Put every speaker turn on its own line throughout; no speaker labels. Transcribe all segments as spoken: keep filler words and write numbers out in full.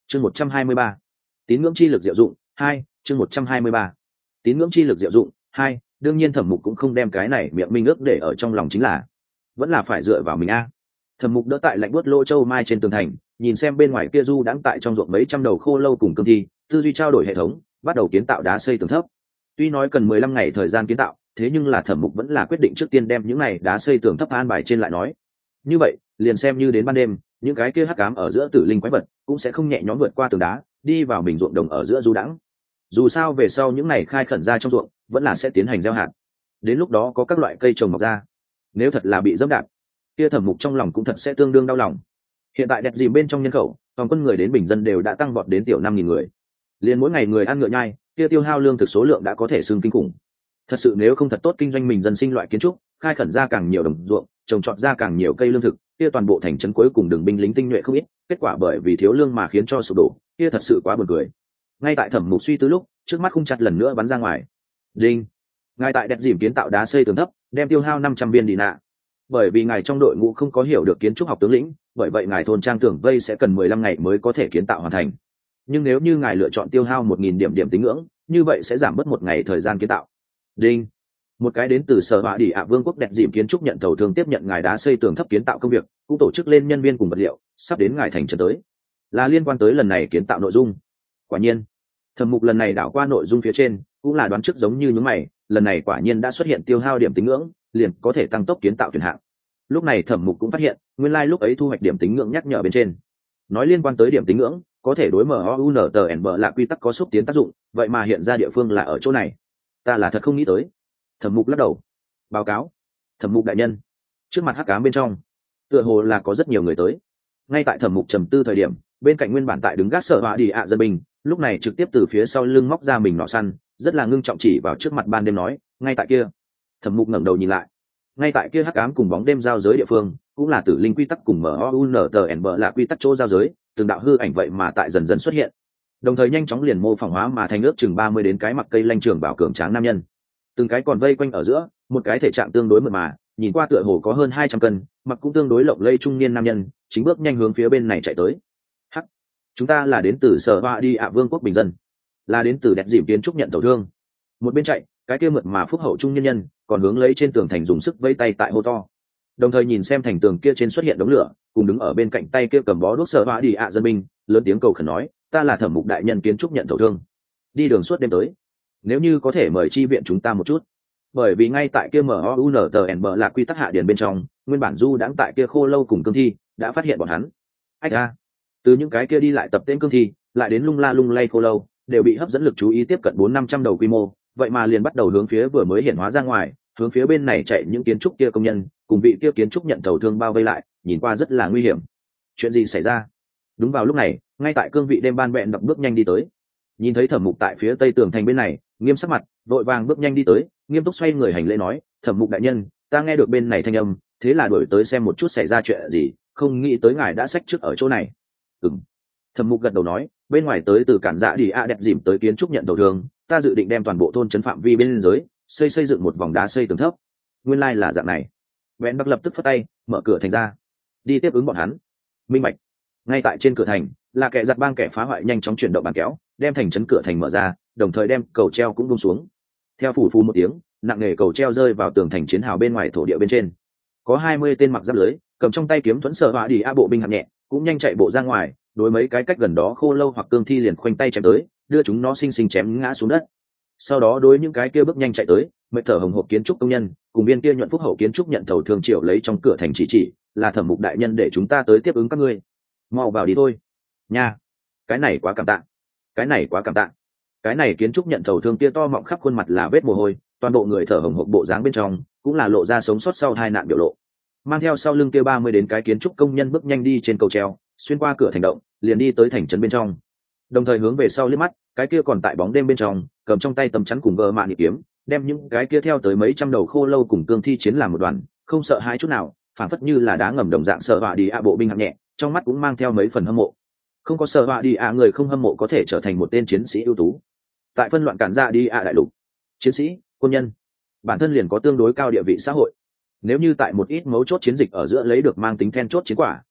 chương một trăm hai mươi ba, tín ngưỡng chi lực diệu dụng hai, chương một trăm hai mươi ba, tín ngưỡng chi lực diệu dụng hai. Đương nhiên Thẩm Mục cũng không đem cái này miệng minh ước để ở trong lòng, chính là vẫn là phải dựa vào mình a. Thẩm Mục đỡ tại lạnh buốt lỗ châu mai trên tường thành, nhìn xem bên ngoài kia du đãng tại trong ruộng mấy trăm đầu khô lâu cùng cương thi, tư duy trao đổi hệ thống, bắt đầu kiến tạo đá xây tường thấp. Tuy nói cần mười lăm ngày thời gian kiến tạo, thế nhưng là Thẩm Mục vẫn là quyết định trước tiên đem những này đá xây tường thấp an bài trên lại nói. Như vậy, liền xem như đến ban đêm, những cái kia hắc ám ở giữa tử linh quái vật cũng sẽ không nhẹ nhõm vượt qua tường đá, đi vào mình ruộng đồng ở giữa du đãng. Dù sao về sau những này khai khẩn ra trong ruộng, vẫn là sẽ tiến hành gieo hạt. Đến lúc đó có các loại cây trồng mọc ra. Nếu thật là bị dẫm đạp, kia Thẩm Mục trong lòng cũng thật sẽ tương đương đau lòng. Hiện tại đẹp dìm bên trong nhân khẩu, toàn quân người đến bình dân đều đã tăng vọt đến tiểu năm nghìn người. Liền mỗi ngày người ăn ngựa nhai, kia tiêu hao lương thực số lượng đã có thể xưng kinh khủng. Thật sự nếu không thật tốt kinh doanh mình dân sinh loại kiến trúc, khai khẩn ra càng nhiều đồng ruộng, trồng trọt ra càng nhiều cây lương thực, kia toàn bộ thành trấn cuối cùng đường binh lính tinh nhuệ không ít, kết quả bởi vì thiếu lương mà khiến cho sụp đổ, kia thật sự quá buồn cười. Ngay tại Thẩm Mục suy tư lúc, trước mắt khung chặt lần nữa bắn ra ngoài. Đinh. Ngài tại đẹp dìm kiến tạo đá xây tường thấp, đem tiêu hao năm trăm viên đi nạ. Bởi vì ngài trong đội ngũ không có hiểu được kiến trúc học tướng lĩnh, bởi vậy ngài thôn trang tường vây sẽ cần mười lăm ngày mới có thể kiến tạo hoàn thành. Nhưng nếu như ngài lựa chọn tiêu hao một nghìn điểm điểm tín ngưỡng, như vậy sẽ giảm bớt một ngày thời gian kiến tạo. Đinh. Một cái đến từ Sở Họa Đi ạ Vương quốc đẹp dìm kiến trúc nhận thầu thương tiếp nhận ngài đá xây tường thấp kiến tạo công việc, cũng tổ chức lên nhân viên cùng vật liệu, sắp đến ngài thành trấn tới. Là liên quan tới lần này kiến tạo nội dung. Quả nhiên, Thẩm Mục lần này đảo qua nội dung phía trên, cũng là đoán trước giống như những mày, lần này quả nhiên đã xuất hiện tiêu hao điểm tín ngưỡng, liền có thể tăng tốc kiến tạo tuyển hạng. Lúc này Thẩm Mục cũng phát hiện, nguyên lai like lúc ấy thu hoạch điểm tín ngưỡng nhắc nhở bên trên. Nói liên quan tới điểm tín ngưỡng, có thể đối mở o u n t n b là quy tắc có xúc tiến tác dụng, vậy mà hiện ra địa phương là ở chỗ này. Ta là thật không nghĩ tới. Thẩm Mục lắc đầu. Báo cáo. Thẩm Mục đại nhân. Trước mặt hắc ám bên trong, tựa hồ là có rất nhiều người tới. Ngay tại Thẩm Mục trầm tư thời điểm, bên cạnh nguyên bản tại đứng gác Sở Họa Đi ạ dân binh, lúc này trực tiếp từ phía sau lưng móc ra mình nỏ săn, rất là ngưng trọng chỉ vào trước mặt ban đêm nói, ngay tại kia. Thẩm Mục ngẩng đầu nhìn lại. Ngay tại kia hắc ám cùng bóng đêm giao giới địa phương, cũng là tử linh quy tắc cùng em o u n t n b là quy tắc chỗ giao giới, từng đạo hư ảnh vậy mà tại dần dần xuất hiện. Đồng thời nhanh chóng liền mô phỏng hóa mà thành ước chừng ba mươi đến cái mặc cây lanh trường bảo cường tráng nam nhân. Từng cái còn vây quanh ở giữa, một cái thể trạng tương đối mượt mà, nhìn qua tựa hồ có hơn hai trăm cân, mặc cũng tương đối lộng lẫy trung niên nam nhân, chính bước nhanh hướng phía bên này chạy tới. Hắc, chúng ta là đến từ Sở Họa Đi ạ Vương quốc bình dân, là đến từ đẹp dìm kiến trúc nhận tổn thương. Một bên chạy, cái kia mượt mà phúc hậu trung nhân nhân, còn hướng lấy trên tường thành dùng sức vẫy tay tại hô to. Đồng thời nhìn xem thành tường kia trên xuất hiện đống lửa, cùng đứng ở bên cạnh tay kia cầm bó đuốc Sở Họa Đi ạ dân binh, lớn tiếng cầu khẩn nói, ta là Thẩm Mục đại nhân kiến trúc nhận tổn thương, đi đường suốt đêm tới, nếu như có thể mời chi viện chúng ta một chút. Bởi vì ngay tại kia em o u n t n b là quy tắc hạ điển bên trong, nguyên bản du đãng tại kia khô lâu cùng cương thi đã phát hiện bọn hắn. Ách a, từ những cái kia đi lại tập tên cương thi lại đến lung la lung lay khô lâu, đều bị hấp dẫn lực chú ý tiếp cận bốn năm trăm đầu quy mô, vậy mà liền bắt đầu hướng phía vừa mới hiển hóa ra ngoài, hướng phía bên này chạy những kiến trúc kia công nhân, cùng vị kia kiến trúc nhận thầu thương bao vây lại, nhìn qua rất là nguy hiểm. Chuyện gì xảy ra? Đúng vào lúc này, ngay tại cương vị đêm ban bẹn đập bước nhanh đi tới, nhìn thấy Thẩm Mục tại phía tây tường thành bên này, nghiêm sắc mặt, vội vàng bước nhanh đi tới, nghiêm túc xoay người hành lễ nói, Thẩm Mục đại nhân, ta nghe được bên này thanh âm, thế là đuổi tới xem một chút xảy ra chuyện gì, không nghĩ tới ngài đã xách trước ở chỗ này. Ừm. Thẩm Mục gật đầu nói, bên ngoài tới từ Cản Dạ Đi ạ đẹp dìm tới kiến trúc nhận đầu thương, ta dự định đem toàn bộ thôn trấn phạm vi bên dưới xây xây dựng một vòng đá xây tường thấp. Nguyên lai like là dạng này. Vẹn Bắc lập tức phất tay, mở cửa thành ra, đi tiếp ứng bọn hắn. Minh bạch. Ngay tại trên cửa thành, là kẻ giặc bang kẻ phá hoại nhanh chóng chuyển động bàn kéo, đem thành trấn cửa thành mở ra, đồng thời đem cầu treo cũng buông xuống. Theo phủ phù một tiếng, nặng nề cầu treo rơi vào tường thành chiến hào bên ngoài thổ địa bên trên. Có hai mươi tên mặc giáp lưới, cầm trong tay kiếm thuẫn Sở Họa Đi a bộ binh hạng nhẹ, cũng nhanh chạy bộ ra ngoài, đối mấy cái cách gần đó khô lâu hoặc cương thi liền khoanh tay chém tới, đưa chúng nó sinh sinh chém ngã xuống đất. Sau đó đối những cái kia bước nhanh chạy tới, mệt thở hồng hộc kiến trúc công nhân, cùng viên kia nhuận phúc hậu kiến trúc nhận thầu thường triệu lấy trong cửa thành chỉ chỉ, là Thẩm Mục đại nhân để chúng ta tới tiếp ứng các ngươi. Mau vào đi thôi. Nha, cái này quá cảm tạ. Cái này quá cảm tạ. Cái này kiến trúc nhận thầu thương kia to mọng khắp khuôn mặt là vết mồ hôi, toàn bộ người thở hồng hộc bộ dáng bên trong cũng là lộ ra sống sót sau tai nạn biểu lộ. Mang theo sau lưng kia ba mươi đến cái kiến trúc công nhân bước nhanh đi trên cầu treo, xuyên qua cửa thành động, liền đi tới thành trấn bên trong. Đồng thời hướng về sau liếc mắt, cái kia còn tại bóng đêm bên trong, cầm trong tay tấm chắn cùng gờ mạn nhị kiếm, đem những cái kia theo tới mấy trăm đầu khô lâu cùng cương thi chiến làm một đoàn, không sợ hãi chút nào, phản phất như là đá ngầm đồng dạng Sở Họa Đi a bộ binh hạng nhẹ, trong mắt cũng mang theo mấy phần hâm mộ. Không có Sở Họa Đi a người không hâm mộ có thể trở thành một tên chiến sĩ ưu tú. Tại phân loạn Cản Dạ Đi a đại lục, chiến sĩ, quân nhân, bản thân liền có tương đối cao địa vị xã hội. Nếu như tại một ít mấu chốt chiến dịch ở giữa lấy được mang tính then chốt chiến quả,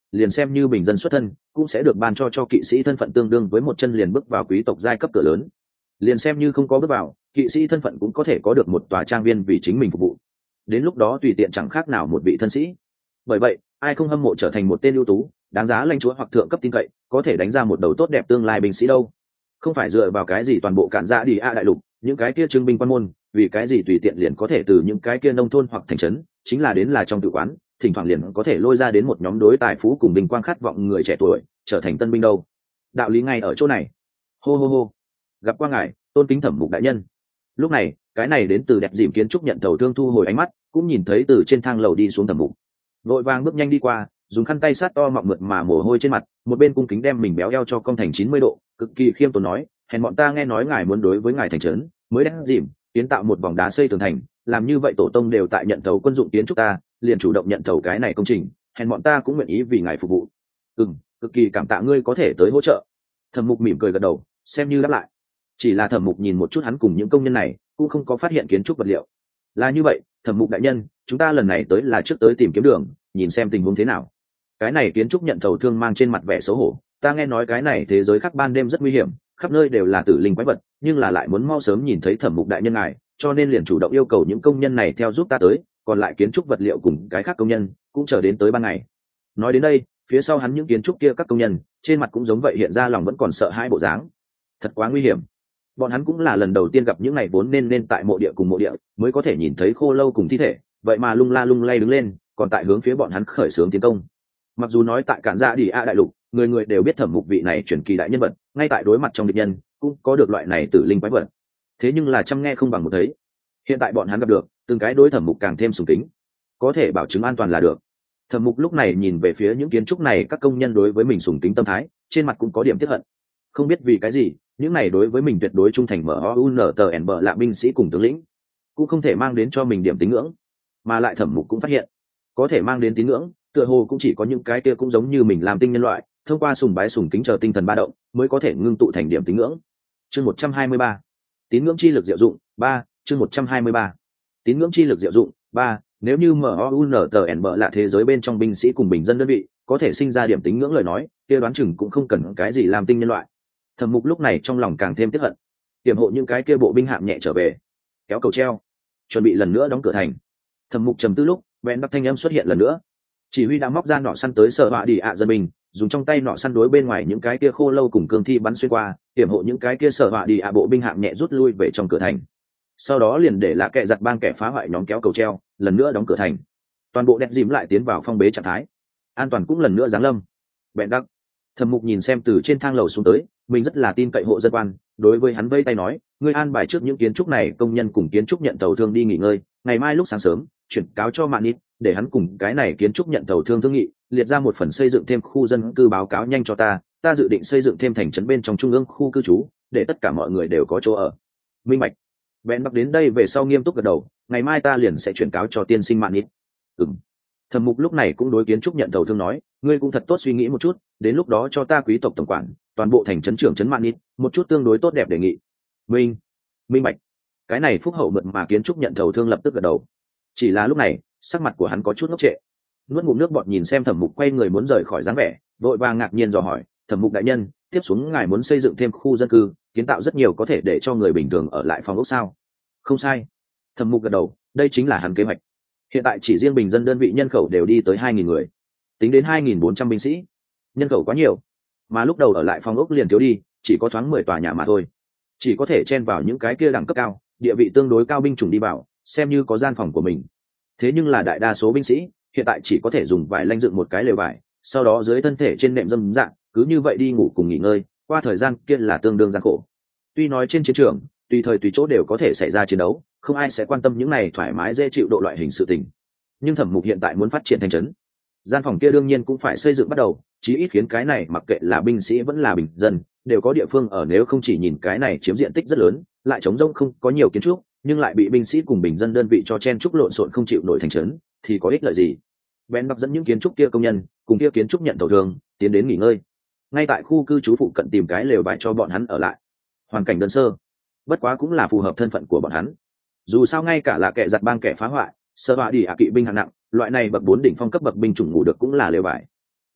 liền xem như bình dân xuất thân cũng sẽ được ban cho cho kỵ sĩ thân phận tương đương với một chân liền bước vào quý tộc giai cấp cửa lớn. Liền xem như không có bước vào, kỵ sĩ thân phận cũng có thể có được một tòa trang viên vì chính mình phục vụ, đến lúc đó tùy tiện chẳng khác nào một vị thân sĩ. Bởi vậy ai không hâm mộ trở thành một tên ưu tú đáng giá lãnh chúa hoặc thượng cấp tin cậy, có thể đánh ra một đầu tốt đẹp tương lai binh sĩ đâu. Không phải dựa vào cái gì toàn bộ cản dạ đi a đại lục những cái kia trưng binh quan môn, vì cái gì tùy tiện liền có thể từ những cái kia nông thôn hoặc thành trấn, chính là đến là trong tự quán thỉnh thoảng liền có thể lôi ra đến một nhóm đối tài phú cùng bình quang khát vọng người trẻ tuổi trở thành tân binh đâu. Đạo lý ngay ở chỗ này. Hô hô hô, gặp qua ngài tôn kính Thẩm Mục đại nhân. Lúc này cái này đến từ đẹp dìm kiến trúc nhận thầu thương thu hồi ánh mắt, cũng nhìn thấy từ trên thang lầu đi xuống Thẩm Mục, vội vàng bước nhanh đi qua, dùng khăn tay sát to mọng mượt mà mồ hôi trên mặt, một bên cung kính đem mình béo eo cho cong thành chín mươi độ, cực kỳ khiêm tốn nói, hèn bọn ta nghe nói ngài muốn đối với ngài thành trấn mới đẹp dìm kiến tạo một vòng đá xây tường thành, làm như vậy tổ tông đều tại nhận thầu quân dụng kiến trúc ta liền chủ động nhận thầu cái này công trình, hèn bọn ta cũng nguyện ý vì ngài phục vụ. Ừm, cực kỳ cảm tạ ngươi có thể tới hỗ trợ. Thẩm Mục mỉm cười gật đầu, xem như đáp lại. Chỉ là Thẩm Mục nhìn một chút hắn cùng những công nhân này, cũng không có phát hiện kiến trúc vật liệu. Là như vậy, Thẩm Mục đại nhân, chúng ta lần này tới là trước tới tìm kiếm đường, nhìn xem tình huống thế nào. Cái này kiến trúc nhận thầu thương mang trên mặt vẻ xấu hổ, ta nghe nói cái này thế giới khác ban đêm rất nguy hiểm, khắp nơi đều là tử linh quái vật, nhưng là lại muốn mau sớm nhìn thấy Thẩm Mục đại nhân ngài, cho nên liền chủ động yêu cầu những công nhân này theo giúp ta tới, còn lại kiến trúc vật liệu cùng cái khác công nhân cũng chờ đến tới ban ngày. Nói đến đây, phía sau hắn những kiến trúc kia các công nhân trên mặt cũng giống vậy hiện ra lòng vẫn còn sợ hãi bộ dáng. Thật quá nguy hiểm. Bọn hắn cũng là lần đầu tiên gặp những ngày vốn nên nên tại mộ địa cùng mộ địa mới có thể nhìn thấy khô lâu cùng thi thể, vậy mà lung la lung lay đứng lên, còn tại hướng phía bọn hắn khởi xướng tiến công. Mặc dù nói tại cản dạ đi a đại lục, người người đều biết Thẩm Mục vị này truyền kỳ đại nhân vật, ngay tại đối mặt trong địch nhân cũng có được loại này tử linh quái vật. Thế nhưng là chăm nghe không bằng một thấy. Hiện tại bọn hắn gặp được, từng cái đối Thẩm Mục càng thêm sùng kính, có thể bảo chứng an toàn là được. Thẩm Mục lúc này nhìn về phía những kiến trúc này các công nhân đối với mình sùng kính tâm thái, trên mặt cũng có điểm tiếc hận. Không biết vì cái gì, những này đối với mình tuyệt đối trung thành mở o u n t n b lạ binh sĩ cùng tướng lĩnh cũng không thể mang đến cho mình điểm tín ngưỡng, mà lại Thẩm Mục cũng phát hiện có thể mang đến tín ngưỡng tựa hồ cũng chỉ có những cái kia cũng giống như mình làm tinh nhân loại, thông qua sùng bái sùng kính chờ tinh thần ba động mới có thể ngưng tụ thành điểm tín ngưỡng. Chương một trăm hai mươi ba, tín ngưỡng chi lực diệu dụng ba. Chương một trăm hai mươi ba, tín ngưỡng chi lực diệu dụng ba. Nếu như em o u n t n b lạ thế giới bên trong binh sĩ cùng bình dân đơn vị có thể sinh ra điểm tín ngưỡng lời nói, kia đoán chừng cũng không cần cái gì làm tinh nhân loại. Thẩm Mục lúc này trong lòng càng thêm tiếc hận, tiềm hộ những cái kia bộ binh hạng nhẹ trở về, kéo cầu treo, chuẩn bị lần nữa đóng cửa thành. Thẩm Mục trầm tư lúc, bèn đắc thanh âm xuất hiện lần nữa. Chỉ huy đã móc ra nỏ săn tới sở họa đi ạ dân mình, dùng trong tay nỏ săn đối bên ngoài những cái kia khô lâu cùng cương thi bắn xuyên qua, tiềm hộ những cái kia sở họa đi ạ bộ binh hạng nhẹ rút lui về trong cửa thành. Sau đó liền để là kẻ giật bang kẻ phá hoại nhóm kéo cầu treo, lần nữa đóng cửa thành. Toàn bộ đẹp dìm lại tiến vào phong bế trạng thái, an toàn cũng lần nữa giáng lâm. Bèn đắc Thẩm Mục nhìn xem từ trên thang lầu xuống tới, mình rất là tin cậy hộ dân quan, đối với hắn vây tay nói, ngươi an bài trước những kiến trúc này công nhân cùng kiến trúc nhận tàu thương đi nghỉ ngơi, ngày mai lúc sáng sớm chuyển cáo cho Mạn Nít, để hắn cùng cái này kiến trúc nhận tàu thương thương nghị, liệt ra một phần xây dựng thêm khu dân cư báo cáo nhanh cho ta, ta dự định xây dựng thêm thành trấn bên trong trung ương khu cư trú, để tất cả mọi người đều có chỗ ở. Minh bạch. Bèn Bắc đến đây về sau nghiêm túc gật đầu, ngày mai ta liền sẽ chuyển cáo cho tiên sinh Mạn Nít. Ừm. Thẩm Mục lúc này cũng đối kiến trúc nhận tàu thương nói, ngươi cũng thật tốt suy nghĩ một chút, đến lúc đó cho ta quý tộc tổng quản, toàn bộ thành trấn trưởng trấn Mạn Nít, một chút tương đối tốt đẹp đề nghị. Minh. Minh bạch. Cái này phúc hậu mượn mà kiến trúc nhận tàu thương lập tức gật đầu. Chỉ là lúc này, sắc mặt của hắn có chút ngốc trệ, nuốt ngụm nước bọt nhìn xem Thẩm Mục quay người muốn rời khỏi dáng vẻ, vội vàng ngạc nhiên dò hỏi, Thẩm Mục đại nhân, tiếp xuống ngài muốn xây dựng thêm khu dân cư, kiến tạo rất nhiều có thể để cho người bình thường ở lại phòng ốc sao? Không sai. Thẩm Mục gật đầu, đây chính là hắn kế hoạch. Hiện tại chỉ riêng bình dân đơn vị nhân khẩu đều đi tới hai nghìn người, tính đến hai nghìn bốn trăm binh sĩ, nhân khẩu quá nhiều, mà lúc đầu ở lại phòng ốc liền thiếu đi, chỉ có thoáng mười tòa nhà mà thôi, chỉ có thể chen vào những cái kia đẳng cấp cao, địa vị tương đối cao binh chủng đi vào, xem như có gian phòng của mình. Thế nhưng là đại đa số binh sĩ hiện tại chỉ có thể dùng vải lanh dựng một cái lều vải, sau đó dưới thân thể trên nệm dâm dạng, cứ như vậy đi ngủ cùng nghỉ ngơi, qua thời gian kia là tương đương gian khổ. Tuy nói trên chiến trường tùy thời tùy chỗ đều có thể xảy ra chiến đấu, không ai sẽ quan tâm những này thoải mái dễ chịu độ loại hình sự tình, nhưng Thẩm Mục hiện tại muốn phát triển thành trấn, gian phòng kia đương nhiên cũng phải xây dựng bắt đầu, chí ít khiến cái này mặc kệ là binh sĩ vẫn là bình dân đều có địa phương ở, nếu không chỉ nhìn cái này chiếm diện tích rất lớn, lại trống rỗng không có nhiều kiến trúc, nhưng lại bị binh sĩ cùng bình dân đơn vị cho chen trúc lộn xộn không chịu nổi thành trấn, thì có ích lợi gì? Ben Bắc dẫn những kiến trúc kia công nhân cùng kia kiến trúc nhận tàu thường tiến đến nghỉ ngơi, ngay tại khu cư trú phụ cận tìm cái lều vải cho bọn hắn ở lại. Hoàn cảnh đơn sơ, bất quá cũng là phù hợp thân phận của bọn hắn. Dù sao ngay cả là kẻ giật bang kẻ phá hoại, sơ họa đi ạ kỵ binh hạng nặng, loại này bậc bốn đỉnh phong cấp bậc binh chủng ngủ được cũng là lều vải.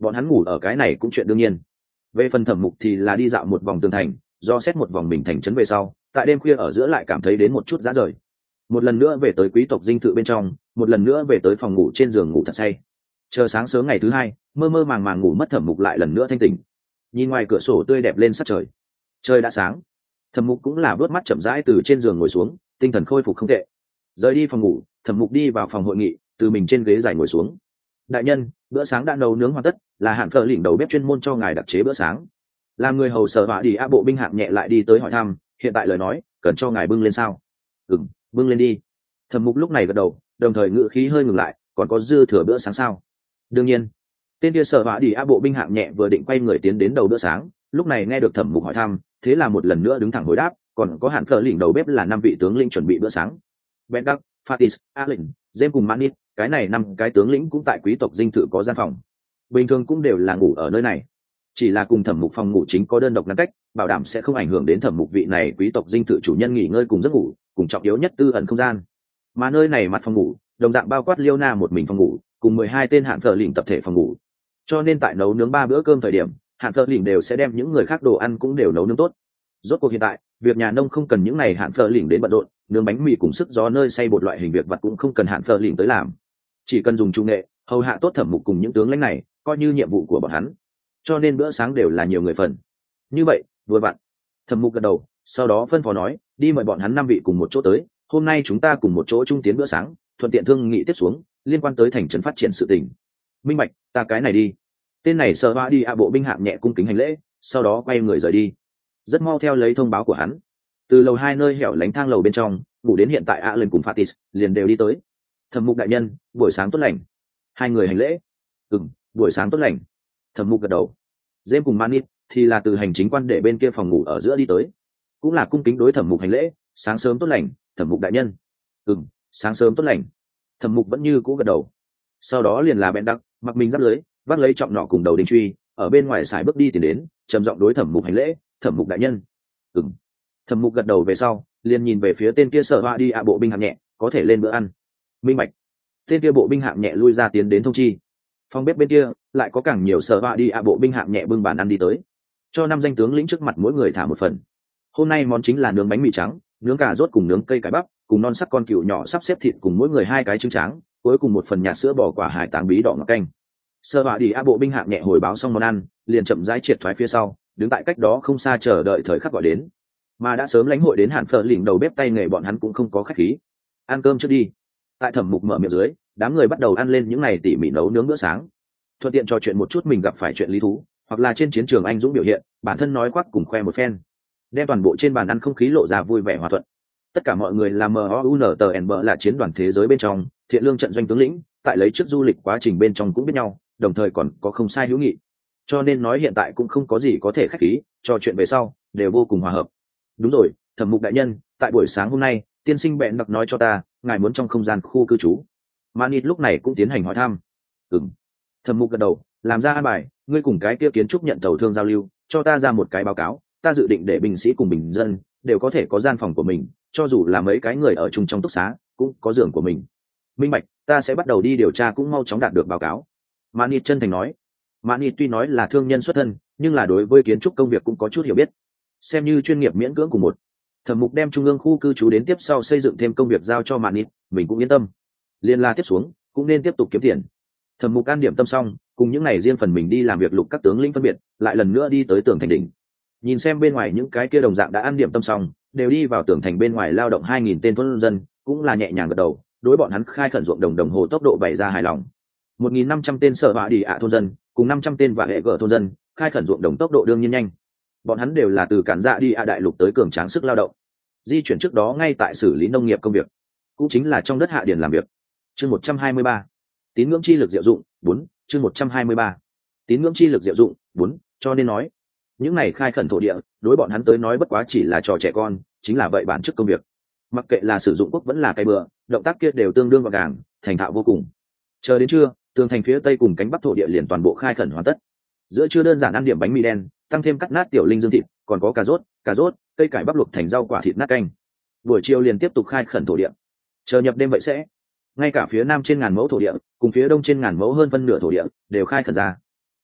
bọn hắn ngủ ở cái này cũng chuyện đương nhiên. Về phần Thẩm Mục thì là đi dạo một vòng tường thành, do xét một vòng mình thành trấn về sau, tại đêm khuya ở giữa lại cảm thấy đến một chút dã rời. Một lần nữa về tới quý tộc dinh thự bên trong, một lần nữa về tới phòng ngủ trên giường ngủ thật say. Chờ sáng sớm ngày thứ hai, mơ mơ màng màng ngủ mất Thẩm Mục lại lần nữa thanh tỉnh. Nhìn ngoài cửa sổ tươi đẹp lên sát trời. Trời đã sáng. Thẩm Mục cũng là vớt mắt chậm rãi từ trên giường ngồi xuống, tinh thần khôi phục không tệ. Rời đi phòng ngủ, Thẩm Mục đi vào phòng hội nghị, từ mình trên ghế dài ngồi xuống. Đại nhân, bữa sáng đã nấu nướng hoàn tất, là Hạn Phở lỉnh đầu bếp chuyên môn cho ngài đặc chế bữa sáng. Làm người hầu sở họa đi a bộ binh hạng nhẹ lại đi tới hỏi thăm, hiện tại lời nói, cần cho ngài bưng lên sao? Ừm, bưng lên đi. Thẩm Mục lúc này gật đầu, đồng thời ngữ khí hơi ngừng lại, còn có dư thừa bữa sáng sao? Đương nhiên. Tên kia sở họa đi a bộ binh hạng nhẹ vừa định quay người tiến đến đầu bữa sáng, lúc này nghe được Thẩm Mục hỏi thăm, thế là một lần nữa đứng thẳng hồi đáp, còn có Hạn Phở lỉnh đầu bếp là năm vị tướng lĩnh chuẩn bị bữa sáng. Ben Đắc, Fatis, Alin, James cùng Manit, cái này năm cái tướng lĩnh cũng tại quý tộc dinh thự có gian phòng. Bình thường cũng đều là ngủ ở nơi này. Chỉ là cùng Thẩm Mục phòng ngủ chính có đơn độc ngăn cách, bảo đảm sẽ không ảnh hưởng đến Thẩm Mục vị này quý tộc dinh thự chủ nhân nghỉ ngơi cùng giấc ngủ, cùng trọng yếu nhất tư ẩn không gian. Mà nơi này mặt phòng ngủ, đồng dạng bao quát Liona một mình phòng ngủ, cùng mười hai tên Hạn Phở lỉnh tập thể phòng ngủ. Cho nên tại nấu nướng ba bữa cơm thời điểm, Hạn Phở lỉnh đều sẽ đem những người khác đồ ăn cũng đều nấu nướng tốt. Rốt cuộc hiện tại, việc nhà nông không cần những này Hạn Phở lỉnh đến bận rộn, nướng bánh mì cùng sức gió nơi xay bột loại hình việc vặt cũng không cần Hạn Phở lỉnh tới làm. Chỉ cần dùng trung nghệ, hầu hạ tốt Thẩm Mục cùng những tướng lãnh này, coi như nhiệm vụ của bọn hắn. Cho nên bữa sáng đều là nhiều người phần. Như vậy, vừa vặn. Thẩm Mục gật đầu, sau đó phân phó nói, đi mời bọn hắn năm vị cùng một chỗ tới, hôm nay chúng ta cùng một chỗ chung tiến bữa sáng, thuận tiện thương nghị tiếp xuống, liên quan tới thành trấn phát triển sự tình. Minh bạch, ta cái này đi. Tên này sợ hoa đi a bộ binh hạng nhẹ cung kính hành lễ, sau đó quay người rời đi. Rất mau theo lấy thông báo của hắn, từ lầu hai nơi hẻo lánh thang lầu bên trong, ngủ đến hiện tại a lên cùng Fatis liền đều đi tới. Thẩm Mục đại nhân, buổi sáng tốt lành. Hai người hành lễ. Ừm, buổi sáng tốt lành. Thẩm Mục gật đầu. James cùng Manit thì là từ hành chính quan để bên kia phòng ngủ ở giữa đi tới, cũng là cung kính đối Thẩm Mục hành lễ. Sáng sớm tốt lành, Thẩm Mục đại nhân. Ừm, sáng sớm tốt lành. Thẩm Mục vẫn như cũ gật đầu. Sau đó liền là Ben Đắc, mặc mình giáp lưới, vác lấy trọng nọ cùng đầu đinh truy, ở bên ngoài xài bước đi tiến đến, trầm giọng đối Thẩm Mục hành lễ. Thẩm Mục đại nhân. Ừm. Thẩm Mục gật đầu về sau, liền nhìn về phía tên kia sợ hoa đi a bộ binh hạng nhẹ, có thể lên bữa ăn. Minh bạch. Tên kia bộ binh hạng nhẹ lui ra tiến đến thông chi. Phòng bếp bên kia lại có càng nhiều sợ hoa đi a bộ binh hạng nhẹ bưng bàn ăn đi tới, cho năm danh tướng lĩnh trước mặt mỗi người thả một phần. Hôm nay món chính là nướng bánh mì trắng, nướng cà rốt cùng nướng cây cải bắp, cùng non sắc con cừu nhỏ sắp xếp thịt cùng mỗi người hai cái trứng tráng, cuối cùng một phần nhạt sữa bò quả hải táng bí đỏ ngọt canh. Sợ hoa đi a bộ binh hạng nhẹ hồi báo xong món ăn, liền chậm rãi triệt thoái phía sau, đứng tại cách đó không xa chờ đợi thời khắc gọi đến. Mà đã sớm lãnh hội đến Hạn Phở lỉnh đầu bếp tay nghề bọn hắn cũng không có khách khí. Ăn cơm trước đi. Tại Thẩm Mục mở miệng dưới, đám người bắt đầu ăn lên những ngày tỉ mỉ nấu nướng bữa sáng, thuận tiện trò chuyện một chút mình gặp phải chuyện lý thú, hoặc là trên chiến trường anh dũng biểu hiện, bản thân nói khoác cùng khoe một phen, đem toàn bộ trên bàn ăn không khí lộ ra vui vẻ hòa thuận. Tất cả mọi người là em o u en tê en bê là chiến đoàn thế giới bên trong thiện lương trận doanh tướng lĩnh, tại lấy trước du lịch quá trình bên trong cũng biết nhau, đồng thời còn có không sai hữu nghị, cho nên nói hiện tại cũng không có gì có thể khách khí, trò chuyện về sau đều vô cùng hòa hợp. Đúng rồi, Thẩm Mục đại nhân, tại buổi sáng hôm nay, tiên sinh bẹn đặc nói cho ta, ngài muốn trong không gian khu cư trú. Manit lúc này cũng tiến hành hỏi thăm. Ừm. Thẩm Mục gật đầu, làm ra an bài, ngươi cùng cái kia kiến trúc nhận tàu thương giao lưu, cho ta ra một cái báo cáo, ta dự định để binh sĩ cùng bình dân đều có thể có gian phòng của mình, cho dù là mấy cái người ở chung trong túc xá, cũng có giường của mình. Minh bạch, ta sẽ bắt đầu đi điều tra cũng mau chóng đạt được báo cáo. Manit chân thành nói. Manit tuy nói là thương nhân xuất thân, nhưng là đối với kiến trúc công việc cũng có chút hiểu biết, xem như chuyên nghiệp miễn cưỡng cùng một. Thẩm Mục đem trung ương khu cư trú đến tiếp sau xây dựng thêm công việc giao cho Manit, mình cũng yên tâm. Liên la tiếp xuống, cũng nên tiếp tục kiếm tiền. Thẩm Mục an điểm tâm xong, cùng những ngày riêng phần mình đi làm việc lục các tướng lĩnh phân biệt, lại lần nữa đi tới tường thành đỉnh. Nhìn xem bên ngoài những cái kia đồng dạng đã ăn điểm tâm xong, đều đi vào tường thành bên ngoài lao động hai nghìn tên thôn dân, cũng là nhẹ nhàng gật đầu, đối bọn hắn khai khẩn ruộng đồng đồng hồ tốc độ bày ra hài lòng. một nghìn năm trăm tên sở họa đi ạ thôn dân, cùng năm trăm tên vạ hệ gở thôn dân, khai khẩn ruộng đồng tốc độ đương nhiên nhanh. Bọn hắn đều là từ cản dạ đi ạ đại lục tới cường tráng sức lao động, di chuyển trước đó ngay tại xử lý nông nghiệp công việc, cũng chính là trong đất hạ điền làm việc. Chương một trăm hai mươi ba, tín ngưỡng chi lực diệu dụng bốn. Chương một trăm hai mươi ba, tín ngưỡng chi lực diệu dụng bốn. Cho nên nói, những này khai khẩn thổ địa đối bọn hắn tới nói bất quá chỉ là trò trẻ con, chính là vậy bản chức công việc. Mặc kệ là sử dụng quốc vẫn là cây bừa, động tác kia đều tương đương gọn gàng, thành thạo vô cùng. Chờ đến trưa, tường thành phía tây cùng cánh bắc thổ địa liền toàn bộ khai khẩn hoàn tất. Giữa trưa đơn giản ăn điểm bánh mì đen, tăng thêm cắt nát tiểu linh dương thịt, còn có cà rốt, cà rốt, cây cải bắp luộc thành rau quả thịt nát canh. Buổi chiều liền tiếp tục khai khẩn thổ địa. Chờ nhập đêm vậy sẽ, ngay cả phía nam trên ngàn mẫu thổ địa, cùng phía đông trên ngàn mẫu hơn phân nửa thổ địa đều khai khẩn ra.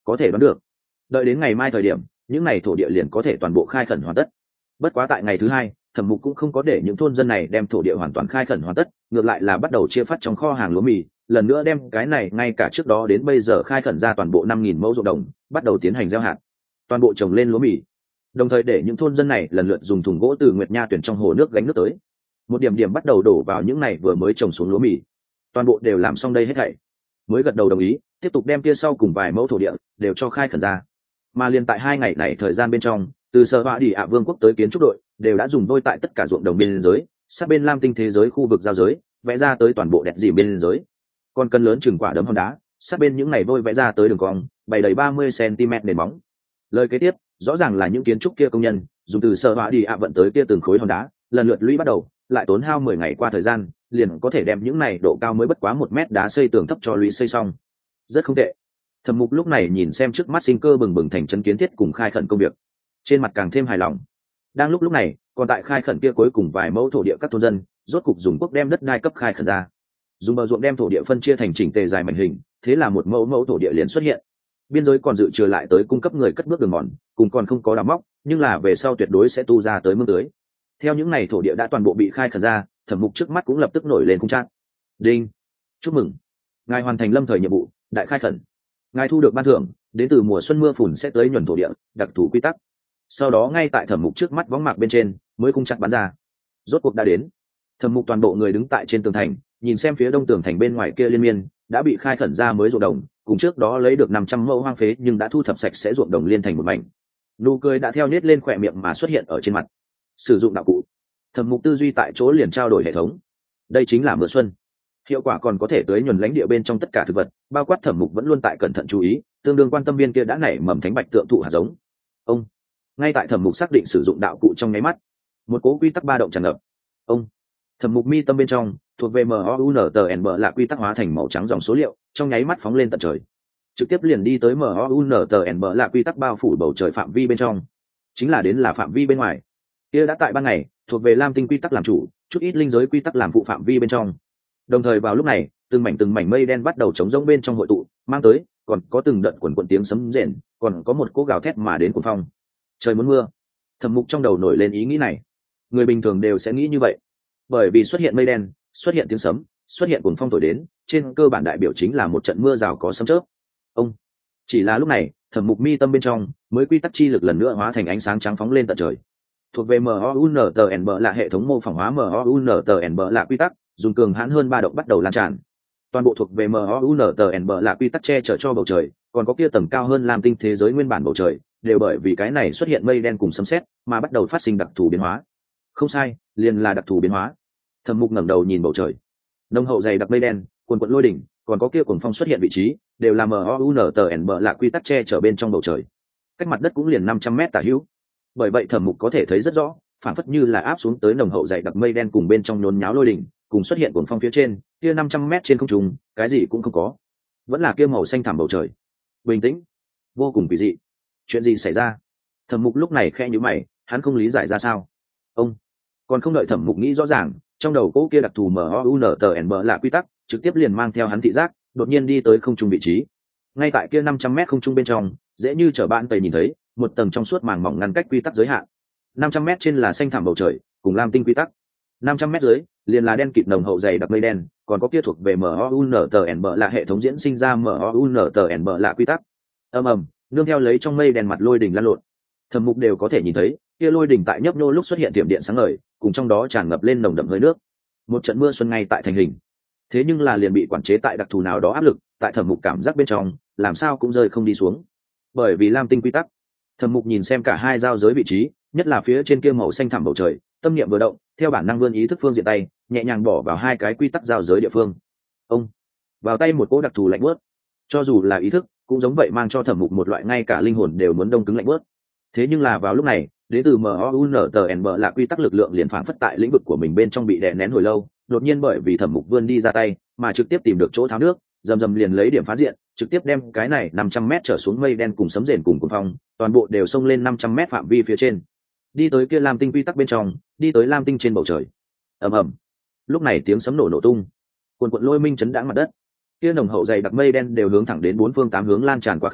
có thể đoán được đợi đến ngày mai thời điểm những n à y thổ địa liền có thể toàn bộ khai khẩn hoàn tất. Bất quá tại ngày thứ hai thẩm mục cũng không có để những thôn dân này đem thổ địa hoàn toàn khai khẩn hoàn tất, ngược lại là bắt đầu chia phát trong kho hàng lúa mì, lần nữa đem cái này ngay cả trước đó đến bây giờ khai khẩn ra toàn bộ năm nghìn mẫu ruộng đồng bắt đầu tiến hành gieo hạt, toàn bộ trồng lên lúa mì, đồng thời để những thôn dân này lần lượt dùng thùng gỗ từ Nguyệt Nha tuyển trong hồ nước gánh nước tới, một điểm điểm bắt đầu đổ vào những này vừa mới trồng xuống lúa mì, toàn bộ đều làm xong đây hết thảy mới gật đầu đồng ý tiếp tục đem kia sau cùng vài mẫu thổ địa đều cho khai khẩn ra. Mà liền tại hai ngày này thời gian bên trong, từ Sở Họa Đi ạ Vương quốc tới kiến trúc đội đều đã dùng đôi tại tất cả ruộng đồng biên giới sát bên Lam Tinh thế giới khu vực giao giới vẽ ra tới toàn bộ đẹp dìm biên giới, còn cân lớn chừng quả đấm hòn đá sát bên những này vôi vẽ ra tới đường cong bày đầy ba mươi xăng-ti-mét nền móng. Lời kế tiếp rõ ràng là những kiến trúc kia công nhân dùng từ Sở Họa Đi ạ vận tới kia từng khối hòn đá lần lượt lũy bắt đầu, lại tốn hao mười ngày qua thời gian liền có thể đem những này độ cao mới bất quá một mét đá xây tường thấp cho lũy xây xong. Rất không tệ. Thẩm Mục lúc này nhìn xem trước mắt sinh cơ bừng bừng thành chân kiến thiết cùng khai khẩn công việc, trên mặt càng thêm hài lòng. Đang lúc lúc này, còn tại khai khẩn kia cuối cùng vài mẫu thổ địa các thôn dân, rốt cục dùng quốc đem đất đai cấp khai khẩn ra. Dùng bờ ruộng đem thổ địa phân chia thành chỉnh tề dài mảnh hình, thế là một mẫu mẫu thổ địa liền xuất hiện. Biên giới còn dự trừ lại tới cung cấp người cất bước đường mòn, cùng còn không có đào móc, nhưng là về sau tuyệt đối sẽ tu ra tới mương tưới. Theo những này thổ địa đã toàn bộ bị khai khẩn ra, Thẩm Mục trước mắt cũng lập tức nổi lên cung trạng. Đinh, chúc mừng, ngài hoàn thành lâm thời nhiệm vụ, đại khai khẩn. Ngài thu được ban thưởng, đến từ mùa xuân mưa phùn sẽ tới nhuần thổ địa, đặc thù quy tắc. Sau đó ngay tại Thẩm Mục trước mắt võng mạc bên trên, mới cung trạng bắn ra. Rốt cuộc đã đến. Thẩm Mục toàn bộ người đứng tại trên tường thành, nhìn xem phía đông tường thành bên ngoài kia liên miên đã bị khai khẩn ra mới ruộng đồng, cùng trước đó lấy được năm trăm mẫu hoang phế nhưng đã thu thập sạch sẽ ruộng đồng liên thành một mảnh. Nụ cười đã theo nết lên khỏe miệng mà xuất hiện ở trên mặt. Sử dụng đạo cụ. Thẩm Mục tư duy tại chỗ liền trao đổi hệ thống. Đây chính là mưa xuân. Hiệu quả còn có thể tới nhuần lãnh địa bên trong tất cả thực vật, bao quát Thẩm Mục vẫn luôn tại cẩn thận chú ý, tương đương quan tâm viên kia đã nảy mầm thánh bạch tượng thụ hạt giống. Ông. Ngay tại Thẩm Mục xác định sử dụng đạo cụ trong nháy mắt, một cố quy tắc ba động tràn ngập. Ông. Thẩm Mục mi tâm bên trong thuộc về MOUNTNB là quy tắc hóa thành màu trắng dòng số liệu, trong nháy mắt phóng lên tận trời, trực tiếp liền đi tới MOUNTNB là quy tắc bao phủ bầu trời phạm vi bên trong, chính là đến là phạm vi bên ngoài. Kia đã tại ban ngày thuộc về Lam Tinh quy tắc làm chủ, chút ít linh giới quy tắc làm phụ phạm vi bên trong. Đồng thời vào lúc này, từng mảnh từng mảnh mây đen bắt đầu chống rỗng bên trong hội tụ, mang tới còn có từng đợt quần quần tiếng sấm rền, còn có một cỗ gào thét mà đến cuồng phong. Trời muốn mưa. Thẩm Mục trong đầu nổi lên ý nghĩ này. Người bình thường đều sẽ nghĩ như vậy, bởi vì xuất hiện mây đen, xuất hiện tiếng sấm, xuất hiện cuồng phong thổi đến, trên cơ bản đại biểu chính là một trận mưa rào có sấm chớp. Ông. Chỉ là lúc này, Thẩm Mục mi tâm bên trong mới quy tắc chi lực lần nữa hóa thành ánh sáng trắng phóng lên tận trời. Thuộc về MOUNTNB là hệ thống mô phỏng hóa MOUNTNB là quy tắc, dùng cường hãn hơn ba động bắt đầu lan tràn. Toàn bộ thuộc về MOUNTNB là quy tắc che chở cho bầu trời, còn có kia tầng cao hơn Lam Tinh thế giới nguyên bản bầu trời, đều bởi vì cái này xuất hiện mây đen cùng sấm sét mà bắt đầu phát sinh đặc thù biến hóa. Không sai, liền là đặc thù biến hóa. Thẩm Mục ngẩng đầu nhìn bầu trời, nồng hậu dày đặc mây đen, cuồn cuộn lôi đỉnh, còn có kia cuồng phong xuất hiện vị trí, đều là MOUNTNB là quy tắc che chở bên trong bầu trời. Cách mặt đất cũng liền năm trăm mét tả hữu. Bởi vậy Thẩm Mục có thể thấy rất rõ, phản phất như là áp xuống tới nồng hậu dày đặc mây đen cùng bên trong nhốn nháo lôi đỉnh, cùng xuất hiện cuồng phong phía trên, kia năm trăm mét trên không trung, cái gì cũng không có, vẫn là kia màu xanh thẳm bầu trời, bình tĩnh, vô cùng kỳ dị. Chuyện gì xảy ra? Thẩm Mục lúc này khẽ nhíu mày, hắn không lý giải ra sao. Ông, còn không đợi Thẩm Mục nghĩ rõ ràng, trong đầu cỗ kia đặc thù MOUNTNB là quy tắc, trực tiếp liền mang theo hắn thị giác, đột nhiên đi tới không trung vị trí. Ngay tại kia năm trăm mét không trung bên trong, dễ như trở bạn tầy nhìn thấy, một tầng trong suốt màng mỏng ngăn cách quy tắc giới hạn. năm trăm mét trên là xanh thẳm bầu trời, cùng Lam Tinh quy tắc. năm trăm mét dưới liền là đen kịt nồng hậu dày đặc mây đen, còn có kia thuộc về MOUNTNB là hệ thống diễn sinh ra MOUNTNB là quy tắc. Ầm ầm, nương theo lấy trong mây đen mặt lôi đỉnh lăn lộn. Thẩm Mục đều có thể nhìn thấy, kia lôi đỉnh tại nhấp nhô lúc xuất hiện tiệm điện sáng ngời, cùng trong đó tràn ngập lên nồng đậm hơi nước. Một trận mưa xuân ngay tại thành hình. Thế nhưng là liền bị quản chế tại đặc thù nào đó áp lực, tại Thẩm Mục cảm giác bên trong, làm sao cũng rơi không đi xuống. Bởi vì Lam Tinh quy tắc. Thẩm Mục nhìn xem cả hai giao giới vị trí, nhất là phía trên kia màu xanh thẳm bầu trời, tâm niệm vừa động, theo bản năng vươn ý thức phương diện tay, nhẹ nhàng bỏ vào hai cái quy tắc giao giới địa phương. Ông, vào tay một cỗ đặc thù lạnh bớt, cho dù là ý thức, cũng giống vậy mang cho Thẩm Mục một loại ngay cả linh hồn đều muốn đông cứng lạnh bớt. Thế nhưng là vào lúc này, đến từ MOUNTNB là quy tắc lực lượng liền phản phất tại lĩnh vực của mình bên trong bị đè nén hồi lâu, đột nhiên bởi vì Thẩm Mục vươn đi ra tay, mà trực tiếp tìm được chỗ tháo nước, dầm dầm liền lấy điểm phá diện, trực tiếp đem cái này năm trăm mét trở xuống mây đen cùng sấm rền cùng cuồng phong, toàn bộ đều xông lên năm trăm mét phạm vi phía trên. Đi tới kia Lam Tinh quy tắc bên trong, đi tới Lam Tinh trên bầu trời. Ầm ầm. Lúc này tiếng sấm nổ nổ tung, cuồn cuộn lôi minh chấn đãng mặt đất. Kia nồng hậu dày đặc mây đen đều hướng thẳng đến bốn phương tám hướng lan tràn quá khứ,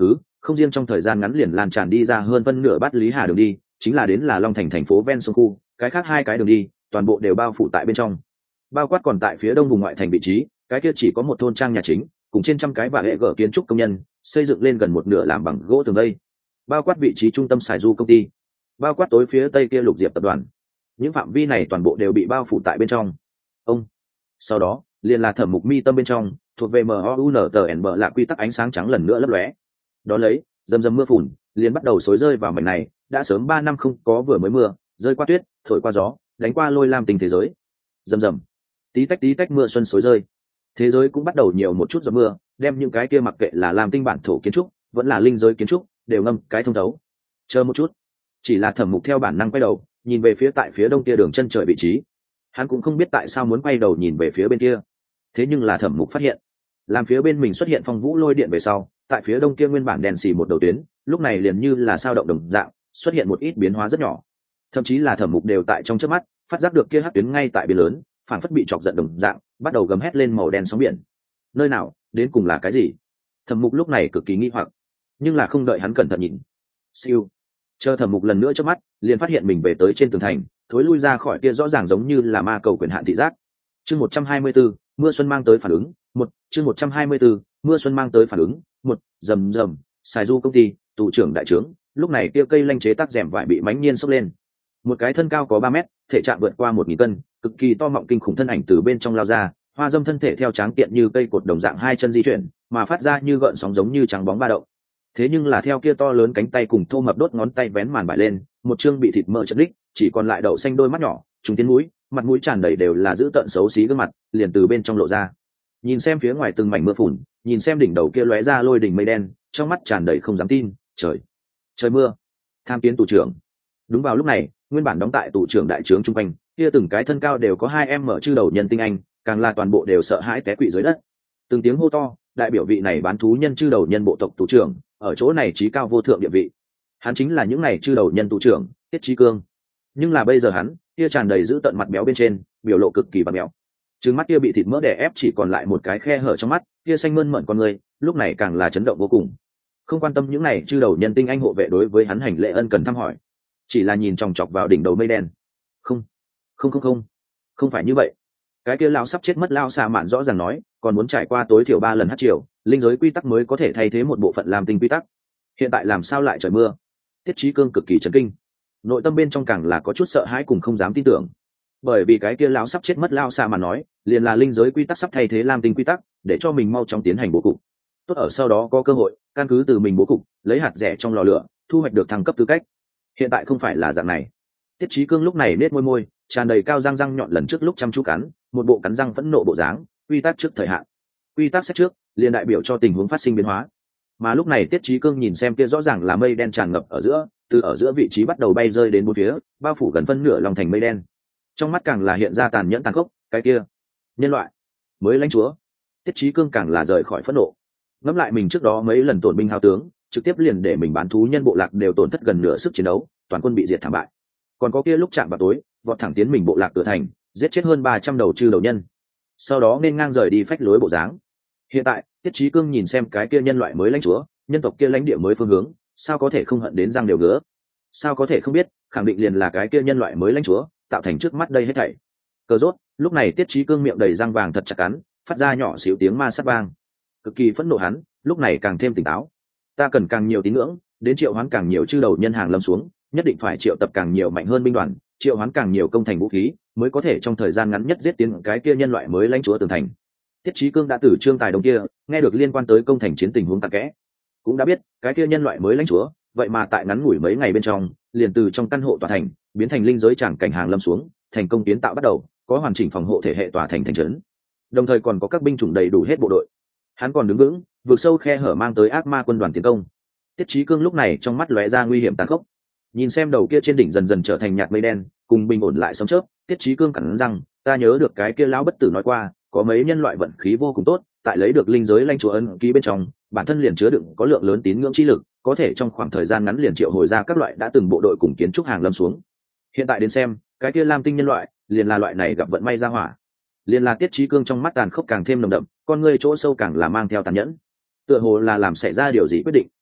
không riêng trong thời gian ngắn liền lan tràn đi ra hơn phân nửa bát lý hà đường đi, chính là đến là Long Thành thành phố ven sông khu, cái khác hai cái đường đi toàn bộ đều bao phủ tại bên trong. Bao quát còn tại phía đông vùng ngoại thành vị trí, cái kia chỉ có một thôn trang nhà chính cùng trên trăm cái và hệ gở kiến trúc công nhân xây dựng lên gần một nửa làm bằng gỗ tường đây. Bao quát vị trí trung tâm xài du công ty, bao quát tối phía tây kia Lục Diệp tập đoàn, những phạm vi này toàn bộ đều bị bao phủ tại bên trong. Ông sau đó liền là Thẩm Mục mi tâm bên trong thuộc về MOUNTN là quy tắc ánh sáng trắng lần nữa lấp lóe. Đó lấy dầm dầm mưa phùn liền bắt đầu xối rơi vào mảnh này đã sớm ba năm không có vừa mới mưa, rơi qua tuyết, thổi qua gió, đánh qua lôi lam tình thế giới. Dầm dầm tí tách tí tách mưa xuân xối rơi, thế giới cũng bắt đầu nhiều một chút giọt mưa, đem những cái kia mặc kệ là làm tinh bản thổ kiến trúc vẫn là linh giới kiến trúc đều ngâm cái thông thấu. Chờ một chút, chỉ là Thẩm Mục theo bản năng quay đầu nhìn về phía tại phía đông kia đường chân trời vị trí. Hắn cũng không biết tại sao muốn quay đầu nhìn về phía bên kia, thế nhưng là Thẩm Mục phát hiện làm phía bên mình xuất hiện phong vũ lôi điện về sau, tại phía đông kia nguyên bản đèn xì một đầu tuyến lúc này liền như là sao động đồng dạng xuất hiện một ít biến hóa rất nhỏ, thậm chí là Thẩm Mục đều tại trong chớp mắt phát giác được kia hắc tuyến ngay tại biển lớn phản phất bị chọc giận đồng dạng bắt đầu gầm hét lên màu đen sóng biển. Nơi nào đến cùng là cái gì? Thẩm Mục lúc này cực kỳ nghi hoặc, nhưng là không đợi hắn cẩn thận nhìn, siêu chờ Thẩm Mục lần nữa trước mắt liền phát hiện mình về tới trên tường thành, thối lui ra khỏi kia rõ ràng giống như là ma cầu quyền hạn thị giác. Chương một trăm hai mươi 124, mưa xuân mang tới phản ứng, một chương một trăm hai mươi 124, mưa xuân mang tới phản ứng, một rầm rầm, xài du công ty, tù trưởng đại trưởng, lúc này kia cây lanh chế tác rèm vải bị mãnh nhiên sốc lên. Một cái thân cao có ba mét, thể trạng vượt qua một nghìn cân, cực kỳ to mọng kinh khủng thân ảnh từ bên trong lao ra, hoa dâm thân thể theo tráng kiện như cây cột đồng dạng hai chân di chuyển, mà phát ra như gợn sóng giống như trắng bóng ba động. Thế nhưng là theo kia to lớn cánh tay cùng thô mập đốt ngón tay vén màn bại lên, một chương bị thịt mỡ chật đích, chỉ còn lại đậu xanh đôi mắt nhỏ, trùng tiến mũi, mặt mũi tràn đầy đều là dữ tợn xấu xí gương mặt, liền từ bên trong lộ ra. Nhìn xem phía ngoài từng mảnh mưa phùn, nhìn xem đỉnh đầu kia lóe ra lôi đỉnh mây đen, trong mắt tràn đầy không dám tin, trời, trời mưa. Tham kiến tù trưởng. Đúng vào lúc này, nguyên bản đóng tại tù trưởng đại trướng trung quanh, kia từng cái thân cao đều có hai em mở chư đầu nhân tinh anh, càng là toàn bộ đều sợ hãi té quỵ dưới đất. Từng tiếng hô to, đại biểu vị này bán thú nhân chư đầu nhân bộ tộc tù trưởng, ở chỗ này trí cao vô thượng địa vị. Hắn chính là những này chư đầu nhân tù trưởng, Tiết Chí Cương. Nhưng là bây giờ hắn, kia tràn đầy giữ tận mặt béo bên trên, biểu lộ cực kỳ bặm béo. Trừng mắt kia bị thịt mỡ đè ép chỉ còn lại một cái khe hở trong mắt, kia xanh mơn mởn con người, lúc này càng là chấn động vô cùng. Không quan tâm những này chư đầu nhân tinh anh hộ vệ đối với hắn hành lễ ân cần thăm hỏi, chỉ là nhìn chòng chọc vào đỉnh đầu mây đen. Không, không không không, không phải như vậy. Cái kia lão sắp chết mất lao xà mạn rõ ràng nói, còn muốn trải qua tối thiểu ba lần hát triều, linh giới quy tắc mới có thể thay thế một bộ phận làm tinh quy tắc. Hiện tại làm sao lại trời mưa? Tiết Chí Cương cực kỳ chấn kinh, nội tâm bên trong càng là có chút sợ hãi cùng không dám tin tưởng. Bởi vì cái kia lão sắp chết mất lao xà mà nói, liền là linh giới quy tắc sắp thay thế lam tinh quy tắc, để cho mình mau chóng tiến hành bố cục. Tốt ở sau đó có cơ hội, căn cứ từ mình bố cục, lấy hạt rẻ trong lò lửa, thu hoạch được thăng cấp tư cách. Hiện tại không phải là dạng này. Tiết Chí Cương lúc này nết môi môi, tràn đầy cao răng răng nhọn lần trước lúc chăm chú cắn, một bộ cắn răng phẫn nộ bộ dáng, quy tắc trước thời hạn. Quy tắc xét trước, liền đại biểu cho tình huống phát sinh biến hóa. Mà lúc này Tiết Chí Cương nhìn xem kia rõ ràng là mây đen tràn ngập ở giữa, từ ở giữa vị trí bắt đầu bay rơi đến bốn phía, bao phủ gần phân nửa lòng thành mây đen. Trong mắt càng là hiện ra tàn nhẫn tàn khốc, cái kia, nhân loại mới lãnh chúa. Tiết Chí Cương càng là rời khỏi phẫn nộ. Ngẫm lại mình trước đó mấy lần tổn binh hao tướng, trực tiếp liền để mình bán thú nhân bộ lạc đều tổn thất gần nửa sức chiến đấu, toàn quân bị diệt thảm bại. Còn có kia lúc chạm vào tối, vọt thẳng tiến mình bộ lạc cửa thành, giết chết hơn ba trăm đầu chư đầu nhân. Sau đó nên ngang rời đi phách lối bộ dáng. Hiện tại, Tiết Chí Cương nhìn xem cái kia nhân loại mới lãnh chúa, nhân tộc kia lãnh địa mới phương hướng, sao có thể không hận đến răng đều ngứa? Sao có thể không biết, khẳng định liền là cái kia nhân loại mới lãnh chúa, tạo thành trước mắt đây hết thảy. Cờ rốt, lúc này Tiết Chí Cương miệng đầy răng vàng thật chặt cắn, phát ra nhỏ xíu tiếng ma sát vang. Cực kỳ phẫn nộ hắn, lúc này càng thêm tỉnh táo. Ta cần càng nhiều tín ngưỡng, đến triệu hoán càng nhiều chư đầu nhân hàng lâm xuống, nhất định phải triệu tập càng nhiều mạnh hơn binh đoàn, triệu hoán càng nhiều công thành vũ khí, mới có thể trong thời gian ngắn nhất giết tiến cái kia nhân loại mới lãnh chúa tường thành. Tiết Chí Cương đã từ Trương Tài Đồng kia nghe được liên quan tới công thành chiến tình huống cặn kẽ, cũng đã biết cái kia nhân loại mới lãnh chúa, vậy mà tại ngắn ngủi mấy ngày bên trong, liền từ trong căn hộ tòa thành biến thành linh giới tràng cảnh hàng lâm xuống, thành công kiến tạo bắt đầu, có hoàn chỉnh phòng hộ thể hệ tòa thành thành trấn, đồng thời còn có các binh chủng đầy đủ hết bộ đội. Hắn còn đứng vững, vượt sâu khe hở mang tới ác ma quân đoàn tiến công. Tiết Chí Cương lúc này trong mắt lóe ra nguy hiểm tàn khốc, nhìn xem đầu kia trên đỉnh dần dần trở thành nhạt mây đen, cùng bình ổn lại sấm chớp, Tiết Chí Cương cắn răng, ta nhớ được cái kia lão bất tử nói qua, có mấy nhân loại vận khí vô cùng tốt, tại lấy được linh giới lãnh chúa ấn ký bên trong, bản thân liền chứa đựng có lượng lớn tín ngưỡng chi lực, có thể trong khoảng thời gian ngắn liền triệu hồi ra các loại đã từng bộ đội cùng kiến trúc hàng lâm xuống. Hiện tại đến xem, cái kia lam tinh nhân loại, liền là loại này gặp vận may ra hỏa. Liền là Tiết Chí Cương trong mắt tàn khốc càng thêm nồng đậm, con ngươi chỗ sâu càng là mang theo tàn nhẫn. Tựa hồ là làm xảy ra điều gì quyết định.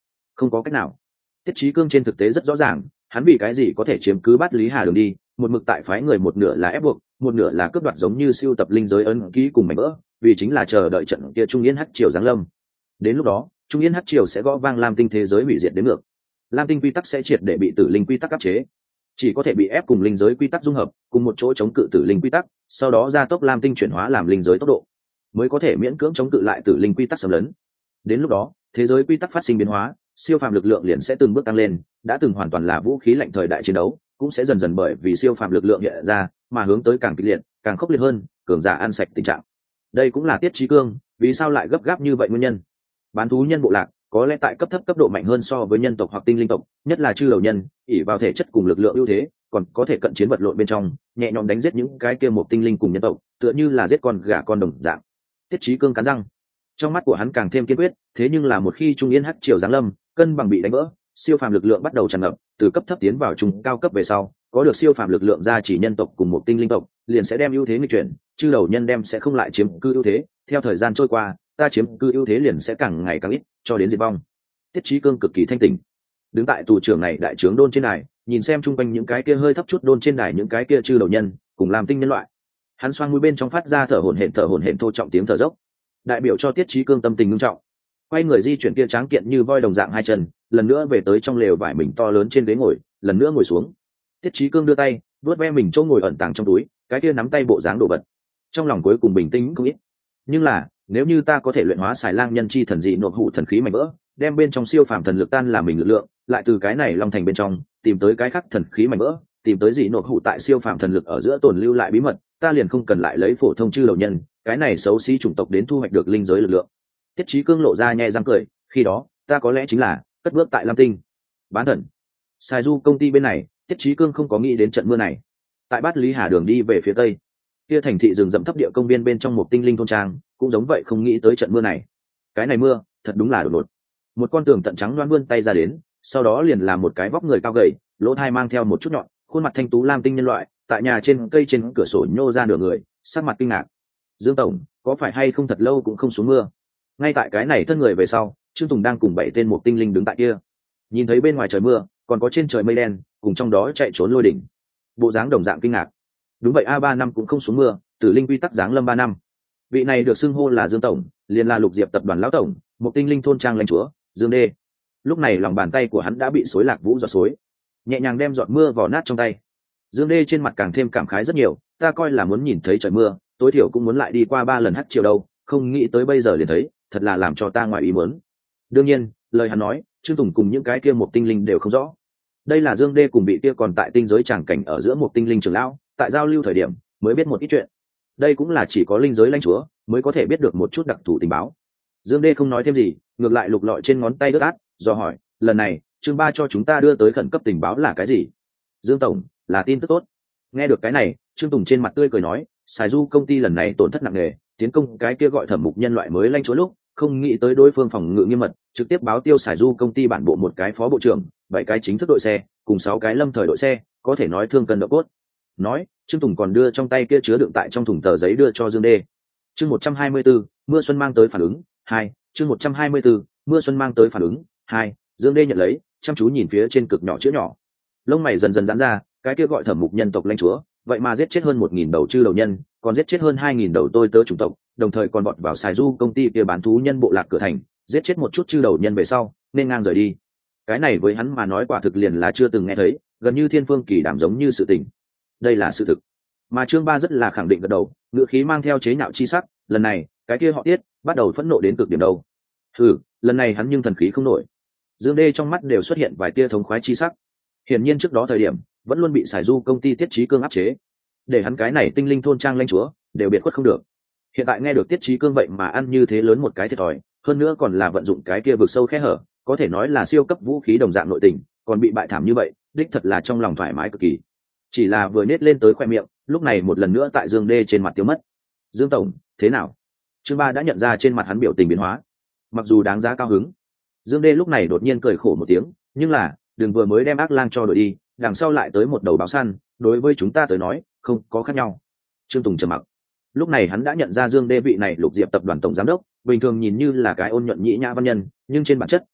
không có cách nào. Tiết Chí Cương trên thực tế rất rõ ràng, hắn vì cái gì có thể chiếm cứ Bát Lý Hà đường đi, một mực tại phái người một nửa là ép buộc, một nửa là cướp đoạt, giống như siêu tập linh giới ấn ký cùng mảnh vỡ, vì chính là chờ đợi trận kia Trung Yên Hắc Triều giáng lâm. Đến lúc đó, Trung Yên Hắc Triều sẽ gõ vang Lam Tinh thế giới hủy diệt đến ngược. Lam Tinh quy tắc sẽ triệt để bị Tử Linh quy tắc áp chế, chỉ có thể bị ép cùng linh giới quy tắc dung hợp, cùng một chỗ chống cự Tử Linh quy tắc, sau đó gia tốc Lam Tinh chuyển hóa làm linh giới tốc độ, mới có thể miễn cưỡng chống cự lại Tử Linh quy tắc xâm lấn. Đến lúc đó, thế giới quy tắc phát sinh biến hóa, siêu phàm lực lượng liền sẽ từng bước tăng lên, đã từng hoàn toàn là vũ khí lạnh thời đại chiến đấu, cũng sẽ dần dần bởi vì siêu phàm lực lượng hiện ra, mà hướng tới càng kịch liệt, càng khốc liệt hơn, cường giả ăn sạch tình trạng. Đây cũng là Tiết Chí Cương vì sao lại gấp gáp như vậy nguyên nhân. Bán thú nhân bộ lạc có lẽ tại cấp thấp cấp độ mạnh hơn so với nhân tộc hoặc tinh linh tộc, nhất là chư đầu nhân, ỷ vào thể chất cùng lực lượng ưu thế, còn có thể cận chiến vật lộn bên trong, nhẹ nhõm đánh giết những cái kia một tinh linh cùng nhân tộc, tựa như là giết con gà con đồng dạng. Tiết Chí Cương cắn răng, trong mắt của hắn càng thêm kiên quyết, thế nhưng là một khi Trung Yên Hắc Triều giáng lâm, cân bằng bị đánh vỡ, siêu phàm lực lượng bắt đầu tràn ngập, từ cấp thấp tiến vào trung cao cấp về sau, có được siêu phàm lực lượng gia chỉ nhân tộc cùng một tinh linh tộc, liền sẽ đem ưu thế nghịch chuyển, chư đầu nhân đem sẽ không lại chiếm cư ưu thế, theo thời gian trôi qua, ta chiếm cư ưu thế liền sẽ càng ngày càng ít, cho đến diệt vong. Tiết Chí Cương cực kỳ thanh tỉnh, đứng tại tù trưởng này đại trướng đôn trên đài, nhìn xem chung quanh những cái kia hơi thấp chút đôn trên đài những cái kia chư đầu nhân, cùng làm tinh nhân loại. Hắn xoang mũi bên trong phát ra thở hổn hển thở hổn hển thô trọng tiếng thở dốc, đại biểu cho Tiết Chí Cương tâm tình nghiêm trọng. Quay người di chuyển kia tráng kiện như voi đồng dạng hai chân, lần nữa về tới trong lều vải mình to lớn trên ghế ngồi, lần nữa ngồi xuống. Tiết Chí Cương đưa tay vuốt ve mình chỗ ngồi ẩn tàng trong túi, cái kia nắm tay bộ dáng đồ vật, trong lòng cuối cùng bình tĩnh không ít. Nhưng là, nếu như ta có thể luyện hóa xài lang nhân chi thần dị nộp hụ thần khí mạnh vỡ, đem bên trong siêu phàm thần lực tan làm mình lực lượng, lại từ cái này long thành bên trong tìm tới cái khác thần khí mạnh vỡ, tìm tới dị nộp hụ tại siêu phàm thần lực ở giữa tồn lưu lại bí mật, ta liền không cần lại lấy phổ thông chư đầu nhân, cái này xấu xí chủng tộc đến thu hoạch được linh giới lực lượng. Tiết Chí Cương lộ ra nhẹ răng cười, khi đó ta có lẽ chính là cất bước tại Lam Tinh. Bán thần Sai Du công ty bên này, Tiết Chí Cương không có nghĩ đến trận mưa này. Tại Bát Lý Hà đường đi về phía tây, kia thành thị rừng rậm thấp địa công viên bên trong một tinh linh thôn trang, cũng giống vậy không nghĩ tới trận mưa này. Cái này mưa thật đúng là đột ngột. Một con tường tận trắng loan vươn tay ra đến, sau đó liền là một cái vóc người cao gầy, lỗ thai mang theo một chút nhọn, khuôn mặt thanh tú lam tinh nhân loại, tại nhà trên cây trên cửa sổ nhô ra nửa người, sắc mặt kinh ngạc. Dương tổng, có phải hay không thật lâu cũng không xuống mưa? Ngay tại cái này thân người về sau, Trương Tùng đang cùng bảy tên một tinh linh đứng tại kia, nhìn thấy bên ngoài trời mưa, còn có trên trời mây đen, cùng trong đó chạy trốn lôi đỉnh, bộ dáng đồng dạng kinh ngạc. Đúng vậy a, ba năm cũng không xuống mưa, Tử Linh quy tắc giáng lâm ba năm. Vị này được xưng hô là Dương tổng, liền là Lục Diệp tập đoàn lão tổng, một tinh linh thôn trang lãnh chúa Dương Đê. Lúc này lòng bàn tay của hắn đã bị xối lạc vũ giọt xối, nhẹ nhàng đem giọt mưa vò nát trong tay. Dương Đê trên mặt càng thêm cảm khái rất nhiều, ta coi là muốn nhìn thấy trời mưa, tối thiểu cũng muốn lại đi qua ba lần hắc chiều đâu, không nghĩ tới bây giờ liền thấy, thật là làm cho ta ngoài ý muốn. Đương nhiên, lời hắn nói, Trương Tùng cùng những cái kia một tinh linh đều không rõ. Đây là Dương Đê cùng bị kia còn tại tinh giới tràng cảnh ở giữa một tinh linh trưởng lão, tại giao lưu thời điểm mới biết một ít chuyện. Đây cũng là chỉ có linh giới lãnh chúa mới có thể biết được một chút đặc thù tình báo. Dương Đê không nói thêm gì, ngược lại lục lọi trên ngón tay ướt át, do hỏi, lần này chương ba cho chúng ta đưa tới khẩn cấp tình báo là cái gì? Dương tổng, là tin tức tốt. Nghe được cái này, Trương Tùng trên mặt tươi cười nói, Sài Du công ty lần này tổn thất nặng nề, tiến công cái kia gọi Thẩm Mục nhân loại mới lãnh chúa lúc, không nghĩ tới đối phương phòng ngự nghiêm mật, trực tiếp báo tiêu Sài Du công ty bản bộ một cái phó bộ trưởng, bảy cái chính thức đội xe, cùng sáu cái lâm thời đội xe, có thể nói thương cân độ cốt. Nói, Trương Tùng còn đưa trong tay kia chứa đựng tại trong thùng tờ giấy đưa cho Dương Đê. Chương một trăm hai mươi tư, mưa xuân mang tới phản ứng hai. Chương một trăm hai mươi tư, mưa xuân mang tới phản ứng hai. Dương Đê nhận lấy, chăm chú nhìn phía trên cực nhỏ chữ nhỏ, lông mày dần dần giãn ra, cái kia gọi Thẩm Mục nhân tộc lãnh chúa, vậy mà giết chết hơn một nghìn đầu chư đầu nhân, còn giết chết hơn hai nghìn đầu tôi tớ chủng tộc, đồng thời còn bọt vào Sài Du công ty kia bán thú nhân bộ lạc cửa thành, giết chết một chút chư đầu nhân về sau, nên ngang rời đi. Cái này với hắn mà nói quả thực liền là chưa từng nghe thấy, gần như thiên phương kỳ đảm giống như sự tình. Đây là sự thực. Mà Chương Ba rất là khẳng định gật đầu, ngữ khí mang theo chế nhạo chi sắc, lần này, cái kia họ Tiết bắt đầu phẫn nộ đến cực điểm đâu. Hừ, lần này hắn nhưng thần khí không nổi. Dương Đê trong mắt đều xuất hiện vài tia thống khoái chi sắc. Hiển nhiên trước đó thời điểm vẫn luôn bị Sài Du công ty Tiết Chí Cương áp chế, để hắn cái này tinh linh thôn trang lãnh chúa đều biệt khuất không được. Hiện tại nghe được Tiết Chí Cương vậy mà ăn như thế lớn một cái thiệt thòi, hơn nữa còn là vận dụng cái kia vực sâu khe hở, có thể nói là siêu cấp vũ khí đồng dạng nội tình, còn bị bại thảm như vậy, đích thật là trong lòng thoải mái cực kỳ. Chỉ là vừa nết lên tới khoe miệng, lúc này một lần nữa tại Dương Đê trên mặt tiêu mất. Dương tổng, thế nào? Chương Ba đã nhận ra trên mặt hắn biểu tình biến hóa, mặc dù đáng giá cao hứng. Dương Đê lúc này đột nhiên cười khổ một tiếng, nhưng là đừng vừa mới đem ác lang cho đội đi, đằng sau lại tới một đầu báo săn, đối với chúng ta tới nói không có khác nhau. Trương Tùng trầm mặc. Lúc này hắn đã nhận ra Dương Đê vị này Lục Diệp tập đoàn tổng giám đốc, bình thường nhìn như là cái ôn nhuận nhĩ nhã văn nhân, nhưng trên bản chất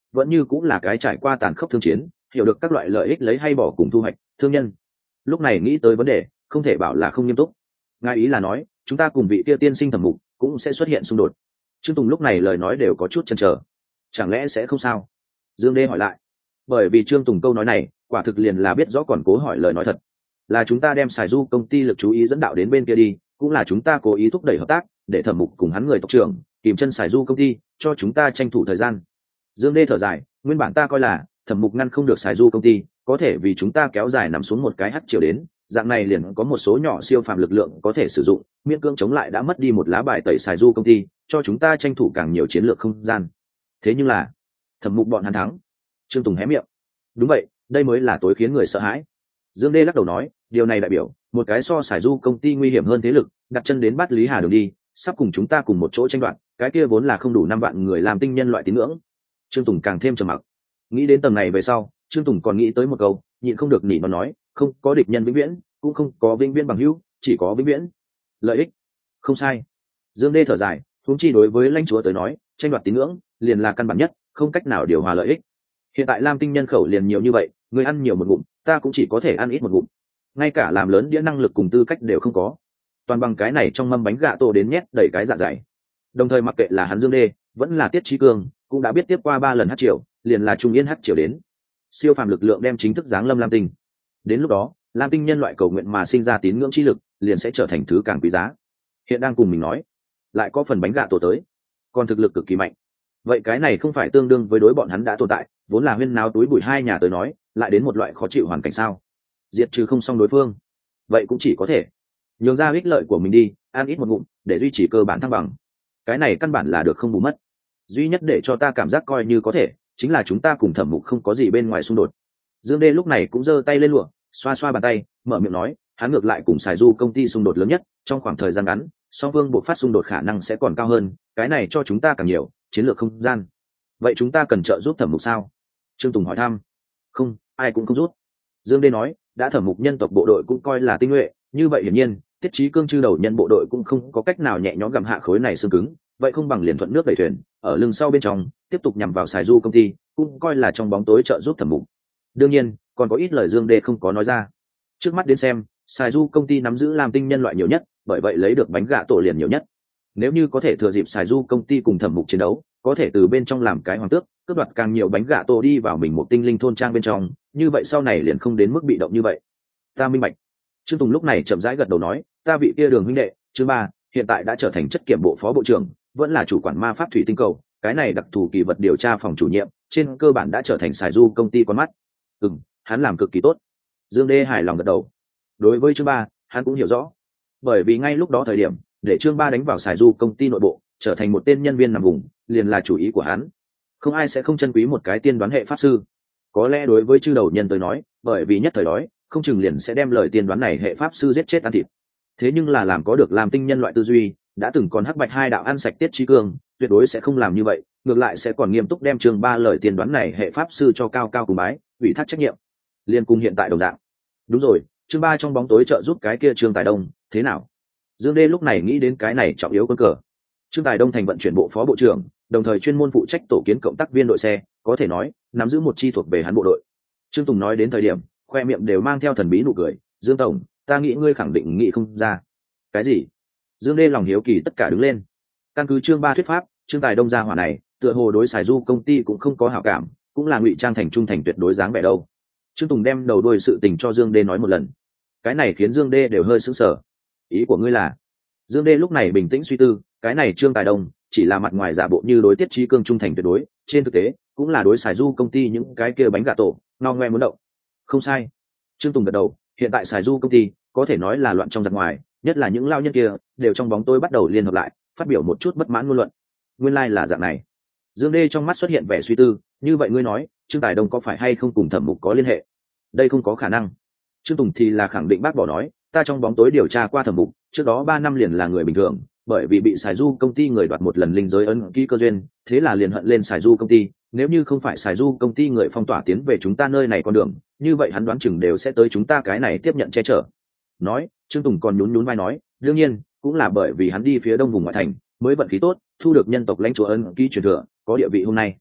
vẫn như cũng là cái trải qua tàn khốc thương chiến, hiểu được các loại lợi ích lấy hay bỏ cùng thu hoạch thương nhân. Lúc này nghĩ tới vấn đề, không thể bảo là không nghiêm túc. Ngài ý là nói chúng ta cùng vị kia tiên sinh Thẩm Mục cũng sẽ xuất hiện xung đột? Trương Tùng lúc này lời nói đều có chút chần chờ. Chẳng lẽ sẽ không sao? Dương Đê hỏi lại. Bởi vì Trương Tùng câu nói này quả thực liền là biết rõ còn cố hỏi lời nói thật. Là chúng ta đem Sài Du công ty lực chú ý dẫn đạo đến bên kia đi, cũng là chúng ta cố ý thúc đẩy hợp tác để Thẩm Mục cùng hắn người tộc trưởng kìm chân Sài Du công ty, cho chúng ta tranh thủ thời gian. Dương Đê thở dài, nguyên bản ta coi là Thẩm Mục ngăn không được Sài Du công ty, có thể vì chúng ta kéo dài nằm xuống một cái hắc chiều đến, dạng này liền có một số nhỏ siêu phàm lực lượng có thể sử dụng, miễn cưỡng chống lại đã mất đi một lá bài tẩy Sài Du công ty, cho chúng ta tranh thủ càng nhiều chiến lược không gian. Thế nhưng là Thẩm Mục bọn hắn thắng. Trương Tùng hé miệng. Đúng vậy, đây mới là tối khiến người sợ hãi. Dương Đê lắc đầu nói, điều này đại biểu một cái so Sài Du công ty nguy hiểm hơn thế lực đặt chân đến Bát Lý Hà đường đi, sắp cùng chúng ta cùng một chỗ tranh đoạt cái kia vốn là không đủ năm vạn người làm tinh nhân loại tín ngưỡng. Trương Tùng càng thêm trầm mặc. Nghĩ đến tầng này về sau, Trương Tùng còn nghĩ tới một câu, nhịn không được nỉ nó nói, không có địch nhân vĩnh viễn, cũng không có vĩnh viễn bằng hữu, chỉ có vĩnh viễn lợi ích. Không sai. Dương Đê thở dài, huống chi đối với lãnh chúa tới nói, tranh đoạt tín ngưỡng liền là căn bản nhất, không cách nào điều hòa lợi ích. Hiện tại lam tinh nhân khẩu liền nhiều như vậy, người ăn nhiều một ngụm, ta cũng chỉ có thể ăn ít một ngụm, ngay cả làm lớn đĩa năng lực cùng tư cách đều không có, toàn bằng cái này trong mâm bánh gạ tổ đến nhét đầy cái dạ dày. Đồng thời mặc kệ là hắn Dương Đê vẫn là Tiết Chí Cương, cũng đã biết tiếp qua ba lần hát triều, liền là trung yên hát triều đến, siêu phàm lực lượng đem chính thức giáng lâm lam tinh. Đến lúc đó lam tinh nhân loại cầu nguyện mà sinh ra tín ngưỡng chi lực liền sẽ trở thành thứ càng quý giá. Hiện đang cùng mình nói lại có phần bánh gạ tổ tới, còn thực lực cực kỳ mạnh, vậy cái này không phải tương đương với đối bọn hắn đã tồn tại vốn là huyên náo túi bụi hai nhà tới nói lại đến một loại khó chịu hoàn cảnh sao? Diệt trừ không xong đối phương, vậy cũng chỉ có thể nhường ra ích lợi của mình đi, ăn ít một ngụm để duy trì cơ bản thăng bằng. Cái này căn bản là được không bù mất. Duy nhất để cho ta cảm giác coi như có thể chính là chúng ta cùng Thẩm Mục không có gì bên ngoài xung đột. Dương Đê lúc này cũng giơ tay lên lụa, xoa xoa bàn tay, mở miệng nói, hắn ngược lại cùng Sài Du công ty xung đột lớn nhất, trong khoảng thời gian ngắn song phương buộc phát xung đột khả năng sẽ còn cao hơn, cái này cho chúng ta càng nhiều chiến lược không gian. Vậy chúng ta cần trợ giúp Thẩm Mục sao? Trương Tùng hỏi thăm. Không, ai cũng không giúp. Dương Đê nói, đã Thẩm Mục nhân tộc bộ đội cũng coi là tinh nhuệ, như vậy hiển nhiên Tiết Chí Cương chư đầu nhân bộ đội cũng không có cách nào nhẹ nhõm gặm hạ khối này xương cứng, vậy không bằng liền thuận nước đẩy thuyền, ở lưng sau bên trong tiếp tục nhằm vào Sài Du công ty, cũng coi là trong bóng tối trợ giúp Thẩm Mục. Đương nhiên còn có ít lời Dương Đê không có nói ra. Trước mắt đến xem, Sài Du công ty nắm giữ làm tinh nhân loại nhiều nhất, bởi vậy lấy được bánh gạ tổ liền nhiều nhất. Nếu như có thể thừa dịp Sài Du công ty cùng Thẩm Mục chiến đấu, có thể từ bên trong làm cái hoàng tước, cướp đoạt càng nhiều bánh gạ tổ đi vào mình một tinh linh thôn trang bên trong, như vậy sau này liền không đến mức bị động như vậy. Ta minh bạch. Trương Tùng lúc này chậm rãi gật đầu nói, ta vị kia Đường huynh đệ chương ba hiện tại đã trở thành chất kiểm bộ phó bộ trưởng, vẫn là chủ quản ma pháp thủy tinh cầu, cái này đặc thù kỳ vật điều tra phòng chủ nhiệm, trên cơ bản đã trở thành Sài Du công ty con mắt. Ừ, hắn làm cực kỳ tốt. Dương Đê hài lòng gật đầu. Đối với chương ba hắn cũng hiểu rõ, bởi vì ngay lúc đó thời điểm để chương ba đánh vào Sài Du công ty nội bộ, trở thành một tên nhân viên nằm vùng, liền là chủ ý của hắn. Không ai sẽ không trân quý một cái tiên đoán hệ pháp sư. Có lẽ đối với chư đầu nhân tới nói, bởi vì nhất thời đói, không chừng liền sẽ đem lời tiên đoán này hệ pháp sư giết chết ăn thịt. Thế nhưng là làm có được làm tinh nhân loại tư duy, đã từng còn hắc bạch hai đạo ăn sạch Tiết Chí Cương, tuyệt đối sẽ không làm như vậy, ngược lại sẽ còn nghiêm túc đem chương ba lời tiên đoán này hệ pháp sư cho cao cao cùng bái, ủy thác trách nhiệm. Liên cung hiện tại đồng dạng. Đúng rồi, chương ba trong bóng tối trợ giúp cái kia Trương Tài Đông, thế nào? Dương Đê lúc này nghĩ đến cái này trọng yếu quân cờ. Trương Tài Đông thành vận chuyển bộ phó bộ trưởng, đồng thời chuyên môn phụ trách tổ kiến cộng tác viên đội xe, có thể nói nắm giữ một chi thuộc về hắn bộ đội. Trương Tùng nói đến thời điểm khoe miệng đều mang theo thần bí nụ cười. Dương tổng, ta nghĩ ngươi khẳng định nghĩ không ra. Cái gì? Dương Đê lòng hiếu kỳ tất cả đứng lên. Căn cứ chương ba thuyết pháp, Trương Tài Đông gia hỏa này tựa hồ đối Sài Du công ty cũng không có hảo cảm, cũng là ngụy trang thành trung thành tuyệt đối dáng vẻ đâu. Trương Tùng đem đầu đuôi sự tình cho Dương Đê nói một lần, cái này khiến Dương Đê đều hơi sững sờ. Ý của ngươi là? Dương Đê lúc này bình tĩnh suy tư, cái này Trương Tài Đông chỉ là mặt ngoài giả bộ như đối Tiết Chí Cương trung thành tuyệt đối, trên thực tế cũng là đối Sài Du công ty những cái kia bánh gà tổ ngao ngoe muốn động. Không sai. Trương Tùng gật đầu, hiện tại Sài Du công ty có thể nói là loạn trong giặc ngoài, nhất là những lao nhân kia đều trong bóng tối bắt đầu liên hợp lại, phát biểu một chút bất mãn ngôn luận. Nguyên lai like là dạng này. Dương Đê trong mắt xuất hiện vẻ suy tư, như vậy ngươi nói Trương Tài Đông có phải hay không cùng Thẩm Mục có liên hệ? Đây không có khả năng. Trương Tùng thì là khẳng định bác bỏ nói, ta trong bóng tối điều tra qua Thẩm Mục, trước đó ba năm liền là người bình thường, bởi vì bị Sài Du công ty người đoạt một lần linh giới ấn ký cơ duyên, thế là liền hận lên Sài Du công ty, nếu như không phải Sài Du công ty người phong tỏa tiến về chúng ta nơi này con đường, như vậy hắn đoán chừng đều sẽ tới chúng ta cái này tiếp nhận che chở. Nói, Trương Tùng còn nhún nhún vai nói, đương nhiên cũng là bởi vì hắn đi phía đông vùng ngoại thành mới vận khí tốt, thu được nhân tộc lãnh chúa ấn ký truyền thừa, có địa vị hôm nay.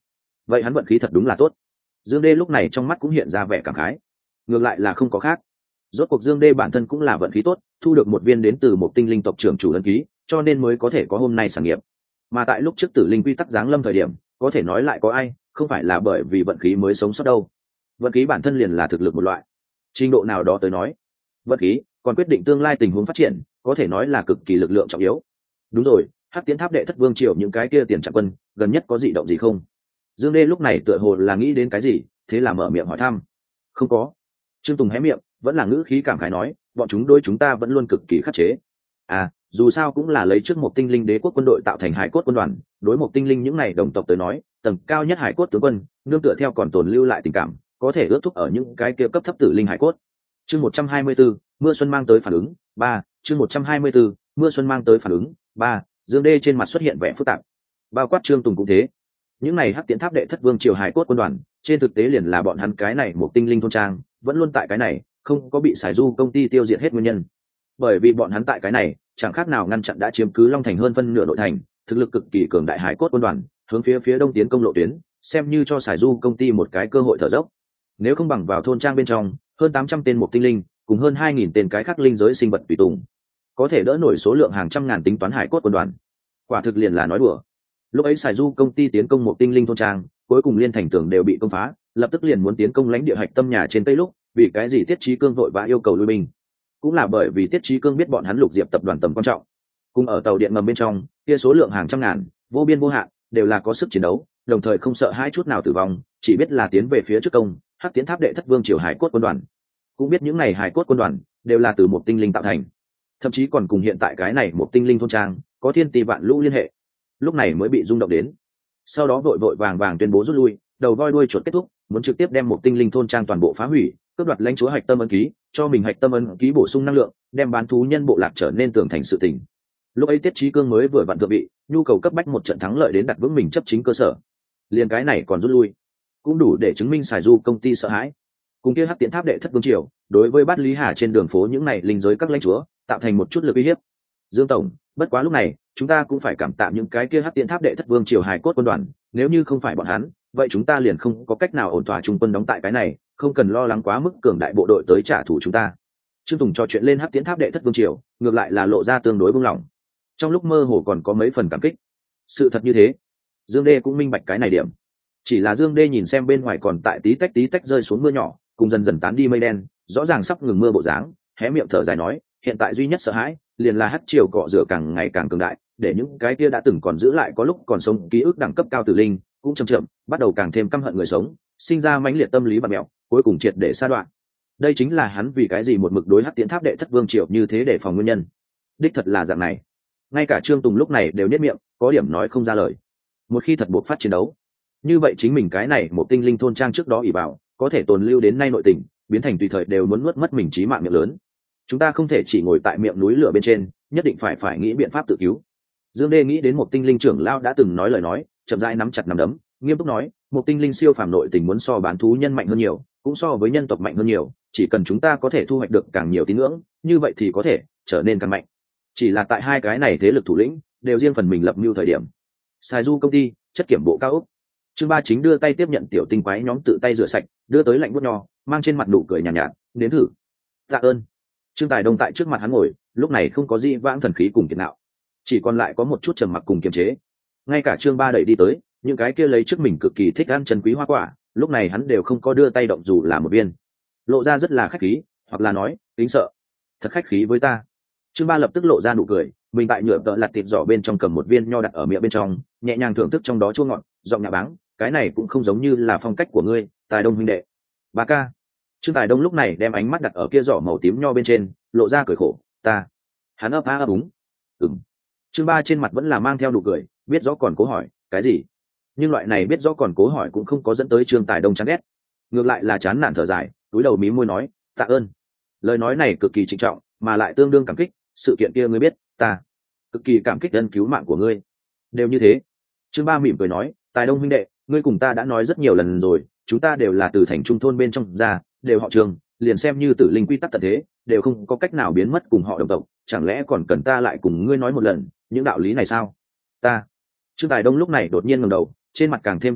vậy hắn vận khí thật đúng là tốt. Dương Đê lúc này trong mắt cũng hiện ra vẻ cảm khái. Ngược lại là không có khác, rốt cuộc Dương Đê bản thân cũng là vận khí tốt, thu được một viên đến từ một tinh linh tộc trưởng chủ ấn ký, cho nên mới có thể có hôm nay sản nghiệp. Mà tại lúc trước tử linh quy tắc giáng lâm thời điểm, có thể nói lại có ai không phải là bởi vì vận khí mới sống sót đâu. Vận khí bản thân liền là thực lực một loại, trình độ nào đó tới nói, vận khí còn quyết định tương lai tình huống phát triển, có thể nói là cực kỳ lực lượng trọng yếu. Đúng rồi, Hắc Tiến Tháp đệ thất vương triều những cái kia tiền trạng quân gần nhất có dị động gì không? Dương Đê lúc này tựa hồ là nghĩ đến cái gì, thế là mở miệng hỏi thăm. Không có. Trương Tùng hé miệng, vẫn là ngữ khí cảm khái nói, bọn chúng đôi chúng ta vẫn luôn cực kỳ khắc chế. À, dù sao cũng là lấy trước một tinh linh đế quốc quân đội tạo thành hải cốt quân đoàn, đối một tinh linh những này đồng tộc tới nói, tầng cao nhất hải cốt tướng quân, nương tựa theo còn tồn lưu lại tình cảm, có thể ước thúc ở những cái kia cấp thấp tử linh hải cốt. Chương một trăm hai mươi 124, mưa xuân mang tới phản ứng, ba, chương một trăm hai mươi 124, mưa xuân mang tới phản ứng, ba, Dương Đê trên mặt xuất hiện vẻ phức tạp. Bao quát Trương Tùng cũng thế. Những này Hắc Tiễn Tháp đệ thất vương triều hải cốt quân đoàn, trên thực tế liền là bọn hắn cái này một tinh linh thôn trang, vẫn luôn tại cái này, không có bị Sải Du công ty tiêu diệt hết nguyên nhân. Bởi vì bọn hắn tại cái này, chẳng khác nào ngăn chặn đã chiếm cứ Long Thành hơn phân nửa nội thành, thực lực cực kỳ cường đại hải cốt quân đoàn, hướng phía phía đông tiến công lộ tuyến, xem như cho Sải Du công ty một cái cơ hội thở dốc. Nếu không bằng vào thôn trang bên trong, hơn tám trăm tên một tinh linh, cùng hơn hai nghìn tên cái khác linh giới sinh vật tùy tùng, có thể đỡ nổi số lượng hàng trăm ngàn tính toán hải cốt quân đoàn. Quả thực liền là nói đùa. Lúc ấy Sải Du công ty tiến công một tinh linh thôn trang, cuối cùng liên thành tường đều bị công phá, lập tức liền muốn tiến công lãnh địa hạch tâm nhà trên tây lúc, vì cái gì Tiết Chí Cương vội vã yêu cầu lui binh, cũng là bởi vì Tiết Chí Cương biết bọn hắn Lục Diệp tập đoàn tầm quan trọng. Cùng ở tàu điện ngầm bên trong, kia số lượng hàng trăm ngàn, vô biên vô hạn, đều là có sức chiến đấu, đồng thời không sợ hai chút nào tử vong, chỉ biết là tiến về phía trước công. Hắc Tiến Tháp đệ thất vương triều hải cốt quân đoàn, cũng biết những này hải cốt quân đoàn đều là từ một tinh linh tạo thành, thậm chí còn cùng hiện tại cái này một tinh linh thôn trang có thiên tỷ vạn lũ liên hệ, lúc này mới bị rung động đến. Sau đó vội vội vàng vàng tuyên bố rút lui, đầu voi đuôi chuột kết thúc, muốn trực tiếp đem một tinh linh thôn trang toàn bộ phá hủy, cướp đoạt lãnh chúa hạch tâm ấn ký, cho mình hạch tâm ấn ký bổ sung năng lượng, đem bán thú nhân bộ lạc trở nên tường thành sự tình. Lúc ấy Tiết Chí Cương mới vừa vặn thượng vị, nhu cầu cấp bách một trận thắng lợi đến đặt vững mình chấp chính cơ sở, liền cái này còn rút lui, cũng đủ để chứng minh Sải Du công ty sợ hãi. Cùng kia Hắc Tiễn Tháp đệ thất vương triều, đối với Bát Lý Hà trên đường phố những này linh giới các lãnh chúa, tạo thành một chút lực uy hiếp. Dương tổng, bất quá lúc này, chúng ta cũng phải cảm tạ những cái kia Hắc Tiễn Tháp đệ thất vương triều hài cốt quân đoàn, nếu như không phải bọn hắn, vậy chúng ta liền không có cách nào ổn thỏa trung quân đóng tại cái này, không cần lo lắng quá mức cường đại bộ đội tới trả thù chúng ta. Trương Tùng trò chuyện lên Hắc Tiễn Tháp đệ thất vương triều, ngược lại là lộ ra tương đối buông lỏng, trong lúc mơ hồ còn có mấy phần cảm kích. Sự thật như thế, Dương Đê cũng minh bạch cái này điểm. Chỉ là Dương Đê nhìn xem bên ngoài còn tại tí tách tí tách rơi xuống mưa nhỏ, cùng dần dần tán đi mây đen, rõ ràng sắp ngừng mưa bộ dáng, hé miệng thở dài nói, hiện tại duy nhất sợ hãi liền là Hắc triều cọ rửa càng ngày càng cường đại, để những cái kia đã từng còn giữ lại có lúc còn sống ký ức đẳng cấp cao tử linh cũng chậm chậm bắt đầu càng thêm căm hận người sống, sinh ra mãnh liệt tâm lý bạt mẹo, cuối cùng triệt để sa đoạn. Đây chính là hắn vì cái gì một mực đối Hắc Tiễn Tháp đệ thất vương triều như thế để phòng nguyên nhân. Đích thật là dạng này. Ngay cả Trương Tùng lúc này đều nhếch miệng, có điểm nói không ra lời. Một khi thật buộc phát chiến đấu, như vậy chính mình cái này một tinh linh thôn trang trước đó ỷ bảo có thể tồn lưu đến nay nội tình, biến thành tùy thời đều muốn nuốt mất mình chí mạng miệng lớn. Chúng ta không thể chỉ ngồi tại miệng núi lửa bên trên, nhất định phải phải nghĩ biện pháp tự cứu. Dương Đê nghĩ đến một tinh linh trưởng lao đã từng nói lời nói, chậm rãi nắm chặt nắm đấm, nghiêm túc nói, một tinh linh siêu phàm nội tình muốn so bán thú nhân mạnh hơn nhiều, cũng so với nhân tộc mạnh hơn nhiều, chỉ cần chúng ta có thể thu hoạch được càng nhiều tín ngưỡng, như vậy thì có thể trở nên càng mạnh. Chỉ là tại hai cái này thế lực thủ lĩnh đều riêng phần mình lập mưu thời điểm. Sải Du công ty, chất kiểm bộ cao ốc. Trương Ba Chính đưa tay tiếp nhận tiểu tinh quái nhóm tự tay rửa sạch, đưa tới lạnh buốt nho, mang trên mặt nụ cười nhàn nhạt, nhạt, nếm thử. Tạ ơn. Trương Tài Đông tại trước mặt hắn ngồi, lúc này không có gì vãng thần khí cùng kiệt nạo, chỉ còn lại có một chút trầm mặc cùng kiềm chế. Ngay cả Trương Ba đẩy đi tới, những cái kia lấy trước mình cực kỳ thích ăn chân quý hoa quả, lúc này hắn đều không có đưa tay động dù là một viên, lộ ra rất là khách khí, hoặc là nói kính sợ. Thật khách khí với ta. Trương Ba lập tức lộ ra nụ cười, mình tại nhựa tợ lặt thịt giỏ bên trong cầm một viên nho đặt ở miệng bên trong, nhẹ nhàng thưởng thức trong đó chua ngọt, giọng nhã báng, cái này cũng không giống như là phong cách của ngươi, Tài Đông huynh đệ. Ba ca. Trương Tài Đông lúc này đem ánh mắt đặt ở kia giỏ màu tím nho bên trên, lộ ra cười khổ, ta. Hắn ấp á ấp úng. Ừm. Trương Ba trên mặt vẫn là mang theo nụ cười, biết rõ còn cố hỏi, cái gì? Nhưng loại này biết rõ còn cố hỏi cũng không có dẫn tới Trương Tài Đông chán ghét, ngược lại là chán nản thở dài, túi đầu mím môi nói, tạ ơn. Lời nói này cực kỳ trịnh trọng, mà lại tương đương cảm kích, sự kiện kia ngươi biết, ta cực kỳ cảm kích ân cứu mạng của ngươi. Đều như thế. Trương Ba mỉm cười nói, Tài Đông huynh đệ, ngươi cùng ta đã nói rất nhiều lần rồi, chúng ta đều là từ thành trung thôn bên trong ra, đều họ Trương, liền xem như tử linh quy tắc tận thế, đều không có cách nào biến mất cùng họ đồng tộc, chẳng lẽ còn cần ta lại cùng ngươi nói một lần những đạo lý này sao? Ta. Trương Tài Đông lúc này đột nhiên ngẩng đầu, trên mặt càng thêm cảm kích,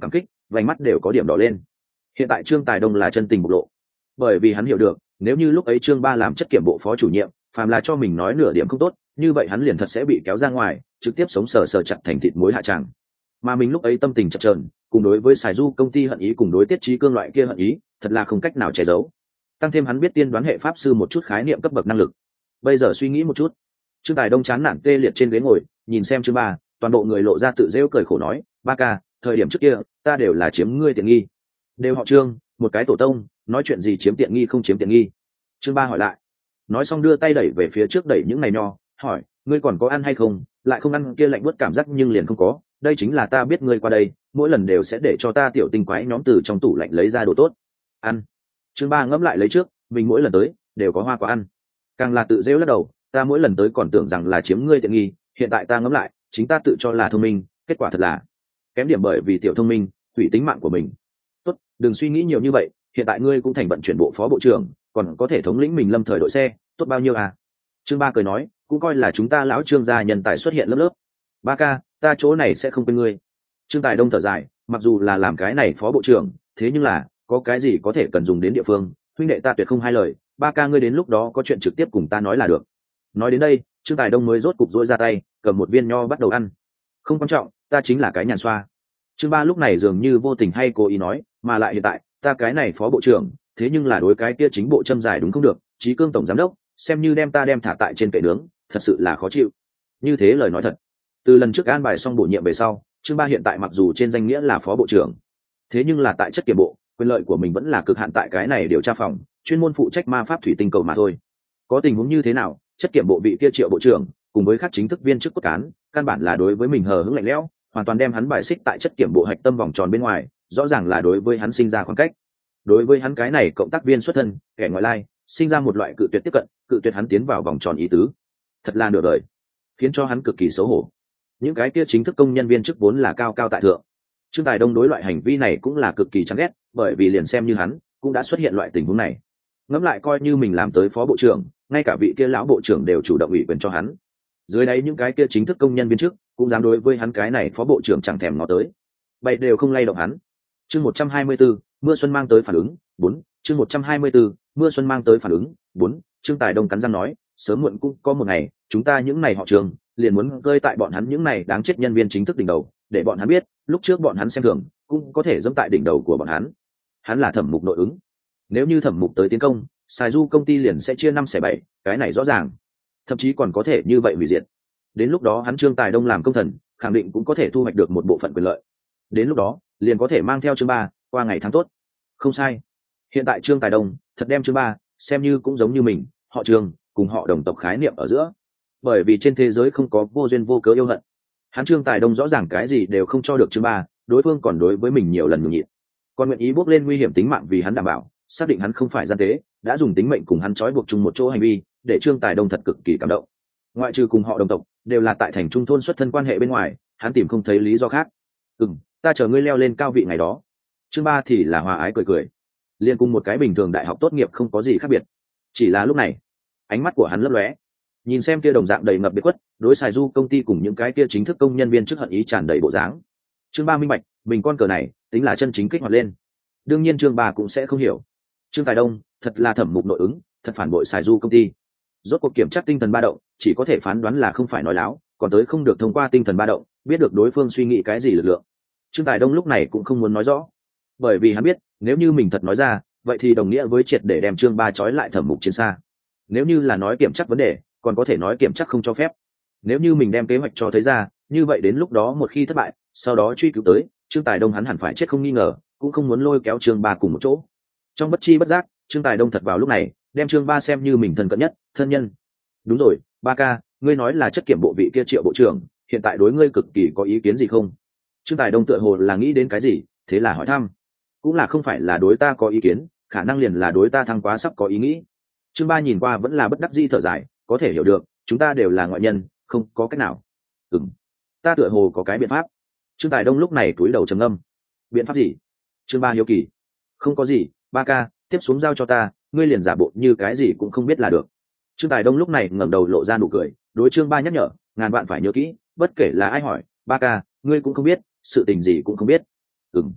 vành mắt đều có điểm đỏ lên. Hiện tại Trương Tài Đông là chân tình bộc lộ, bởi vì hắn hiểu được nếu như lúc ấy Trương Ba làm chất kiểm bộ phó chủ nhiệm, phàm là cho mình nói nửa điểm không tốt, như vậy hắn liền thật sẽ bị kéo ra ngoài, trực tiếp sống sờ sờ chặt thành thịt muối hạ tràng. Mà mình lúc ấy tâm tình chập chờn, cùng đối với Sài Du công ty hận ý cùng đối Tiết Chí Cương loại kia hận ý, thật là không cách nào che giấu. Tăng thêm hắn biết tiên đoán hệ pháp sư một chút khái niệm cấp bậc năng lực. Bây giờ suy nghĩ một chút, Trương Tài Đông chán nản tê liệt trên ghế ngồi, nhìn xem Trương Ba, toàn bộ người lộ ra tự rêu cười khổ nói, ba ca, thời điểm trước kia, ta đều là chiếm ngươi tiện nghi. Đều họ Trương, một cái tổ tông, nói chuyện gì chiếm tiện nghi không chiếm tiện nghi. Trương Ba hỏi lại, nói xong đưa tay đẩy về phía trước đẩy những này nho, hỏi, ngươi còn có ăn hay không? Lại không ăn kia lạnh buốt cảm giác nhưng liền không có, đây chính là ta biết ngươi qua đây, mỗi lần đều sẽ để cho ta tiểu tinh quái nhóm từ trong tủ lạnh lấy ra đồ tốt. Ăn. Trương Ba ngẫm lại lấy trước, mình mỗi lần tới đều có hoa quả ăn. Càng là tự rêu lắc đầu, ta mỗi lần tới còn tưởng rằng là chiếm ngươi tiện nghi, hiện tại ta ngẫm lại, chính ta tự cho là thông minh, kết quả thật là kém điểm bởi vì tiểu thông minh, hủy tính mạng của mình. Tốt, đừng suy nghĩ nhiều như vậy, hiện tại ngươi cũng thành vận chuyển bộ phó bộ trưởng, còn có thể thống lĩnh mình lâm thời đội xe, tốt bao nhiêu à? Trương Ba cười nói, cũng coi là chúng ta lão Trương gia nhân tài xuất hiện lớp lớp. Ba ca, ta chỗ này sẽ không quên ngươi. Trương Tài Đông thở dài, mặc dù là làm cái này phó bộ trưởng, thế nhưng là có cái gì có thể cần dùng đến địa phương, huynh đệ ta tuyệt không hai lời, ba ca ngươi đến lúc đó có chuyện trực tiếp cùng ta nói là được. Nói đến đây, Trương Tài Đông mới rốt cục dỗi ra tay, cầm một viên nho bắt đầu ăn. Không quan trọng, ta chính là cái nhàn xoa. Trương Ba lúc này dường như vô tình hay cố ý nói, mà lại hiện tại, ta cái này phó bộ trưởng, thế nhưng là đối cái kia chính bộ châm giải đúng không được, Chí Cương tổng giám đốc, xem như đem ta đem thả tại trên kệ nướng, thật sự là khó chịu. Như thế lời nói thật. Từ lần trước an bài xong bổ nhiệm về sau, Trương Ba hiện tại mặc dù trên danh nghĩa là phó bộ trưởng, thế nhưng là tại chất kiểm bộ, quyền lợi của mình vẫn là cực hạn tại cái này điều tra phòng, chuyên môn phụ trách ma pháp thủy tinh cầu mà thôi. Có tình huống như thế nào, chất kiểm bộ vị kia Triệu bộ trưởng, cùng với các chính thức viên chức cốt cán, căn bản là đối với mình hờ hững lạnh lẽo, hoàn toàn đem hắn bài xích tại chất kiểm bộ hạch tâm vòng tròn bên ngoài, rõ ràng là đối với hắn sinh ra khoảng cách. Đối với hắn cái này cộng tác viên xuất thân, kẻ ngoại lai, sinh ra một loại cự tuyệt tiếp cận, cự tuyệt hắn tiến vào vòng tròn ý tứ. Thật là nửa đời, khiến cho hắn cực kỳ xấu hổ. Những cái kia chính thức công nhân viên chức vốn là cao cao tại thượng, Trương Tài Đông đối loại hành vi này cũng là cực kỳ chán ghét, bởi vì liền xem như hắn cũng đã xuất hiện loại tình huống này. Ngẫm lại coi như mình làm tới phó bộ trưởng, ngay cả vị kia lão bộ trưởng đều chủ động ủy quyền cho hắn, dưới đấy những cái kia chính thức công nhân viên chức cũng dám đối với hắn cái này phó bộ trưởng chẳng thèm ngó tới, bậy đều không lay động hắn. Chương một trăm hai mươi 124, mưa xuân mang tới phản ứng bốn. Chương một trăm hai mươi 124, mưa xuân mang tới phản ứng bốn. Trương Tài Đông cắn răng nói, sớm muộn cũng có một ngày, chúng ta những này họ Trương liền muốn rơi tại bọn hắn những này đáng chết nhân viên chính thức đỉnh đầu, để bọn hắn biết, lúc trước bọn hắn xem thường, cũng có thể dẫm tại đỉnh đầu của bọn hắn. Hắn là thẩm mục nội ứng, nếu như thẩm mục tới tiến công, Sài Du công ty liền sẽ chia năm xẻ bảy, cái này rõ ràng, thậm chí còn có thể như vậy hủy diệt. Đến lúc đó hắn Trương Tài Đông làm công thần, khẳng định cũng có thể thu hoạch được một bộ phận quyền lợi. Đến lúc đó, liền có thể mang theo Trương Ba qua ngày tháng tốt. Không sai, hiện tại Trương Tài Đông thật đem Trương Ba xem như cũng giống như mình, họ Trương cùng họ đồng tộc khái niệm ở giữa, bởi vì trên thế giới không có vô duyên vô cớ yêu hận. Hắn Trương Tài Đông rõ ràng cái gì đều không cho được Trương Ba, đối phương còn đối với mình nhiều lần nhường nhịn, còn nguyện ý bước lên nguy hiểm tính mạng vì hắn đảm bảo, xác định hắn không phải gian tế, đã dùng tính mệnh cùng hắn trói buộc chung một chỗ hành vi, để Trương Tài Đông thật cực kỳ cảm động. Ngoại trừ cùng họ đồng tộc, đều là tại thành trung thôn xuất thân quan hệ bên ngoài, hắn tìm không thấy lý do khác. Ừm, ta chờ ngươi leo lên cao vị ngày đó. Trương Ba thì là hòa ái cười cười, liên cùng một cái bình thường đại học tốt nghiệp không có gì khác biệt. Chỉ là lúc này, ánh mắt của hắn lấp lóe, nhìn xem kia đồng dạng đầy ngập biệt khuất, đối Sài Du công ty cùng những cái kia chính thức công nhân viên trước hận ý tràn đầy bộ dáng. Trương Ba minh bạch, mình con cờ này tính là chân chính kích hoạt lên. Đương nhiên Trương Ba cũng sẽ không hiểu, Trương Tài Đông thật là thẩm mục nội ứng, thật phản bội Sài Du công ty. Rốt cuộc kiểm tra tinh thần ba động, chỉ có thể phán đoán là không phải nói láo, còn tới không được thông qua tinh thần ba động biết được đối phương suy nghĩ cái gì lực lượng. Trương Tài Đông lúc này cũng không muốn nói rõ, bởi vì hắn biết, nếu như mình thật nói ra, vậy thì đồng nghĩa với triệt để đem Trương Ba trói lại thẩm mục chiến xa. Nếu như là nói kiểm chắc vấn đề, còn có thể nói kiểm chắc không cho phép. Nếu như mình đem kế hoạch cho thấy ra, như vậy đến lúc đó một khi thất bại, sau đó truy cứu tới, Trương Tài Đông hắn hẳn phải chết không nghi ngờ, cũng không muốn lôi kéo Trương Ba cùng một chỗ. Trong bất chi bất giác, Trương Tài Đông thật vào lúc này đem Trương Ba xem như mình thân cận nhất, thân nhân. Đúng rồi, Ba ca, ngươi nói là chất kiểm bộ vị kia Triệu bộ trưởng, hiện tại đối ngươi cực kỳ có ý kiến gì không? Trương Tài Đông tựa hồ là nghĩ đến cái gì, thế là hỏi thăm. Cũng là không phải là đối ta có ý kiến, khả năng liền là đối ta thăng quá sắp có ý nghĩ. Trương Ba nhìn qua vẫn là bất đắc dĩ thở dài, có thể hiểu được, chúng ta đều là ngoại nhân, không có cách nào. Ừm, ta tựa hồ có cái biện pháp. Trương Tài Đông lúc này cúi đầu trầm ngâm. Biện pháp gì? Trương Ba hiếu kỳ. Không có gì, Ba ca, tiếp xuống giao cho ta, ngươi liền giả bộ như cái gì cũng không biết là được. Trương Tài Đông lúc này ngẩng đầu lộ ra nụ cười, đối Trương Ba nhắc nhở, ngàn vạn phải nhớ kỹ, bất kể là ai hỏi, Ba ca, ngươi cũng không biết, sự tình gì cũng không biết. Ừm,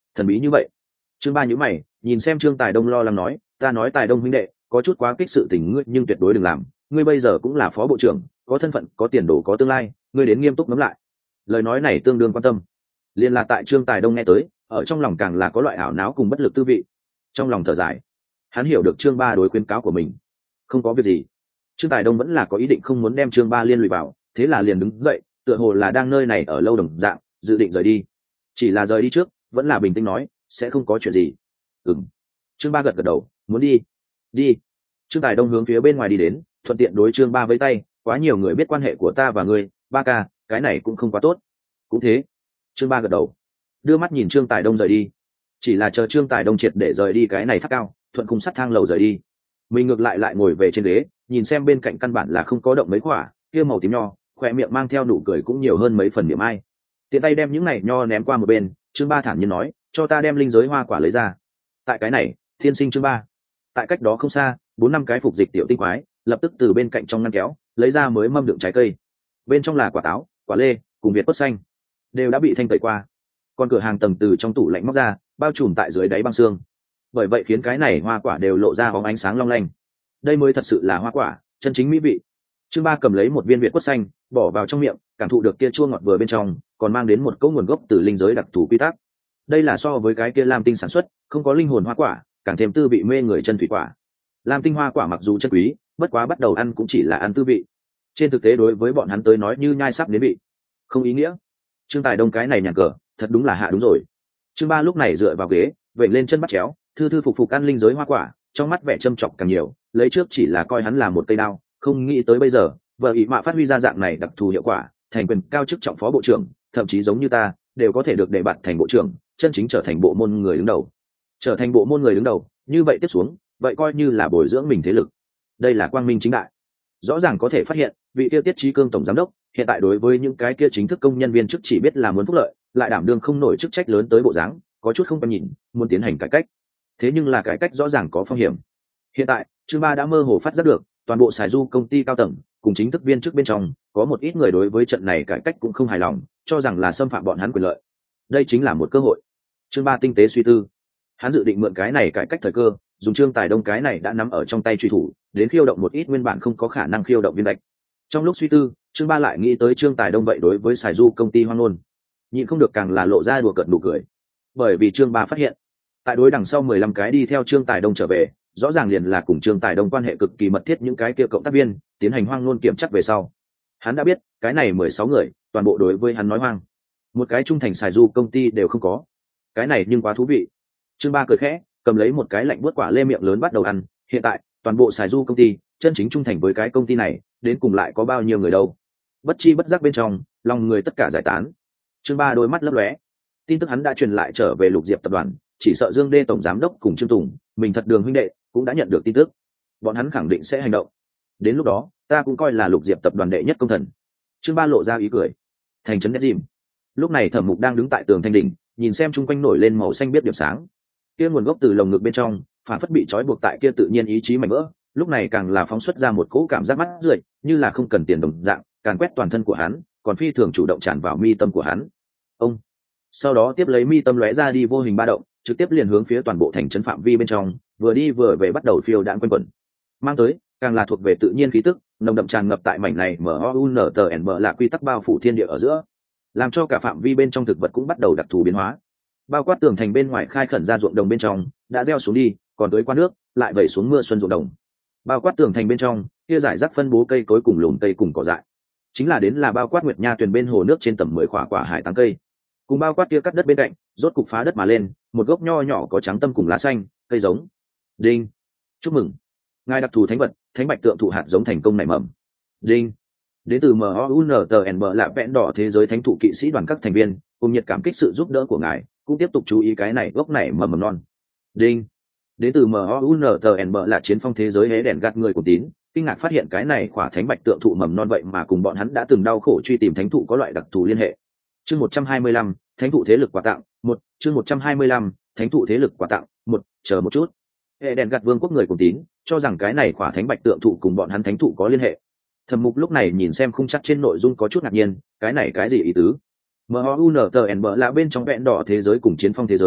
Thần bí như vậy. Chương ba nhíu mày, nhìn xem Trương Tài Đông lo lắng nói, ta nói Tài Đông huynh đệ, có chút quá kích sự tình ngươi, nhưng tuyệt đối đừng làm, ngươi bây giờ cũng là phó bộ trưởng, có thân phận, có tiền đồ, có tương lai, ngươi đến nghiêm túc ngẫm lại. Lời nói này tương đương quan tâm. Liên là tại Trương Tài Đông nghe tới, ở trong lòng càng là có loại ảo não cùng bất lực tư vị. Trong lòng thở dài, hắn hiểu được Trương Ba đối khuyến cáo của mình. Không có việc gì. Trương Tài Đông vẫn là có ý định không muốn đem Trương Ba liên lụy vào, thế là liền đứng dậy, tựa hồ là đang nơi này ở lâu đồng dạng, dự định rời đi. Chỉ là rời đi trước, vẫn là bình tĩnh nói, sẽ không có chuyện gì. Ừm. Trương Ba gật gật đầu, muốn đi. Đi. Trương Tài Đông hướng phía bên ngoài đi đến, thuận tiện đối Trương Ba với tay, quá nhiều người biết quan hệ của ta và ngươi, Ba ca, cái này cũng không quá tốt. Cũng thế. Trương Ba gật đầu, đưa mắt nhìn Trương Tài Đông rời đi. Chỉ là chờ Trương Tài Đông triệt để rời đi cái này tháp cao, thuận khung sắt thang lầu rời đi. Mình ngược lại lại ngồi về trên ghế, nhìn xem bên cạnh căn bản là không có động mấy quả, kia màu tím nho, khỏe miệng mang theo nụ cười cũng nhiều hơn mấy phần niệm ai. Tiện tay đem những này nho ném qua một bên, Trương Ba thản nhiên nói, cho ta đem linh giới hoa quả lấy ra. Tại cái này, thiên sinh Trương Ba. Tại cách đó không xa, bốn năm cái phục dịch tiểu tinh quái, lập tức từ bên cạnh trong ngăn kéo, lấy ra mới mâm đựng trái cây. Bên trong là quả táo, quả lê, cùng việt quất xanh, đều đã bị thanh tẩy qua. Còn cửa hàng tầng từ trong tủ lạnh móc ra, bao trùm tại dưới đáy băng xương. Bởi vậy khiến cái này hoa quả đều lộ ra bóng ánh sáng long lanh. Đây mới thật sự là hoa quả, chân chính mỹ vị. Trương Ba cầm lấy một viên việt quất xanh, bỏ vào trong miệng, cảm thụ được kia chua ngọt vừa bên trong, còn mang đến một cỗ nguồn gốc từ linh giới đặc thù quy tắc. Đây là so với cái kia lam tinh sản xuất, không có linh hồn hoa quả, càng thêm tư vị mê người chân thủy quả. Lam tinh hoa quả mặc dù chân quý, bất quá bắt đầu ăn cũng chỉ là ăn tư vị. Trên thực tế đối với bọn hắn tới nói như nhai sắp đến vị, không ý nghĩa. Trương Tài Đông cái này nhàn cờ, thật đúng là hạ đúng rồi. Trương Ba lúc này dựa vào ghế, vểnh lên chân bắt chéo, thư thư phục phục ăn linh giới hoa quả, trong mắt vẻ châm chọc càng nhiều, lấy trước chỉ là coi hắn là một cây đao, không nghĩ tới bây giờ, vợ ý mạ phát huy ra dạng này đặc thù hiệu quả, thành quyền cao chức trọng phó bộ trưởng, thậm chí giống như ta, đều có thể được đề bạt thành bộ trưởng, chân chính trở thành bộ môn người đứng đầu. Trở thành bộ môn người đứng đầu, như vậy tiếp xuống, vậy coi như là bồi dưỡng mình thế lực. Đây là quang minh chính đại. Rõ ràng có thể phát hiện, vị kia Tiết Chí Cương tổng giám đốc, hiện tại đối với những cái kia chính thức công nhân viên chức chỉ biết là muốn phúc lợi, lại đảm đương không nổi chức trách lớn tới bộ dáng, có chút không quen nhìn, muốn tiến hành cải cách. Thế nhưng là cải cách rõ ràng có phong hiểm. Hiện tại, Trương Ba đã mơ hồ phát giác được, toàn bộ Sài Du công ty cao tầng, cùng chính thức viên chức bên trong, có một ít người đối với trận này cải cách cũng không hài lòng, cho rằng là xâm phạm bọn hắn quyền lợi. Đây chính là một cơ hội. Trương Ba tinh tế suy tư, hắn dự định mượn cái này cải cách thời cơ, dùng Trương Tài Đông cái này đã nắm ở trong tay truy thủ, đến khiêu động một ít nguyên bản không có khả năng khiêu động viên đạch. Trong lúc suy tư, Trương Ba lại nghĩ tới Trương Tài Đông vậy đối với Sài Du công ty hoang ngôn, nhịn không được càng là lộ ra đùa cợt nụ cười. Bởi vì Trương Ba phát hiện, tại đối đằng sau mười lăm cái đi theo Trương Tài Đông trở về, rõ ràng liền là cùng Trương Tài Đông quan hệ cực kỳ mật thiết những cái kia cộng tác viên, tiến hành hoang ngôn kiểm chắc về sau. Hắn đã biết, cái này mười sáu người, toàn bộ đối với hắn nói hoang. Một cái trung thành Sài Du công ty đều không có. Cái này nhưng quá thú vị. Trương Ba cười khẽ, cầm lấy một cái lạnh buốt quả lê miệng lớn bắt đầu ăn. Hiện tại, toàn bộ Sài Du công ty, chân chính trung thành với cái công ty này, đến cùng lại có bao nhiêu người đâu? Bất chi bất giác bên trong, lòng người tất cả giải tán. Trương Ba đôi mắt lấp lóe. Tin tức hắn đã truyền lại trở về Lục Diệp tập đoàn, chỉ sợ Dương Đê tổng giám đốc cùng Trương Tùng, mình thật đường huynh đệ, cũng đã nhận được tin tức. Bọn hắn khẳng định sẽ hành động. Đến lúc đó, ta cũng coi là Lục Diệp tập đoàn đệ nhất công thần. Trương Ba lộ ra ý cười. Thành trấn Nét Dìm. Lúc này Thẩm Mục đang đứng tại tường thanh đỉnh, nhìn xem chung quanh nổi lên màu xanh biết điểm sáng. Kia nguồn gốc từ lồng ngực bên trong, phản phất bị trói buộc tại kia tự nhiên ý chí mảnh vỡ, lúc này càng là phóng xuất ra một cỗ cảm giác mắt rượi, như là không cần tiền đồng dạng, càn quét toàn thân của hắn, còn phi thường chủ động tràn vào mi tâm của hắn. Ông. Sau đó tiếp lấy mi tâm lóe ra đi vô hình ba động, trực tiếp liền hướng phía toàn bộ thành trấn phạm vi bên trong, vừa đi vừa về bắt đầu phiêu đãng quanh quẩn. Mang tới, càng là thuộc về tự nhiên khí tức, nồng đậm tràn ngập tại mảnh này M O U N T N M là quy tắc bao phủ thiên địa ở giữa, làm cho cả phạm vi bên trong thực vật cũng bắt đầu đặc thù biến hóa. Bao quát tường thành bên ngoài khai khẩn ra ruộng đồng bên trong, đã gieo xuống đi, còn tới qua nước, lại vẩy xuống mưa xuân ruộng đồng. Bao quát tường thành bên trong, kia giải rác phân bố cây cối cùng lùm cây cùng cỏ dại, chính là đến là bao quát Nguyệt Nha tuyền bên hồ nước trên tầm mười khỏa quả hải táng cây, cùng bao quát kia cắt đất bên cạnh, rốt cục phá đất mà lên, một gốc nho nhỏ có trắng tâm cùng lá xanh, cây giống. Đinh, chúc mừng, ngài đặc thù thánh vật, thánh bạch tượng thụ hạt giống thành công nảy mầm. Đinh, đến từ M O U N T N M là vẹn đỏ thế giới thánh thụ kỵ sĩ đoàn các thành viên, cùng nhiệt cảm kích sự giúp đỡ của ngài, cũng tiếp tục chú ý cái này gốc nảy mầm mầm non. Đinh, đến từ M O U N T N M là chiến phong thế giới hé đèn gạt người của tín, kinh ngạc phát hiện cái này quả thánh bạch tượng thụ mầm non vậy mà cùng bọn hắn đã từng đau khổ truy tìm thánh thụ có loại đặc thù liên hệ. Chương một trăm hai mươi lăm, thánh thụ thế lực quà tặng, một, chương một trăm hai mươi lăm, thánh thụ thế lực quà tặng, một, chờ một chút. Hệ đèn gạt vương quốc người cùng tín, cho rằng cái này quả thánh bạch tượng thụ cùng bọn hắn thánh thụ có liên hệ. Thẩm Mục lúc này nhìn xem khung chắc trên nội dung có chút ngạc nhiên, cái này cái gì ý tứ? M O U N T N M là bên trong vẹn đỏ thế giới cùng chiến phong thế giới,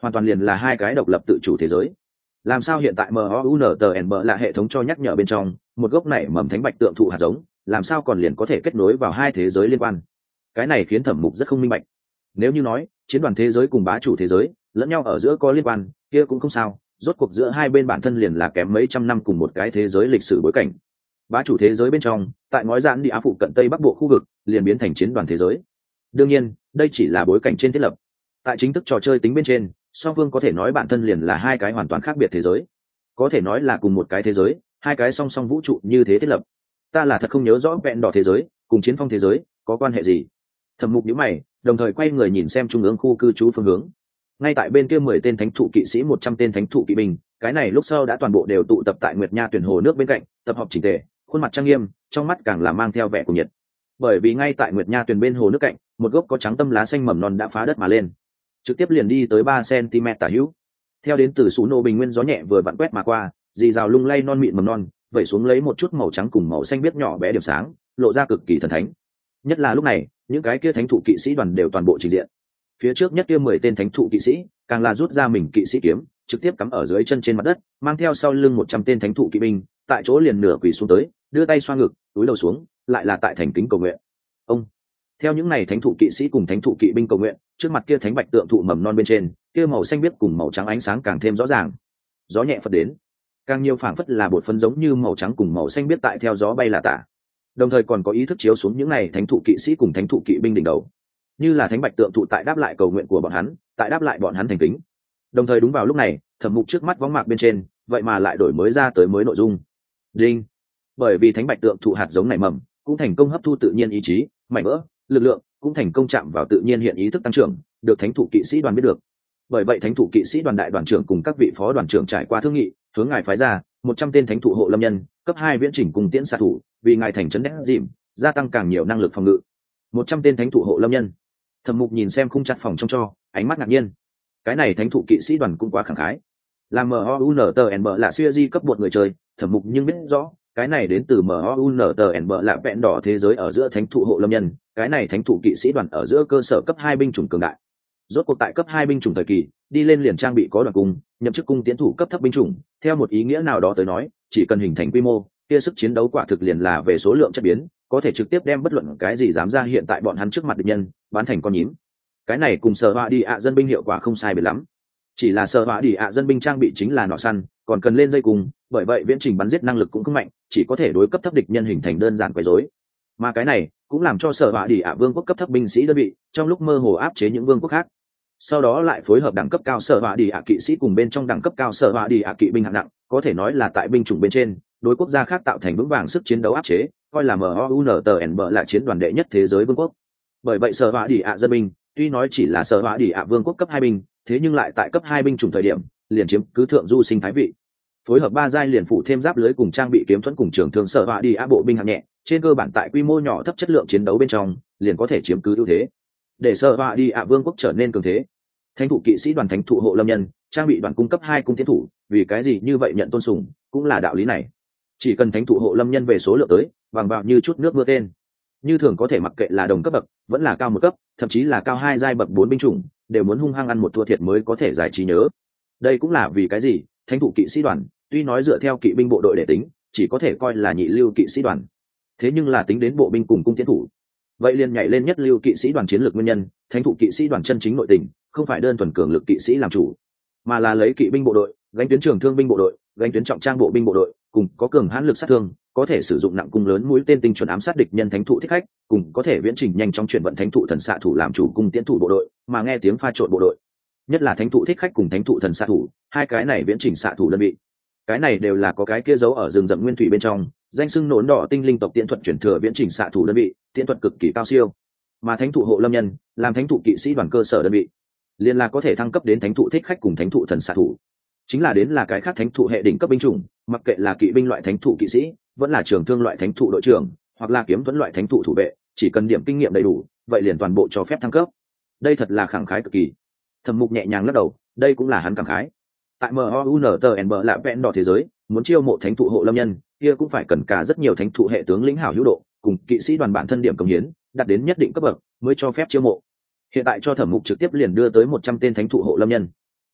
hoàn toàn liền là hai cái độc lập tự chủ thế giới. Làm sao hiện tại em o u en tê en bê là hệ thống cho nhắc nhở bên trong một gốc này mầm thánh bạch tượng thụ hạt giống, làm sao còn liền có thể kết nối vào hai thế giới liên quan? Cái này khiến Thẩm Mục rất không minh bạch. Nếu như nói chiến đoàn thế giới cùng bá chủ thế giới lẫn nhau ở giữa có liên quan, kia cũng không sao, rốt cuộc giữa hai bên bản thân liền là kém mấy trăm năm cùng một cái thế giới lịch sử bối cảnh. Bá chủ thế giới bên trong, tại ngói giãn đi Á phụ cận Tây Bắc Bộ khu vực, liền biến thành chiến đoàn thế giới. Đương nhiên, đây chỉ là bối cảnh trên thiết lập. Tại chính thức trò chơi tính bên trên, song phương có thể nói bản thân liền là hai cái hoàn toàn khác biệt thế giới. Có thể nói là cùng một cái thế giới, hai cái song song vũ trụ như thế thiết lập. Ta là thật không nhớ rõ vẹn đỏ thế giới cùng chiến phong thế giới có quan hệ gì. Thẩm Mục nhíu mày, đồng thời quay người nhìn xem trung ương khu cư trú phương hướng. Ngay tại bên kia mười tên thánh thụ kỵ sĩ, một trăm tên thánh thụ kỵ binh, cái này lúc sau đã toàn bộ đều tụ tập tại Nguyệt Nha tuyển hồ nước bên cạnh, tập hợp chỉnh tề, khuôn mặt trang nghiêm, trong mắt càng là mang theo vẻ cuồng nhiệt. Bởi vì ngay tại Nguyệt Nha tuyển bên hồ nước cạnh, một gốc có trắng tâm lá xanh mầm non đã phá đất mà lên, trực tiếp liền đi tới ba xăng-ti-mét tả hữu. Theo đến từ sú nô bình nguyên gió nhẹ vừa vặn quét mà qua, dì rào lung lay non mịn mầm non, vẩy xuống lấy một chút màu trắng cùng màu xanh biếc nhỏ bé điểm sáng, lộ ra cực kỳ thần thánh. Nhất là lúc này, những cái kia thánh thụ kỵ sĩ đoàn đều toàn bộ trình diện. Phía trước nhất kia mười tên thánh thụ kỵ sĩ, càng là rút ra mình kỵ sĩ kiếm, trực tiếp cắm ở dưới chân trên mặt đất, mang theo sau lưng một trăm tên thánh thụ kỵ binh, tại chỗ liền nửa quỳ xuống tới, đưa tay xoa ngực, túi đầu xuống, lại là tại thành kính cầu nguyện. Ông theo những này thánh thụ kỵ sĩ cùng thánh thụ kỵ binh cầu nguyện, trước mặt kia thánh bạch tượng thụ mầm non bên trên, kia màu xanh biếc cùng màu trắng ánh sáng càng thêm rõ ràng. Gió nhẹ phất đến, càng nhiều phảng phất là bột phấn giống như màu trắng cùng màu xanh biếc tại theo gió bay là tả. Đồng thời còn có ý thức chiếu xuống những này thánh thụ kỵ sĩ cùng thánh thụ kỵ binh đỉnh đầu, như là thánh bạch tượng thụ tại đáp lại cầu nguyện của bọn hắn, tại đáp lại bọn hắn thành kính. Đồng thời đúng vào lúc này, Thẩm Mục trước mắt võng mạc bên trên, vậy mà lại đổi mới ra tới mới nội dung. Đinh. Bởi vì thánh bạch tượng thụ hạt giống này mầm, cũng thành công hấp thu tự nhiên ý chí, mảnh vỡ, lực lượng, cũng thành công chạm vào tự nhiên hiện ý thức tăng trưởng, được thánh thụ kỵ sĩ đoàn biết được. Bởi vậy thánh thụ kỵ sĩ đoàn đại đoàn trưởng cùng các vị phó đoàn trưởng trải qua thương nghị, hướng ngài phái ra một trăm tên thánh thụ hộ lâm nhân, cấp hai viễn chỉnh cùng tiễn xạ thủ, vì ngài thành trấn đét dìm, gia tăng càng nhiều năng lực phòng ngự. một trăm tên thánh thụ hộ lâm nhân. Thẩm Mục nhìn xem khung chặt phòng trong cho, ánh mắt ngạc nhiên. Cái này thánh thụ kỵ sĩ đoàn cũng quá khẳng khái. Làm em o u en tê en bê là siêu di cấp một người chơi, Thẩm Mục nhưng biết rõ, cái này đến từ em o u en tê en bê là vẹn đỏ thế giới ở giữa thánh thụ hộ lâm nhân, cái này thánh thụ kỵ sĩ đoàn ở giữa cơ sở cấp hai binh chủng cường đại. Rốt cuộc tại cấp hai binh chủng thời kỳ, đi lên liền trang bị có đoàn cung, nhậm chức cung tiến thủ cấp thấp binh chủng, theo một ý nghĩa nào đó tới nói, chỉ cần hình thành quy mô, kia sức chiến đấu quả thực liền là về số lượng chất biến, có thể trực tiếp đem bất luận cái gì dám ra hiện tại bọn hắn trước mặt địch nhân, bán thành con nhím. Cái này cùng sở họa đi ạ dân binh hiệu quả không sai biệt lắm. Chỉ là sở họa đi ạ dân binh trang bị chính là nỏ săn, còn cần lên dây cùng, bởi vậy viễn trình bắn giết năng lực cũng không mạnh, chỉ có thể đối cấp thấp địch nhân hình thành đơn giản quấy rối. Mà cái này cũng làm cho sở họa đi ạ vương quốc cấp thấp binh sĩ đơn vị trong lúc mơ hồ áp chế những vương quốc khác. Sau đó lại phối hợp đẳng cấp cao sở họa đi ạ kỵ sĩ cùng bên trong đẳng cấp cao sở họa đi ạ kỵ binh hạng nặng, có thể nói là tại binh chủng bên trên đối quốc gia khác tạo thành vững vàng sức chiến đấu áp chế, coi là em o u en tê en bê là chiến đoàn đệ nhất thế giới vương quốc. Bởi vậy sở họa đi ạ dân binh tuy nói chỉ là sở họa đi ạ vương quốc cấp hai binh, thế nhưng lại tại cấp hai binh chủng thời điểm liền chiếm cứ thượng du sinh thái vị. Phối hợp ba giai liền phụ thêm giáp lưới cùng trang bị kiếm thuẫn cùng trường thương sở họa đi ạ bộ binh hạng nhẹ, trên cơ bản tại quy mô nhỏ thấp chất lượng chiến đấu bên trong liền có thể chiếm cứ ưu thế, để sở họa đi ạ vương quốc trở nên cường thế. Thánh thụ kỵ sĩ đoàn thánh thụ hộ lâm nhân trang bị đoàn cung cấp hai cung tiến thủ, vì cái gì như vậy nhận tôn sùng cũng là đạo lý này. Chỉ cần thánh thụ hộ lâm nhân về số lượng tới bằng vào như chút nước mưa tên, như thường có thể mặc kệ là đồng cấp bậc vẫn là cao một cấp, thậm chí là cao hai giai bậc bốn binh chủng đều muốn hung hăng ăn một thua thiệt mới có thể giải trí nhớ. Đây cũng là vì cái gì thánh thụ kỵ sĩ đoàn tuy nói dựa theo kỵ binh bộ đội để tính chỉ có thể coi là nhị lưu kỵ sĩ đoàn, thế nhưng là tính đến bộ binh cùng cung tiến thủ, vậy liền nhảy lên nhất lưu kỵ sĩ đoàn chiến lược nguyên nhân. Thánh thụ kỵ sĩ đoàn chân chính nội tình không phải đơn thuần cường lực kỵ sĩ làm chủ, mà là lấy kỵ binh bộ đội, gánh tuyến trường thương binh bộ đội, gánh tuyến trọng trang bộ binh bộ đội, cùng có cường hãn lực sát thương, có thể sử dụng nặng cung lớn mũi tên tinh chuẩn ám sát địch nhân thánh thụ thích khách, cùng có thể viễn trình nhanh chóng chuyển vận thánh thụ thần xạ thủ làm chủ cung tiến thủ bộ đội, mà nghe tiếng pha trộn bộ đội. Nhất là thánh thụ thích khách cùng thánh thụ thần xạ thủ, hai cái này viễn trình xạ thủ đơn vị, cái này đều là có cái kia giấu ở rừng rậm nguyên thủy bên trong, danh xưng nổn đỏ tinh linh tộc tiễn thuật chuyển thừa viễn trình xạ thủ đơn vị, tiễn thuật cực kỳ cao siêu. Mà thánh thụ hộ lâm nhân làm thánh thụ kỵ sĩ đoàn cơ sở đơn vị, liền là có thể thăng cấp đến thánh thụ thích khách cùng thánh thụ thần xạ thủ, chính là đến là cái khác thánh thụ hệ đỉnh cấp binh chủng, mặc kệ là kỵ binh loại thánh thụ kỵ sĩ, vẫn là trường thương loại thánh thụ đội trưởng, hoặc là kiếm thuẫn loại thánh thụ thủ vệ, chỉ cần điểm kinh nghiệm đầy đủ, vậy liền toàn bộ cho phép thăng cấp. Đây thật là khẳng khái cực kỳ. Thẩm Mục nhẹ nhàng lắc đầu, đây cũng là hắn cảm khái. Tại em o u en tê en bê là vẹn đỏ thế giới, muốn chiêu mộ thánh thụ hộ lâm nhân, kia cũng phải cần cả rất nhiều thánh thụ hệ tướng lĩnh hảo hữu độ, cùng kỵ sĩ đoàn bản thân điểm công hiến đạt đến nhất định cấp bậc mới cho phép chiêu mộ. Hiện tại cho Thẩm Mục trực tiếp liền đưa tới một trăm tên thánh thụ hộ lâm nhân.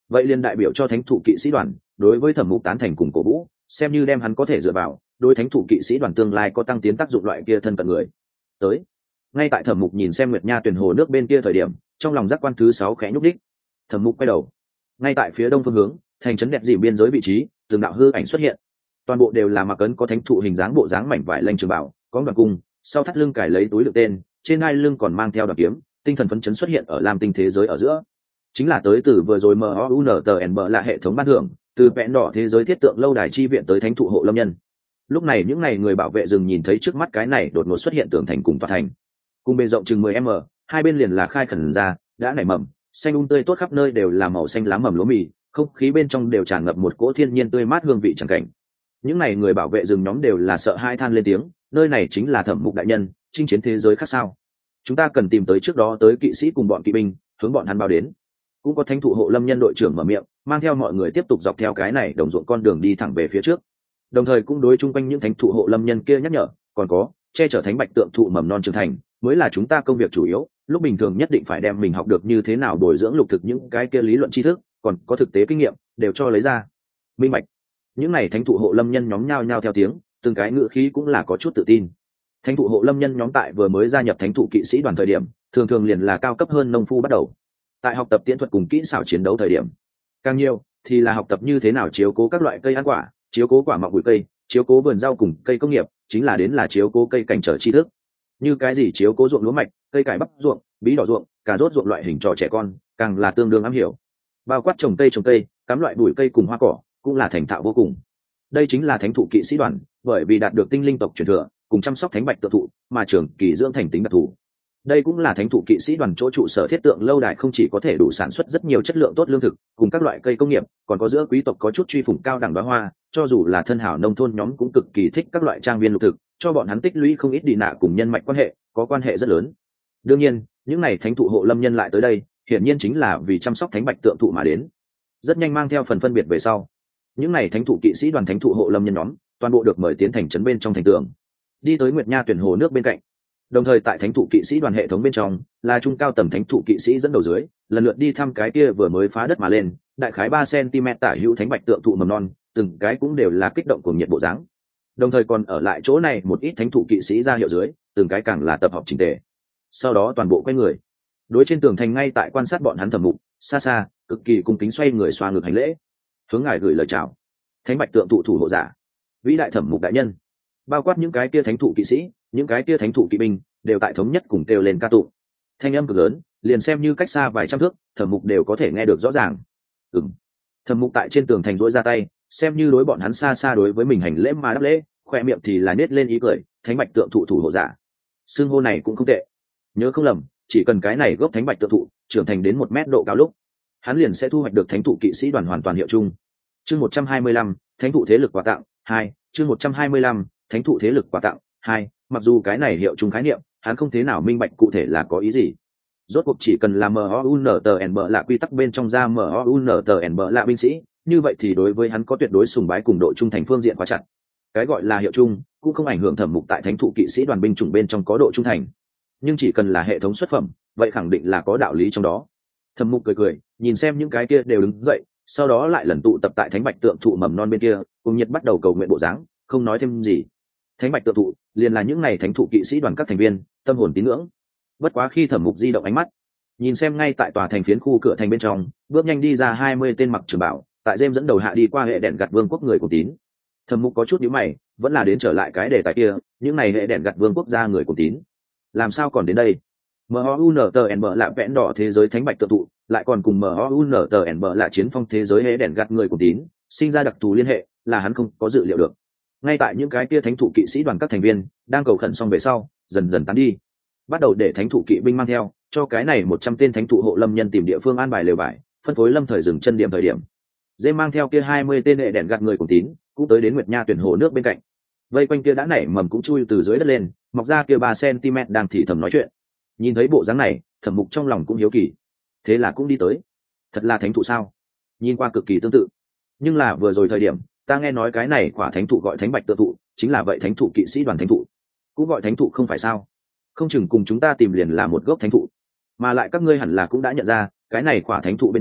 vậy liền đại biểu cho thánh thủ kỵ sĩ đoàn đối với Thẩm Mục tán thành cùng cổ vũ, xem như đem hắn có thể dựa vào đối thánh thủ kỵ sĩ đoàn tương lai có tăng tiến tác dụng loại kia thân cận người. Tới, ngay tại Thẩm Mục nhìn xem Nguyệt Nha tuyển hồ nước bên kia thời điểm, trong lòng giác quan thứ sáu khẽ nhúc đích. Thẩm Mục quay đầu, ngay tại phía đông phương hướng, thành trấn đẹp dì biên giới vị trí, từng đạo hư ảnh xuất hiện, toàn bộ đều là mặc ấn có thánh thụ hình dáng bộ dáng mảnh vải lanh trường bảo, có đoạn cung, sau thắt lưng cài lấy túi đựng tên, trên hai lưng còn mang theo đoạn kiếm, tinh thần phấn chấn xuất hiện ở lam tinh thế giới ở giữa, chính là tới từ vừa rồi M O U N T N B là hệ thống ban thưởng, từ vẹn đỏ thế giới thiết tượng lâu đài chi viện tới thánh thụ hộ lâm nhân. Lúc này những ngày người bảo vệ rừng nhìn thấy trước mắt cái này đột ngột xuất hiện tường thành cùng tòa thành, cùng bề rộng chừng mười m, hai bên liền là khai khẩn ra, đã nảy mầm, xanh um tươi tốt khắp nơi đều là màu xanh lá mầm lúa mì, không khí bên trong đều tràn ngập một cỗ thiên nhiên tươi mát hương vị chẳng cảnh. Những ngày người bảo vệ rừng nhóm đều là sợ hai than lên tiếng, nơi này chính là Thẩm Mục đại nhân, chinh chiến thế giới khác sao? Chúng ta cần tìm tới trước đó tới kỵ sĩ cùng bọn kỵ binh, hướng bọn hắn báo đến. Cũng có thánh thụ hộ lâm nhân đội trưởng mở miệng, mang theo mọi người tiếp tục dọc theo cái này đồng ruộng con đường đi thẳng về phía trước. Đồng thời cũng đối chung quanh những thánh thụ hộ lâm nhân kia nhắc nhở, còn có che chở thánh bạch tượng thụ mầm non trưởng thành, mới là chúng ta công việc chủ yếu. Lúc bình thường nhất định phải đem mình học được như thế nào bồi dưỡng lục thực những cái kia lý luận tri thức, còn có thực tế kinh nghiệm đều cho lấy ra. Minh bạch. Những này thánh thụ hộ lâm nhân nhóm nhao nhao theo tiếng, từng cái ngữ khí cũng là có chút tự tin. Thánh thụ hộ lâm nhân nhóm tại vừa mới gia nhập thánh thụ kỵ sĩ đoàn thời điểm, thường thường liền là cao cấp hơn nông phu bắt đầu. Tại học tập tiễn thuật cùng kỹ xảo chiến đấu thời điểm, càng nhiều thì là học tập như thế nào chiếu cố các loại cây ăn quả, chiếu cố quả mọng bụi cây, chiếu cố vườn rau cùng cây công nghiệp, chính là đến là chiếu cố cây cảnh trở tri thức. Như cái gì chiếu cố ruộng lúa mạch, cây cải bắp ruộng, bí đỏ ruộng, cà rốt ruộng loại hình trò trẻ con, càng là tương đương am hiểu. Bao quát trồng cây trồng cây, cắm loại bụi cây cùng hoa cỏ, cũng là thành thạo vô cùng. Đây chính là thánh thụ kỵ sĩ đoàn, bởi vì đạt được tinh linh tộc truyền thừa, cùng chăm sóc thánh bạch tự thụ, mà trường kỳ dưỡng thành tính đặc thù. Đây cũng là thánh thụ kỵ sĩ đoàn chỗ trụ sở thiết tượng lâu đài không chỉ có thể đủ sản xuất rất nhiều chất lượng tốt lương thực, cùng các loại cây công nghiệp, còn có giữa quý tộc có chút truy phủng cao đẳng đóa hoa, cho dù là thân hảo nông thôn nhóm cũng cực kỳ thích các loại trang viên lục thực, cho bọn hắn tích lũy không ít đi nạ cùng nhân mạch quan hệ, có quan hệ rất lớn. Đương nhiên, những này thánh thụ hộ lâm nhân lại tới đây, hiển nhiên chính là vì chăm sóc thánh bạch tượng thụ mà đến. Rất nhanh mang theo phần phân biệt về sau, những này thánh thụ kỵ sĩ đoàn thánh thụ hộ lâm nhân nhóm, toàn bộ được mời tiến thành trấn bên trong thành tường, đi tới Nguyệt Nha tuyển hồ nước bên cạnh. Đồng thời tại thánh thụ kỵ sĩ đoàn hệ thống bên trong, là trung cao tầm thánh thụ kỵ sĩ dẫn đầu dưới, lần lượt đi thăm cái kia vừa mới phá đất mà lên, đại khái ba xăng-ti-mét tả hữu thánh bạch tượng thụ mầm non, từng cái cũng đều là kích động cùng nhiệt bộ dáng. Đồng thời còn ở lại chỗ này một ít thánh thụ kỵ sĩ ra hiệu dưới, từng cái càng là tập hợp chỉnh tề. Sau đó toàn bộ quay người, đối trên tường thành ngay tại quan sát bọn hắn Thẩm Mục, xa xa, cực kỳ cung kính xoay người xoa ngực hành lễ, hướng ngài gửi lời chào. Thánh bạch tượng thụ thủ hộ giả, vĩ đại Thẩm Mục đại nhân. Bao quát những cái kia thánh thụ kỵ sĩ, những cái kia thánh thụ kỵ binh, đều tại thống nhất cùng kêu lên ca tụng. Thanh âm cực lớn, liền xem như cách xa vài trăm thước, Thẩm Mục đều có thể nghe được rõ ràng. Ừm. Thẩm Mục tại trên tường thành duỗi ra tay, xem như đối bọn hắn xa xa đối với mình hành lễ mà đáp lễ, khoe miệng thì là nết lên ý cười, thánh bạch tượng thụ thủ hộ giả. Xưng hô này cũng không tệ. Nhớ không lầm, chỉ cần cái này gốc thánh bạch tượng thụ trưởng thành đến một mét độ cao lúc, hắn liền sẽ thu hoạch được thánh thụ kỵ sĩ đoàn hoàn toàn hiệu chung. Chương một trăm hai mươi lăm, thánh thụ thế lực quà tặng hai. Chương một trăm hai mươi lăm, thánh thụ thế lực quà tặng hai. Mặc dù cái này hiệu chung khái niệm, hắn không thế nào minh bạch cụ thể là có ý gì. Rốt cuộc chỉ cần là M O U N T N B là quy tắc bên trong ra M O U N T N B là binh sĩ, như vậy thì đối với hắn có tuyệt đối sùng bái cùng độ trung thành phương diện quá chặt. Cái gọi là hiệu chung cũng không ảnh hưởng Thẩm Mục tại thánh thụ kỵ sĩ đoàn binh chủng bên trong có độ trung thành, nhưng chỉ cần là hệ thống xuất phẩm, vậy khẳng định là có đạo lý trong đó. Thẩm Mục cười cười, nhìn xem những cái kia đều đứng dậy, sau đó lại lần tụ tập tại thánh bạch tượng thụ mầm non bên kia, cùng nhiệt bắt đầu cầu nguyện bộ dáng, không nói thêm gì. Thánh bạch tượng thụ liền là những này thánh thụ kỵ sĩ đoàn các thành viên, tâm hồn tín ngưỡng. Bất quá khi Thẩm Mục di động ánh mắt, nhìn xem ngay tại tòa thành phiến khu cửa thành bên trong, bước nhanh đi ra hai mươi tên mặc trường bảo, tại Gem dẫn đầu hạ đi qua hệ đèn gặt vương quốc người của tín. Thẩm Mục có chút nhíu mày, vẫn là đến trở lại cái đề tài kia, những này hệ đèn gặt vương quốc gia người của tín, làm sao còn đến đây? M O U N T N B là vẽn đỏ thế giới thánh bạch tượng thụ, lại còn cùng M O U N T N B là chiến phong thế giới hệ đèn gặt người của tín, sinh ra đặc thù liên hệ, là hắn không có dự liệu được. Ngay tại những cái kia thánh thụ kỵ sĩ đoàn các thành viên đang cầu khẩn xong về sau, dần dần tán đi, bắt đầu để thánh thụ kỵ binh mang theo cho cái này một trăm tên thánh thụ hộ lâm nhân tìm địa phương an bài lều vải, phân phối lâm thời dừng chân điểm thời điểm. Dê mang theo kia hai mươi tên hệ đèn gặt người của tín, cũng tới đến Nguyệt Nha tuyển hồ nước bên cạnh. Vây quanh kia đã nảy mầm cũng chui từ dưới đất lên, mọc ra kia ba xăng-ti-mét đang thì thầm nói chuyện. Nhìn thấy bộ dáng này, Thẩm Mục trong lòng cũng hiếu kỳ, thế là cũng đi tới. Thật là thánh thụ sao? Nhìn qua cực kỳ tương tự, nhưng là vừa rồi thời điểm ta nghe nói cái này quả thánh thụ gọi thánh bạch tượng thụ, chính là vậy thánh thụ kỵ sĩ đoàn thánh thụ, cũng gọi thánh thụ không phải sao? Không chừng cùng chúng ta tìm liền là một gốc thánh thụ, mà lại các ngươi hẳn là cũng đã nhận ra cái này quả thánh thụ bên trên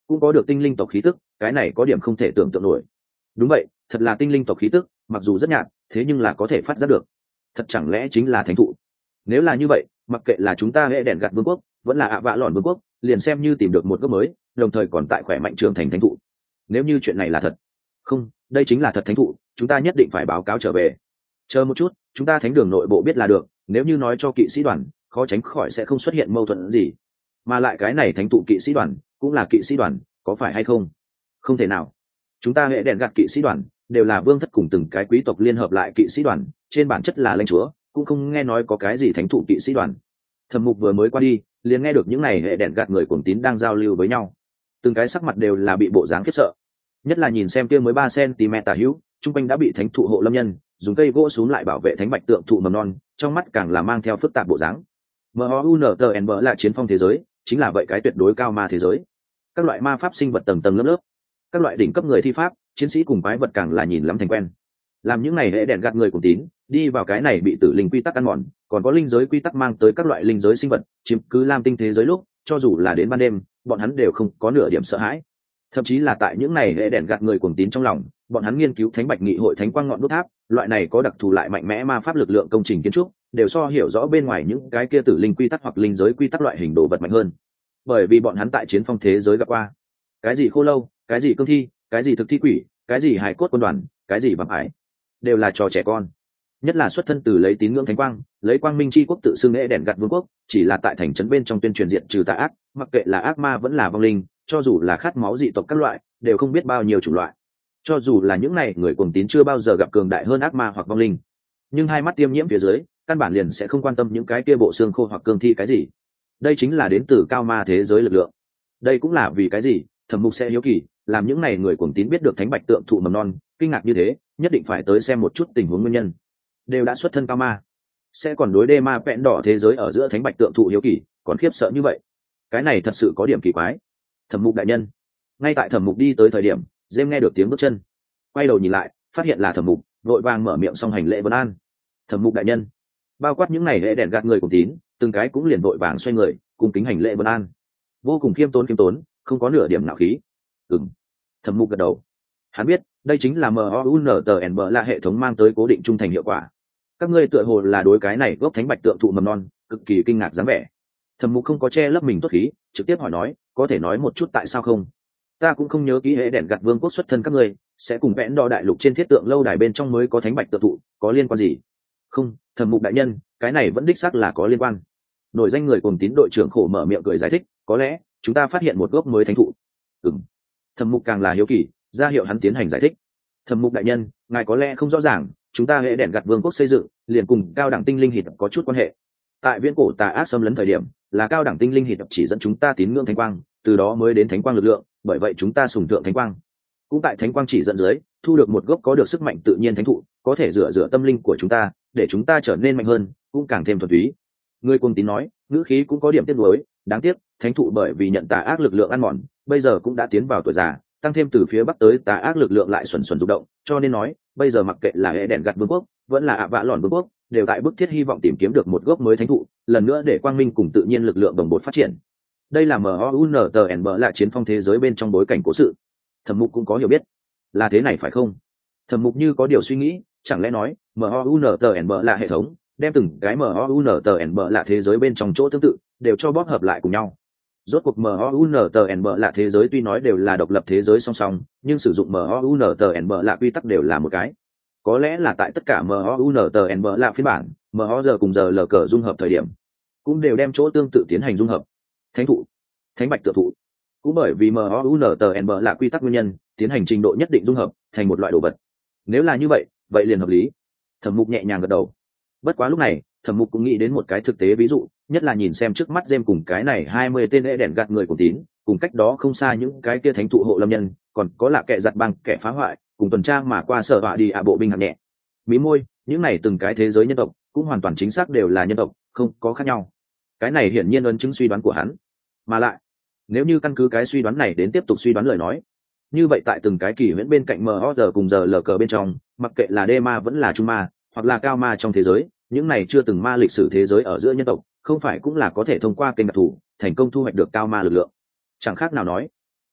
cũng có được tinh linh tộc khí tức, cái này có điểm không thể tưởng tượng nổi. Đúng vậy, thật là tinh linh tộc khí tức, mặc dù rất nhạt, thế nhưng là có thể phát ra được. Thật chẳng lẽ chính là thánh thụ? Nếu là như vậy, mặc kệ là chúng ta hệ đèn gạt vương quốc, vẫn là ạ vạ lòn vương quốc, liền xem như tìm được một gốc mới, đồng thời còn tại khỏe mạnh trưởng thành thánh thụ. Nếu như chuyện này là thật, không, đây chính là thật thánh thụ, chúng ta nhất định phải báo cáo trở về. Chờ một chút, chúng ta thánh đường nội bộ biết là được, nếu như nói cho kỵ sĩ đoàn, khó tránh khỏi sẽ không xuất hiện mâu thuẫn gì. Mà lại cái này thánh thụ kỵ sĩ đoàn, cũng là kỵ sĩ đoàn, có phải hay không? Không thể nào. Chúng ta hệ đèn gạt kỵ sĩ đoàn đều là vương thất cùng từng cái quý tộc liên hợp lại kỵ sĩ đoàn, trên bản chất là lãnh chúa, cũng không nghe nói có cái gì thánh thụ kỵ sĩ đoàn. Thẩm Mục vừa mới qua đi, liền nghe được những này hệ đèn gạt người cuồng tín đang giao lưu với nhau, từng cái sắc mặt đều là bị bộ dáng khiếp sợ, nhất là nhìn xem kia mới ba cm tả hữu, trung quanh đã bị thánh thụ hộ lâm nhân dùng cây gỗ xuống lại bảo vệ thánh bạch tượng thụ mầm non, trong mắt càng là mang theo phức tạp bộ dáng. M O U N T N B là chiến phong thế giới, chính là vậy cái tuyệt đối cao ma thế giới. Các loại ma pháp sinh vật tầng tầng lớp lớp, các loại đỉnh cấp người thi pháp, chiến sĩ cùng quái vật càng là nhìn lắm thành quen. Làm những này hệ đèn gạt người cuồng tín đi vào cái này bị tử linh quy tắc ăn mòn, còn có linh giới quy tắc mang tới các loại linh giới sinh vật chiếm cứ lam tinh thế giới lúc, cho dù là đến ban đêm, bọn hắn đều không có nửa điểm sợ hãi. Thậm chí là tại những này hệ đèn gạt người cuồng tín trong lòng, bọn hắn nghiên cứu thánh bạch nghị hội thánh quang ngọn đốt tháp, loại này có đặc thù lại mạnh mẽ ma pháp lực lượng công trình kiến trúc, đều so hiểu rõ bên ngoài những cái kia tử linh quy tắc hoặc linh giới quy tắc loại hình đồ vật mạnh hơn. Bởi vì bọn hắn tại chiến phong thế giới gặp qua cái gì khô lâu, cái gì cương thi, cái gì thực thi quỷ, cái gì hài cốt quân đoàn, cái gì vạm ải, đều là trò trẻ con. Nhất là xuất thân từ lấy tín ngưỡng thánh quang, lấy quang minh chi quốc tự xưng lễ đèn gặt vương quốc, chỉ là tại thành trấn bên trong tuyên truyền diện trừ tà ác, mặc kệ là ác ma vẫn là vong linh, cho dù là khát máu dị tộc các loại, đều không biết bao nhiêu chủng loại. Cho dù là những này người cuồng tín chưa bao giờ gặp cường đại hơn ác ma hoặc vong linh, nhưng hai mắt tiêm nhiễm phía dưới, căn bản liền sẽ không quan tâm những cái kia bộ xương khô hoặc cương thi cái gì. Đây chính là đến từ cao ma thế giới lực lượng. Đây cũng là vì cái gì Thẩm Mục sẽ hiếu kỳ, làm những này người cuồng tín biết được thánh bạch tượng thụ mầm non, kinh ngạc như thế, nhất định phải tới xem một chút tình huống nguyên nhân. Đều đã xuất thân cao ma, sẽ còn đối đê ma vẹn đỏ thế giới ở giữa thánh bạch tượng thụ hiếu kỳ, còn khiếp sợ như vậy, cái này thật sự có điểm kỳ quái. Thẩm Mục đại nhân. Ngay tại Thẩm Mục đi tới thời điểm, Dêm nghe được tiếng bước chân, quay đầu nhìn lại, phát hiện là Thẩm Mục, vội vàng mở miệng xong hành lễ vân an. Thẩm Mục đại nhân. Bao quát những này hệ đèn gạt người cuồng tín, từng cái cũng liền vội vàng xoay người, cùng kính hành lễ vân an, vô cùng khiêm tốn khiêm tốn, không có nửa điểm nạo khí. Ừm. Thẩm Mục gật đầu. Hắn biết, đây chính là M O U N T N B là hệ thống mang tới cố định trung thành hiệu quả. Các ngươi tựa hồ là đối cái này gốc thánh bạch tượng thụ mầm non cực kỳ kinh ngạc dáng vẻ. Thẩm Mục không có che lấp mình tốt khí, trực tiếp hỏi nói, có thể nói một chút tại sao không? Ta cũng không nhớ kỹ hệ đèn gạt vương quốc xuất thân các ngươi sẽ cùng vẽn đo đại lục trên thiết tượng lâu đài bên trong mới có thánh bạch tượng thụ, có liên quan gì? Không, Thẩm Mục đại nhân, cái này vẫn đích xác là có liên quan. Nổi danh người cùng tín đội trưởng khổ mở miệng cười giải thích, có lẽ chúng ta phát hiện một gốc mới thánh thụ. Ừm. Thẩm Mục càng là hiếu kỳ, ra hiệu hắn tiến hành giải thích. Thẩm Mục đại nhân, ngài có lẽ không rõ ràng, chúng ta hệ đèn gạt vương quốc xây dựng liền cùng cao đẳng tinh linh hít có chút quan hệ. Tại viễn cổ tà ác xâm lấn thời điểm, là cao đẳng tinh linh hít chỉ dẫn chúng ta tín ngưỡng thánh quang, từ đó mới đến thánh quang lực lượng, bởi vậy chúng ta sùng thượng thánh quang. Cũng tại thánh quang chỉ dẫn dưới, thu được một gốc có được sức mạnh tự nhiên thánh thụ, có thể rửa rửa tâm linh của chúng ta, để chúng ta trở nên mạnh hơn, cũng càng thêm thuần túy. Người cuồng tín nói, ngữ khí cũng có điểm tiếc nuối, đáng tiếc, thánh thụ bởi vì nhận tà ác lực lượng ăn mòn, bây giờ cũng đã tiến vào tuổi già, tăng thêm từ phía bắc tới tà ác lực lượng lại xuẩn xuẩn rụng động, cho nên nói, bây giờ mặc kệ là hệ đèn gạt vương quốc, vẫn là ạ vạ lòn vương quốc, đều tại bức thiết hy vọng tìm kiếm được một gốc mới thánh thụ, lần nữa để quang minh cùng tự nhiên lực lượng đồng bộ phát triển. Đây là M O U N T N B là chiến phong thế giới bên trong bối cảnh cố sự. Thẩm Mục cũng có hiểu biết, là thế này phải không? Thẩm Mục như có điều suy nghĩ, chẳng lẽ nói M O U N T N B là hệ thống đem từng cái M O U N T N B là thế giới bên trong chỗ tương tự đều cho bóp hợp lại cùng nhau. Rốt cuộc M O U N T N B là thế giới tuy nói đều là độc lập thế giới song song, nhưng sử dụng M O U N T N B là quy tắc đều là một cái. Có lẽ là tại tất cả M O U N T N B là phiên bản, M O giờ cùng giờ lờ cờ dung hợp thời điểm, cũng đều đem chỗ tương tự tiến hành dung hợp. Thánh thụ, thánh bạch tượng thụ, cũng bởi vì M O U N T N B là quy tắc nguyên nhân, tiến hành trình độ nhất định dung hợp thành một loại đồ vật. Nếu là như vậy, vậy liền hợp lý. Thẩm Mục nhẹ nhàng gật đầu. Bất quá lúc này, Thẩm Mục cũng nghĩ đến một cái thực tế ví dụ, nhất là nhìn xem trước mắt Gem cùng cái này hai mươi tên lễ đèn gạt người cùng tín, cùng cách đó không xa những cái kia thánh thụ hộ lâm nhân, còn có là kẻ giật băng, kẻ phá hoại, cùng tuần tra mà qua sở họa đi ạ bộ binh hạng nhẹ. Mí môi, những này từng cái thế giới nhân tộc, cũng hoàn toàn chính xác đều là nhân tộc, không có khác nhau. Cái này hiển nhiên ấn chứng suy đoán của hắn. Mà lại, nếu như căn cứ cái suy đoán này đến tiếp tục suy đoán lời nói, như vậy tại từng cái kỳ huyễn bên cạnh M O giờ cùng giờ lờ cờ bên trong, mặc kệ là đê ma vẫn là trung ma, hoặc là cao ma trong thế giới, những này chưa từng ma lịch sử thế giới ở giữa nhân tộc, không phải cũng là có thể thông qua kênh đặc thù thành công thu hoạch được cao ma lực lượng. Chẳng khác nào nói,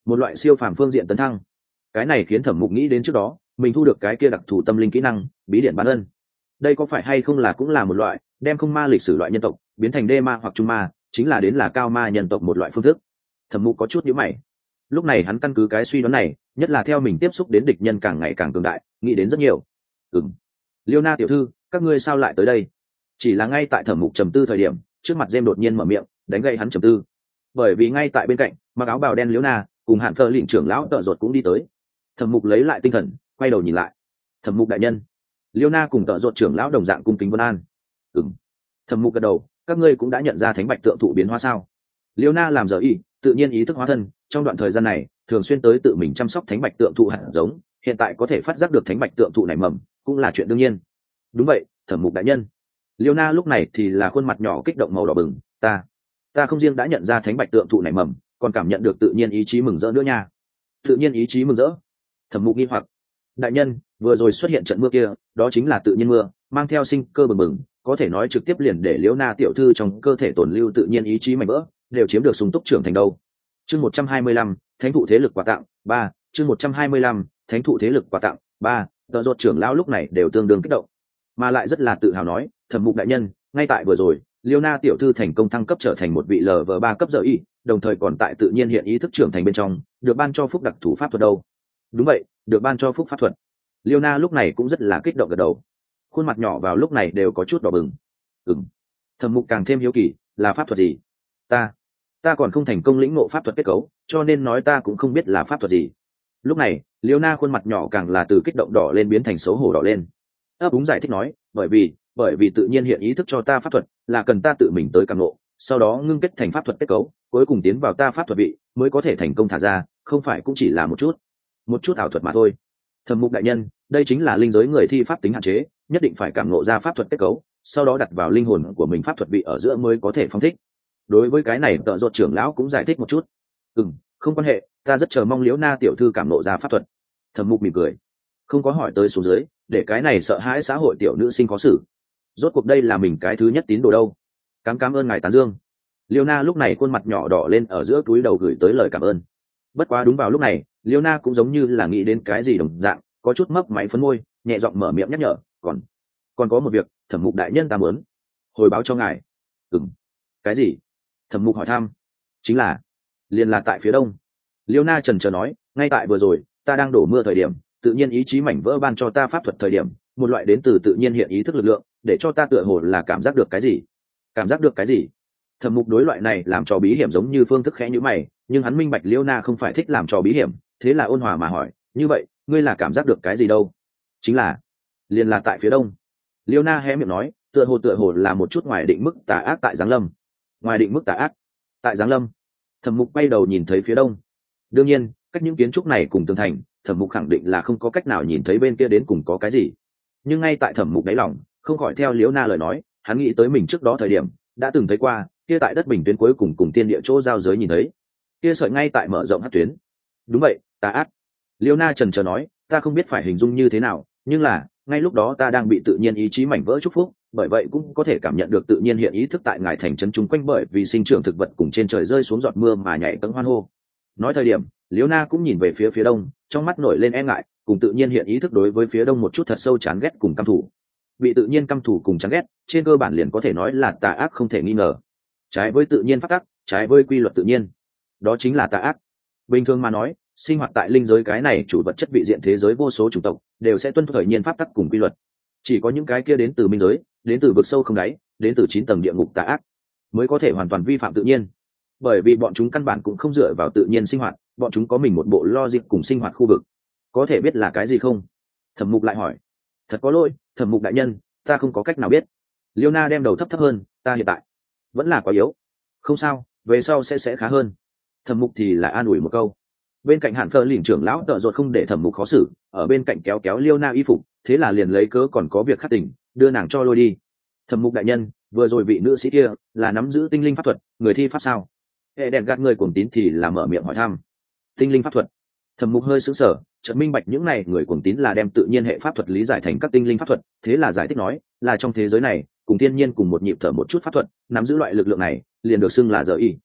một loại siêu phàm phương diện tấn thăng. Cái này khiến thẩm mục nghĩ đến trước đó mình thu được cái kia đặc thù tâm linh kỹ năng bí điển bán ân. Đây có phải hay không là cũng là một loại đem không ma lịch sử loại nhân tộc biến thành đê ma hoặc trung ma, chính là đến là cao ma nhân tộc một loại phương thức. Thẩm mục có chút nhíu mày. Lúc này hắn căn cứ cái suy đoán này, nhất là theo mình tiếp xúc đến địch nhân càng ngày càng cường đại, nghĩ đến rất nhiều. Ừm, Liêu Na tiểu thư, các ngươi sao lại tới đây? Chỉ là ngay tại thẩm mục trầm tư thời điểm, trước mặt Gem đột nhiên mở miệng đánh gây hắn trầm tư. Bởi vì ngay tại bên cạnh mặc áo bào đen Liêu Na cùng hạn phơ lĩnh trưởng lão tợ ruột cũng đi tới. Thẩm mục lấy lại tinh thần, quay đầu nhìn lại. Thẩm mục đại nhân. Liêu Na cùng tợ ruột trưởng lão đồng dạng cung kính vân an. Ừm. Thẩm mục gật đầu, các ngươi cũng đã nhận ra thánh bạch tượng thụ biến hóa sao? Liêu Na làm giờ y tự nhiên ý thức hóa thân, trong đoạn thời gian này thường xuyên tới tự mình chăm sóc thánh bạch tượng thụ hạt giống, hiện tại có thể phát giác được thánh bạch tượng thụ này mầm cũng là chuyện đương nhiên. Đúng vậy, thẩm mục đại nhân. Liêu Na lúc này thì là khuôn mặt nhỏ kích động màu đỏ bừng. Ta, ta không riêng đã nhận ra thánh bạch tượng thụ này mầm, còn cảm nhận được tự nhiên ý chí mừng rỡ nữa nha. Tự nhiên ý chí mừng rỡ? Thẩm mục nghi hoặc. Đại nhân, vừa rồi xuất hiện trận mưa kia, đó chính là tự nhiên mưa, mang theo sinh cơ bừng bừng, có thể nói trực tiếp liền để Liêu Na tiểu thư trong cơ thể tồn lưu tự nhiên ý chí mảnh vỡ, đều chiếm được sung túc trưởng thành đâu. Chương một trăm hai mươi lăm, thánh thụ thế lực quà tặng ba. Chương một trăm hai mươi lăm, thánh thụ thế lực quà tặng ba. Tợ ruột trưởng lão lúc này đều tương đương kích động, mà lại rất là tự hào nói, thẩm mục đại nhân, ngay tại vừa rồi Liêu Na tiểu thư thành công thăng cấp trở thành một vị lờ vờ ba cấp giờ y, đồng thời còn tại tự nhiên hiện ý thức trưởng thành bên trong, được ban cho phúc đặc thủ pháp thuật đâu. Đúng vậy, được ban cho phúc pháp thuật. Liêu Na lúc này cũng rất là kích động gật đầu, khuôn mặt nhỏ vào lúc này đều có chút đỏ bừng. Ừm. Thẩm mục càng thêm hiếu kỳ, là pháp thuật gì? Ta, ta còn không thành công lĩnh ngộ pháp thuật kết cấu, cho nên nói ta cũng không biết là pháp thuật gì. Lúc này Liêu Na khuôn mặt nhỏ càng là từ kích động đỏ lên biến thành xấu hổ đỏ lên. ấp úng giải thích nói, bởi vì bởi vì tự nhiên hiện ý thức cho ta pháp thuật là cần ta tự mình tới cảm ngộ, sau đó ngưng kết thành pháp thuật kết cấu, cuối cùng tiến vào ta pháp thuật vị mới có thể thành công thả ra, không phải cũng chỉ là một chút một chút ảo thuật mà thôi. Thẩm mục đại nhân, đây chính là linh giới người thi pháp tính hạn chế, nhất định phải cảm ngộ ra pháp thuật kết cấu, sau đó đặt vào linh hồn của mình pháp thuật vị ở giữa mới có thể phong thích. Đối với cái này tợ ruột trưởng lão cũng giải thích một chút. Ừ, không quan hệ, ta rất chờ mong Liễu Na tiểu thư cảm ngộ ra pháp thuật. Thẩm mục mỉm cười, không có hỏi tới xuống dưới, để cái này sợ hãi xã hội tiểu nữ sinh khó xử. Rốt cuộc đây là mình cái thứ nhất tín đồ đâu. Cám cảm ơn ngài tán dương. Liêu Na lúc này khuôn mặt nhỏ đỏ lên ở giữa túi đầu gửi tới lời cảm ơn. Bất quá đúng vào lúc này, Liêu Na cũng giống như là nghĩ đến cái gì đồng dạng, có chút mấp máy phấn môi, nhẹ giọng mở miệng nhắc nhở, còn còn có một việc, thẩm mục đại nhân ta muốn hồi báo cho ngài. Ừm, cái gì? Thẩm mục hỏi thăm. Chính là liền là tại phía đông. Liêu Na trần trờ nói, ngay tại vừa rồi ta đang đổ mưa thời điểm, tự nhiên ý chí mảnh vỡ ban cho ta pháp thuật thời điểm, một loại đến từ tự nhiên hiện ý thức lực lượng, để cho ta tựa hồ là cảm giác được cái gì. Cảm giác được cái gì? Thẩm mục đối loại này làm trò bí hiểm giống như phương thức khẽ nhíu mày, nhưng hắn minh bạch Liêu Na không phải thích làm trò bí hiểm, thế là ôn hòa mà hỏi, như vậy ngươi là cảm giác được cái gì đâu? Chính là liền là tại phía đông. Liêu Na hé miệng nói, tựa hồ tựa hồ là một chút ngoài định mức tà ác tại giáng lâm. Ngoài định mức tà ác tại giáng lâm. Thẩm mục bay đầu nhìn thấy phía đông. Đương nhiên cách những kiến trúc này cùng tường thành, thẩm mục khẳng định là không có cách nào nhìn thấy bên kia đến cùng có cái gì, nhưng ngay tại thẩm mục đáy lòng không khỏi theo Liễu Na lời nói, hắn nghĩ tới mình trước đó thời điểm đã từng thấy qua kia tại đất bình tuyến cuối cùng cùng tiên địa chỗ giao giới nhìn thấy kia sợi ngay tại mở rộng hát tuyến. Đúng vậy, tà ác. Liễu Na trần trờ nói, ta không biết phải hình dung như thế nào, nhưng là ngay lúc đó ta đang bị tự nhiên ý chí mảnh vỡ chúc phúc, bởi vậy cũng có thể cảm nhận được tự nhiên hiện ý thức tại ngài thành trấn chung quanh, bởi vì sinh trưởng thực vật cùng trên trời rơi xuống giọt mưa mà nhảy cẫng hoan hô. Nói thời điểm Liễu Na cũng nhìn về phía phía đông, trong mắt nổi lên e ngại cùng tự nhiên hiện ý thức đối với phía đông một chút thật sâu chán ghét cùng căm thù. Bị tự nhiên căm thù cùng chán ghét trên cơ bản liền có thể nói là tà ác không thể nghi ngờ, trái với tự nhiên pháp tắc, trái với quy luật tự nhiên, đó chính là tà ác. Bình thường mà nói, sinh hoạt tại linh giới cái này chủ vật chất vị diện thế giới vô số chủng tộc đều sẽ tuân thủ thời nhiên pháp tắc cùng quy luật, chỉ có những cái kia đến từ minh giới, đến từ vực sâu không đáy, đến từ chín tầng địa ngục tà ác mới có thể hoàn toàn vi phạm tự nhiên, bởi vì bọn chúng căn bản cũng không dựa vào tự nhiên sinh hoạt, bọn chúng có mình một bộ logic cùng sinh hoạt khu vực. Có thể biết là cái gì không? Thẩm mục lại hỏi. Thật có lỗi, thẩm mục đại nhân, ta không có cách nào biết. Liêu Na đem đầu thấp thấp hơn, ta hiện tại vẫn là quá yếu. Không sao, về sau sẽ sẽ khá hơn. Thẩm mục thì là an ủi một câu. Bên cạnh Hạn Phơ lỉnh trưởng lão tợ ruột không để thẩm mục khó xử, ở bên cạnh kéo kéo Liêu Na y phục, thế là liền lấy cớ còn có việc khắc tỉnh, đưa nàng cho lôi đi. Thẩm mục đại nhân, vừa rồi vị nữ sĩ kia là nắm giữ tinh linh pháp thuật, người thi pháp sao? Hệ đèn gạt người cuồng tín thì là mở miệng hỏi thăm. Tinh linh pháp thuật? Thẩm mục hơi sững sờ, chợt minh bạch những này người cuồng tín là đem tự nhiên hệ pháp thuật lý giải thành các tinh linh pháp thuật, thế là giải thích nói, là trong thế giới này cùng thiên nhiên cùng một nhịp thở một chút pháp thuật, nắm giữ loại lực lượng này liền được xưng là giờ y.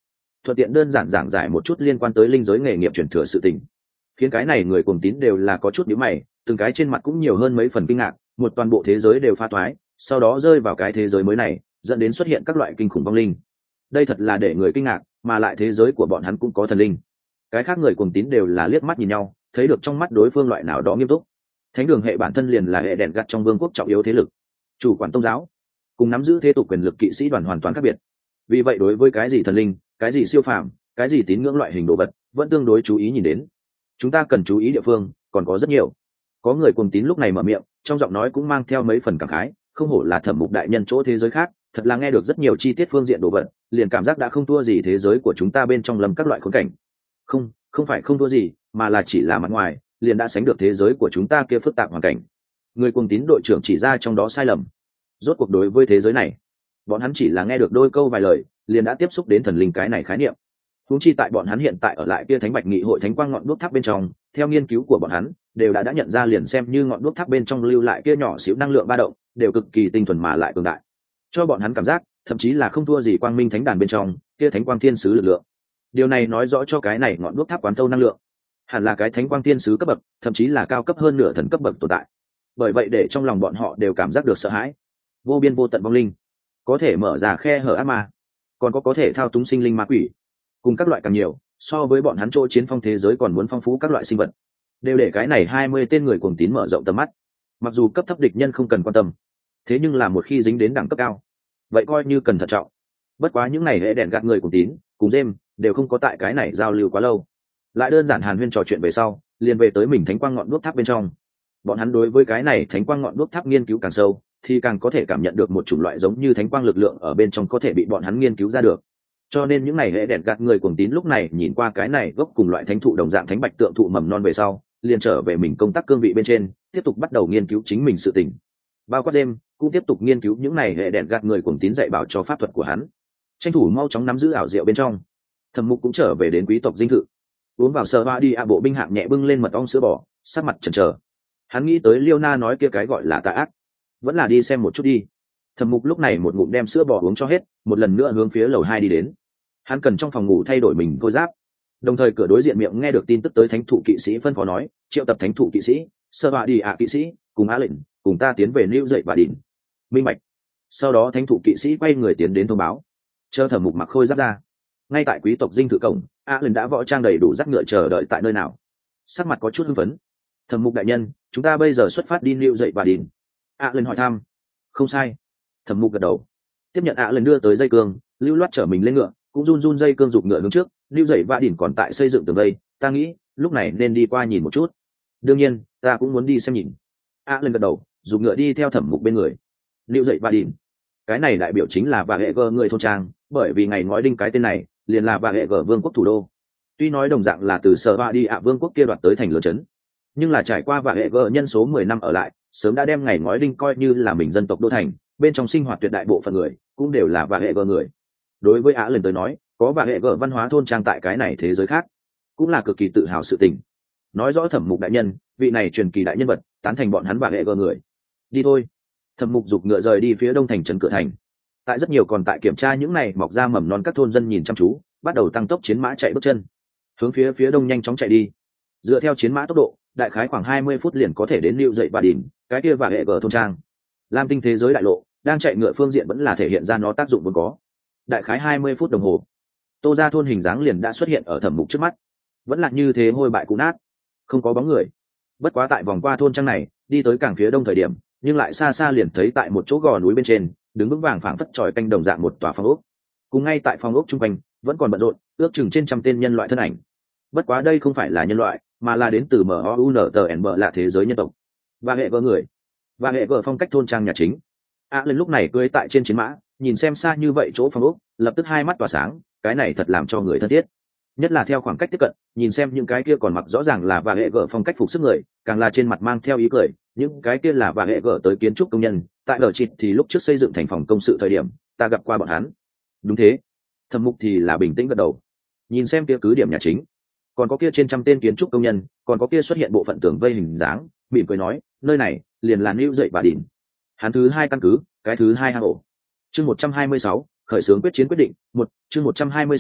thuận tiện đơn giản giảng giải một chút liên quan tới linh giới nghề nghiệp truyền thừa sự tình, khiến cái này người cuồng tín đều là có chút nhíu mày, từng cái trên mặt cũng nhiều hơn mấy phần kinh ngạc, một toàn bộ thế giới đều pha toái, sau đó rơi vào cái thế giới mới này, dẫn đến xuất hiện các loại kinh khủng vong linh. Đây thật là để người kinh ngạc, mà lại thế giới của bọn hắn cũng có thần linh. Cái khác người cuồng tín đều là liếc mắt nhìn nhau, thấy được trong mắt đối phương loại nào đó nghiêm túc. Thánh đường hệ bản thân liền là hệ đèn gặt trong vương quốc trọng yếu thế lực, chủ quản tôn giáo, cùng nắm giữ thế tục quyền lực kỵ sĩ đoàn hoàn toàn khác biệt. Vì vậy đối với cái gì thần linh, cái gì siêu phàm, cái gì tín ngưỡng loại hình đồ vật, vẫn tương đối chú ý nhìn đến. Chúng ta cần chú ý địa phương còn có rất nhiều. Có người cuồng tín lúc này mở miệng, trong giọng nói cũng mang theo mấy phần cảm khái, không hổ là Thẩm Mục đại nhân chỗ thế giới khác, thật là nghe được rất nhiều chi tiết phương diện đồ vật, liền cảm giác đã không thua gì thế giới của chúng ta bên trong lầm các loại khốn cảnh. Không, không phải không thua gì, mà là chỉ là mặt ngoài, liền đã sánh được thế giới của chúng ta kia phức tạp hoàn cảnh. Người cuồng tín đội trưởng chỉ ra trong đó sai lầm. Rốt cuộc đối với thế giới này, bọn hắn chỉ là nghe được đôi câu vài lời, liền đã tiếp xúc đến thần linh cái này khái niệm. Huống chi tại bọn hắn hiện tại ở lại kia Thánh Bạch Nghị hội Thánh Quang ngọn đuốc tháp bên trong, theo nghiên cứu của bọn hắn, đều đã đã nhận ra liền xem như ngọn đuốc tháp bên trong lưu lại kia nhỏ xíu năng lượng ba động, đều cực kỳ tinh thuần mà lại cường đại. Cho bọn hắn cảm giác, thậm chí là không thua gì Quang Minh Thánh đàn bên trong, kia Thánh Quang Thiên sứ lực lượng. Điều này nói rõ cho cái này ngọn đuốc tháp quán thâu năng lượng, hẳn là cái Thánh Quang Thiên sứ cấp bậc, thậm chí là cao cấp hơn nửa thần cấp bậc tồn tại. Bởi vậy để trong lòng bọn họ đều cảm giác được sợ hãi. Vô biên vô tận vong linh, có thể mở ra khe hở ác ma, còn có có thể thao túng sinh linh ma quỷ, cùng các loại càng nhiều, so với bọn hắn chỗ chiến phong thế giới còn muốn phong phú các loại sinh vật, đều để cái này hai mươi tên người cuồng tín mở rộng tầm mắt. Mặc dù cấp thấp địch nhân không cần quan tâm, thế nhưng là một khi dính đến đẳng cấp cao, vậy coi như cần thận trọng. Bất quá những này hệ đèn gạt người cuồng tín cùng James đều không có tại cái này giao lưu quá lâu, lại đơn giản hàn huyên trò chuyện về sau, liền về tới mình Thánh Quang ngọn đuốc tháp bên trong. Bọn hắn đối với cái này Thánh Quang ngọn đuốc tháp nghiên cứu càng sâu, thì càng có thể cảm nhận được một chủng loại giống như thánh quang lực lượng ở bên trong có thể bị bọn hắn nghiên cứu ra được. Cho nên những này hệ đèn gạt người cuồng tín lúc này nhìn qua cái này gốc cùng loại thánh thụ đồng dạng thánh bạch tượng thụ mầm non về sau, liền trở về mình công tác cương vị bên trên, tiếp tục bắt đầu nghiên cứu chính mình sự tình. Bao quát đêm cũng tiếp tục nghiên cứu những này hệ đèn gạt người cuồng tín dạy bảo cho pháp thuật của hắn, tranh thủ mau chóng nắm giữ ảo diệu bên trong. Thẩm Mục cũng trở về đến quý tộc dinh thự, uống vào sờ ba đi a bộ binh hạng nhẹ bưng lên mật ong sữa bò, sắc mặt chần chờ. Hắn nghĩ tới Liona nói kia cái gọi là tà ác, vẫn là đi xem một chút đi. Thẩm Mục lúc này một ngụm đem sữa bò uống cho hết, một lần nữa hướng phía lầu hai đi đến. Hắn cần trong phòng ngủ thay đổi mình khôi giáp, đồng thời cửa đối diện miệng nghe được tin tức tới thánh thụ kỵ sĩ phân phó nói, triệu tập thánh thụ kỵ sĩ, sơ bạ đi ạ kỵ sĩ, cùng á lệnh, cùng ta tiến về lưu dậy và đỉnh. Minh bạch. Sau đó thánh thụ kỵ sĩ quay người tiến đến thông báo. Chờ Thẩm Mục mặc khôi giáp ra, ngay tại quý tộc dinh thự cổng, á lệnh đã võ trang đầy đủ dắt ngựa chờ đợi tại nơi nào. Sắc mặt có chút hưng phấn. Thẩm Mục đại nhân, chúng ta bây giờ xuất phát đi lưu dậy và đỉnh. Á lệnh hỏi thăm. Không sai. Thẩm Mục gật đầu, tiếp nhận ạ lần đưa tới dây cương, lưu loát chở mình lên ngựa, cũng run run dây cương giục ngựa hướng trước. Lưu dậy vạ đỉnh còn tại xây dựng tường vây, ta nghĩ lúc này nên đi qua nhìn một chút. Đương nhiên ta cũng muốn đi xem nhìn. ạ lần gật đầu, giục ngựa đi theo Thẩm Mục bên người. Lưu dậy vạ đỉnh, cái này đại biểu chính là vạ hệ gờ người thôn trang, bởi vì ngày ngói đinh cái tên này liền là vạ hệ gờ vương quốc thủ đô. Tuy nói đồng dạng là từ sở vạ đi ạ vương quốc kia đoạt tới thành lớn trấn, nhưng là trải qua vạ hệ gờ nhân số mười năm ở lại, sớm đã đem ngày ngói đinh coi như là mình dân tộc đô thành, bên trong sinh hoạt tuyệt đại bộ phận người cũng đều là vạ hệ gờ người. Đối với á lần tới nói, có vạ hệ gờ văn hóa thôn trang tại cái này thế giới khác cũng là cực kỳ tự hào sự tình. Nói rõ Thẩm Mục đại nhân, vị này truyền kỳ đại nhân vật, tán thành bọn hắn vạ hệ gờ người. Đi thôi. Thẩm Mục giục ngựa rời đi phía đông thành trấn cửa thành. Tại rất nhiều còn tại kiểm tra những này mọc ra mầm non các thôn dân nhìn chăm chú, bắt đầu tăng tốc chiến mã chạy bước chân, hướng phía phía đông nhanh chóng chạy đi. Dựa theo chiến mã tốc độ, đại khái khoảng hai mươi phút liền có thể đến lưu dậy và đỉnh, cái kia vạ hệ gờ thôn trang. Lam tinh thế giới đại lộ, đang chạy ngựa phương diện vẫn là thể hiện ra nó tác dụng vốn có. Đại khái hai mươi phút đồng hồ, Tô gia thôn hình dáng liền đã xuất hiện ở Thẩm Mục trước mắt. Vẫn là như thế hôi bại cũ nát, không có bóng người. Bất quá tại vòng qua thôn trang này, đi tới càng phía đông thời điểm, nhưng lại xa xa liền thấy tại một chỗ gò núi bên trên, đứng vững vàng phảng phất tròi canh đồng dạng một tòa phòng ốc. Cùng ngay tại phòng ốc trung quanh, vẫn còn bận rộn, ước chừng trên trăm tên nhân loại thân ảnh. Bất quá đây không phải là nhân loại, mà là đến từ em o u en tê en bê là thế giới nhân tộc. Và hệ gờ người, và hệ gờ phong cách thôn trang nhà chính. Á lên lúc này cưỡi tại trên chiến mã, nhìn xem xa như vậy chỗ phòng ốc, lập tức hai mắt tỏa sáng, cái này thật làm cho người thân thiết. Nhất là theo khoảng cách tiếp cận, nhìn xem những cái kia còn mặc rõ ràng là và hệ gờ phong cách phục sức người, càng là trên mặt mang theo ý cười, những cái kia là và hệ gờ tới kiến trúc công nhân, tại ở chịt thì lúc trước xây dựng thành phòng công sự thời điểm, ta gặp qua bọn hắn. Đúng thế. Thẩm Mục thì là bình tĩnh gật đầu, nhìn xem kia cứ điểm nhà chính, còn có kia trên trăm tên kiến trúc công nhân, còn có kia xuất hiện bộ phận tường vây hình dáng, mỉm cười nói, nơi này liền là New dậy và đỉnh. Hắn thứ hai căn cứ, cái thứ hai hang ổ. Chương một trăm hai mươi sáu, khởi xướng quyết chiến quyết định, một, chương một trăm hai mươi sáu,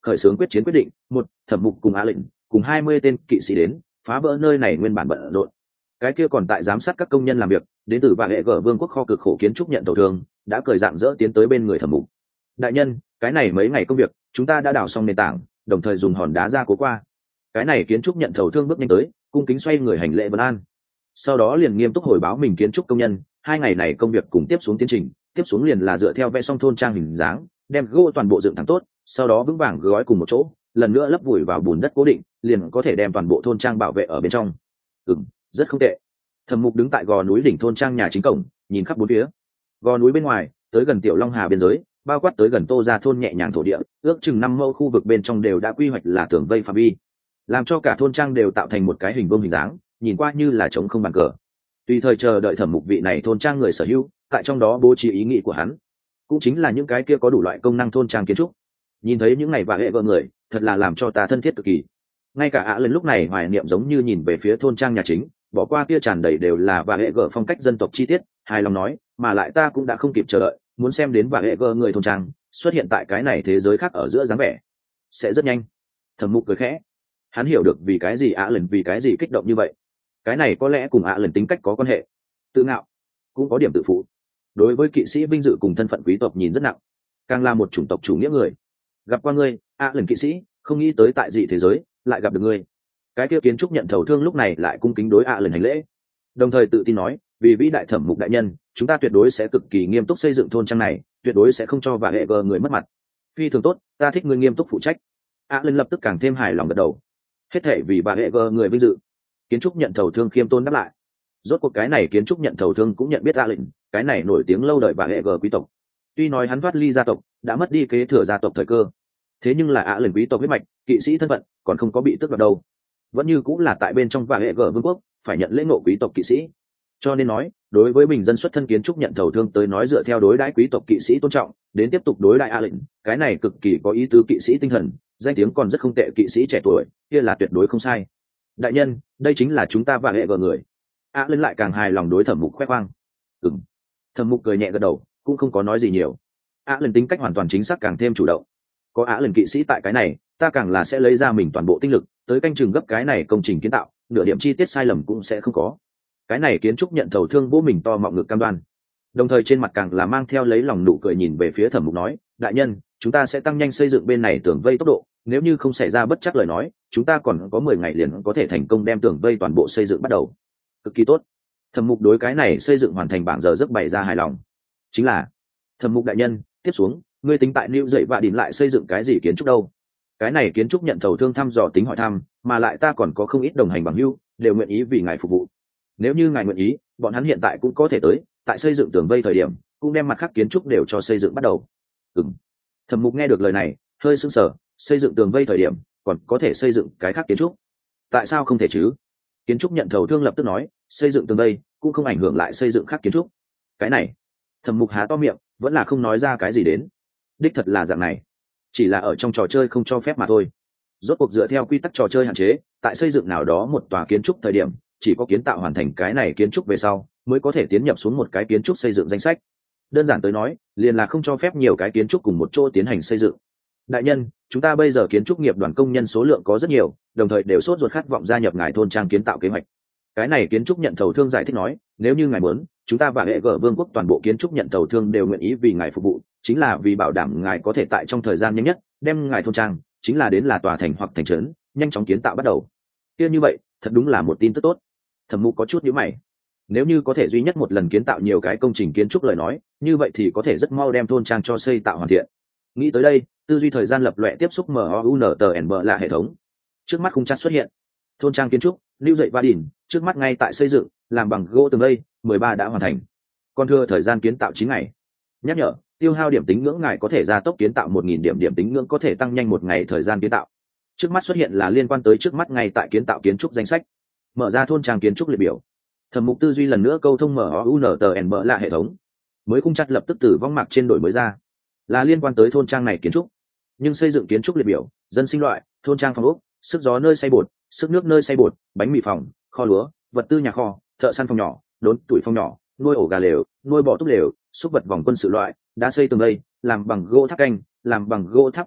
khởi xướng quyết chiến quyết định. Một, Thẩm Mục cùng Á Lệnh cùng hai mươi tên kỵ sĩ đến phá vỡ nơi này nguyên bản bận rộn. Cái kia còn tại giám sát các công nhân làm việc đến từ vạn hệ gở vương quốc kho cực khổ kiến trúc nhận tàu thương đã cởi dạng dỡ tiến tới bên người Thẩm Mục. Đại nhân, cái này mấy ngày công việc chúng ta đã đào xong nền tảng, đồng thời dùng hòn đá ra cố qua. Cái này kiến trúc nhận thầu thương bước nhanh tới, cung kính xoay người hành lễ vân an. Sau đó liền nghiêm túc hồi báo mình kiến trúc công nhân hai ngày này công việc cùng tiếp xuống tiến trình. Tiếp xuống liền là dựa theo vẽ xong thôn trang hình dáng, đem gỗ toàn bộ dựng thẳng tốt, sau đó vững vàng gói cùng một chỗ, lần nữa lấp vùi vào bùn đất cố định, liền có thể đem toàn bộ thôn trang bảo vệ ở bên trong. Ừm, rất không tệ. Thẩm Mục đứng tại gò núi đỉnh thôn trang nhà chính cổng, nhìn khắp bốn phía. Gò núi bên ngoài, tới gần Tiểu Long Hà biên giới, bao quát tới gần Tô Gia thôn nhẹ nhàng thổ địa, ước chừng năm mẫu khu vực bên trong đều đã quy hoạch là tường vây phạm vi, làm cho cả thôn trang đều tạo thành một cái hình vuông hình dáng, nhìn qua như là trống không bàn cờ. Tùy thời chờ đợi Thẩm Mục vị này thôn trang người sở hữu, tại trong đó bố trí ý nghĩ của hắn, cũng chính là những cái kia có đủ loại công năng thôn trang kiến trúc. Nhìn thấy những này và hệ vợ người, thật là làm cho ta thân thiết cực kỳ. Ngay cả ạ lần lúc này hoài niệm giống như nhìn về phía thôn trang nhà chính, bỏ qua kia tràn đầy đều là và hệ gở phong cách dân tộc chi tiết, hài lòng nói, mà lại ta cũng đã không kịp chờ đợi, muốn xem đến và hệ gở người thôn trang xuất hiện tại cái này thế giới khác ở giữa dáng vẻ. Sẽ rất nhanh. Thẩm Mục cười khẽ. Hắn hiểu được vì cái gì ạ lần vì cái gì kích động như vậy. Cái này có lẽ cùng ạ lần tính cách có quan hệ. Tự ngạo, cũng có điểm tự phụ. Đối với kỵ sĩ vinh dự cùng thân phận quý tộc nhìn rất nặng, càng là một chủng tộc chủ nghĩa người. Gặp qua ngươi, ạ lần kỵ sĩ, không nghĩ tới tại dị thế giới lại gặp được ngươi. Cái kia kiến trúc nhận thầu thương lúc này lại cung kính đối ạ lần hành lễ, đồng thời tự tin nói, vì vĩ đại Thẩm Mục đại nhân, chúng ta tuyệt đối sẽ cực kỳ nghiêm túc xây dựng thôn trang này, tuyệt đối sẽ không cho và hệ gờ người mất mặt. Phi thường tốt, ta thích ngươi nghiêm túc phụ trách. ạ lần lập tức càng thêm hài lòng gật đầu. Hết thể vì và hệ gờ người vinh dự. Kiến trúc nhận thầu thương khiêm tôn đáp lại. Rốt cuộc cái này kiến trúc nhận thầu thương cũng nhận biết ạ lệnh, cái này nổi tiếng lâu đời và hệ gờ quý tộc. Tuy nói hắn thoát ly gia tộc, đã mất đi kế thừa gia tộc thời cơ, thế nhưng là ạ lệnh quý tộc huyết mạch, kỵ sĩ thân phận còn không có bị tước đoạt đâu, vẫn như cũng là tại bên trong và hệ gở vương quốc phải nhận lễ ngộ quý tộc kỵ sĩ. Cho nên nói, đối với bình dân xuất thân kiến trúc nhận thầu thương tới nói, dựa theo đối đãi quý tộc kỵ sĩ tôn trọng đến tiếp tục đối đãi ạ lệnh, cái này cực kỳ có ý tứ kỵ sĩ tinh thần, danh tiếng còn rất không tệ kỵ sĩ trẻ tuổi kia là tuyệt đối không sai. Đại nhân, đây chính là chúng ta và hệ gở người. ạ lệnh lại càng hài lòng đối Thẩm Mục khoe khoang. Ừm. Thẩm Mục cười nhẹ gật đầu, cũng không có nói gì nhiều. ạ lệnh tính cách hoàn toàn chính xác, càng thêm chủ động. Có ạ lệnh kỵ sĩ tại cái này, ta càng là sẽ lấy ra mình toàn bộ tinh lực tới canh chừng gấp cái này công trình kiến tạo, nửa điểm chi tiết sai lầm cũng sẽ không có. Cái này kiến trúc nhận thầu thương vỗ mình to mọng ngực cam đoan, đồng thời trên mặt càng là mang theo lấy lòng nụ cười nhìn về phía Thẩm Mục nói, đại nhân, chúng ta sẽ tăng nhanh xây dựng bên này tường vây tốc độ, nếu như không xảy ra bất chắc lời nói, chúng ta còn có mười ngày liền có thể thành công đem tường vây toàn bộ xây dựng bắt đầu. Cực kỳ tốt. Thẩm Mục đối cái này xây dựng hoàn thành bảng giờ rất bày ra hài lòng. Chính là, Thẩm Mục đại nhân, tiếp xuống ngươi tính tại New dậy và đỉnh lại xây dựng cái gì kiến trúc đâu? Cái này kiến trúc nhận thầu thương thăm dò tính hỏi thăm, mà lại ta còn có không ít đồng hành bằng hữu, đều nguyện ý vì ngài phục vụ. Nếu như ngài nguyện ý, bọn hắn hiện tại cũng có thể tới, tại xây dựng tường vây thời điểm, cũng đem mặt khác kiến trúc đều cho xây dựng bắt đầu. Ừm. Thẩm Mục nghe được lời này, hơi sững sờ, xây dựng tường vây thời điểm, còn có thể xây dựng cái khác kiến trúc? Tại sao không thể chứ? Kiến trúc nhận thầu thương lập tức nói, xây dựng tường vây cũng không ảnh hưởng lại xây dựng khác kiến trúc. Cái này, Thẩm Mục há to miệng, vẫn là không nói ra cái gì đến. Đích thật là dạng này, chỉ là ở trong trò chơi không cho phép mà thôi. Rốt cuộc dựa theo quy tắc trò chơi hạn chế, tại xây dựng nào đó một tòa kiến trúc thời điểm, chỉ có kiến tạo hoàn thành cái này kiến trúc về sau mới có thể tiến nhập xuống một cái kiến trúc xây dựng danh sách. Đơn giản tới nói, liền là không cho phép nhiều cái kiến trúc cùng một chỗ tiến hành xây dựng. Đại nhân, chúng ta bây giờ kiến trúc nghiệp đoàn công nhân số lượng có rất nhiều, đồng thời đều sốt ruột khát vọng gia nhập ngài thôn trang kiến tạo kế hoạch. Cái này kiến trúc nhận thầu thương giải thích nói, nếu như ngài muốn, chúng ta và hệ gở vương quốc toàn bộ kiến trúc nhận thầu thương đều nguyện ý vì ngài phục vụ, chính là vì bảo đảm ngài có thể tại trong thời gian nhanh nhất đem ngài thôn trang, chính là đến là tòa thành hoặc thành trấn, nhanh chóng kiến tạo bắt đầu. Kia như vậy, thật đúng là một tin tức tốt. Thẩm Mục có chút nhíu mày. Nếu như có thể duy nhất một lần kiến tạo nhiều cái công trình kiến trúc lời nói, như vậy thì có thể rất mau đem thôn trang cho xây tạo hoàn thiện. Nghĩ tới đây, tư duy thời gian lập loè tiếp xúc MOUNTNB là hệ thống. Trước mắt khung chart xuất hiện. Thôn trang kiến trúc, lưu dậy và đỉnh, trước mắt ngay tại xây dựng, làm bằng gỗ tường vây, mười ba đã hoàn thành. Còn thừa thời gian kiến tạo chín ngày. Nhắc nhở, tiêu hao điểm tính ngưỡng ngài có thể gia tốc kiến tạo một nghìn điểm, điểm tính ngưỡng có thể tăng nhanh một ngày thời gian kiến tạo. Trước mắt xuất hiện là liên quan tới trước mắt ngay tại kiến tạo kiến trúc danh sách. Mở ra thôn trang kiến trúc liệt biểu. Thẩm Mục tư duy lần nữa câu thông MOUNTNB là hệ thống. Mới khung chặt lập tức từ vong mạc trên đổi mới ra, là liên quan tới thôn trang này kiến trúc. Nhưng xây dựng kiến trúc liệt biểu, dân sinh loại, thôn trang phòng ốc, sức gió nơi xay bột, sức nước nơi xay bột, bánh mì phòng, kho lúa, vật tư nhà kho, thợ săn phòng nhỏ, đốn tuổi phòng nhỏ, nuôi ổ gà lều, nuôi bò túc lều, xúc vật vòng quân sự loại, đá xây tường vây, làm bằng gỗ tháp canh, làm bằng gỗ tháp quan sát,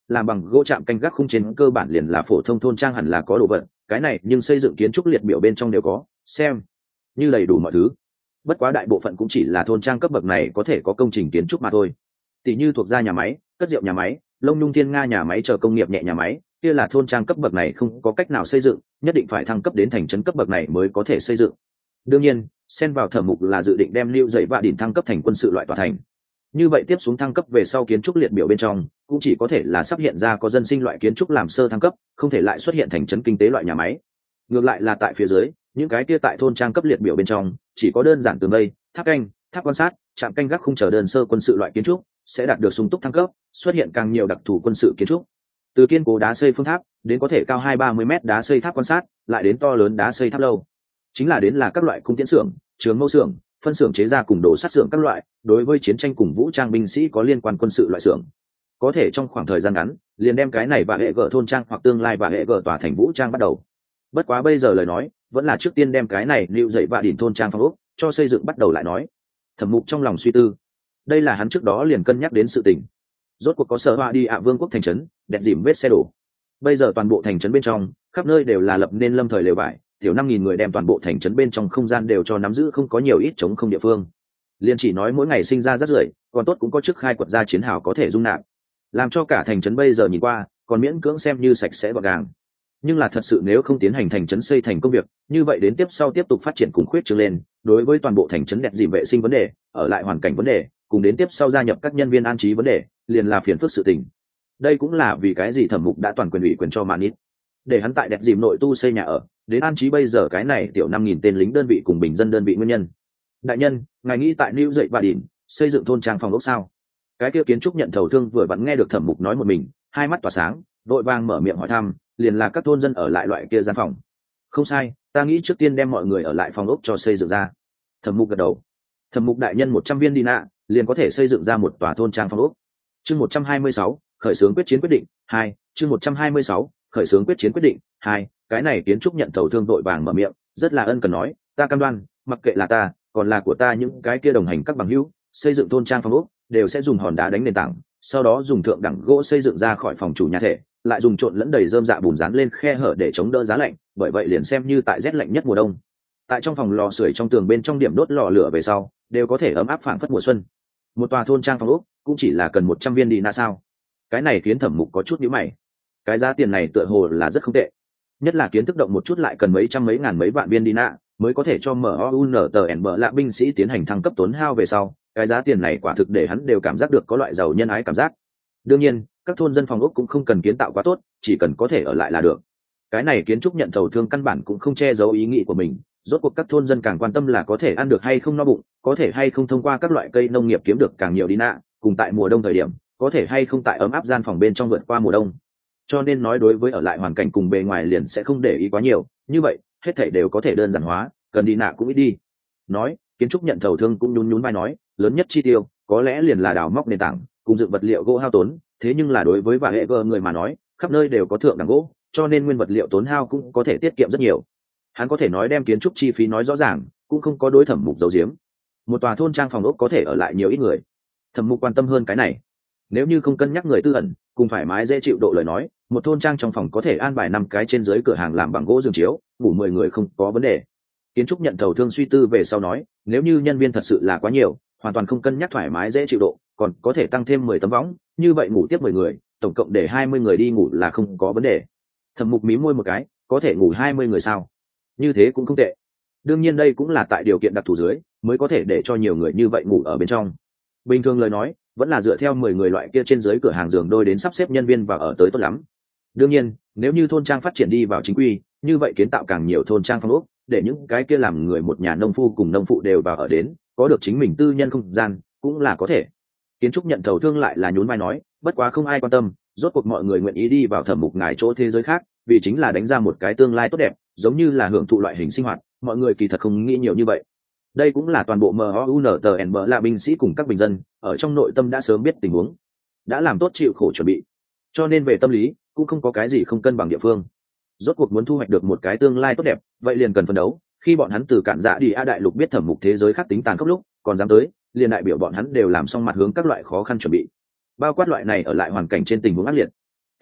làm bằng gỗ chạm canh gác khung trên cơ bản liền là phổ thông thôn trang hẳn là có đồ vật cái này nhưng xây dựng kiến trúc liệt biểu bên trong đều có xem như đầy đủ mọi thứ. Bất quá đại bộ phận cũng chỉ là thôn trang cấp bậc này có thể có công trình kiến trúc mà thôi, tỷ như thuộc gia nhà máy, cất rượu nhà máy, lông nhung thiên nga nhà máy chờ công nghiệp nhẹ nhà máy, kia là thôn trang cấp bậc này không có cách nào xây dựng, nhất định phải thăng cấp đến thành trấn cấp bậc này mới có thể xây dựng. Đương nhiên xen vào thẩm mục là dự định đem lưu dậy vạ đỉnh thăng cấp thành quân sự loại tòa thành, như vậy tiếp xuống thăng cấp về sau kiến trúc liệt biểu bên trong cũng chỉ có thể là sắp hiện ra có dân sinh loại kiến trúc làm sơ thăng cấp, không thể lại xuất hiện thành trấn kinh tế loại nhà máy. Ngược lại là tại phía dưới những cái kia tại thôn trang cấp liệt biểu bên trong chỉ có đơn giản tường vây, tháp canh, tháp quan sát, trạm canh gác không chờ đơn sơ quân sự loại kiến trúc sẽ đạt được sung túc thăng cấp, xuất hiện càng nhiều đặc thù quân sự kiến trúc, từ kiên cố đá xây phương tháp đến có thể cao hai ba mươi mét đá xây tháp quan sát, lại đến to lớn đá xây tháp lâu, chính là đến là các loại cung tiễn xưởng, trường mâu xưởng, phân xưởng chế ra cùng đồ sắt xưởng các loại đối với chiến tranh cùng vũ trang binh sĩ có liên quan quân sự loại xưởng, có thể trong khoảng thời gian ngắn liền đem cái này và hệ gở thôn trang hoặc tương lai và hệ gở tòa thành vũ trang bắt đầu. Bất quá bây giờ lời nói vẫn là trước tiên đem cái này lưu dậy và đỉnh thôn trang phong ốc cho xây dựng bắt đầu lại nói. Thẩm Mục trong lòng suy tư, đây là hắn trước đó liền cân nhắc đến sự tình. Rốt cuộc có sở họa đi ạ vương quốc thành trấn đẹp dìm vết xe đổ, bây giờ toàn bộ thành trấn bên trong khắp nơi đều là lập nên lâm thời lều vải, tiểu năm nghìn người đem toàn bộ thành trấn bên trong không gian đều cho nắm giữ, không có nhiều ít chống không địa phương, liền chỉ nói mỗi ngày sinh ra rất rưởi, còn tốt cũng có chức khai quật ra chiến hào có thể dung nạp, làm cho cả thành trấn bây giờ nhìn qua còn miễn cưỡng xem như sạch sẽ gọn gàng. Nhưng là thật sự nếu không tiến hành thành trấn xây thành công việc, như vậy đến tiếp sau tiếp tục phát triển cùng khuyết trương lên, đối với toàn bộ thành trấn đẹp dìm vệ sinh vấn đề, ở lại hoàn cảnh vấn đề, cùng đến tiếp sau gia nhập các nhân viên an trí vấn đề, liền là phiền phức sự tình. Đây cũng là vì cái gì Thẩm Mục đã toàn quyền ủy quyền cho Manit, để hắn tại đẹp dìm nội tu xây nhà ở, đến an trí bây giờ cái này tiểu năm nghìn tên lính đơn vị cùng bình dân đơn vị nguyên nhân. Đại nhân, ngài nghĩ tại New dậy và đỉnh xây dựng thôn trang phòng ốc sao? Cái kia kiến trúc nhận thầu thương vừa vặn nghe được Thẩm Mục nói một mình, hai mắt tỏa sáng, vội vàng mở miệng hỏi thăm, liền là các thôn dân ở lại loại kia gian phòng. Không sai, ta nghĩ trước tiên đem mọi người ở lại phòng ốc cho xây dựng ra. Thẩm Mục gật đầu. Thẩm Mục đại nhân một trăm viên đi nạ liền có thể xây dựng ra một tòa thôn trang phòng ốc. Chương một trăm hai mươi sáu, khởi xướng quyết chiến quyết định hai. Chương một trăm hai mươi sáu, khởi xướng quyết chiến quyết định hai. Cái này kiến trúc nhận thầu thương vội vàng mở miệng, rất là ân cần nói, ta cam đoan, mặc kệ là ta, còn là của ta những cái kia đồng hành các bằng hữu, xây dựng thôn trang phòng ốc đều sẽ dùng hòn đá đánh nền tảng, sau đó dùng thượng đẳng gỗ xây dựng ra khỏi phòng chủ nhà thể, lại dùng trộn lẫn đầy rơm dạ bùn dán lên khe hở để chống đỡ giá lạnh, bởi vậy liền xem như tại rét lạnh nhất mùa đông, tại trong phòng lò sưởi trong tường bên trong điểm đốt lò lửa về sau đều có thể ấm áp phảng phất mùa xuân. Một tòa thôn trang phòng ốc cũng chỉ là cần một trăm viên đi na sao? Cái này khiến Thẩm Mục có chút nhíu mày. Cái giá tiền này tựa hồ là rất không tệ, nhất là kiến thức động một chút lại cần mấy trăm mấy ngàn mấy vạn viên đi na mới có thể cho MOUNTN lạ binh sĩ tiến hành thăng cấp tốn hao về sau, cái giá tiền này quả thực để hắn đều cảm giác được có loại giàu nhân ái cảm giác. Đương nhiên các thôn dân phòng ốc cũng không cần kiến tạo quá tốt, chỉ cần có thể ở lại là được. Cái này kiến trúc nhận thầu thương căn bản cũng không che giấu ý nghĩ của mình, rốt cuộc các thôn dân càng quan tâm là có thể ăn được hay không no bụng, có thể hay không thông qua các loại cây nông nghiệp kiếm được càng nhiều đi nạ, cùng tại mùa đông thời điểm có thể hay không tại ấm áp gian phòng bên trong vượt qua mùa đông. Cho nên nói đối với ở lại hoàn cảnh cùng bề ngoài liền sẽ không để ý quá nhiều, như vậy hết thảy đều có thể đơn giản hóa, cần đi nạ cũng ít đi. Nói kiến trúc nhận thầu thương cũng nhún nhún vai nói, lớn nhất chi tiêu có lẽ liền là đào móc nền tảng cùng dựng vật liệu gỗ hao tốn, thế nhưng là đối với và hệ gờ người mà nói, khắp nơi đều có thượng đẳng gỗ, cho nên nguyên vật liệu tốn hao cũng có thể tiết kiệm rất nhiều. Hắn có thể nói đem kiến trúc chi phí nói rõ ràng, cũng không có đối Thẩm Mục giấu giếm. Một tòa thôn trang phòng ốc có thể ở lại nhiều ít người, Thẩm Mục quan tâm hơn cái này. Nếu như không cân nhắc người tư ẩn cùng thoải mái dễ chịu độ lời nói, một thôn trang trong phòng có thể an bài năm cái trên dưới cửa hàng làm bằng gỗ giường chiếu, ngủ mười người không có vấn đề. Kiến trúc nhận thầu thương suy tư về sau nói, nếu như nhân viên thật sự là quá nhiều, hoàn toàn không cân nhắc thoải mái dễ chịu độ, còn có thể tăng thêm mười tấm võng, như vậy ngủ tiếp mười người, tổng cộng để hai mươi người đi ngủ là không có vấn đề. Thẩm Mục mí môi một cái, có thể ngủ hai mươi người sao? Như thế cũng không tệ. Đương nhiên đây cũng là tại điều kiện đặc thù dưới mới có thể để cho nhiều người như vậy ngủ ở bên trong. Bình thường lời nói, vẫn là dựa theo mười người loại kia trên dưới cửa hàng giường đôi đến sắp xếp nhân viên vào ở tới tốt lắm. Đương nhiên, nếu như thôn trang phát triển đi vào chính quy, như vậy kiến tạo càng nhiều thôn trang phong ốc, để những cái kia làm người một nhà nông phu cùng nông phụ đều vào ở đến, có được chính mình tư nhân không gian, cũng là có thể. Kiến trúc nhận thầu thương lại là nhún vai nói, bất quá không ai quan tâm, rốt cuộc mọi người nguyện ý đi vào Thẩm Mục ngài chỗ thế giới khác, vì chính là đánh ra một cái tương lai tốt đẹp, giống như là hưởng thụ loại hình sinh hoạt, mọi người kỳ thật không nghĩ nhiều như vậy. Đây cũng là toàn bộ MOUNTN là binh sĩ cùng các bình dân ở trong nội tâm đã sớm biết tình huống, đã làm tốt chịu khổ chuẩn bị, cho nên về tâm lý cũng không có cái gì không cân bằng địa phương. Rốt cuộc muốn thu hoạch được một cái tương lai tốt đẹp, vậy liền cần phấn đấu. Khi bọn hắn từ Cạn Dạ đi A đại lục biết Thẩm Mục thế giới khác tính tàn khốc lúc, còn dám tới, liền đại biểu bọn hắn đều làm xong mặt hướng các loại khó khăn chuẩn bị, bao quát loại này ở lại hoàn cảnh trên tình huống ác liệt.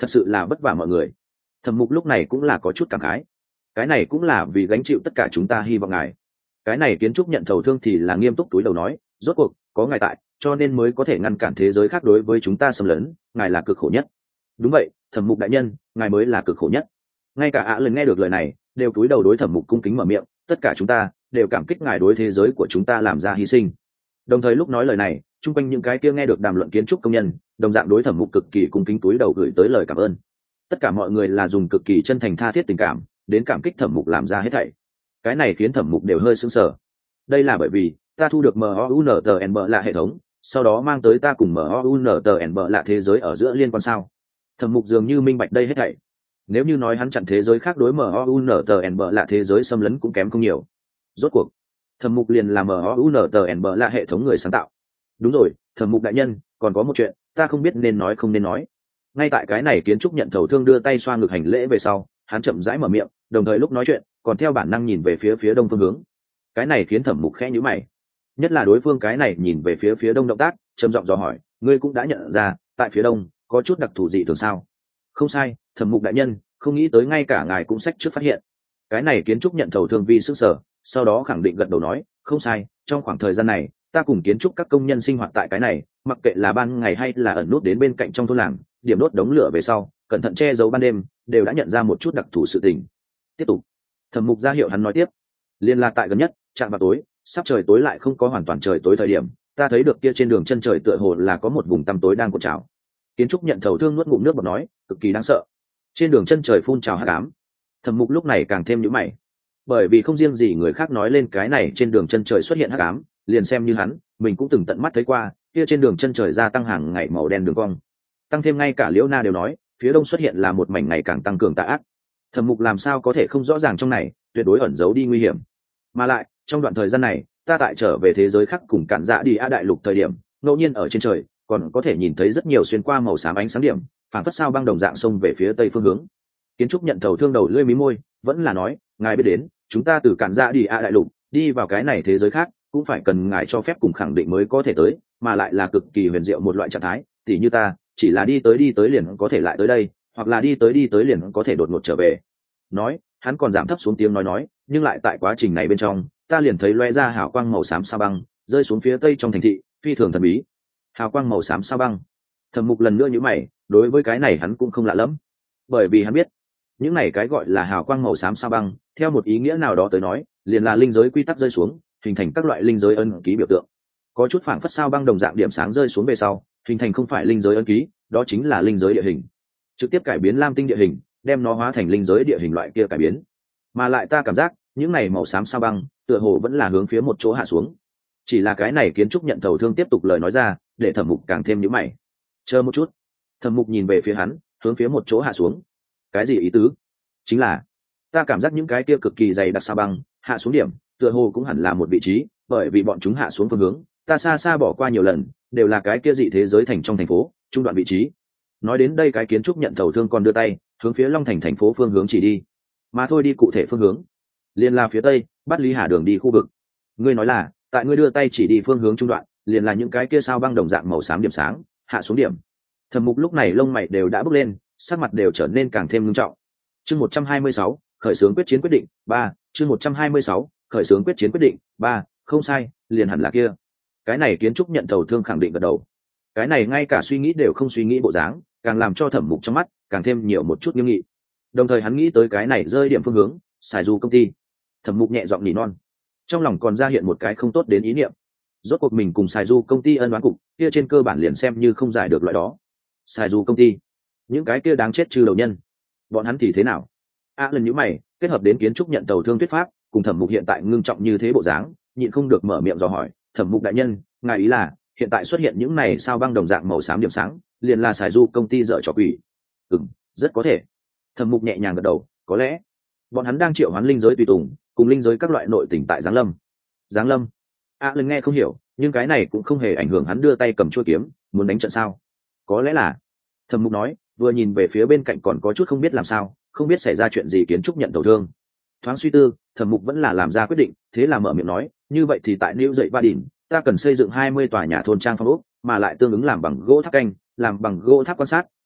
thật sự là vất vả mọi người. Thẩm Mục lúc này cũng là có chút cảm khái, cái này cũng là vì gánh chịu tất cả chúng ta, hy vọng ngài. Cái này kiến trúc nhận thầu thương thì là nghiêm túc túi đầu nói, rốt cuộc có ngài tại cho nên mới có thể ngăn cản thế giới khác đối với chúng ta xâm lấn, ngài là cực khổ nhất. Đúng vậy, Thẩm Mục đại nhân, ngài mới là cực khổ nhất. Ngay cả ạ lần nghe được lời này đều túi đầu đối Thẩm Mục cung kính mở miệng, tất cả chúng ta đều cảm kích ngài đối thế giới của chúng ta làm ra hy sinh. Đồng thời lúc nói lời này, chung quanh những cái kia nghe được đàm luận kiến trúc công nhân đồng dạng đối Thẩm Mục cực kỳ cung kính túi đầu gửi tới lời cảm ơn. Tất cả mọi người là dùng cực kỳ chân thành tha thiết tình cảm đến cảm kích Thẩm Mục làm ra hết thảy. Cái này khiến Thẩm Mục đều hơi sững sờ. Đây là bởi vì ta thu được MOUNTN bợ lạ hệ thống, sau đó mang tới ta cùng MOUNTN bợ lạ thế giới ở giữa liên quan sao. Thẩm Mục dường như minh bạch đây hết thảy. Nếu như nói hắn chặn thế giới khác đối MOUNTN bợ lạ thế giới xâm lấn cũng kém không nhiều. Rốt cuộc Thẩm Mục liền là MOUNTN bợ lạ hệ thống người sáng tạo. Đúng rồi, Thẩm Mục đại nhân, còn có một chuyện ta không biết nên nói không nên nói. Ngay tại cái này kiến trúc nhận thầu thương đưa tay xoa ngực hành lễ về sau, hắn chậm rãi mở miệng, đồng thời lúc nói chuyện còn theo bản năng nhìn về phía phía đông phương hướng. Cái này khiến Thẩm Mục khẽ nhíu mày, nhất là đối phương cái này nhìn về phía phía đông động tác trầm giọng dò hỏi, ngươi cũng đã nhận ra tại phía đông có chút đặc thù gì thường sao? Không sai, Thẩm Mục đại nhân, không nghĩ tới ngay cả ngài cũng sách trước phát hiện. Cái này kiến trúc nhận thầu thương vi sức sở, sau đó khẳng định gật đầu nói, không sai, trong khoảng thời gian này ta cùng kiến trúc các công nhân sinh hoạt tại cái này, mặc kệ là ban ngày hay là ẩn nút đến bên cạnh trong thôn làng, điểm đốt đống lửa về sau cẩn thận che giấu ban đêm, đều đã nhận ra một chút đặc thù sự tình. Tiếp tục. Thẩm Mục ra hiệu hắn nói tiếp. Liên là tại gần nhất chạm vào tối, sắp trời tối lại không có hoàn toàn trời tối thời điểm, ta thấy được kia trên đường chân trời tựa hồ là có một vùng tăm tối đang cuộn trào. Kiến trúc nhận thầu thương nuốt ngụm nước bọt nói, cực kỳ đáng sợ. Trên đường chân trời phun trào hắc ám. Thẩm Mục lúc này càng thêm nhíu mày, bởi vì không riêng gì người khác nói lên cái này trên đường chân trời xuất hiện hắc ám, liền xem như hắn mình cũng từng tận mắt thấy qua kia trên đường chân trời gia tăng hàng ngày màu đen đường cong, tăng thêm ngay cả Liễu Na đều nói phía đông xuất hiện là một mảnh ngày càng tăng cường tà ác. Thẩm Mục làm sao có thể không rõ ràng trong này tuyệt đối ẩn giấu đi nguy hiểm. Mà lại trong đoạn thời gian này ta tại trở về thế giới khác cùng cản dạ đi a đại lục thời điểm, ngẫu nhiên ở trên trời còn có thể nhìn thấy rất nhiều xuyên qua màu xám ánh sáng điểm, phản phất sao băng đồng dạng xông về phía tây phương hướng. Kiến trúc nhận thầu thương đầu lưỡi mí môi, vẫn là nói, ngài biết đến chúng ta từ cản dạ đi a đại lục đi vào cái này thế giới khác cũng phải cần ngài cho phép cùng khẳng định mới có thể tới, mà lại là cực kỳ huyền diệu một loại trạng thái, tỉ như ta chỉ là đi tới đi tới liền có thể lại tới đây, hoặc là đi tới đi tới liền có thể đột ngột trở về. Nói hắn còn giảm thấp xuống tiếng nói nói, nhưng lại tại quá trình này bên trong ta liền thấy loe ra hào quang màu xám sao băng rơi xuống phía tây trong thành thị, phi thường thần bí. Hào quang màu xám sao băng. Thẩm Mục lần nữa nhíu mày, đối với cái này hắn cũng không lạ lắm, bởi vì hắn biết những này cái gọi là hào quang màu xám sao băng theo một ý nghĩa nào đó tới nói liền là linh giới quy tắc rơi xuống, hình thành các loại linh giới ân ký biểu tượng. Có chút phảng phất sao băng đồng dạng điểm sáng rơi xuống về sau hình thành không phải linh giới ân ký, đó chính là linh giới địa hình, trực tiếp cải biến lam tinh địa hình, đem nó hóa thành linh giới địa hình loại kia cải biến. Mà lại ta cảm giác những này màu xám sao băng tựa hồ vẫn là hướng phía một chỗ hạ xuống. Chỉ là cái này kiến trúc nhận thầu thương tiếp tục lời nói ra để Thẩm Mục càng thêm nhíu mày. Chờ một chút. Thẩm Mục nhìn về phía hắn, hướng phía một chỗ hạ xuống. Cái gì ý tứ? Chính là ta cảm giác những cái kia cực kỳ dày đặc sao băng hạ xuống điểm tựa hồ cũng hẳn là một vị trí, bởi vì bọn chúng hạ xuống phương hướng ta xa xa bỏ qua nhiều lần đều là cái kia dị thế giới thành trong thành phố trung đoạn vị trí. Nói đến đây cái kiến trúc nhận thầu thương còn đưa tay hướng phía Long Thành thành phố phương hướng chỉ đi, mà thôi đi cụ thể phương hướng liền là phía tây, bắt Lý Hà đường đi khu vực. Ngươi nói là tại ngươi đưa tay chỉ đi phương hướng trung đoạn liền là những cái kia sao băng đồng dạng màu xám điểm sáng hạ xuống điểm. Thẩm Mục lúc này lông mày đều đã bốc lên, sắc mặt đều trở nên càng thêm nghiêm trọng. Chương một trăm hai mươi sáu, khởi xướng quyết chiến quyết định ba. Chương một trăm hai mươi sáu, khởi xướng quyết chiến quyết định ba. Không sai, liền hẳn là kia. Cái này kiến trúc nhận thầu thương khẳng định gật đầu. Cái này ngay cả suy nghĩ đều không suy nghĩ bộ dáng, càng làm cho Thẩm Mục trong mắt càng thêm nhiều một chút nghiêm nghị. Đồng thời hắn nghĩ tới cái này rơi điểm phương hướng Sài Du công ty. Thẩm Mục nhẹ giọng nỉ non, trong lòng còn ra hiện một cái không tốt đến ý niệm. Rốt cuộc mình cùng Sài Du công ty ân oán cục kia trên cơ bản liền xem như không giải được loại đó. Sài Du công ty, những cái kia đáng chết trừ đầu nhân, bọn hắn thì thế nào? A à, lần nhíu mày, kết hợp đến kiến trúc nhận tàu thương thuyết pháp cùng Thẩm Mục hiện tại ngưng trọng như thế bộ dáng, nhịn không được mở miệng dò hỏi, Thẩm Mục đại nhân, ngài ý là hiện tại xuất hiện những này sao băng đồng dạng màu xám điểm sáng liền là Sài Du công ty dở trò quỷ? Ừm, rất có thể. Thẩm Mục nhẹ nhàng gật đầu, có lẽ bọn hắn đang triệu hoán linh giới tùy tùng cùng linh giới các loại nội tỉnh tại Giáng Lâm. Giáng Lâm? A à, lần nghe không hiểu, nhưng cái này cũng không hề ảnh hưởng hắn đưa tay cầm chuôi kiếm muốn đánh trận sao? Có lẽ là. Thẩm Mục nói, vừa nhìn về phía bên cạnh còn có chút không biết làm sao, không biết xảy ra chuyện gì kiến trúc nhận tổn thương. Thoáng suy tư, Thẩm Mục vẫn là làm ra quyết định, thế là mở miệng nói, như vậy thì tại New dậy Ba Đỉnh, ta cần xây dựng hai mươi tòa nhà thôn trang phong ốc, mà lại tương ứng làm bằng gỗ tháp canh, làm bằng gỗ tháp quan sát,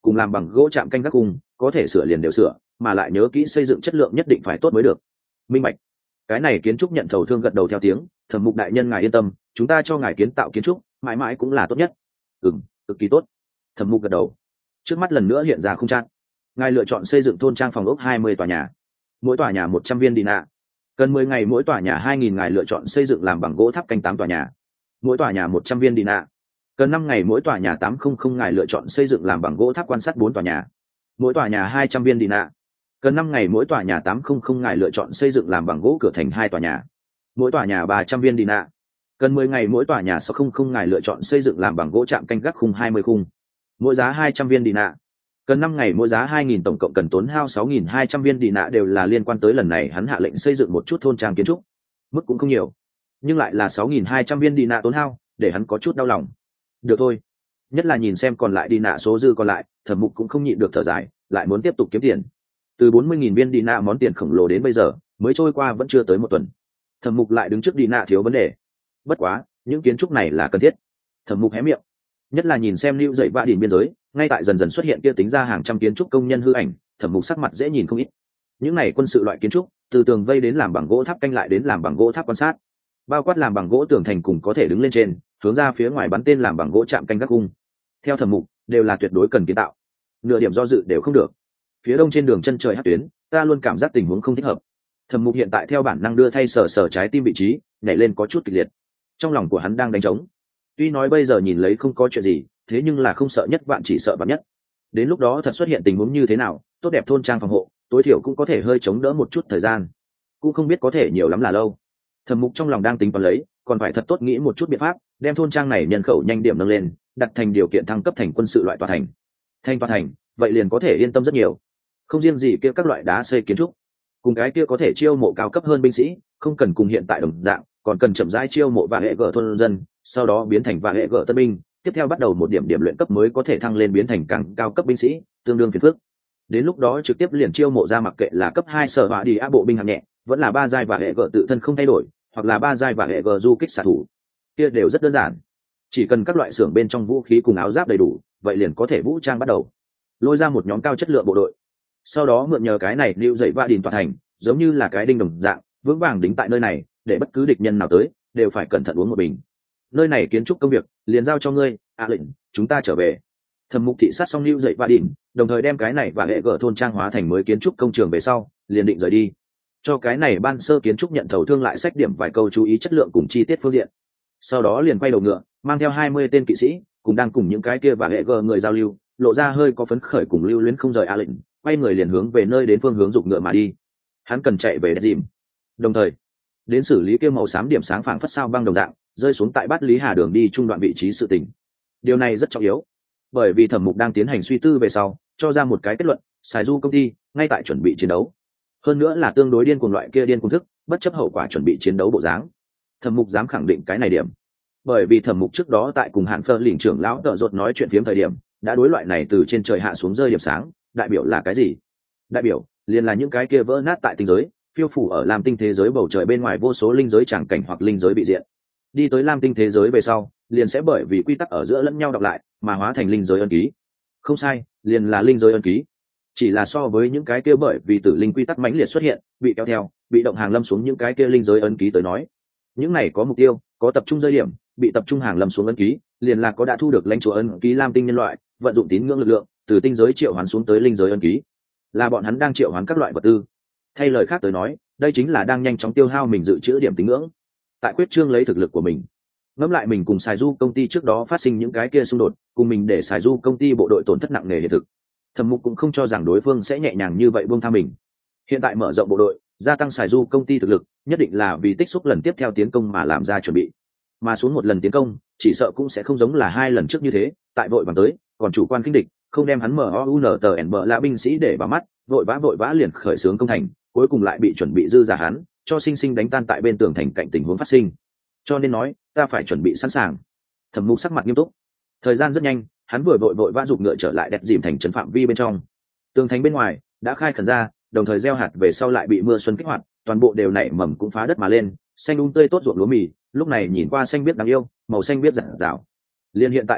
cùng làm bằng gỗ chạm canh gác cung, có thể sửa liền đều sửa, mà lại nhớ kỹ xây dựng chất lượng nhất định phải tốt mới được. Minh bạch. Cái này kiến trúc nhận thầu thương gật đầu theo tiếng, Thẩm Mục đại nhân ngài yên tâm, chúng ta cho ngài kiến tạo kiến trúc mãi mãi cũng là tốt nhất. Ừm, cực kỳ tốt. Thẩm Mục gật đầu. Trước mắt lần nữa hiện ra không trang. Ngài lựa chọn xây dựng thôn trang phòng ốc hai mươi tòa nhà, mỗi tòa nhà một trăm viên đi nạ, cần mười ngày mỗi tòa nhà hai nghìn. Ngài lựa chọn xây dựng làm bằng gỗ tháp canh tám tòa nhà, mỗi tòa nhà một trăm viên đi nạ, cần năm ngày mỗi tòa nhà tám trăm. Ngài lựa chọn xây dựng làm bằng gỗ tháp quan sát bốn tòa nhà, mỗi tòa nhà hai trăm viên đi nạ, cần năm ngày mỗi tòa nhà tám trăm. Ngài lựa chọn xây dựng làm bằng gỗ cửa thành hai tòa nhà, mỗi tòa nhà ba trăm viên đi nạ, cần mười ngày mỗi tòa nhà sáu trăm. Ngài lựa chọn xây dựng làm bằng gỗ chạm canh gác khung hai mươi khung, mỗi giá hai trăm viên đi nạ, cần năm ngày mỗi giá hai nghìn. Tổng cộng cần tốn hao sáu nghìn hai trăm viên đi nạ, đều là liên quan tới lần này hắn hạ lệnh xây dựng một chút thôn trang kiến trúc. Mức cũng không nhiều, nhưng lại là sáu nghìn hai trăm viên đi nạ tốn hao, để hắn có chút đau lòng. Được thôi, nhất là nhìn xem còn lại đi nạ số dư còn lại, Thẩm Mục cũng không nhịn được thở dài, lại muốn tiếp tục kiếm tiền. Từ bốn mươi nghìn viên đi nạ món tiền khổng lồ đến bây giờ mới trôi qua vẫn chưa tới một tuần. Thẩm Mục lại đứng trước đi nạ thiếu vấn đề. Bất quá, những kiến trúc này là cần thiết. Thẩm Mục hé miệng, nhất là nhìn xem lưu dậy vạ đỉnh biên giới, ngay tại dần dần xuất hiện kia tính ra hàng trăm kiến trúc công nhân hư ảnh, Thẩm Mục sắc mặt dễ nhìn không ít. Những này quân sự loại kiến trúc, từ tường vây đến làm bằng gỗ tháp canh lại đến làm bằng gỗ tháp quan sát, bao quát làm bằng gỗ tường thành cùng có thể đứng lên trên, hướng ra phía ngoài bắn tên làm bằng gỗ chạm canh gác cung. Theo Thẩm Mục, đều là tuyệt đối cần kiến tạo, nửa điểm do dự đều không được. Phía đông trên đường chân trời hắc tuyến, ta luôn cảm giác tình huống không thích hợp. Thẩm Mục hiện tại theo bản năng đưa thay sờ sờ trái tim vị trí, nhảy lên có chút kịch liệt. Trong lòng của hắn đang đánh trống. Tuy nói bây giờ nhìn lấy không có chuyện gì, thế nhưng là không sợ nhất vạn chỉ sợ vạn nhất. Đến lúc đó thật xuất hiện tình huống như thế nào, tốt đẹp thôn trang phòng hộ, tối thiểu cũng có thể hơi chống đỡ một chút thời gian. Cũng không biết có thể nhiều lắm là lâu. Thẩm Mục trong lòng đang tính toán lấy, còn phải thật tốt nghĩ một chút biện pháp, đem thôn trang này nhân khẩu nhanh điểm nâng lên, đặt thành điều kiện thăng cấp thành quân sự loại tòa thành. Thành tòa thành, vậy liền có thể yên tâm rất nhiều. Không riêng gì kia các loại đá xây kiến trúc, cùng cái kia có thể chiêu mộ cao cấp hơn binh sĩ, không cần cùng hiện tại đồng dạng, còn cần chậm rãi chiêu mộ và hệ gở thôn dân, sau đó biến thành và hệ gở tân binh, tiếp theo bắt đầu một điểm điểm luyện cấp mới có thể thăng lên biến thành càng cao cấp binh sĩ, tương đương phiền phức. Đến lúc đó trực tiếp liền chiêu mộ ra mặc kệ là cấp hai sở hỏa đi á bộ binh hạng nhẹ, vẫn là ba giai và hệ gở tự thân không thay đổi, hoặc là ba giai và hệ gở du kích xạ thủ, kia đều rất đơn giản. Chỉ cần các loại xưởng bên trong vũ khí cùng áo giáp đầy đủ, vậy liền có thể vũ trang bắt đầu, lôi ra một nhóm cao chất lượng bộ đội. Sau đó mượn nhờ cái này lưu dậy vạ đỉnh tòa thành, giống như là cái đinh đồng dạng, vững vàng đính tại nơi này, để bất cứ địch nhân nào tới đều phải cẩn thận uống một bình. Nơi này kiến trúc công việc liền giao cho ngươi, a lệnh, chúng ta trở về. Thẩm Mục thị sát xong lưu dậy vạ đỉnh, đồng thời đem cái này và hệ gở thôn trang hóa thành mới kiến trúc công trường về sau, liền định rời đi. Cho cái này ban sơ kiến trúc nhận thầu thương lại sách điểm vài câu chú ý chất lượng cùng chi tiết phương diện. Sau đó liền quay đầu ngựa, mang theo hai mươi tên kỵ sĩ, cùng đang cùng những cái kia và hệ gở người giao lưu, lộ ra hơi có phấn khởi cùng lưu luyến không rời a lệnh, quay người liền hướng về nơi đến phương hướng dục ngựa mà đi. Hắn cần chạy về dìm, đồng thời đến xử lý kia màu xám điểm sáng phảng phất sao băng đồng dạng rơi xuống tại bát lý hà đường đi trung đoạn vị trí sự tình. Điều này rất trọng yếu, bởi vì Thẩm Mục đang tiến hành suy tư về sau, cho ra một cái kết luận, Sài Du công ty ngay tại chuẩn bị chiến đấu, hơn nữa là tương đối điên cuồng loại kia điên cuồng thức, bất chấp hậu quả chuẩn bị chiến đấu bộ dáng. Thẩm Mục dám khẳng định cái này điểm, bởi vì Thẩm Mục trước đó tại cùng Hàn Phơ lĩnh trưởng lão tợ rột nói chuyện phiếm thời điểm, đã đối loại này từ trên trời hạ xuống rơi điểm sáng, đại biểu là cái gì? Đại biểu liền là những cái kia vỡ nát tại tinh giới, phiêu phủ ở lam tinh thế giới bầu trời bên ngoài vô số linh giới tràng cảnh hoặc linh giới bị diện. Đi tới lam tinh thế giới về sau, liền sẽ bởi vì quy tắc ở giữa lẫn nhau đọc lại, mà hóa thành linh giới ân ký. Không sai, liền là linh giới ân ký. Chỉ là so với những cái kia bởi vì tử linh quy tắc mãnh liệt xuất hiện, bị kéo theo, bị động hàng lâm xuống những cái kia linh giới ân ký tới nói, những này có mục tiêu, có tập trung rơi điểm, bị tập trung hàng lâm xuống ân ký, liền là có đã thu được lãnh chúa ân ký lam tinh nhân loại, vận dụng tín ngưỡng lực lượng, từ tinh giới triệu hoán xuống tới linh giới ân ký, là bọn hắn đang triệu hoán các loại vật tư. Thay lời khác tới nói, đây chính là đang nhanh chóng tiêu hao mình dự trữ điểm tín ngưỡng, tại quyết trương lấy thực lực của mình. Ngẫm lại mình cùng Sài Du công ty trước đó phát sinh những cái kia xung đột, cùng mình để Sài Du công ty bộ đội tổn thất nặng nề hiện thực, Thẩm Mục cũng không cho rằng đối phương sẽ nhẹ nhàng như vậy buông tha mình. Hiện tại mở rộng bộ đội, gia tăng Sài Du công ty thực lực, nhất định là vì tích xúc lần tiếp theo tiến công mà làm ra chuẩn bị. Mà xuống một lần tiến công, chỉ sợ cũng sẽ không giống là hai lần trước như thế, tại vội vàng tới, còn chủ quan khinh địch, không đem hắn mở o u n t n b là binh sĩ để vào mắt, vội vã vội vã liền khởi xướng công thành, cuối cùng lại bị chuẩn bị dư giả hắn, cho sinh sinh đánh tan tại bên tường thành cạnh tình huống phát sinh. Cho nên nói, ta phải chuẩn bị sẵn sàng. Thẩm Mục sắc mặt nghiêm túc. Thời gian rất nhanh, hắn vừa vội vội vã giục ngựa trở lại đẹp dìm thành trấn phạm vi bên trong. Tường thành bên ngoài đã khai khẩn ra, đồng thời gieo hạt về sau lại bị mưa xuân kích hoạt, toàn bộ đều nảy mầm cũng phá đất mà lên, xanh um tươi tốt ruộng lúa mì, lúc này nhìn qua xanh biếc đáng yêu, màu xanh biếc rạng rào. Liên hiện tại trang diện,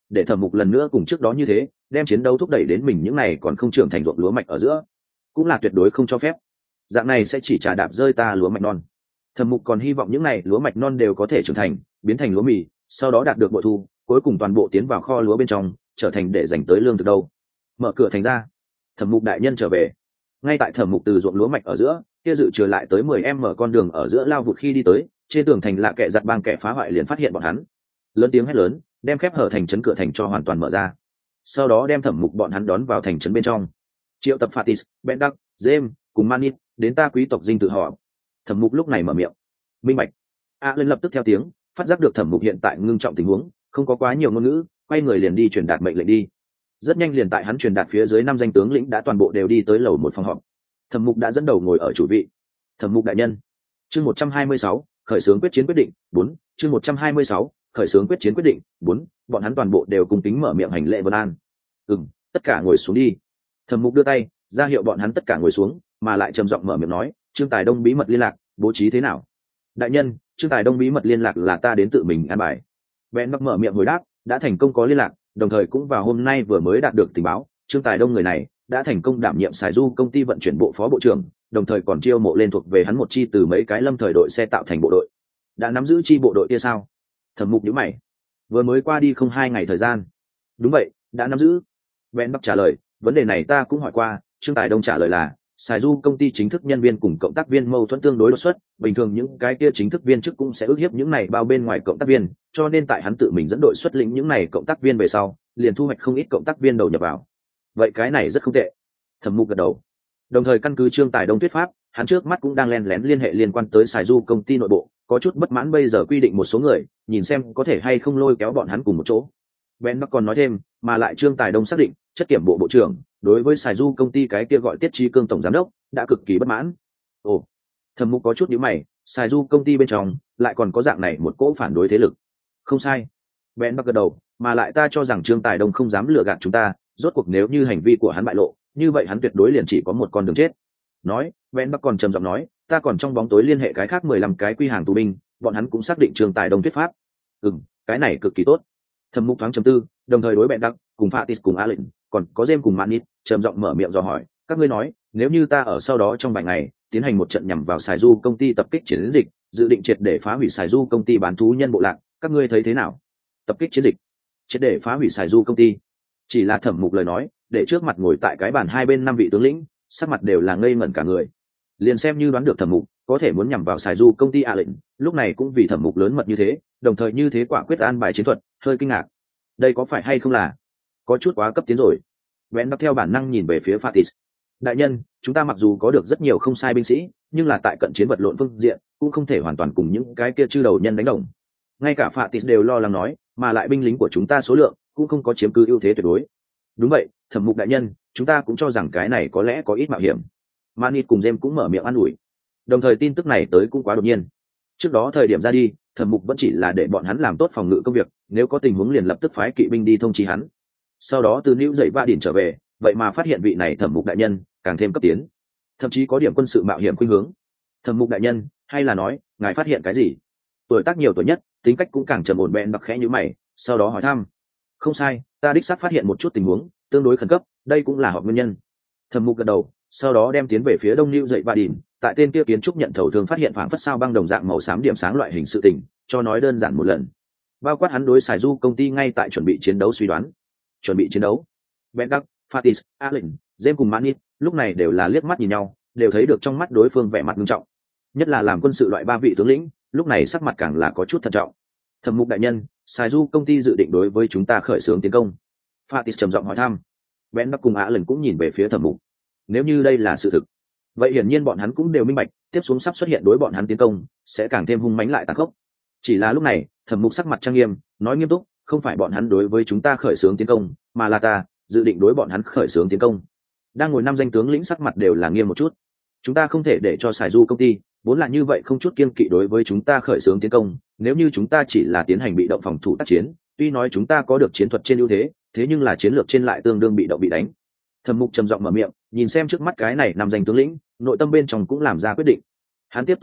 để Thẩm Mục lần nữa cùng trước đó như thế đem chiến đấu thúc đẩy đến mình những này còn không trưởng thành ruộng lúa mạch ở giữa, cũng là tuyệt đối không cho phép. Dạng này sẽ chỉ trả đạp rơi ta lúa mạch non. Thẩm Mục còn hy vọng những này lúa mạch non đều có thể trưởng thành, biến thành lúa mì, sau đó đạt được bội thu, cuối cùng toàn bộ tiến vào kho lúa bên trong, trở thành để dành tới lương thực đâu. Mở cửa thành ra, Thẩm Mục đại nhân trở về. Ngay tại Thẩm Mục từ ruộng lúa mạch ở giữa kia dự trừ lại tới mười em mở con đường ở giữa lao vụt khi đi tới, trên tường thành lạ kẻ giặt bang kẻ phá hoại liền phát hiện bọn hắn, lớn tiếng hét lớn, đem khép hở thành trấn cửa thành cho hoàn toàn mở ra, sau đó đem Thẩm Mục bọn hắn đón vào thành trấn bên trong. Triệu tập Fatis, Ben Đắc, James cùng Manit đến ta quý tộc dinh tự họ. Thẩm Mục lúc này mở miệng. Minh bạch. A lên lập tức theo tiếng, phát giác được Thẩm Mục hiện tại ngưng trọng tình huống, không có quá nhiều ngôn ngữ, quay người liền đi truyền đạt mệnh lệnh đi. Rất nhanh liền tại hắn truyền đạt phía dưới năm danh tướng lĩnh đã toàn bộ đều đi tới lầu một phòng họp. Thẩm Mục đã dẫn đầu ngồi ở chủ vị. Thẩm Mục đại nhân. Chương một trăm hai mươi sáu, khởi xướng quyết chiến quyết định, bốn. Chương một trăm hai mươi sáu, khởi xướng quyết chiến quyết định, bốn. Bọn hắn toàn bộ đều cùng kính mở miệng hành lễ vân an. Ừm, tất cả ngồi xuống đi. Thẩm Mục đưa tay ra hiệu bọn hắn tất cả ngồi xuống, mà lại trầm giọng mở miệng nói, Trương Tài Đông bí mật liên lạc bố trí thế nào? Đại nhân, Trương Tài Đông bí mật liên lạc là ta đến tự mình an bài. Ben Bắc mở miệng hồi đáp, đã thành công có liên lạc, đồng thời cũng vào hôm nay vừa mới đạt được tình báo, Trương Tài Đông người này đã thành công đảm nhiệm Sài Du công ty vận chuyển bộ phó bộ trưởng, đồng thời còn chiêu mộ lên thuộc về hắn một chi từ mấy cái lâm thời đội xe tạo thành bộ đội. Đã nắm giữ chi bộ đội kia sao? Thẩm Mục nhíu mày. Vừa mới qua đi không hai ngày thời gian. Đúng vậy, đã nắm giữ. Ben Bắc trả lời, vấn đề này ta cũng hỏi qua. Trương Tài Đông trả lời là, Sài Du công ty chính thức nhân viên cùng cộng tác viên mâu thuẫn tương đối đột xuất, bình thường những cái kia chính thức viên chức cũng sẽ ức hiếp những này bao bên ngoài cộng tác viên, cho nên tại hắn tự mình dẫn đội xuất lĩnh những này cộng tác viên về sau, liền thu hoạch không ít cộng tác viên đầu nhập vào. Vậy cái này rất không tệ. Thẩm Mục gật đầu. Đồng thời căn cứ Trương Tài Đông thuyết pháp, hắn trước mắt cũng đang lén lén liên hệ liên quan tới Sài Du công ty nội bộ, có chút bất mãn bây giờ quy định một số người, nhìn xem có thể hay không lôi kéo bọn hắn cùng một chỗ. Ben Bắc còn nói thêm, mà lại Trương Tài Đông xác định, chất kiểm bộ bộ trưởng đối với Sài Du công ty cái kia gọi Tiết Chí Cương tổng giám đốc đã cực kỳ bất mãn. Ồ, Thẩm Mục có chút nhíu mày, Sài Du công ty bên trong lại còn có dạng này một cỗ phản đối thế lực. Không sai. Ben Bắc gật đầu, mà lại ta cho rằng Trương Tài Đông không dám lừa gạt chúng ta, rốt cuộc nếu như hành vi của hắn bại lộ, như vậy hắn tuyệt đối liền chỉ có một con đường chết. Nói, Ben Bắc còn trầm giọng nói, ta còn trong bóng tối liên hệ cái khác mười lăm cái quy hàng tù binh, bọn hắn cũng xác định Trương Tài Đông thuyết pháp. Ừm, cái này cực kỳ tốt. Thẩm Mục thoáng trầm tư, đồng thời đối Ben Bắc cùng Fatis cùng Allen, còn có James cùng Manit, trầm giọng mở miệng dò hỏi, các ngươi nói, nếu như ta ở sau đó trong vài ngày tiến hành một trận nhằm vào Sài Du công ty tập kích chiến dịch, dự định triệt để phá hủy Sài Du công ty bán thú nhân bộ lạc, các ngươi thấy thế nào? Tập kích chiến dịch, triệt để phá hủy Sài Du công ty. Chỉ là Thẩm Mục lời nói, để trước mặt ngồi tại cái bàn hai bên năm vị tướng lĩnh, sắc mặt đều là ngây ngẩn cả người. Liền xem như đoán được Thẩm Mục có thể muốn nhằm vào Sài Du công ty Allen, lúc này cũng vì Thẩm Mục lớn mật như thế, đồng thời như thế quả quyết an bài chiến thuật, hơi kinh ngạc. Đây có phải hay không là có chút quá cấp tiến rồi? Ben Bắc theo bản năng nhìn về phía Fatis. Đại nhân, chúng ta mặc dù có được rất nhiều không sai binh sĩ, nhưng là tại cận chiến vật lộn phương diện, cũng không thể hoàn toàn cùng những cái kia chư đầu nhân đánh đồng. Ngay cả Fatis đều lo lắng nói, mà lại binh lính của chúng ta số lượng cũng không có chiếm cứ ưu thế tuyệt đối. Đúng vậy, Thẩm Mục đại nhân, chúng ta cũng cho rằng cái này có lẽ có ít mạo hiểm. Manit cùng James cũng mở miệng an ủi. Đồng thời tin tức này tới cũng quá đột nhiên. Trước đó thời điểm ra đi, Thẩm Mục vẫn chỉ là để bọn hắn làm tốt phòng ngự công việc, nếu có tình huống liền lập tức phái kỵ binh đi thông chi hắn. Sau đó từ Nữu dậy Va Điển trở về, vậy mà phát hiện vị này Thẩm Mục đại nhân càng thêm cấp tiến, thậm chí có điểm quân sự mạo hiểm khuynh hướng. Thẩm Mục đại nhân, hay là nói, ngài phát hiện cái gì? Tuổi tác nhiều tuổi nhất, tính cách cũng càng trầm ổn Ben Bắc khẽ nhíu mày, sau đó hỏi thăm. Không sai, ta đích xác phát hiện một chút tình huống tương đối khẩn cấp, đây cũng là họp nguyên nhân. Thẩm Mục gật đầu, sau đó đem tiến về phía đông Nữu dậy Va Điển, tại tên kia kiến trúc nhận thầu thường phát hiện phảng phất sao băng đồng dạng màu xám điểm sáng loại hình sự tình, cho nói đơn giản một lần. Bao quát hắn đối Sài Du công ty ngay tại chuẩn bị chiến đấu suy đoán. Chuẩn bị chiến đấu. Ben Đắc, Fatis, Allen, James cùng Manit lúc này đều là liếc mắt nhìn nhau, đều thấy được trong mắt đối phương vẻ mặt nghiêm trọng. Nhất là làm quân sự loại ba vị tướng lĩnh, lúc này sắc mặt càng là có chút thận trọng. Thẩm Mục đại nhân, Sài Du công ty dự định đối với chúng ta khởi xướng tiến công. Fatis trầm giọng hỏi thăm. Ben Đắc cùng Allen cũng nhìn về phía Thẩm Mục. Nếu như đây là sự thực, vậy hiển nhiên bọn hắn cũng đều minh bạch, tiếp xuống sắp xuất hiện đối bọn hắn tiến công sẽ càng thêm hung mãnh lại tàn khốc. Chỉ là lúc này, Thẩm Mục sắc mặt trang nghiêm, nói nghiêm túc, không phải bọn hắn đối với chúng ta khởi xướng tiến công, mà là ta dự định đối bọn hắn khởi xướng tiến công. Đang ngồi năm danh tướng lĩnh sắc mặt đều là nghiêm một chút. Chúng ta không thể để cho Sài Du công ty vốn là như vậy không chút kiêng kỵ đối với chúng ta khởi xướng tiến công, nếu như chúng ta chỉ là tiến hành bị động phòng thủ tác chiến, tuy nói chúng ta có được chiến thuật trên ưu thế, thế nhưng là chiến lược trên lại tương đương bị động bị đánh. Thẩm Mục trầm giọng mở miệng, nhìn xem trước mắt cái này năm danh tướng lĩnh, nội tâm bên trong cũng làm ra quyết định. Hắn tiếp tục nói,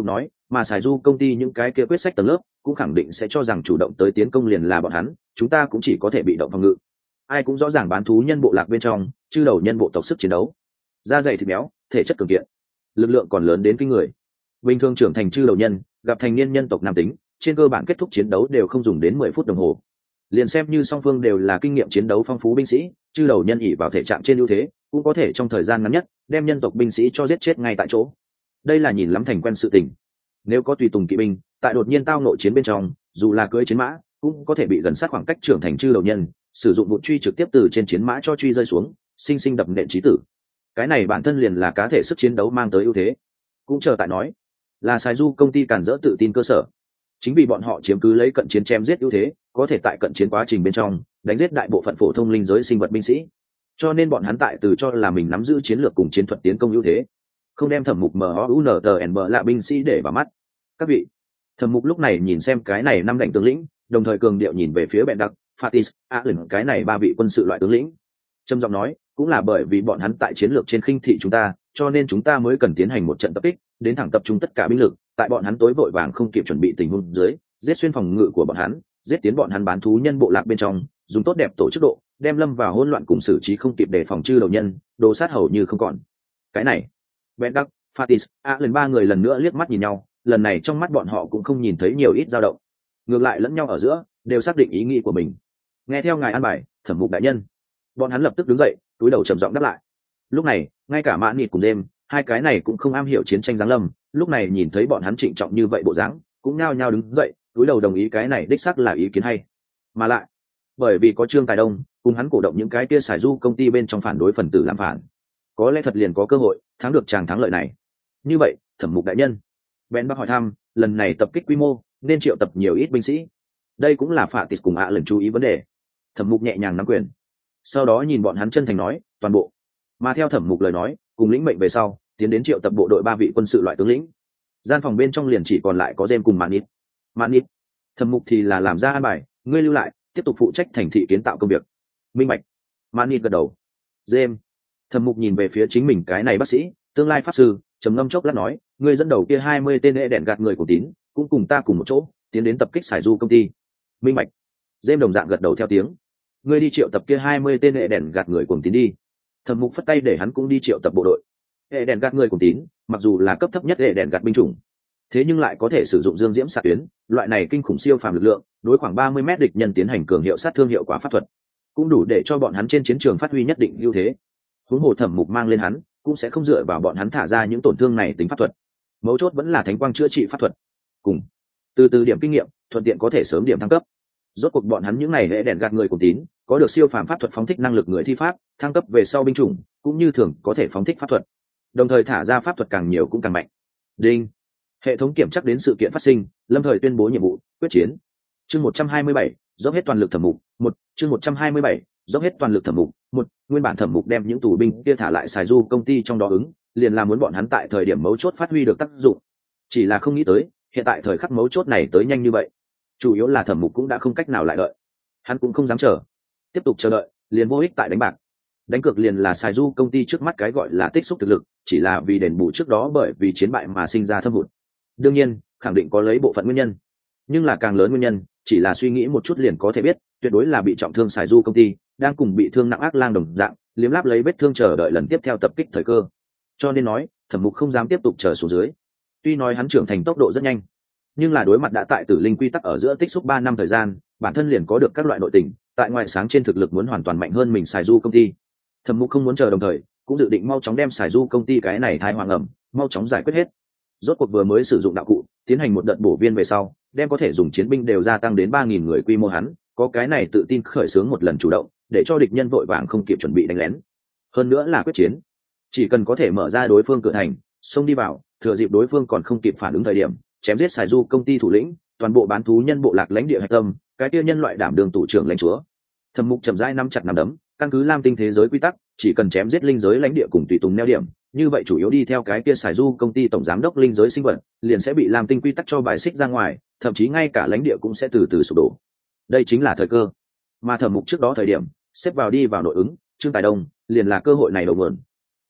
mà xài du công ty những cái kia quyết sách tầng lớp cũng khẳng định sẽ cho rằng chủ động tới tiến công liền là bọn hắn, chúng ta cũng chỉ có thể bị động phòng ngự. Ai cũng rõ ràng bán thú nhân bộ lạc bên trong chư đầu nhân bộ tộc sức chiến đấu, da dày thịt béo, thể chất cường kiện, lực lượng còn lớn đến kinh người. Bình thường trưởng thành chư đầu nhân gặp thành niên nhân tộc nam tính, trên cơ bản kết thúc chiến đấu đều không dùng đến mười phút đồng hồ. Liền xem như song phương đều là kinh nghiệm chiến đấu phong phú binh sĩ, chư đầu nhân ỷ vào thể trạng trên ưu thế, cũng có thể trong thời gian ngắn nhất đem nhân tộc binh sĩ cho giết chết ngay tại chỗ. Đây là nhìn lắm thành quen sự tình. Nếu có tùy tùng kỵ binh tại đột nhiên tao nội chiến bên trong, dù là cưỡi chiến mã cũng có thể bị gần sát khoảng cách trưởng thành chư đầu nhân, sử dụng vụ truy trực tiếp từ trên chiến mã cho truy rơi xuống, sinh sinh đập nện chí tử. Cái này bản thân liền là cá thể sức chiến đấu mang tới ưu thế. Cũng chờ tại nói là xài du công ty cản rỡ tự tin cơ sở, chính vì bọn họ chiếm cứ lấy cận chiến chém giết ưu thế, có thể tại cận chiến quá trình bên trong đánh giết đại bộ phận phổ thông linh giới sinh vật binh sĩ, cho nên bọn hắn tại từ cho là mình nắm giữ chiến lược cùng chiến thuật tiến công ưu thế, không đem thẩm mục mờ u n t n b lạ binh sĩ để vào mắt. Các vị, thẩm mục lúc này nhìn xem cái này năm lệnh tướng lĩnh, đồng thời cường điệu nhìn về phía bẹn đặc, Fatis, Allen cái này ba vị quân sự loại tướng lĩnh, trầm giọng nói, cũng là bởi vì bọn hắn tại chiến lược trên khinh thị chúng ta, cho nên chúng ta mới cần tiến hành một trận tập kích, đến thẳng tập trung tất cả binh lực, tại bọn hắn tối vội vàng không kịp chuẩn bị tình huống dưới, giết xuyên phòng ngự của bọn hắn, giết tiến bọn hắn bán thú nhân bộ lạc bên trong, dùng tốt đẹp tổ chức độ, đem lâm vào hỗn loạn cùng xử trí không kịp để phòng chư đầu nhân, đồ sát hầu như không còn. Cái này, bẹn đặc, Fatis, Allen ba người lần nữa liếc mắt nhìn nhau, lần này trong mắt bọn họ cũng không nhìn thấy nhiều ít dao động, ngược lại lẫn nhau ở giữa đều xác định ý nghĩ của mình. Nghe theo ngài an bài, thẩm mục đại nhân. Bọn hắn lập tức đứng dậy, túi đầu trầm giọng đáp lại. Lúc này ngay cả mã nịt cùng đêm hai cái này cũng không am hiểu chiến tranh giáng lâm, lúc này nhìn thấy bọn hắn trịnh trọng như vậy bộ dáng, cũng nhao nhao đứng dậy túi đầu đồng ý cái này đích xác là ý kiến hay. Mà lại bởi vì có Trương Tài Đông cùng hắn cổ động những cái kia xài du công ty bên trong phản đối phần tử làm phản, có lẽ thật liền có cơ hội thắng được tràng thắng lợi này. Như vậy thẩm mục đại nhân, Ben bác hỏi thăm, lần này tập kích quy mô nên triệu tập nhiều ít binh sĩ? Đây cũng là Fatis cùng ạ lần chú ý vấn đề. Thẩm mục nhẹ nhàng nắm quyền, sau đó nhìn bọn hắn chân thành nói, toàn bộ. Mà theo thẩm mục lời nói, cùng lĩnh mệnh về sau tiến đến triệu tập bộ đội ba vị quân sự loại tướng lĩnh. Gian phòng bên trong liền chỉ còn lại có Jem cùng Manit. Manit, thẩm mục thì là làm ra an bài, ngươi lưu lại tiếp tục phụ trách thành thị kiến tạo công việc. Minh bạch. Manit gật đầu. Jem, thẩm mục nhìn về phía chính mình cái này bác sĩ tương lai pháp sư, trầm ngâm chốc lát nói, ngươi dẫn đầu kia hai mươi tên hệ đèn gạt người của tín cũng cùng ta cùng một chỗ tiến đến tập kích xài du công ty. Minh bạch. Jem đồng dạng gật đầu theo tiếng. Ngươi đi triệu tập kia hai mươi tên hệ đèn gạt người cùng tín đi. Thẩm mục phất tay để hắn cũng đi triệu tập bộ đội. Hệ đèn gạt người cùng tín mặc dù là cấp thấp nhất hệ đèn gạt binh chủng, thế nhưng lại có thể sử dụng dương diễm xạ tuyến, loại này kinh khủng siêu phàm lực lượng, đối khoảng ba mươi mét địch nhân tiến hành cường hiệu sát thương hiệu quả pháp thuật, cũng đủ để cho bọn hắn trên chiến trường phát huy nhất định ưu thế. Huống hồ thẩm mục mang lên hắn cũng sẽ không dựa vào bọn hắn thả ra những tổn thương này tính pháp thuật, mấu chốt vẫn là thánh quang chữa trị pháp thuật, cùng từ từ điểm kinh nghiệm thuận tiện có thể sớm điểm thăng cấp. Rốt cuộc bọn hắn những này hệ đèn gạt người cùng tín có được siêu phàm pháp thuật phóng thích năng lực người thi pháp, thăng cấp về sau binh chủng cũng như thường có thể phóng thích pháp thuật, đồng thời thả ra pháp thuật càng nhiều cũng càng mạnh. Đinh, hệ thống kiểm chắc đến sự kiện phát sinh, lâm thời tuyên bố nhiệm vụ quyết chiến. Chương một trăm hai mươi bảy, dốc hết toàn lực thẩm mục một. Chương một trăm hai mươi bảy, dốc hết toàn lực thẩm mục một. Nguyên bản thẩm mục đem những tù binh kia thả lại xài du công ty trong đó ứng, liền là muốn bọn hắn tại thời điểm mấu chốt phát huy được tác dụng. Chỉ là không nghĩ tới hiện tại thời khắc mấu chốt này tới nhanh như vậy. Chủ yếu là thẩm mục cũng đã không cách nào lại đợi, hắn cũng không dám chờ, tiếp tục chờ đợi liền vô ích tại đánh bạc. Đánh cược liền là xài du công ty trước mắt cái gọi là tích xúc thực lực, chỉ là vì đền bù trước đó bởi vì chiến bại mà sinh ra thâm hụt. Đương nhiên khẳng định có lấy bộ phận nguyên nhân, nhưng là càng lớn nguyên nhân chỉ là suy nghĩ một chút liền có thể biết, tuyệt đối là bị trọng thương xài du công ty đang cùng bị thương nặng ác lang đồng dạng liếm láp lấy vết thương chờ đợi lần tiếp theo tập kích thời cơ. Cho nên nói thẩm mục không dám tiếp tục chờ xuống dưới. Tuy nói hắn trưởng thành tốc độ rất nhanh, nhưng là đối mặt đã tại tử linh quy tắc ở giữa tích xúc ba năm thời gian, bản thân liền có được các loại nội tình, tại ngoại sáng trên thực lực muốn hoàn toàn mạnh hơn mình xài du công ty. Thẩm mục không muốn chờ, đồng thời cũng dự định mau chóng đem xài du công ty cái này thai hoàng ẩm mau chóng giải quyết hết. Rốt cuộc vừa mới sử dụng đạo cụ tiến hành một đợt bổ viên về sau, đem có thể dùng chiến binh đều gia tăng đến ba nghìn người quy mô, hắn có cái này tự tin khởi xướng một lần chủ động, để cho địch nhân vội vàng không kịp chuẩn bị đánh lén. Hơn nữa là quyết chiến, chỉ cần có thể mở ra đối phương cửa thành, xông đi vào, thừa dịp đối phương còn không kịp phản ứng thời điểm, chém giết xài du công ty thủ lĩnh, toàn bộ bán thú nhân bộ lạc lãnh địa hạch tâm, cái kia nhân loại đảm đường tủ trưởng lãnh chúa. Thẩm mục chậm rãi nắm chặt nắm đấm, căn cứ lam tinh thế giới quy tắc, chỉ cần chém giết linh giới lãnh địa cùng tùy tùng neo điểm, như vậy chủ yếu đi theo cái kia xài du công ty tổng giám đốc linh giới sinh vật liền sẽ bị lam tinh quy tắc cho bài xích ra ngoài, thậm chí ngay cả lãnh địa cũng sẽ từ từ sụp đổ. Đây chính là thời cơ, mà thẩm mục trước đó thời điểm xếp vào đi vào nội ứng Trương Tài Đông liền là cơ hội này đầu nguồn.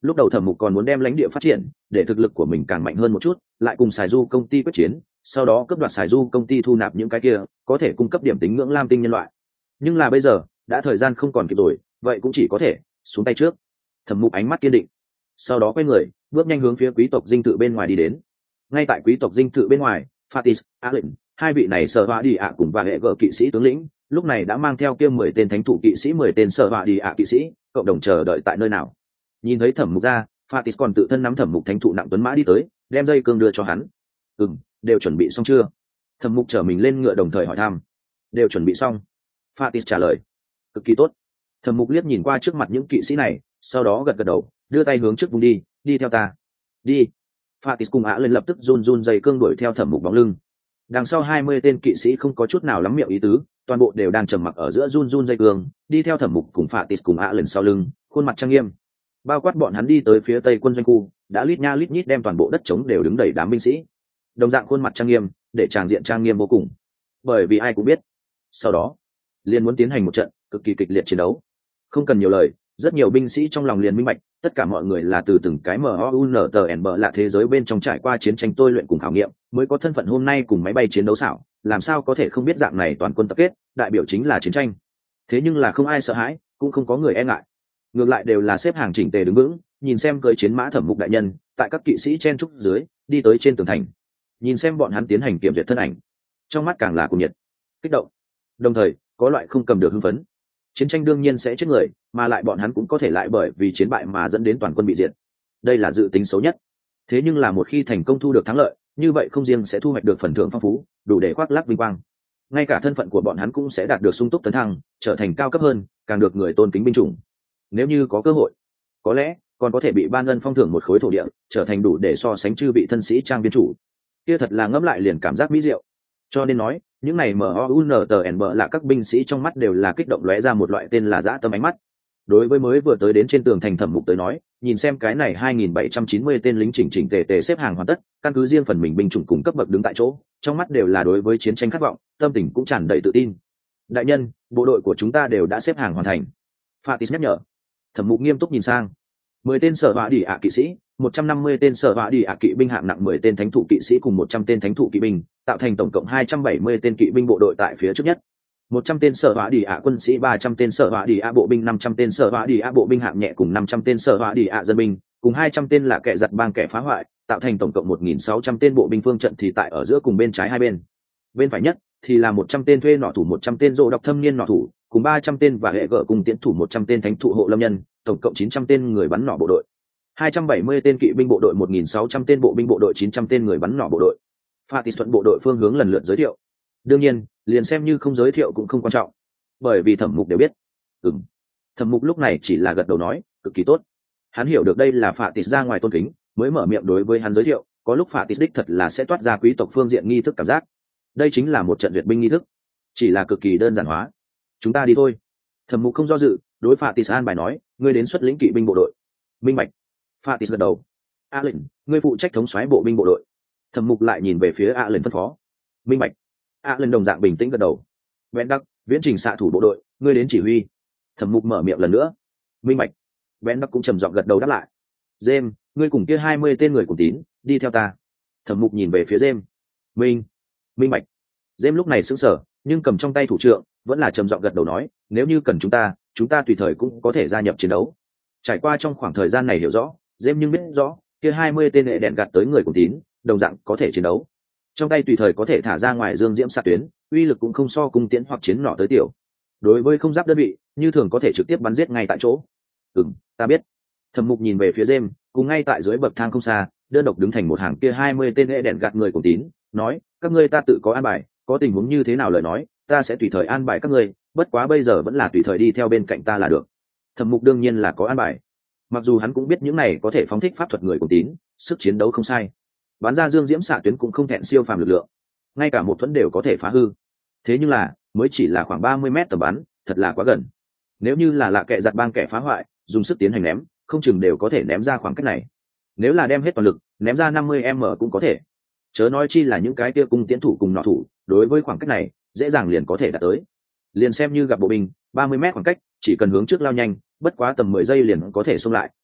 lúc đầu thẩm mục còn muốn đem lãnh địa phát triển để thực lực của mình càng mạnh hơn một chút, lại cùng xài du công ty quyết chiến, sau đó cướp đoạt xài du công ty thu nạp những cái kia có thể cung cấp điểm tính ngưỡng lam tinh nhân loại. Nhưng là bây giờ đã thời gian không còn kịp rồi, vậy cũng chỉ có thể xuống tay trước. Thẩm mục ánh mắt kiên định, sau đó quay người bước nhanh hướng phía quý tộc dinh thự bên ngoài đi đến. Ngay tại quý tộc dinh thự bên ngoài, Fatis, Allen, hai vị này sở họa đi ạ cùng và hệ vợ kỵ sĩ tướng lĩnh lúc này đã mang theo kia mười tên thánh thủ kỵ sĩ, mười tên sở họa đi ạ kỵ sĩ cộng đồng chờ đợi tại nơi nào. Nhìn thấy thẩm mục ra, Fatis còn tự thân nắm thẩm mục thánh thụ nặng tuấn mã đi tới, đem dây cương đưa cho hắn. Ừm, đều chuẩn bị xong chưa? Thẩm mục chở mình lên ngựa đồng thời hỏi thăm. Đều chuẩn bị xong. Fatis trả lời. Cực kỳ tốt. Thẩm mục liếc nhìn qua trước mặt những kỵ sĩ này, sau đó gật gật đầu, đưa tay hướng trước vùng đi. Đi theo ta. Đi. Fatis cùng ạ lên lập tức run run dây cương đuổi theo thẩm mục bóng lưng. Đằng sau hai mươi tên kỵ sĩ không có chút nào lắm miệng ý tứ, toàn bộ đều đang trầm mặc ở giữa run run dây cương, đi theo thẩm mục cùng Fatis cùng ạ lên sau lưng, khuôn mặt trang nghiêm. Bao quát bọn hắn đi tới phía tây quân doanh khu, đã lít nha lít nhít đem toàn bộ đất trống đều đứng đầy đám binh sĩ. Đồng dạng khuôn mặt trang nghiêm, để tràng diện trang nghiêm vô cùng. Bởi vì ai cũng biết, sau đó liền muốn tiến hành một trận cực kỳ kịch liệt chiến đấu. Không cần nhiều lời, rất nhiều binh sĩ trong lòng liền minh bạch, tất cả mọi người là từ từng cái em o u en tê en bờ lạ thế giới bên trong trải qua chiến tranh tôi luyện cùng khảo nghiệm, mới có thân phận hôm nay cùng máy bay chiến đấu xảo, làm sao có thể không biết dạng này toàn quân tập kết, đại biểu chính là chiến tranh. Thế nhưng là không ai sợ hãi, cũng không có người e ngại. Ngược lại đều là xếp hàng chỉnh tề đứng vững, nhìn xem cưỡi chiến mã thẩm mục đại nhân, tại các kỵ sĩ chen trúc dưới, đi tới trên tường thành. Nhìn xem bọn hắn tiến hành kiểm duyệt thân ảnh, trong mắt càng là cuồng nhiệt, kích động. Đồng thời, có loại không cầm được hưng phấn. Chiến tranh đương nhiên sẽ chết người, mà lại bọn hắn cũng có thể lại bởi vì chiến bại mà dẫn đến toàn quân bị diệt. Đây là dự tính xấu nhất. Thế nhưng là một khi thành công thu được thắng lợi, như vậy không riêng sẽ thu hoạch được phần thưởng phong phú, đủ để khoác lác vinh quang. Ngay cả thân phận của bọn hắn cũng sẽ đạt được sung túc tấn thăng, trở thành cao cấp hơn, càng được người tôn kính binh chủng. Nếu như có cơ hội, có lẽ còn có thể bị ban ân phong thưởng một khối thổ địa, trở thành đủ để so sánh chư vị thân sĩ trang viên chủ. Kia thật là ngẫm lại liền cảm giác mỹ diệu. Cho nên nói, những này em o u en tê en bờ là các binh sĩ trong mắt đều là kích động lóe ra một loại tên là dã tâm ánh mắt. Đối với mới vừa tới đến trên tường thành thẩm mục tới nói, nhìn xem cái này hai nghìn bảy trăm chín mươi tên lính chỉnh chỉnh tề tề xếp hàng hoàn tất, căn cứ riêng phần mình binh chủng cùng cấp bậc đứng tại chỗ, trong mắt đều là đối với chiến tranh khát vọng, tâm tình cũng tràn đầy tự tin. Đại nhân, bộ đội của chúng ta đều đã xếp hàng hoàn thành. Fatis nhắc nhở. Thẩm mục nghiêm túc nhìn sang. Mười tên sở họa đi ạ kỵ sĩ, một trăm năm mươi tên sở họa đi ạ kỵ binh hạng nặng, mười tên thánh thụ kỵ sĩ cùng một trăm tên thánh thụ kỵ binh, tạo thành tổng cộng hai trăm bảy mươi tên kỵ binh bộ đội tại phía trước nhất. một trăm tên sở họa đi ạ quân sĩ, ba trăm tên sở họa đi ạ bộ binh, năm trăm tên sở họa đi ạ bộ binh hạng nhẹ cùng năm trăm tên sở họa đi ạ dân binh, cùng hai trăm tên là kẻ giật bang kẻ phá hoại, tạo thành tổng cộng một nghìn sáu trăm tên bộ binh phương trận thì tại ở giữa cùng bên trái hai bên. Bên phải nhất thì là một trăm tên thuê nỏ thủ, một trăm tên rô độc thâm niên nỏ thủ, cùng ba trăm tên và hệ gở cùng tiến thủ, một trăm tên thánh thụ hộ lâm nhân, tổng cộng chín trăm tên người bắn nỏ bộ đội. hai trăm bảy mươi tên kỵ binh bộ đội, một nghìn sáu trăm tên bộ binh bộ đội, chín trăm tên người bắn nỏ bộ đội. Fatis thuận bộ đội phương hướng lần lượt giới thiệu. Đương nhiên, liền xem như không giới thiệu cũng không quan trọng, bởi vì thẩm mục đều biết. Ừm. Thẩm mục lúc này chỉ là gật đầu nói, cực kỳ tốt. Hắn hiểu được đây là Fatis ra ngoài tôn kính, mới mở miệng đối với hắn giới thiệu, có lúc Fatis đích thật là sẽ toát ra quý tộc phương diện nghi thức cảm giác. Đây chính là một trận duyệt binh nghi thức, chỉ là cực kỳ đơn giản hóa. Chúng ta đi thôi. Thẩm mục không do dự, đối Fatis an bài nói, ngươi đến xuất lĩnh kỵ binh bộ đội. Minh bạch. Fatis gật đầu. Allen, ngươi phụ trách thống soái bộ binh bộ đội. Thẩm mục lại nhìn về phía Allen phân phó. Minh bạch. Allen đồng dạng bình tĩnh gật đầu. Vẹn đắc, viễn trình xạ thủ bộ đội, ngươi đến chỉ huy. Thẩm mục mở miệng lần nữa. Minh bạch. Vẹn đắc cũng trầm giọng gật đầu đáp lại. James, ngươi cùng kia hai mươi tên người cùng tín, đi theo ta. Thẩm mục nhìn về phía James. Minh. Minh bạch. James lúc này sững sờ, nhưng cầm trong tay thủ trượng, vẫn là trầm giọng gật đầu nói, nếu như cần chúng ta, chúng ta tùy thời cũng có thể gia nhập chiến đấu. Trải qua trong khoảng thời gian này hiểu rõ, James nhưng biết rõ, kia hai mươi tên hệ đèn gạt tới người cùng tín, đồng dạng có thể chiến đấu. Trong tay tùy thời có thể thả ra ngoài dương diễm xạ tuyến, uy lực cũng không so cung tiễn hoặc chiến nỏ tới tiểu. Đối với không giáp đơn vị, như thường có thể trực tiếp bắn giết ngay tại chỗ. Ừm, ta biết. Thẩm mục nhìn về phía James, cùng ngay tại dưới bậc thang không xa, đơn độc đứng thành một hàng kia hai mươi tên hệ đèn gạt người cùng tín, nói, các ngươi ta tự có an bài, có tình huống như thế nào lời nói, ta sẽ tùy thời an bài các ngươi, bất quá bây giờ vẫn là tùy thời đi theo bên cạnh ta là được. Thẩm mục đương nhiên là có an bài, mặc dù hắn cũng biết những này có thể phóng thích pháp thuật người cùng tín, sức chiến đấu không sai, bắn ra dương diễm xạ tuyến cũng không thẹn siêu phàm lực lượng, ngay cả một thuẫn đều có thể phá hư. Thế nhưng là mới chỉ là khoảng ba mươi mét tầm bắn, thật là quá gần. Nếu như là lạ kệ giặt bang kẻ phá hoại, dùng sức tiến hành ném, không chừng đều có thể ném ra khoảng cách này. Nếu là đem hết toàn lực, ném ra năm mươi mét cũng có thể. Chớ nói chi là những cái kia cung tiến thủ cùng nọ thủ, đối với khoảng cách này, dễ dàng liền có thể đạt tới. Liền xem như gặp bộ binh, ba mươi mét khoảng cách, chỉ cần hướng trước lao nhanh, bất quá tầm mười giây liền có thể xông lại,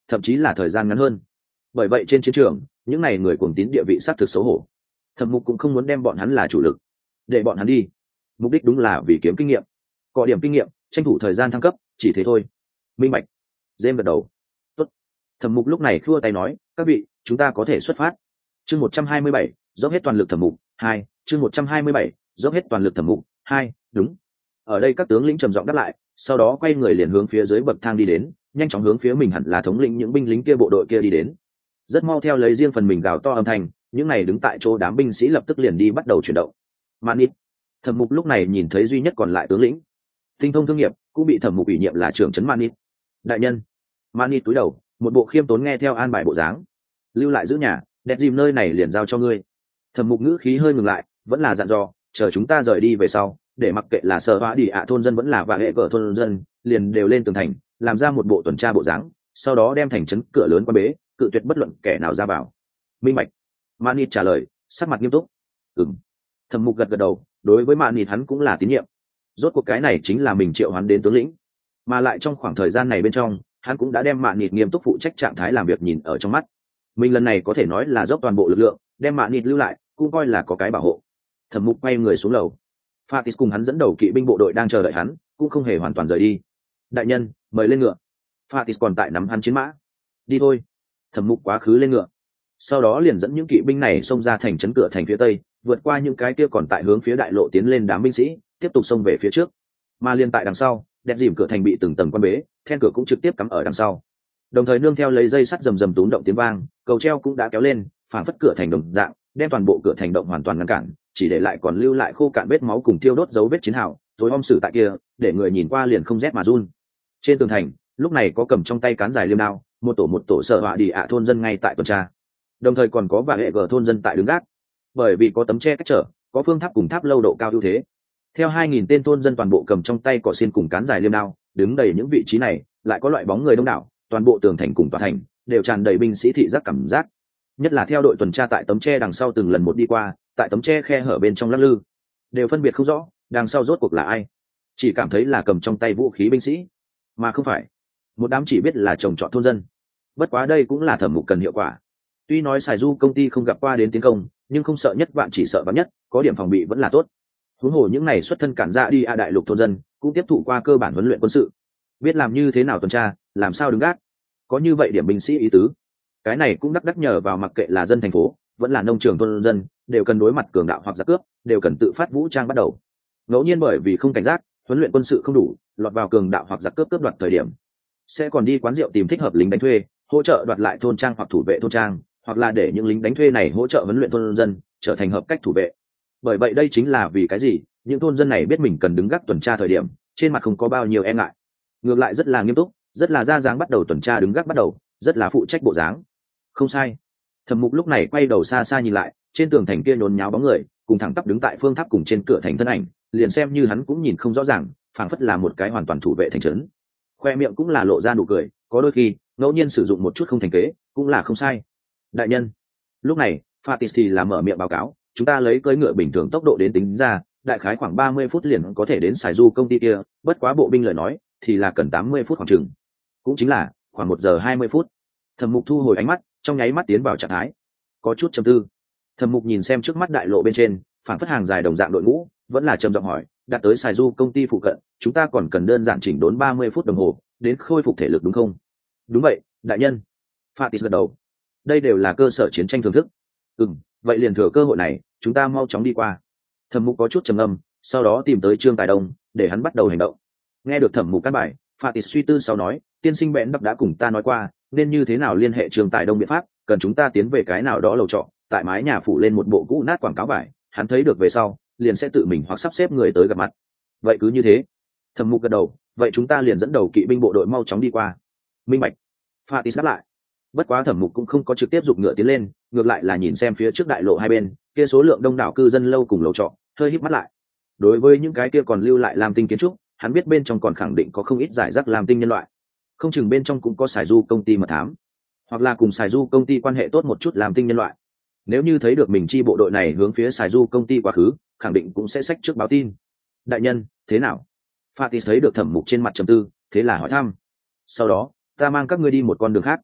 thậm chí là thời gian ngắn hơn. Bởi vậy trên chiến trường những này người cuồng tín địa vị sát thực xấu hổ. Thẩm Mục cũng không muốn đem bọn hắn là chủ lực, để bọn hắn đi, mục đích đúng là vì kiếm kinh nghiệm, có điểm kinh nghiệm, tranh thủ thời gian thăng cấp, chỉ thế thôi. Minh bạch. James gật đầu. Tốt. Thẩm Mục lúc này khua tay nói, các vị, chúng ta có thể xuất phát. Chương một trăm hai mươi bảy, dốc hết toàn lực Thẩm Mục hai. Chương một trăm hai mươi bảy, dốc hết toàn lực Thẩm Mục hai. Đúng. Ở đây các tướng lĩnh trầm giọng đáp lại, sau đó quay người liền hướng phía dưới bậc thang đi đến, nhanh chóng hướng phía mình hẳn là thống lĩnh những binh lính kia bộ đội kia đi đến. Rất mau theo lấy riêng phần mình gào to âm thanh, những này đứng tại chỗ đám binh sĩ lập tức liền đi bắt đầu chuyển động. Manit. Thẩm Mục lúc này nhìn thấy duy nhất còn lại tướng lĩnh, tinh thông thương nghiệp, cũng bị Thẩm Mục ủy nhiệm là trưởng trấn Manit. Đại nhân. Manit cúi đầu, một bộ khiêm tốn nghe theo an bài bộ dáng. Lưu lại giữ nhà, đẹp dìm nơi này liền giao cho ngươi. Thẩm Mục ngữ khí hơi ngừng lại, vẫn là dặn dò, chờ chúng ta rời đi về sau, để mặc kệ là sở hóa đi ạ thôn dân vẫn là vạ hệ cỡ thôn dân, liền đều lên tường thành, làm ra một bộ tuần tra bộ dáng, sau đó đem thành trấn cửa lớn qua bế, cự tuyệt bất luận kẻ nào ra vào. Minh bạch. Manit trả lời, sắc mặt nghiêm túc. Ừm. Thẩm Mục gật gật đầu, đối với Manit hắn cũng là tín nhiệm. Rốt cuộc cái này chính là mình triệu hắn đến tướng lĩnh, mà lại trong khoảng thời gian này bên trong, hắn cũng đã đem Manit nghiêm túc phụ trách trạng thái làm việc nhìn ở trong mắt. Mình lần này có thể nói là dốc toàn bộ lực lượng, đem Manit lưu lại, cũng coi là có cái bảo hộ. Thẩm Mục quay người xuống lầu. Fatis cùng hắn dẫn đầu kỵ binh bộ đội đang chờ đợi hắn, cũng không hề hoàn toàn rời đi. Đại nhân, mời lên ngựa. Fatis còn tại nắm hắn chiến mã. Đi thôi. Thẩm Mục quá khứ lên ngựa, sau đó liền dẫn những kỵ binh này xông ra thành trấn cửa thành phía tây, vượt qua những cái kia còn tại hướng phía đại lộ tiến lên đám binh sĩ, tiếp tục xông về phía trước. Mà liên tại đằng sau, đẹp dìm cửa thành bị từng tầng quan bế, then cửa cũng trực tiếp cắm ở đằng sau. Đồng thời nương theo lấy dây sắt rầm rầm túm động tiếng vang, cầu treo cũng đã kéo lên, phảng phất cửa thành đồng dạng, đem toàn bộ cửa thành động hoàn toàn ngăn cản, chỉ để lại còn lưu lại khô cạn vết máu cùng thiêu đốt dấu vết chiến hào, tối om sử tại kia, để người nhìn qua liền không rét mà run. Trên tường thành, lúc này có cầm trong tay cán dài liêm đao, một tổ một tổ sợ họa đi ạ thôn dân ngay tại tuần tra, đồng thời còn có vài hệ gờ thôn dân tại đứng gác. Bởi vì có tấm che cách trở, có phương tháp cùng tháp lâu độ cao ưu thế, theo hai nghìn tên thôn dân toàn bộ cầm trong tay cỏ xiên cùng cán dài liêm đao, đứng đầy những vị trí này, lại có loại bóng người đông đảo, toàn bộ tường thành cùng tòa thành đều tràn đầy binh sĩ thị giác cảm giác. Nhất là theo đội tuần tra tại tấm che đằng sau từng lần một đi qua, tại tấm che khe hở bên trong lắc lư, đều phân biệt không rõ đằng sau rốt cuộc là ai, chỉ cảm thấy là cầm trong tay vũ khí binh sĩ, mà không phải một đám chỉ biết là trồng trọt thôn dân. Bất quá đây cũng là Thẩm Mục cần hiệu quả. Tuy nói Sài Du công ty không gặp qua đến tiến công, nhưng không sợ nhất vạn chỉ sợ vạn nhất, có điểm phòng bị vẫn là tốt. Huống hồ những này xuất thân cản dạ đi a đại lục thôn dân, cũng tiếp thụ qua cơ bản huấn luyện quân sự, biết làm như thế nào tuần tra, làm sao đứng gác, có như vậy điểm binh sĩ ý tứ. Cái này cũng đắc đắc nhờ vào mặc kệ là dân thành phố, vẫn là nông trường thôn dân, đều cần đối mặt cường đạo hoặc giặc cướp, đều cần tự phát vũ trang bắt đầu. Ngẫu nhiên bởi vì không cảnh giác, huấn luyện quân sự không đủ, lọt vào cường đạo hoặc giặc cướp cướp đoạt thời điểm, sẽ còn đi quán rượu tìm thích hợp lính đánh thuê, hỗ trợ đoạt lại thôn trang hoặc thủ vệ thôn trang, hoặc là để những lính đánh thuê này hỗ trợ huấn luyện thôn dân, trở thành hợp cách thủ vệ. Bởi vậy đây chính là vì cái gì những thôn dân này biết mình cần đứng gác tuần tra thời điểm, trên mặt không có bao nhiêu e ngại, ngược lại rất là nghiêm túc, rất là ra dáng bắt đầu tuần tra đứng gác bắt đầu, rất là phụ trách bộ dáng. Không sai. Thẩm Mục lúc này quay đầu xa xa nhìn lại, trên tường thành kia nhốn nháo bóng người, cùng thẳng tắp đứng tại phương tháp cùng trên cửa thành thân ảnh, liền xem như hắn cũng nhìn không rõ ràng, phảng phất là một cái hoàn toàn thủ vệ thành trấn. Khoe miệng cũng là lộ ra nụ cười, có đôi khi ngẫu nhiên sử dụng một chút không thành kế, cũng là không sai. Đại nhân. Lúc này, Fatis thì là mở miệng báo cáo, chúng ta lấy cưỡi ngựa bình thường tốc độ đến tính ra, đại khái khoảng ba mươi phút liền có thể đến Sài Du công ty kia, bất quá bộ binh lời nói, thì là cần tám mươi phút khoảng chừng. Cũng chính là khoảng một giờ hai mươi phút. Thẩm Mục thu hồi ánh mắt, trong nháy mắt tiến vào trạng thái, có chút trầm tư. Thẩm Mục nhìn xem trước mắt đại lộ bên trên, phản phất hàng dài đồng dạng đội ngũ, vẫn là trầm giọng hỏi, đạt tới Sài Du công ty phụ cận, chúng ta còn cần đơn giản chỉnh đốn ba mươi phút đồng hồ, đến khôi phục thể lực đúng không? Đúng vậy, đại nhân. Fatis gật đầu. Đây đều là cơ sở chiến tranh thưởng thức. Ừm, vậy liền thừa cơ hội này, chúng ta mau chóng đi qua. Thẩm Mục có chút trầm ngâm, sau đó tìm tới Trương Tài Đông, để hắn bắt đầu hành động. Nghe được Thẩm Mục căn bài, Fatis suy tư sau nói, tiên sinh bẽn đắp đã cùng ta nói qua, nên như thế nào liên hệ Trương Tài Đông biện pháp, cần chúng ta tiến về cái nào đó lầu trọ, tại mái nhà phủ lên một bộ cũ nát quảng cáo vải, hắn thấy được về sau, liền sẽ tự mình hoặc sắp xếp người tới gặp mặt. Vậy cứ như thế. Thẩm Mục gật đầu, vậy chúng ta liền dẫn đầu kỵ binh bộ đội mau chóng đi qua. Minh bạch. Fatis đáp lại. Bất quá Thẩm Mục cũng không có trực tiếp giục ngựa tiến lên, ngược lại là nhìn xem phía trước đại lộ hai bên, kia số lượng đông đảo cư dân lâu cùng lầu trọ, hơi híp mắt lại. Đối với những cái kia còn lưu lại làm tinh kiến trúc, hắn biết bên trong còn khẳng định có không ít giải rác làm tinh nhân loại. Không chừng bên trong cũng có Sài Du công ty mật thám, hoặc là cùng Sài Du công ty quan hệ tốt một chút làm tinh nhân loại. Nếu như thấy được mình chi bộ đội này hướng phía Sài Du công ty quá khứ, khẳng định cũng sẽ xách trước báo tin. Đại nhân, thế nào? Fatis thấy được Thẩm Mục trên mặt trầm tư, thế là hỏi thăm. Sau đó, ta mang các ngươi đi một con đường khác.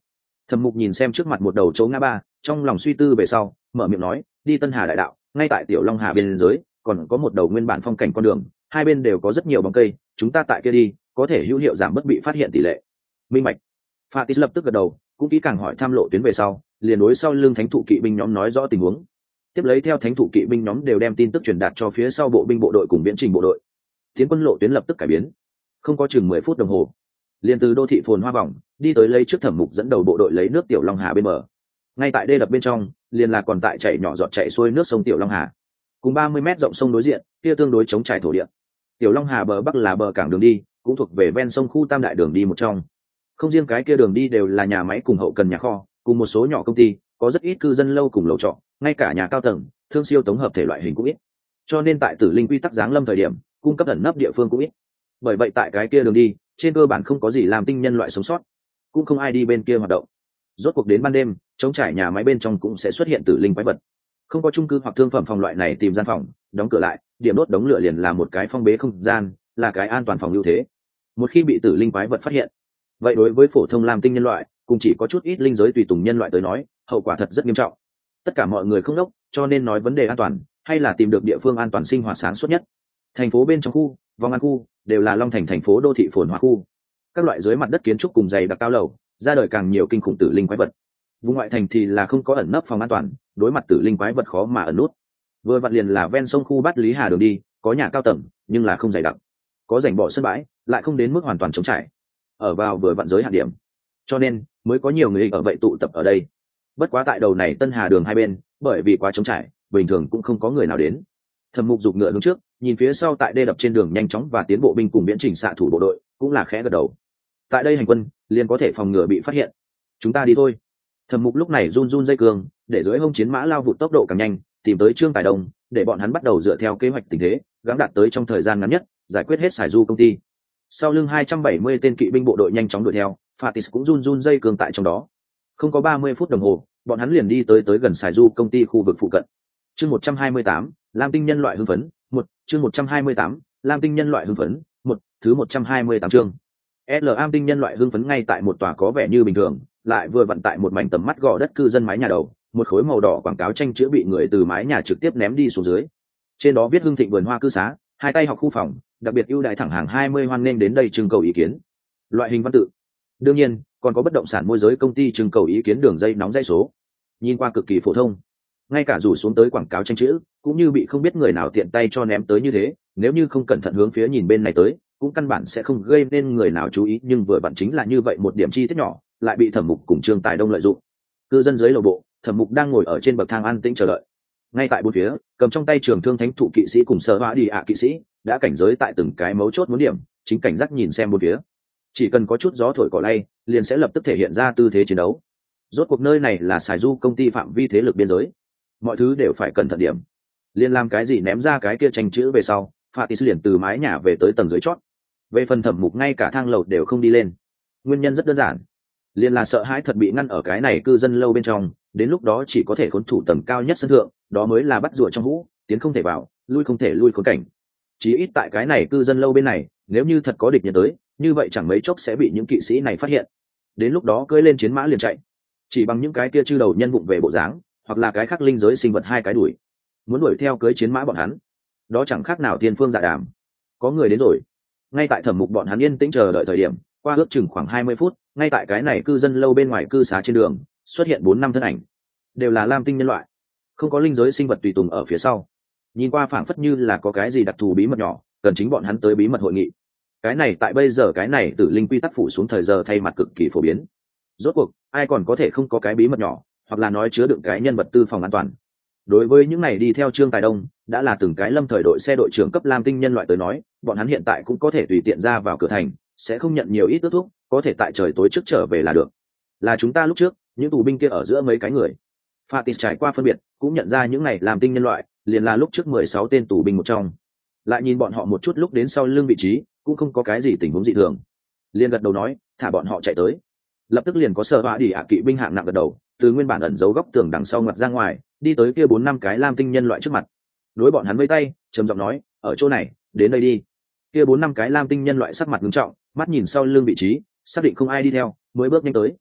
Thẩm Mục nhìn xem trước mặt một đầu chỗ ngã ba, trong lòng suy tư về sau, mở miệng nói, đi Tân Hà đại đạo, ngay tại Tiểu Long Hà biên giới, còn có một đầu nguyên bản phong cảnh con đường, hai bên đều có rất nhiều bóng cây, chúng ta tại kia đi, có thể hữu hiệu giảm bất bị phát hiện tỷ lệ. Minh bạch. Fatis lập tức gật đầu, cũng kỹ càng hỏi tham lộ tuyến về sau, liền đối sau lưng thánh thụ kỵ binh nhóm nói rõ tình huống. Tiếp lấy theo thánh thụ kỵ binh nhóm đều đem tin tức truyền đạt cho phía sau bộ binh bộ đội cùng viễn trình bộ đội. Tiến quân lộ tuyến lập tức cải biến, không có chừng mười phút đồng hồ, liền từ đô thị phồn hoa vòng đi tới lấy trước Thẩm Mục dẫn đầu bộ đội lấy nước Tiểu Long Hà bên bờ. Ngay tại đê đập bên trong, liền là còn tại chảy nhỏ giọt chảy xuôi nước sông Tiểu Long Hà. Cùng ba mươi mét rộng sông đối diện, kia tương đối chống trải thổ địa. Tiểu Long Hà bờ bắc là bờ cảng đường đi, cũng thuộc về ven sông khu Tam đại đường đi một trong. Không riêng cái kia đường đi đều là nhà máy cùng hậu cần nhà kho, cùng một số nhỏ công ty, có rất ít cư dân lâu cùng lầu trọ, ngay cả nhà cao tầng, thương siêu tổng hợp thể loại hình cũng ít. Cho nên tại Tử Linh quy tắc giáng lâm thời điểm, cung cấp ẩn nấp địa phương cũng ít. Bởi vậy tại cái kia đường đi, trên cơ bản không có gì làm tinh nhân loại sống sót, cũng không ai đi bên kia hoạt động. Rốt cuộc đến ban đêm, chống trải nhà máy bên trong cũng sẽ xuất hiện tử linh quái vật. Không có chung cư hoặc thương phẩm phòng loại này tìm gian phòng, đóng cửa lại, điểm đốt đống lửa liền là một cái phong bế không gian, là cái an toàn phòng ưu thế. Một khi bị tử linh quái vật phát hiện, vậy đối với phổ thông lam tinh nhân loại, cùng chỉ có chút ít linh giới tùy tùng nhân loại tới nói, hậu quả thật rất nghiêm trọng. Tất cả mọi người không đốc, cho nên nói vấn đề an toàn, hay là tìm được địa phương an toàn sinh hoạt sáng suốt nhất. Thành phố bên trong khu, vòng an khu, đều là Long Thành thành phố đô thị phồn hoa khu. Các loại dưới mặt đất kiến trúc cùng dày đặc cao lầu, ra đời càng nhiều kinh khủng tử linh quái vật. Vùng ngoại thành thì là không có ẩn nấp phòng an toàn, đối mặt tử linh quái vật khó mà ẩn nút. Vừa vặn liền là ven sông khu Bát Lý Hà đường đi, có nhà cao tầng, nhưng là không dày đặc. Có rảnh bỏ sân bãi, lại không đến mức hoàn toàn trống trải. Ở vào vừa vặn giới hạn điểm. Cho nên, mới có nhiều người ở vậy tụ tập ở đây. Bất quá tại đầu này Tân Hà đường hai bên, bởi vì quá trống trải, bình thường cũng không có người nào đến. Thẩm Mục giục ngựa hướng trước, nhìn phía sau tại đê đập trên đường nhanh chóng và tiến bộ binh cùng viễn trình xạ thủ bộ đội, cũng là khẽ gật đầu. Tại đây hành quân, liền có thể phòng ngừa bị phát hiện. Chúng ta đi thôi. Thẩm Mục lúc này run run dây cương, để dưới hông chiến mã lao vụt tốc độ càng nhanh, tìm tới Trương Tài Đông, để bọn hắn bắt đầu dựa theo kế hoạch tình thế, gắng đạt tới trong thời gian ngắn nhất, giải quyết hết Sải Du công ty. Sau lưng hai trăm bảy mươi tên kỵ binh bộ đội nhanh chóng đuổi theo, Fatis cũng run run dây cương tại trong đó. Không có ba mươi phút đồng hồ, bọn hắn liền đi tới tới gần Sải Du công ty khu vực phụ cận. Chương một trăm hai mươi tám, Lam tinh nhân loại hưng phấn, một, chương một trăm hai mươi tám, Lam tinh nhân loại hưng phấn, một, thứ một trăm hai mươi tám chương. L Am tinh nhân loại hưng phấn ngay tại một tòa có vẻ như bình thường, lại vừa vặn tại một mảnh tầm mắt gò đất cư dân mái nhà đầu, một khối màu đỏ quảng cáo tranh chữa bị người từ mái nhà trực tiếp ném đi xuống dưới. Trên đó viết Hưng Thịnh vườn hoa cư xá, hai tay học khu phòng, đặc biệt ưu đãi thẳng hàng hai mươi hoan nghênh đến đây trưng cầu ý kiến. Loại hình văn tự. Đương nhiên, còn có bất động sản môi giới công ty trưng cầu ý kiến đường dây nóng dây số. Nhìn qua cực kỳ phổ thông. Ngay cả rủ xuống tới quảng cáo tranh chữ, cũng như bị không biết người nào tiện tay cho ném tới như thế, nếu như không cẩn thận hướng phía nhìn bên này tới, cũng căn bản sẽ không gây nên người nào chú ý, nhưng vừa vặn chính là như vậy một điểm chi tiết nhỏ, lại bị Thẩm Mục cùng Trương Tài Đông lợi dụng. Cư dân dưới lầu bộ, Thẩm Mục đang ngồi ở trên bậc thang an tĩnh chờ đợi. Ngay tại bốn phía, cầm trong tay trường thương thánh thụ kỵ sĩ cùng sở hóa đi ạ kỵ sĩ, đã cảnh giới tại từng cái mấu chốt muốn điểm, chính cảnh giác nhìn xem bốn phía. Chỉ cần có chút gió thổi cỏ lay, liền sẽ lập tức thể hiện ra tư thế chiến đấu. Rốt cuộc nơi này là Sải Du công ty phạm vi thế lực biên giới, mọi thứ đều phải cẩn thận điểm. Liên làm cái gì ném ra cái kia tranh chữ về sau, Fatis liền từ mái nhà về tới tầng dưới chót. Về phần Thẩm Mục ngay cả thang lầu đều không đi lên. Nguyên nhân rất đơn giản, liền là sợ hãi thật bị ngăn ở cái này cư dân lâu bên trong, đến lúc đó chỉ có thể khốn thủ tầng cao nhất sân thượng, đó mới là bắt rùa trong hũ, tiến không thể vào, lui không thể lui khốn cảnh. Chí ít tại cái này cư dân lâu bên này, nếu như thật có địch nhân tới, như vậy chẳng mấy chốc sẽ bị những kỵ sĩ này phát hiện. Đến lúc đó cưỡi lên chiến mã liền chạy, chỉ bằng những cái kia chư đầu nhân vụng về bộ dáng, hoặc là cái khác linh giới sinh vật hai cái đuổi, muốn đuổi theo cưỡi chiến mã bọn hắn, đó chẳng khác nào thiên phương dạ đàm. Có người đến rồi. Ngay tại Thẩm Mục bọn hắn yên tĩnh chờ đợi thời điểm, qua ước chừng khoảng hai mươi phút, ngay tại cái này cư dân lâu bên ngoài cư xá trên đường, xuất hiện bốn năm thân ảnh, đều là lam tinh nhân loại, không có linh giới sinh vật tùy tùng ở phía sau. Nhìn qua phảng phất như là có cái gì đặc thù bí mật nhỏ, cần chính bọn hắn tới bí mật hội nghị. Cái này tại bây giờ cái này tử linh quy tắc phủ xuống thời giờ thay mặt cực kỳ phổ biến. Rốt cuộc, ai còn có thể không có cái bí mật nhỏ, hoặc là nói chứa đựng cái nhân vật tư phòng an toàn. Đối với những này đi theo Trương Tài Đông, đã là từng cái lâm thời đội xe đội trưởng cấp lam tinh nhân loại tới nói, bọn hắn hiện tại cũng có thể tùy tiện ra vào cửa thành, sẽ không nhận nhiều ít ước thúc, có thể tại trời tối trước trở về là được. Là chúng ta lúc trước, những tù binh kia ở giữa mấy cái người. Fatis trải qua phân biệt, cũng nhận ra những này lam tinh nhân loại, liền là lúc trước mười sáu tên tù binh một trong. Lại nhìn bọn họ một chút lúc đến sau lưng vị trí, cũng không có cái gì tình huống dị thường. Liền gật đầu nói, thả bọn họ chạy tới. Lập tức liền có sở họa đi ạ kỵ binh hạng nặng gật đầu, từ nguyên bản ẩn giấu góc tường đằng sau ngoặt ra ngoài, đi tới kia bốn năm cái lam tinh nhân loại trước mặt, đối bọn hắn vây tay, trầm giọng nói, ở chỗ này, đến đây đi. Kia bốn năm cái lam tinh nhân loại sắc mặt nghiêm trọng, mắt nhìn sau lưng vị trí, xác định không ai đi theo, mới bước nhanh tới.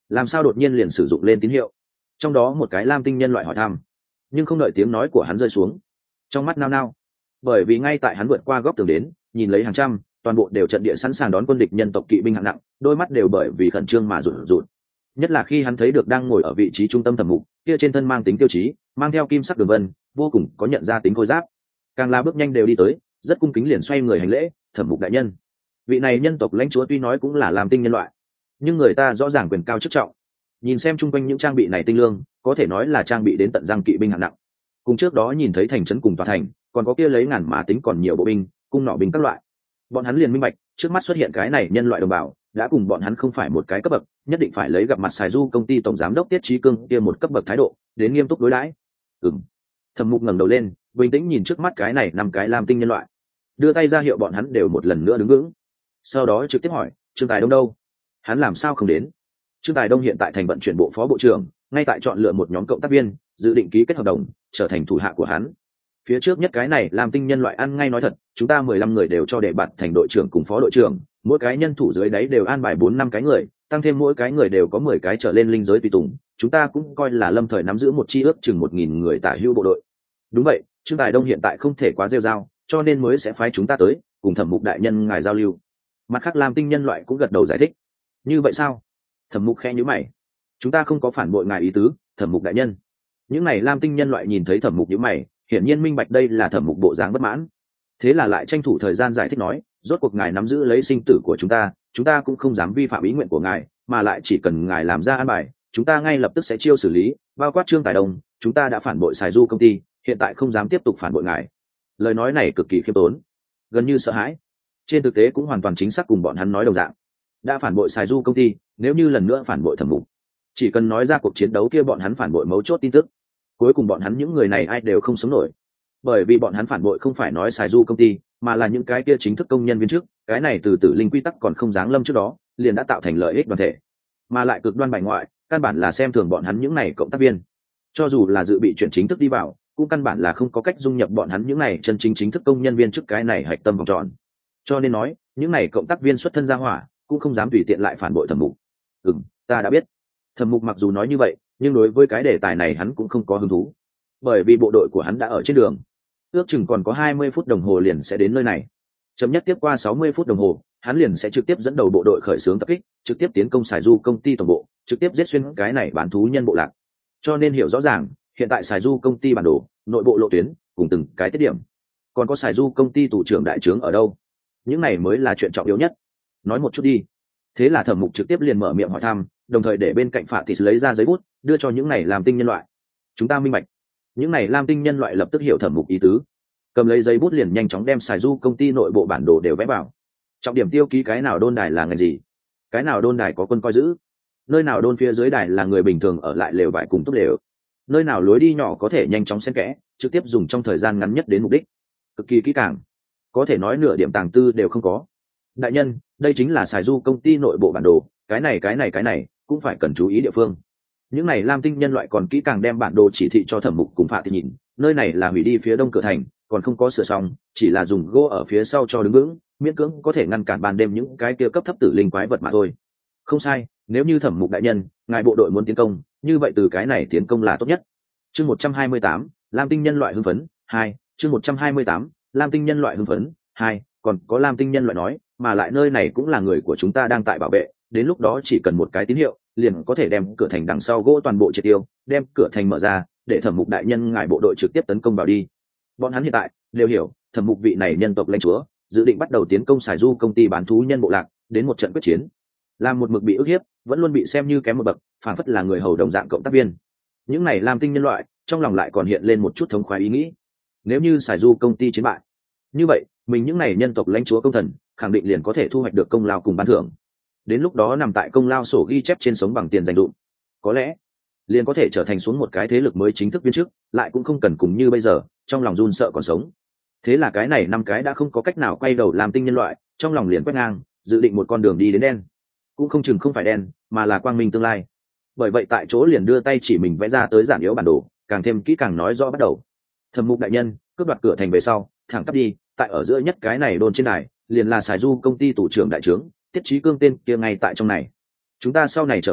làm sao đột nhiên liền sử dụng lên tín hiệu? Trong đó một cái lam tinh nhân loại hỏi thăm, nhưng không đợi tiếng nói của hắn rơi xuống, trong mắt nao nao, bởi vì ngay tại hắn vượt qua góc tường đến, nhìn lấy hàng trăm, toàn bộ đều trận địa sẵn sàng đón quân địch nhân tộc kỵ binh hạng nặng, đôi mắt đều bởi vì khẩn trương mà rụt rụt. Nhất là khi hắn thấy được đang ngồi ở vị trí trung tâm Thẩm Mục, kia trên thân mang tính tiêu chí, mang theo kim sắc đường vân, vô cùng có nhận ra tính khôi giáp. Càng là bước nhanh đều đi tới, rất cung kính liền xoay người hành lễ, Thẩm Mục đại nhân. Vị này nhân tộc lãnh chúa tuy nói cũng là làm tinh nhân loại, nhưng người ta rõ ràng quyền cao chức trọng. Nhìn xem chung quanh những trang bị này tinh lương, có thể nói là trang bị đến tận răng kỵ binh hạng nặng. Cùng trước đó nhìn thấy thành trấn cùng tòa thành, còn có kia lấy ngàn mã tính còn nhiều bộ binh, cung nỏ binh các loại. Bọn hắn liền minh bạch, trước mắt xuất hiện cái này nhân loại đồng bào, đã cùng bọn hắn không phải một cái cấp bậc, nhất định phải lấy gặp mặt Sài Du công ty tổng giám đốc Tiết Chí Cương kia một cấp bậc thái độ, đến nghiêm túc đối đãi. Ừm. Thẩm Mục ngẩng đầu lên, bình tĩnh nhìn trước mắt cái này năm cái lam tinh nhân loại, đưa tay ra hiệu bọn hắn đều một lần nữa đứng vững. Sau đó trực tiếp hỏi, Trương Tài Đông đâu? Hắn làm sao không đến? Trương Tài Đông hiện tại thành vận chuyển bộ phó bộ trưởng, ngay tại chọn lựa một nhóm cộng tác viên, dự định ký kết hợp đồng, trở thành thủ hạ của hắn. Phía trước nhất cái này làm tinh nhân loại ăn ngay nói thật, chúng ta mười lăm người đều cho để bạt thành đội trưởng cùng phó đội trưởng, mỗi cái nhân thủ dưới đáy đều an bài bốn năm cái người, tăng thêm mỗi cái người đều có mười cái trở lên linh giới tùy tùng, chúng ta cũng coi là lâm thời nắm giữ một chi ước chừng một nghìn người tả hữu bộ đội. Đúng vậy, Trương Tài Đông hiện tại không thể quá rêu rao, cho nên mới sẽ phái chúng ta tới, cùng Thẩm Mục đại nhân ngài giao lưu. Mặt khác Lam tinh nhân loại cũng gật đầu giải thích. Như vậy sao? Thẩm Mục khẽ nhíu mày. Chúng ta không có phản bội ngài ý tứ, Thẩm Mục đại nhân. Những này Lam tinh nhân loại nhìn thấy Thẩm Mục nhíu mày, hiển nhiên minh bạch đây là Thẩm Mục bộ dáng bất mãn. Thế là lại tranh thủ thời gian giải thích nói, rốt cuộc ngài nắm giữ lấy sinh tử của chúng ta, chúng ta cũng không dám vi phạm ý nguyện của ngài, mà lại chỉ cần ngài làm ra an bài, chúng ta ngay lập tức sẽ chiêu xử lý, bao quát Trương Tài Đông, chúng ta đã phản bội Sài Du công ty, hiện tại không dám tiếp tục phản bội ngài. Lời nói này cực kỳ khiêm tốn, gần như sợ hãi. Trên thực tế cũng hoàn toàn chính xác cùng bọn hắn nói đồng dạng. Đã phản bội Sài Du công ty, nếu như lần nữa phản bội Thẩm Mục, chỉ cần nói ra cuộc chiến đấu kia bọn hắn phản bội mấu chốt tin tức, cuối cùng bọn hắn những người này ai đều không sống nổi. Bởi vì bọn hắn phản bội không phải nói Sài Du công ty, mà là những cái kia chính thức công nhân viên trước, cái này từ tử linh quy tắc còn không giáng lâm trước đó, liền đã tạo thành lợi ích đoàn thể, mà lại cực đoan bài ngoại, căn bản là xem thường bọn hắn những này cộng tác viên. Cho dù là dự bị chuyển chính thức đi vào, cũng căn bản là không có cách dung nhập bọn hắn những này chân chính chính thức công nhân viên trước cái này hạch tâm vòng tròn. Cho nên nói, những này cộng tác viên xuất thân ra hỏa, cũng không dám tùy tiện lại phản bội Thẩm Mục. Ừm, ta đã biết. Thẩm Mục mặc dù nói như vậy, nhưng đối với cái đề tài này hắn cũng không có hứng thú, bởi vì bộ đội của hắn đã ở trên đường, ước chừng còn có hai mươi phút đồng hồ liền sẽ đến nơi này. Chậm nhất tiếp qua sáu mươi phút đồng hồ, hắn liền sẽ trực tiếp dẫn đầu bộ đội khởi xướng tập kích, trực tiếp tiến công Sài Du công ty tổng bộ, trực tiếp giết xuyên cái này bán thú nhân bộ lạc. Cho nên hiểu rõ ràng, hiện tại Sài Du công ty bản đồ, nội bộ lộ tuyến, cùng từng cái tiết điểm, còn có Sài Du công ty thủ trưởng đại trướng ở đâu, những này mới là chuyện trọng yếu nhất. Nói một chút đi. Thế là Thẩm Mục trực tiếp liền mở miệng hỏi thăm, đồng thời để bên cạnh Phạ Tịt lấy ra giấy bút, đưa cho những này làm tinh nhân loại. Chúng ta minh bạch. Những này lam tinh nhân loại lập tức hiểu Thẩm Mục ý tứ, cầm lấy giấy bút liền nhanh chóng đem Sài Du công ty nội bộ bản đồ đều vẽ vào. Trọng điểm tiêu ký cái nào đôn đài là ngành gì, cái nào đôn đài có quân coi giữ, nơi nào đôn phía dưới đài là người bình thường ở lại lều vải cùng túp lều, nơi nào lối đi nhỏ có thể nhanh chóng xen kẽ, trực tiếp dùng trong thời gian ngắn nhất đến mục đích, cực kỳ kỹ càng, có thể nói nửa điểm tàng tư đều không có. Đại nhân, đây chính là Sài Du công ty nội bộ bản đồ, cái này cái này cái này cũng phải cần chú ý địa phương. Những này lam tinh nhân loại còn kỹ càng đem bản đồ chỉ thị cho Thẩm Mục cùng Phạ thì nhìn, nơi này là hủy đi phía đông cửa thành, còn không có sửa xong, chỉ là dùng gỗ ở phía sau cho đứng vững, miễn cưỡng có thể ngăn cản ban đêm những cái kia cấp thấp tử linh quái vật mà thôi. Không sai, nếu như Thẩm Mục đại nhân, ngài bộ đội muốn tiến công, như vậy từ cái này tiến công là tốt nhất. Chương một trăm hai mươi tám, lam tinh nhân loại hưng phấn hai. Chương một trăm hai mươi tám, lam tinh nhân loại hưng phấn hai. Còn có lam tinh nhân loại nói, mà lại nơi này cũng là người của chúng ta đang tại bảo vệ, đến lúc đó chỉ cần một cái tín hiệu, liền có thể đem cửa thành đằng sau gỗ toàn bộ triệt tiêu, đem cửa thành mở ra, để Thẩm Mục đại nhân ngài bộ đội trực tiếp tấn công vào đi. Bọn hắn hiện tại đều hiểu, Thẩm Mục vị này nhân tộc lãnh chúa dự định bắt đầu tiến công Sài Du công ty bán thú nhân bộ lạc, đến một trận quyết chiến. Làm một mực bị ức hiếp, vẫn luôn bị xem như kém một bậc, phản phất là người hầu đồng dạng cộng tác viên. Những này lam tinh nhân loại, trong lòng lại còn hiện lên một chút thống khoái ý nghĩ. Nếu như Sài Du công ty chiến bại, như vậy, mình những này nhân tộc lãnh chúa công thần, khẳng định liền có thể thu hoạch được công lao cùng ban thưởng. Đến lúc đó nằm tại công lao sổ ghi chép trên sống bằng tiền dành dụm, có lẽ liền có thể trở thành xuống một cái thế lực mới chính thức viên chức, lại cũng không cần cùng như bây giờ, trong lòng run sợ còn sống. Thế là cái này năm cái đã không có cách nào quay đầu làm tinh nhân loại, trong lòng liền quét ngang, dự định một con đường đi đến đen, cũng không chừng không phải đen, mà là quang minh tương lai. Bởi vậy tại chỗ liền đưa tay chỉ mình vẽ ra tới giản yếu bản đồ, càng thêm kỹ càng nói rõ bắt đầu. Thẩm Mục đại nhân, cướp đoạt cửa thành về sau, thẳng tắp đi, tại ở giữa nhất cái này đồn trên đài, liền là Sài Du công ty thủ trưởng đại trướng, Tiết Chí Cương tên kia ngay tại trong này. Chúng ta sau này trở về,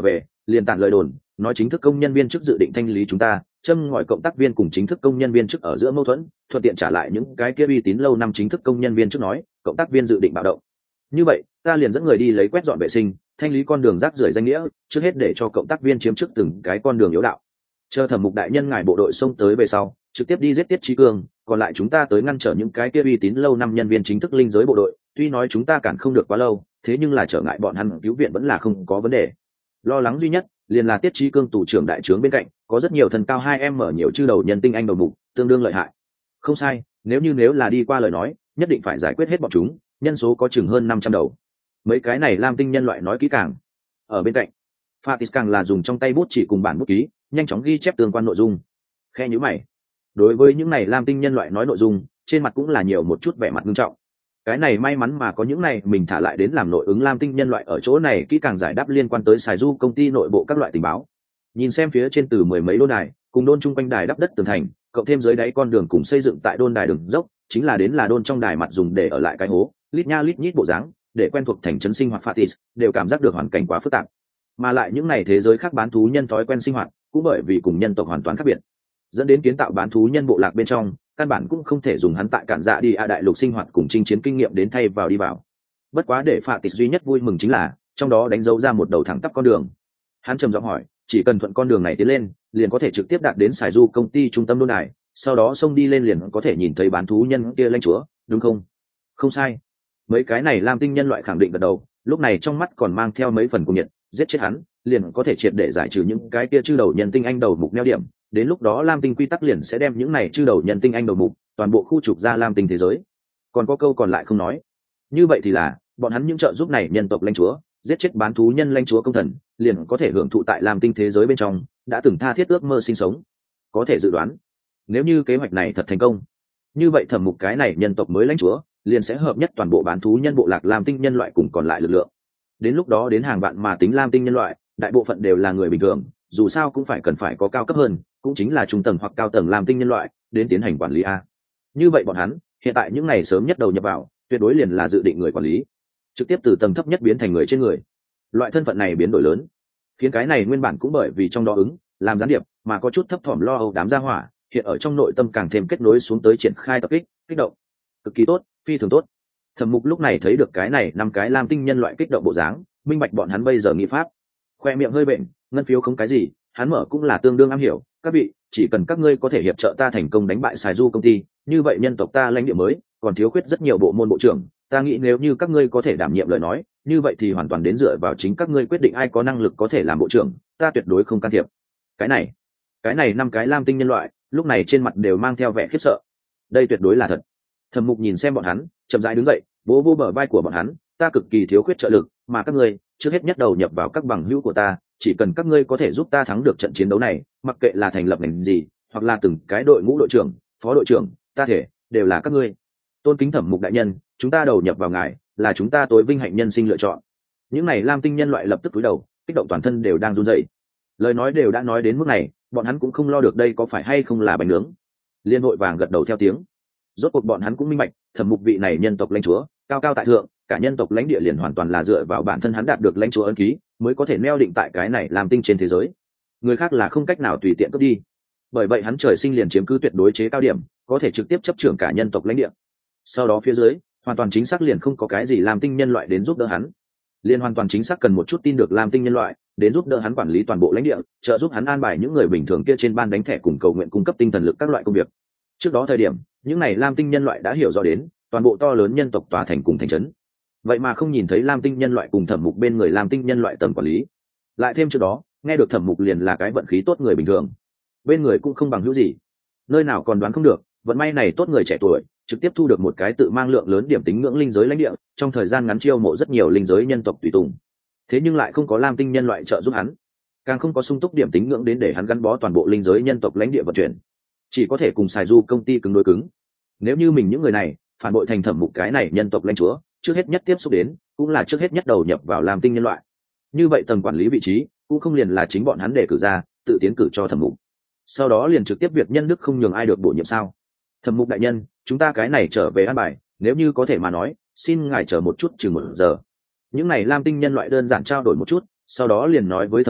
liền tản lời đồn nói chính thức công nhân viên chức dự định thanh lý chúng ta, châm ngòi cộng tác viên cùng chính thức công nhân viên chức ở giữa mâu thuẫn, thuận tiện trả lại những cái kia uy tín lâu năm chính thức công nhân viên chức nói cộng tác viên dự định bạo động. Như vậy ta liền dẫn người đi lấy quét dọn vệ sinh, thanh lý con đường rác rưởi danh nghĩa, trước hết để cho cộng tác viên chiếm trước từng cái con đường yếu đạo. Chờ Thẩm Mục đại nhân ngài bộ đội xông tới về sau, trực tiếp đi giết Tiết Chí Cương, còn lại chúng ta tới ngăn trở những cái kia uy tín lâu năm nhân viên chính thức linh giới bộ đội, tuy nói chúng ta cản không được quá lâu, thế nhưng là trở ngại bọn hắn cứu viện vẫn là không có vấn đề. Lo lắng duy nhất liền là Tiết Chí Cương tù trưởng đại trướng bên cạnh, có rất nhiều thần cao hai em mở nhiều chư đầu nhân tinh anh đầu mục, tương đương lợi hại. Không sai, nếu như nếu là đi qua lời nói, nhất định phải giải quyết hết bọn chúng, nhân số có chừng hơn năm trăm đầu. Mấy cái này Lam tinh nhân loại nói kỹ càng. Ở bên cạnh, Fatis càng là dùng trong tay bút chỉ cùng bản bút ký, nhanh chóng ghi chép tương quan nội dung. Khe nhíu mày. Đối với những này Lam tinh nhân loại nói nội dung, trên mặt cũng là nhiều một chút vẻ mặt nghiêm trọng. Cái này may mắn mà có những này mình thả lại đến làm nội ứng Lam tinh nhân loại ở chỗ này kỹ càng giải đáp liên quan tới xài du công ty nội bộ các loại tình báo. Nhìn xem phía trên từ mười mấy đôn đài, cùng đôn chung quanh đài đắp đất tường thành, cộng thêm dưới đáy con đường cùng xây dựng tại đôn đài đường dốc, chính là đến là đôn trong đài mặt dùng để ở lại cái hố, lít nha lít nhít bộ dáng, để quen thuộc thành trấn sinh hoạt Fatis, đều cảm giác được hoàn cảnh quá phức tạp. Mà lại những này thế giới khác bán thú nhân thói quen sinh hoạt, cũng bởi vì cùng nhân tộc hoàn toàn khác biệt, dẫn đến kiến tạo bán thú nhân bộ lạc bên trong, căn bản cũng không thể dùng hắn tại cản dạ đi a đại lục sinh hoạt cùng chinh chiến kinh nghiệm đến thay vào đi vào. Bất quá để Fatis duy nhất vui mừng chính là, trong đó đánh dấu ra một đầu thẳng tắp con đường. Hắn trầm giọng hỏi, chỉ cần thuận con đường này tiến lên, liền có thể trực tiếp đạt đến xài du công ty trung tâm đôn đài, sau đó xông đi lên liền có thể nhìn thấy bán thú nhân kia lãnh chúa, đúng không? Không sai. Mấy cái này Lam tinh nhân loại khẳng định gật đầu, lúc này trong mắt còn mang theo mấy phần cuồng nhiệt, giết chết hắn, liền có thể triệt để giải trừ những cái kia chư đầu nhân tinh anh đầu mục neo điểm, đến lúc đó Lam tinh quy tắc liền sẽ đem những này chư đầu nhân tinh anh đầu mục, toàn bộ khu trục ra Lam tinh thế giới. Còn có câu còn lại không nói. Như vậy thì là, bọn hắn những trợ giúp này nhân tộc lãnh chúa, giết chết bán thú nhân lãnh chúa công thần, liền có thể hưởng thụ tại Lam tinh thế giới bên trong, đã từng tha thiết ước mơ sinh sống. Có thể dự đoán, nếu như kế hoạch này thật thành công, như vậy Thẩm Mục cái này nhân tộc mới lãnh chúa, liền sẽ hợp nhất toàn bộ bán thú nhân bộ lạc Lam tinh nhân loại cùng còn lại lực lượng. Đến lúc đó đến hàng vạn mà tính Lam tinh nhân loại, đại bộ phận đều là người bình thường, dù sao cũng phải cần phải có cao cấp hơn, cũng chính là trung tầng hoặc cao tầng Lam tinh nhân loại, đến tiến hành quản lý a. Như vậy bọn hắn, hiện tại những ngày sớm nhất đầu nhập vào, tuyệt đối liền là dự định người quản lý, trực tiếp từ tầng thấp nhất biến thành người trên người. Loại thân phận này biến đổi lớn, khiến cái này nguyên bản cũng bởi vì trong đó ứng làm gián điệp mà có chút thấp thỏm lo âu đám gia hỏa, hiện ở trong nội tâm càng thêm kết nối xuống tới triển khai tập kích, kích động, cực kỳ tốt, phi thường tốt. Thẩm Mục lúc này thấy được cái này năm cái Lam tinh nhân loại kích động bộ dáng, minh bạch bọn hắn bây giờ nghĩ pháp. Khoe miệng hơi bệnh, ngân phiếu không cái gì, hắn mở cũng là tương đương am hiểu, các vị, chỉ cần các ngươi có thể hiệp trợ ta thành công đánh bại xài du công ty, như vậy nhân tộc ta lãnh địa mới còn thiếu khuyết rất nhiều bộ môn bộ trưởng, ta nghĩ nếu như các ngươi có thể đảm nhiệm lời nói, như vậy thì hoàn toàn đến dựa vào chính các ngươi quyết định ai có năng lực có thể làm bộ trưởng, ta tuyệt đối không can thiệp. Cái này, cái này năm cái Lam tinh nhân loại, lúc này trên mặt đều mang theo vẻ khiếp sợ. Đây tuyệt đối là thật. Thẩm Mục nhìn xem bọn hắn, chậm rãi đứng dậy, vỗ vỗ bờ vai của bọn hắn, ta cực kỳ thiếu khuyết trợ lực, mà các ngươi, trước hết nhất đầu nhập vào các bằng hữu của ta, chỉ cần các ngươi có thể giúp ta thắng được trận chiến đấu này, mặc kệ là thành lập ngành gì, hoặc là từng cái đội ngũ đội trưởng, phó đội trưởng, ta thể đều là các ngươi. Tôn kính Thẩm Mục đại nhân, chúng ta đầu nhập vào ngài, là chúng ta tối vinh hạnh nhân sinh lựa chọn. Những này Lam tinh nhân loại lập tức cúi đầu, kích động toàn thân đều đang run rẩy. Lời nói đều đã nói đến mức này, bọn hắn cũng không lo được đây có phải hay không là bánh nướng, liên hội vàng gật đầu theo tiếng. Rốt cuộc bọn hắn cũng minh bạch, Thẩm Mục vị này nhân tộc lãnh chúa, cao cao tại thượng, cả nhân tộc lãnh địa liền hoàn toàn là dựa vào bản thân hắn đạt được lãnh chúa ấn ký, mới có thể neo định tại cái này Lam tinh trên thế giới. Người khác là không cách nào tùy tiện cướp đi. Bởi vậy hắn trời sinh liền chiếm cứ tuyệt đối chế cao điểm, có thể trực tiếp chấp trưởng cả nhân tộc lãnh địa. Sau đó phía dưới, hoàn toàn chính xác liền không có cái gì Lam tinh nhân loại đến giúp đỡ hắn. Liên hoàn toàn chính xác cần một chút tin được Lam tinh nhân loại đến giúp đỡ hắn quản lý toàn bộ lãnh địa, trợ giúp hắn an bài những người bình thường kia trên ban đánh thẻ cùng cầu nguyện cung cấp tinh thần lực các loại công việc. Trước đó thời điểm, những này Lam tinh nhân loại đã hiểu rõ đến toàn bộ to lớn nhân tộc tòa thành cùng thành trấn, vậy mà không nhìn thấy Lam tinh nhân loại cùng Thẩm Mục bên người Lam tinh nhân loại tầng quản lý. Lại thêm trước đó nghe được Thẩm Mục liền là cái vận khí tốt người bình thường, bên người cũng không bằng hữu gì, nơi nào còn đoán không được vận may này tốt người trẻ tuổi trực tiếp thu được một cái tự mang lượng lớn điểm tín ngưỡng linh giới lãnh địa, trong thời gian ngắn chiêu mộ rất nhiều linh giới nhân tộc tùy tùng. Thế nhưng lại không có Lam tinh nhân loại trợ giúp hắn, càng không có sung túc điểm tín ngưỡng đến để hắn gắn bó toàn bộ linh giới nhân tộc lãnh địa vận chuyển, chỉ có thể cùng xài du công ty cứng đối cứng. Nếu như mình những người này phản bội thành Thẩm Mục cái này nhân tộc lãnh chúa, trước hết nhất tiếp xúc đến cũng là trước hết nhất đầu nhập vào Lam tinh nhân loại, như vậy tầng quản lý vị trí cũng không liền là chính bọn hắn để cử ra, tự tiến cử cho Thẩm Mục, sau đó liền trực tiếp việc nhân đức không nhường ai được bổ nhiệm sao? Thẩm Mục đại nhân, chúng ta cái này trở về an bài, nếu như có thể mà nói, xin ngài chờ một chút chừng một giờ. Những này Lam tinh nhân loại đơn giản trao đổi một chút, sau đó liền nói với Thẩm Mục,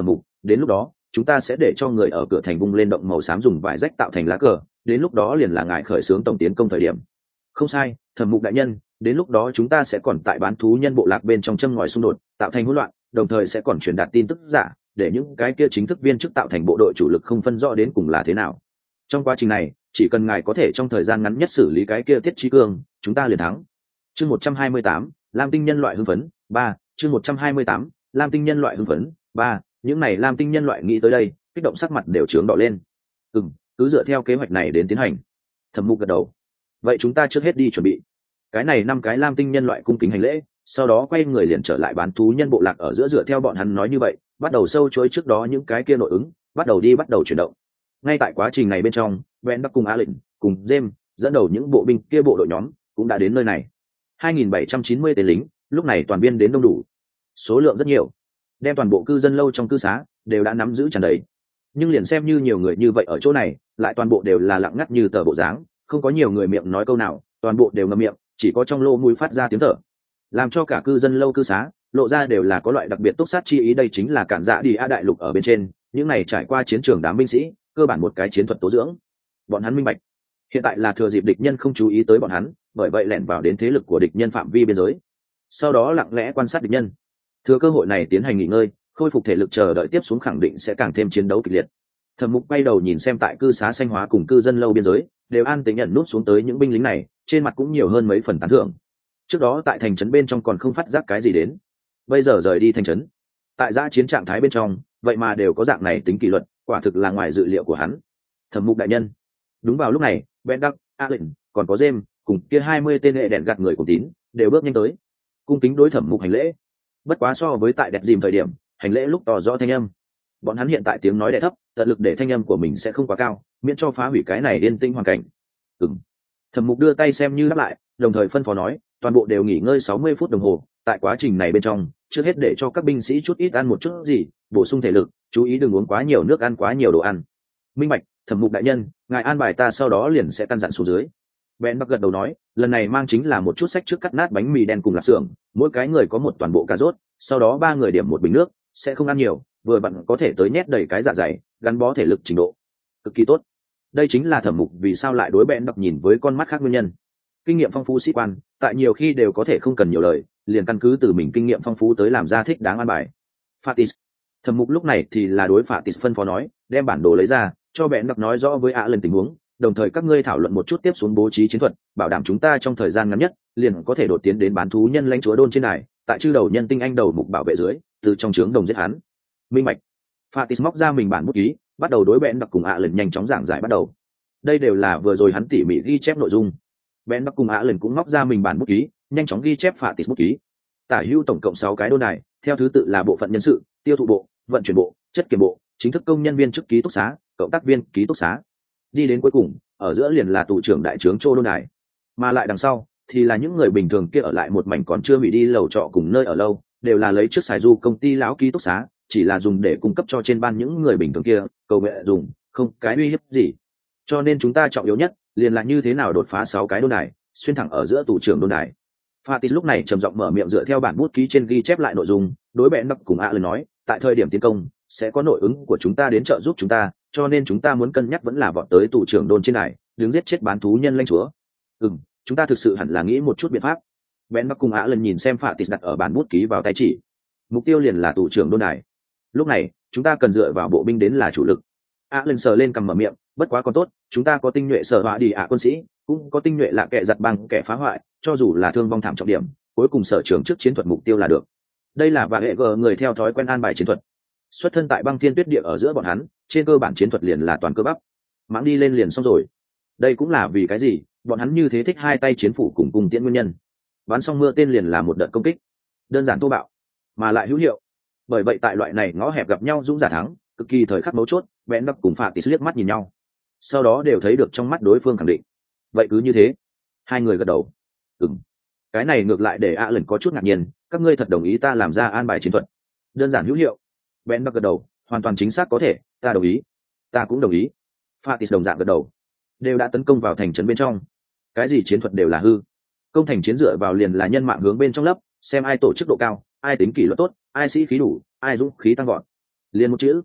đến lúc đó chúng ta sẽ để cho người ở cửa thành vung lên động màu xám dùng vải rách tạo thành lá cờ, đến lúc đó liền là ngài khởi xướng tổng tiến công thời điểm. Không sai, Thẩm Mục đại nhân, đến lúc đó chúng ta sẽ còn tại bán thú nhân bộ lạc bên trong châm ngòi xung đột, tạo thành hỗn loạn, đồng thời sẽ còn truyền đạt tin tức giả, để những cái kia chính thức viên chức tạo thành bộ đội chủ lực không phân rõ đến cùng là thế nào. Trong quá trình này, chỉ cần ngài có thể trong thời gian ngắn nhất xử lý cái kia Tiết Chí Cương, chúng ta liền thắng. Chương một trăm hai mươi tám, Lam tinh nhân loại hưng phấn, ba, chương một trăm hai mươi tám, Lam tinh nhân loại hưng phấn, ba, những này Lam tinh nhân loại nghĩ tới đây, kích động sắc mặt đều chướng đỏ lên. Ừm, cứ dựa theo kế hoạch này đến tiến hành. Thẩm Mục gật đầu. Vậy chúng ta trước hết đi chuẩn bị. Cái này năm cái Lam tinh nhân loại cung kính hành lễ, sau đó quay người liền trở lại bán thú nhân bộ lạc ở giữa, dựa theo bọn hắn nói như vậy, bắt đầu sâu chuỗi trước đó những cái kia nội ứng, bắt đầu đi bắt đầu chuyển động. Ngay tại quá trình này bên trong, Ben Bắc cùng A Lệnh, cùng James dẫn đầu những bộ binh kia bộ đội nhóm cũng đã đến nơi này. hai nghìn bảy trăm chín mươi tên lính, lúc này toàn viên đến đông đủ. Số lượng rất nhiều, đem toàn bộ cư dân lâu trong cư xá đều đã nắm giữ tràn đầy. Nhưng liền xem như nhiều người như vậy ở chỗ này, lại toàn bộ đều là lặng ngắt như tờ bộ dáng, không có nhiều người miệng nói câu nào, toàn bộ đều ngậm miệng, chỉ có trong lỗ mũi phát ra tiếng thở, làm cho cả cư dân lâu cư xá lộ ra đều là có loại đặc biệt túc sát chi ý. Đây chính là cản dạ đi a đại lục ở bên trên những này trải qua chiến trường đám binh sĩ, cơ bản một cái chiến thuật tố dưỡng. Bọn hắn minh bạch, hiện tại là thừa dịp địch nhân không chú ý tới bọn hắn, bởi vậy lẻn vào đến thế lực của địch nhân phạm vi biên giới, sau đó lặng lẽ quan sát địch nhân, thừa cơ hội này tiến hành nghỉ ngơi, khôi phục thể lực, chờ đợi tiếp xuống khẳng định sẽ càng thêm chiến đấu kịch liệt. Thẩm Mục quay đầu nhìn xem tại cư xá xanh hóa cùng cư dân lâu biên giới đều an tĩnh nhận nút xuống tới những binh lính này, trên mặt cũng nhiều hơn mấy phần tán thưởng. Trước đó tại thành trấn bên trong còn không phát giác cái gì đến, bây giờ rời đi thành trấn, tại giã chiến trạng thái bên trong, vậy mà đều có dạng này tính kỷ luật, quả thực là ngoài dự liệu của hắn. Thẩm Mục đại nhân. Đúng vào lúc này, Ben Đắc, A Lệnh, còn có James cùng kia hai mươi tên hệ đèn gạt người cùng tín đều bước nhanh tới, cung kính đối Thẩm Mục hành lễ. Bất quá so với tại đẹp dìm thời điểm, hành lễ lúc tỏ rõ thanh âm, bọn hắn hiện tại tiếng nói đè thấp, tận lực để thanh âm của mình sẽ không quá cao, miễn cho phá hủy cái này yên tĩnh hoàn cảnh. Ừm. Thẩm Mục đưa tay xem như đáp lại, đồng thời phân phó nói, toàn bộ đều nghỉ ngơi sáu mươi phút đồng hồ, tại quá trình này bên trong, trước hết để cho các binh sĩ chút ít ăn một chút gì, bổ sung thể lực, chú ý đừng uống quá nhiều nước, ăn quá nhiều đồ ăn. Minh bạch, Thẩm Mục đại nhân, ngài an bài ta sau đó liền sẽ căn dặn xuống dưới. Ben Bắc gật đầu nói, lần này mang chính là một chút sách trước cắt nát bánh mì đen cùng lạp xưởng, mỗi cái người có một toàn bộ cà rốt, sau đó ba người điểm một bình nước, sẽ không ăn nhiều, vừa vặn có thể tới nhét đầy cái dạ dày, gắn bó thể lực trình độ cực kỳ tốt. Đây chính là Thẩm Mục vì sao lại đối Ben Bắc nhìn với con mắt khác nguyên nhân. Kinh nghiệm phong phú sĩ quan, tại nhiều khi đều có thể không cần nhiều lời, liền căn cứ từ mình kinh nghiệm phong phú tới làm ra thích đáng an bài. Fatis. Thẩm Mục lúc này thì là đối Fatis phân phó nói, đem bản đồ lấy ra, cho Ben Bắc nói rõ với ạ lần tình huống, đồng thời các ngươi thảo luận một chút tiếp xuống bố trí chiến thuật, bảo đảm chúng ta trong thời gian ngắn nhất liền có thể đột tiến đến bán thú nhân lãnh chúa đôn trên này, tại chư đầu nhân tinh anh đầu mục bảo vệ dưới, từ trong trướng đồng giết hắn. Minh bạch. Fatis móc ra mình bản bút ký, bắt đầu đối Ben Bắc cùng ạ lần nhanh chóng giảng giải bắt đầu. Đây đều là vừa rồi hắn tỉ mỉ ghi chép nội dung. Ben Bắc cùng ạ lần cũng móc ra mình bản bút ký, nhanh chóng ghi chép Fatis bút ký. Tả hữu tổng cộng sáu cái đôn đài, theo thứ tự là bộ phận nhân sự, tiêu thụ bộ, vận chuyển bộ, chất kiểm bộ, chính thức công nhân viên chức ký túc xá, cộng tác viên ký túc xá. Đi đến cuối cùng, ở giữa liền là tù trưởng đại trướng Trô đôn đài, mà lại đằng sau thì là những người bình thường kia ở lại một mảnh còn chưa hủy đi lầu trọ cùng nơi ở lâu, đều là lấy trước xài du công ty lão ký túc xá, chỉ là dùng để cung cấp cho trên ban những người bình thường kia cầu nguyện dùng, không cái uy hiếp gì. Cho nên chúng ta trọng yếu nhất liền là như thế nào đột phá sáu cái đôn đài, xuyên thẳng ở giữa tù trưởng đôn đài. Fatis lúc này trầm giọng mở miệng dựa theo bản bút ký trên ghi chép lại nội dung, đối Ben Bắc cùng ạ lần nói, tại thời điểm tiến công sẽ có nội ứng của chúng ta đến trợ giúp chúng ta, cho nên chúng ta muốn cân nhắc vẫn là vọt tới tù trưởng đôn trên này, đứng giết chết bán thú nhân lãnh chúa. Ừm, chúng ta thực sự hẳn là nghĩ một chút biện pháp. Ben Bắc cùng ạ lần nhìn xem Fatis đặt ở bản bút ký vào tay chỉ, mục tiêu liền là tù trưởng đôn đài. Lúc này chúng ta cần dựa vào bộ binh đến là chủ lực. ạ lần sờ lên cầm mở miệng, bất quá còn tốt, chúng ta có tinh nhuệ sở họa đi ạ quân sĩ, cũng có tinh nhuệ lạ kẻ giật băng kẻ phá hoại, cho dù là thương vong thảm trọng điểm, cuối cùng sở trưởng trước chiến thuật mục tiêu là được. Đây là và hệ g người theo thói quen an bài chiến thuật, xuất thân tại băng thiên tuyết địa ở giữa bọn hắn, trên cơ bản chiến thuật liền là toàn cơ bắp, mãng đi lên liền xong rồi. Đây cũng là vì cái gì bọn hắn như thế thích hai tay chiến phủ cùng cùng tiễn nguyên nhân. Bắn xong mưa tên liền là một đợt công kích, đơn giản thô bạo mà lại hữu hiệu. Bởi vậy tại loại này ngõ hẹp gặp nhau dũng giả thắng, cực kỳ thời khắc mấu chốt, Ben Bắc cùng Fatis liếc mắt nhìn nhau, sau đó đều thấy được trong mắt đối phương khẳng định. Vậy cứ như thế, hai người gật đầu. Ừm, cái này ngược lại để ạ lần có chút ngạc nhiên, các ngươi thật đồng ý ta làm ra an bài chiến thuật đơn giản hữu hiệu? Ben Bắc gật đầu, hoàn toàn chính xác, có thể, ta đồng ý. Ta cũng đồng ý. Fatis đồng dạng gật đầu. Đều đã tấn công vào thành trấn bên trong, cái gì chiến thuật đều là hư. Công thành chiến dựa vào liền là nhân mạng hướng bên trong lấp, xem ai tổ chức độ cao, ai tính kỷ luật tốt, ai sĩ khí đủ, ai dũng khí tăng vọt. Liền một chữ,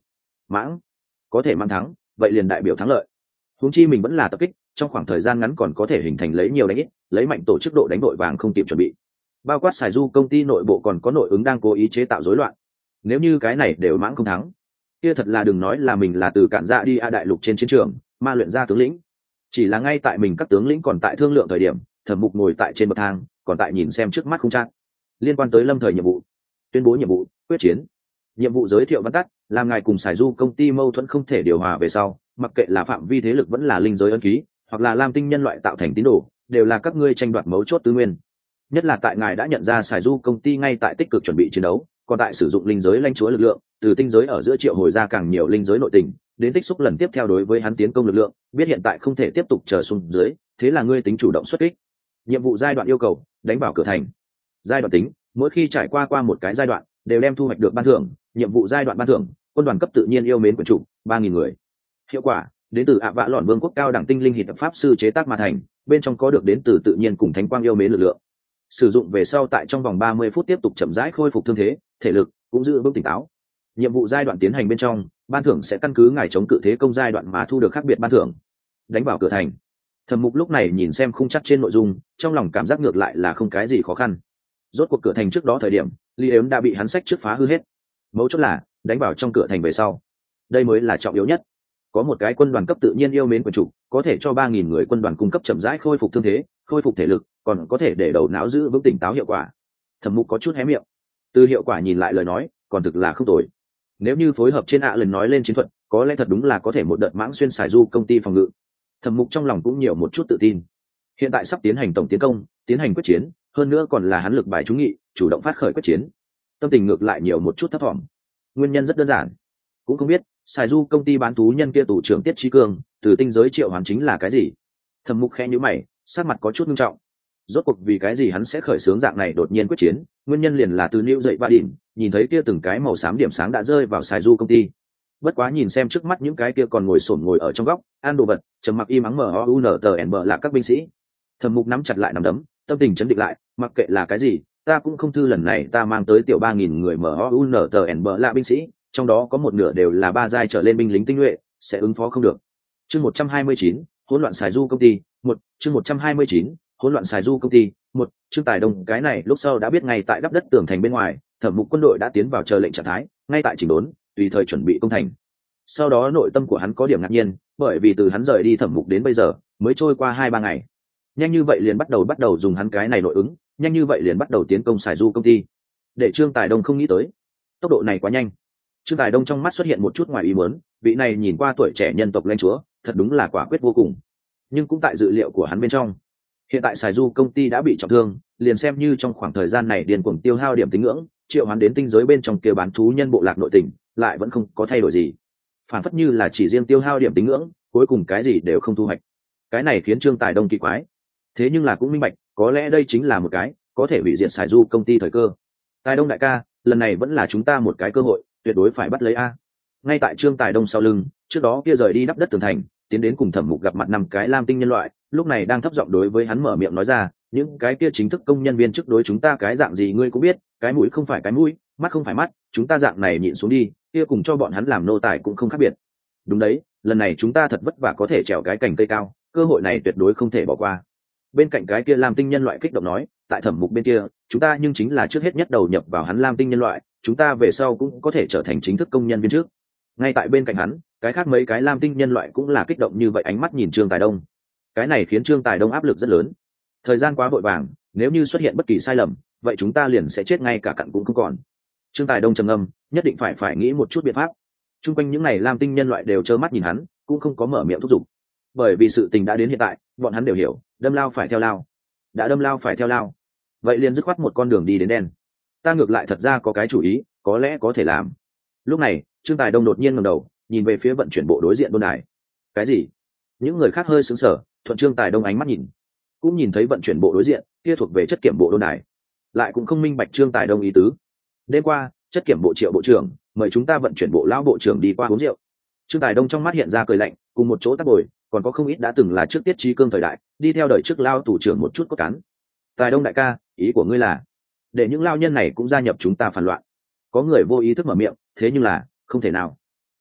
mãng có thể mang thắng vậy liền đại biểu thắng lợi. Huống chi mình vẫn là tập kích, trong khoảng thời gian ngắn còn có thể hình thành lấy nhiều đánh ít, lấy mạnh tổ chức độ đánh đội vàng không kịp chuẩn bị. Bao quát xài du công ty nội bộ còn có nội ứng đang cố ý chế tạo rối loạn. Nếu như cái này đều mãng không thắng, kia thật là đừng nói là mình là từ cản ra đi a đại lục trên chiến trường ma luyện ra tướng lĩnh. Chỉ là ngay tại mình các tướng lĩnh còn tại thương lượng thời điểm, Thẩm Mục ngồi tại trên bậc thang, còn tại nhìn xem trước mắt không trang liên quan tới lâm thời nhiệm vụ. Tuyên bố nhiệm vụ, quyết chiến. Nhiệm vụ giới thiệu văn tắt, làm ngài cùng xài du công ty mâu thuẫn không thể điều hòa về sau, mặc kệ là phạm vi thế lực vẫn là linh giới ấn ký, hoặc là lam tinh nhân loại tạo thành tín đồ, đều là các ngươi tranh đoạt mấu chốt tư nguyên. Nhất là tại ngài đã nhận ra xài du công ty ngay tại tích cực chuẩn bị chiến đấu, còn tại sử dụng linh giới lãnh chúa lực lượng, từ tinh giới ở giữa triệu hồi ra càng nhiều linh giới nội tình, đến tích xúc lần tiếp theo đối với hắn tiến công lực lượng, biết hiện tại không thể tiếp tục chờ xuống dưới, thế là ngươi tính chủ động xuất kích. Nhiệm vụ giai đoạn yêu cầu, đánh vào cửa thành. Giai đoạn tính, mỗi khi trải qua qua một cái giai đoạn, đều đem thu hoạch được ban thưởng. Nhiệm vụ giai đoạn ban thưởng, quân đoàn cấp tự nhiên yêu mến quyển chủ, ba nghìn người. Hiệu quả, đến từ ạ vạ lọn vương quốc cao đẳng tinh linh hịt pháp sư chế tác mà thành, bên trong có được đến từ tự nhiên cùng thánh quang yêu mến lực lượng. Sử dụng về sau tại trong vòng ba mươi phút tiếp tục chậm rãi khôi phục thương thế, thể lực, cũng giữ vững tỉnh táo. Nhiệm vụ giai đoạn tiến hành bên trong, ban thưởng sẽ căn cứ ngài chống cự thế công giai đoạn mà thu được khác biệt ban thưởng. Đánh vào cửa thành. Thẩm Mục lúc này nhìn xem khung chắc trên nội dung, trong lòng cảm giác ngược lại là không cái gì khó khăn. Rốt cuộc cửa thành trước đó thời điểm, Lý Ếm đã bị hắn sách trước phá hư hết. Mấu chốt là đánh vào trong cửa thành về sau, đây mới là trọng yếu nhất. Có một cái quân đoàn cấp tự nhiên yêu mến quyền chủ, có thể cho ba nghìn người quân đoàn cung cấp chậm rãi khôi phục thương thế, khôi phục thể lực, còn có thể để đầu não giữ vững tỉnh táo hiệu quả. Thẩm Mục có chút hé miệng. Từ hiệu quả nhìn lại lời nói, còn thực là không tồi. Nếu như phối hợp trên ạ lần nói lên chiến thuật, có lẽ thật đúng là có thể một đợt mãng xuyên xài du công ty phòng ngự. Thẩm Mục trong lòng cũng nhiều một chút tự tin. Hiện tại sắp tiến hành tổng tiến công, tiến hành quyết chiến, hơn nữa còn là hắn lực bài trúng nghị, chủ động phát khởi quyết chiến. Tâm tình ngược lại nhiều một chút thấp thỏm. Nguyên nhân rất đơn giản, cũng không biết xài du công ty bán thú nhân kia tù trưởng Tiết Chí Cương từ tinh giới triệu hoán chính là cái gì. Thẩm Mục khẽ nhíu mày, sắc mặt có chút nghiêm trọng. Rốt cuộc vì cái gì hắn sẽ khởi xướng dạng này đột nhiên quyết chiến? Nguyên nhân liền là từ New dậy ba đỉnh, nhìn thấy kia từng cái màu xám điểm sáng đã rơi vào xài du công ty. Bất quá nhìn xem trước mắt những cái kia còn ngồi xổm ngồi ở trong góc, ăn đồ vật, trầm mặc im ắng mở o u n t n b là các binh sĩ. Thẩm Mục nắm chặt lại nắm đấm, tâm tình chấn định lại, mặc kệ là cái gì, ta cũng không thư lần này ta mang tới tiểu ba nghìn người mở o u n t n b là binh sĩ, trong đó có một nửa đều là ba giai trở lên binh lính tinh nhuệ, sẽ ứng phó không được. Chương một trăm hai mươi chín, hỗn loạn xài du công ty, một, chương một trăm hai mươi chín, hỗn loạn xài du công ty, một, Trương Tài Đông cái này lúc sau đã biết ngay tại đắp đất tường thành bên ngoài, Thẩm Mục quân đội đã tiến vào chờ lệnh trạng thái, ngay tại chỉnh đốn, tùy thời chuẩn bị công thành. Sau đó nội tâm của hắn có điểm ngạc nhiên, bởi vì từ hắn rời đi Thẩm Mục đến bây giờ, mới trôi qua hai ba ngày. Nhanh như vậy liền bắt đầu bắt đầu dùng hắn cái này nội ứng, nhanh như vậy liền bắt đầu tiến công xài du công ty. Để Trương Tài Đông không nghĩ tới, tốc độ này quá nhanh. Trương Tài Đông trong mắt xuất hiện một chút ngoài ý muốn, vị này nhìn qua tuổi trẻ nhân tộc lãnh chúa, thật đúng là quả quyết vô cùng. Nhưng cũng tại dự liệu của hắn bên trong. Hiện tại xài du công ty đã bị trọng thương, liền xem như trong khoảng thời gian này điên cuồng tiêu hao điểm tín ngưỡng, triệu hoán đến tinh giới bên trong kia bán thú nhân bộ lạc nội tình, lại vẫn không có thay đổi gì. Phản phất như là chỉ riêng tiêu hao điểm tín ngưỡng, cuối cùng cái gì đều không thu hoạch. Cái này khiến Trương Tài Đông kỳ quái. Thế nhưng là cũng minh bạch, có lẽ đây chính là một cái có thể hủy diệt xài du công ty thời cơ. Tài Đông đại ca, lần này vẫn là chúng ta một cái cơ hội, tuyệt đối phải bắt lấy a. Ngay tại Trương Tài Đông sau lưng, trước đó kia rời đi đắp đất tường thành, tiến đến cùng Thẩm Mục gặp mặt năm cái lam tinh nhân loại, lúc này đang thấp giọng đối với hắn mở miệng nói ra, những cái kia chính thức công nhân viên trước đối chúng ta cái dạng gì ngươi cũng biết, cái mũi không phải cái mũi, mắt không phải mắt, chúng ta dạng này nhịn xuống đi, kia cùng cho bọn hắn làm nô tài cũng không khác biệt. Đúng đấy, lần này chúng ta thật vất vả có thể trèo cái cành cây cao, cơ hội này tuyệt đối không thể bỏ qua. Bên cạnh cái kia lam tinh nhân loại kích động nói, tại Thẩm Mục bên kia, chúng ta nhưng chính là trước hết nhất đầu nhập vào hắn lam tinh nhân loại, chúng ta về sau cũng có thể trở thành chính thức công nhân viên trước. Ngay tại bên cạnh hắn, cái khác mấy cái lam tinh nhân loại cũng là kích động như vậy, ánh mắt nhìn Trương Tài Đông. Cái này khiến Trương Tài Đông áp lực rất lớn. Thời gian quá vội vàng, nếu như xuất hiện bất kỳ sai lầm, vậy chúng ta liền sẽ chết ngay cả cặn cũng không còn. Trương Tài Đông trầm ngâm, nhất định phải phải nghĩ một chút biện pháp. Trung quanh những này lam tinh nhân loại đều trơ mắt nhìn hắn, cũng không có mở miệng thúc giục. Bởi vì sự tình đã đến hiện tại, bọn hắn đều hiểu, đâm lao phải theo lao. Đã đâm lao phải theo lao, vậy liền dứt khoát một con đường đi đến đen. Ta ngược lại thật ra có cái chủ ý, có lẽ có thể làm. Lúc này, Trương Tài Đông đột nhiên ngẩng đầu, nhìn về phía vận chuyển bộ đối diện đôn đài. Cái gì? Những người khác hơi sững sờ, thuận Trương Tài Đông ánh mắt nhìn, cũng nhìn thấy vận chuyển bộ đối diện kia thuộc về chất kiểm bộ đôn đài, lại cũng không minh bạch Trương Tài Đông ý tứ. Đêm qua, chất kiểm bộ Triệu bộ trưởng mời chúng ta vận chuyển bộ lão bộ trưởng đi qua uống rượu. Trương Tài Đông trong mắt hiện ra cười lạnh, cùng một chỗ tác bồi, còn có không ít đã từng là trước Tiết Chí Cương thời đại, đi theo đời trước lao tù trưởng một chút cốt cán. Tài Đông đại ca, ý của ngươi là để những lao nhân này cũng gia nhập chúng ta phản loạn? Có người vô ý thức mở miệng, thế nhưng là không thể nào.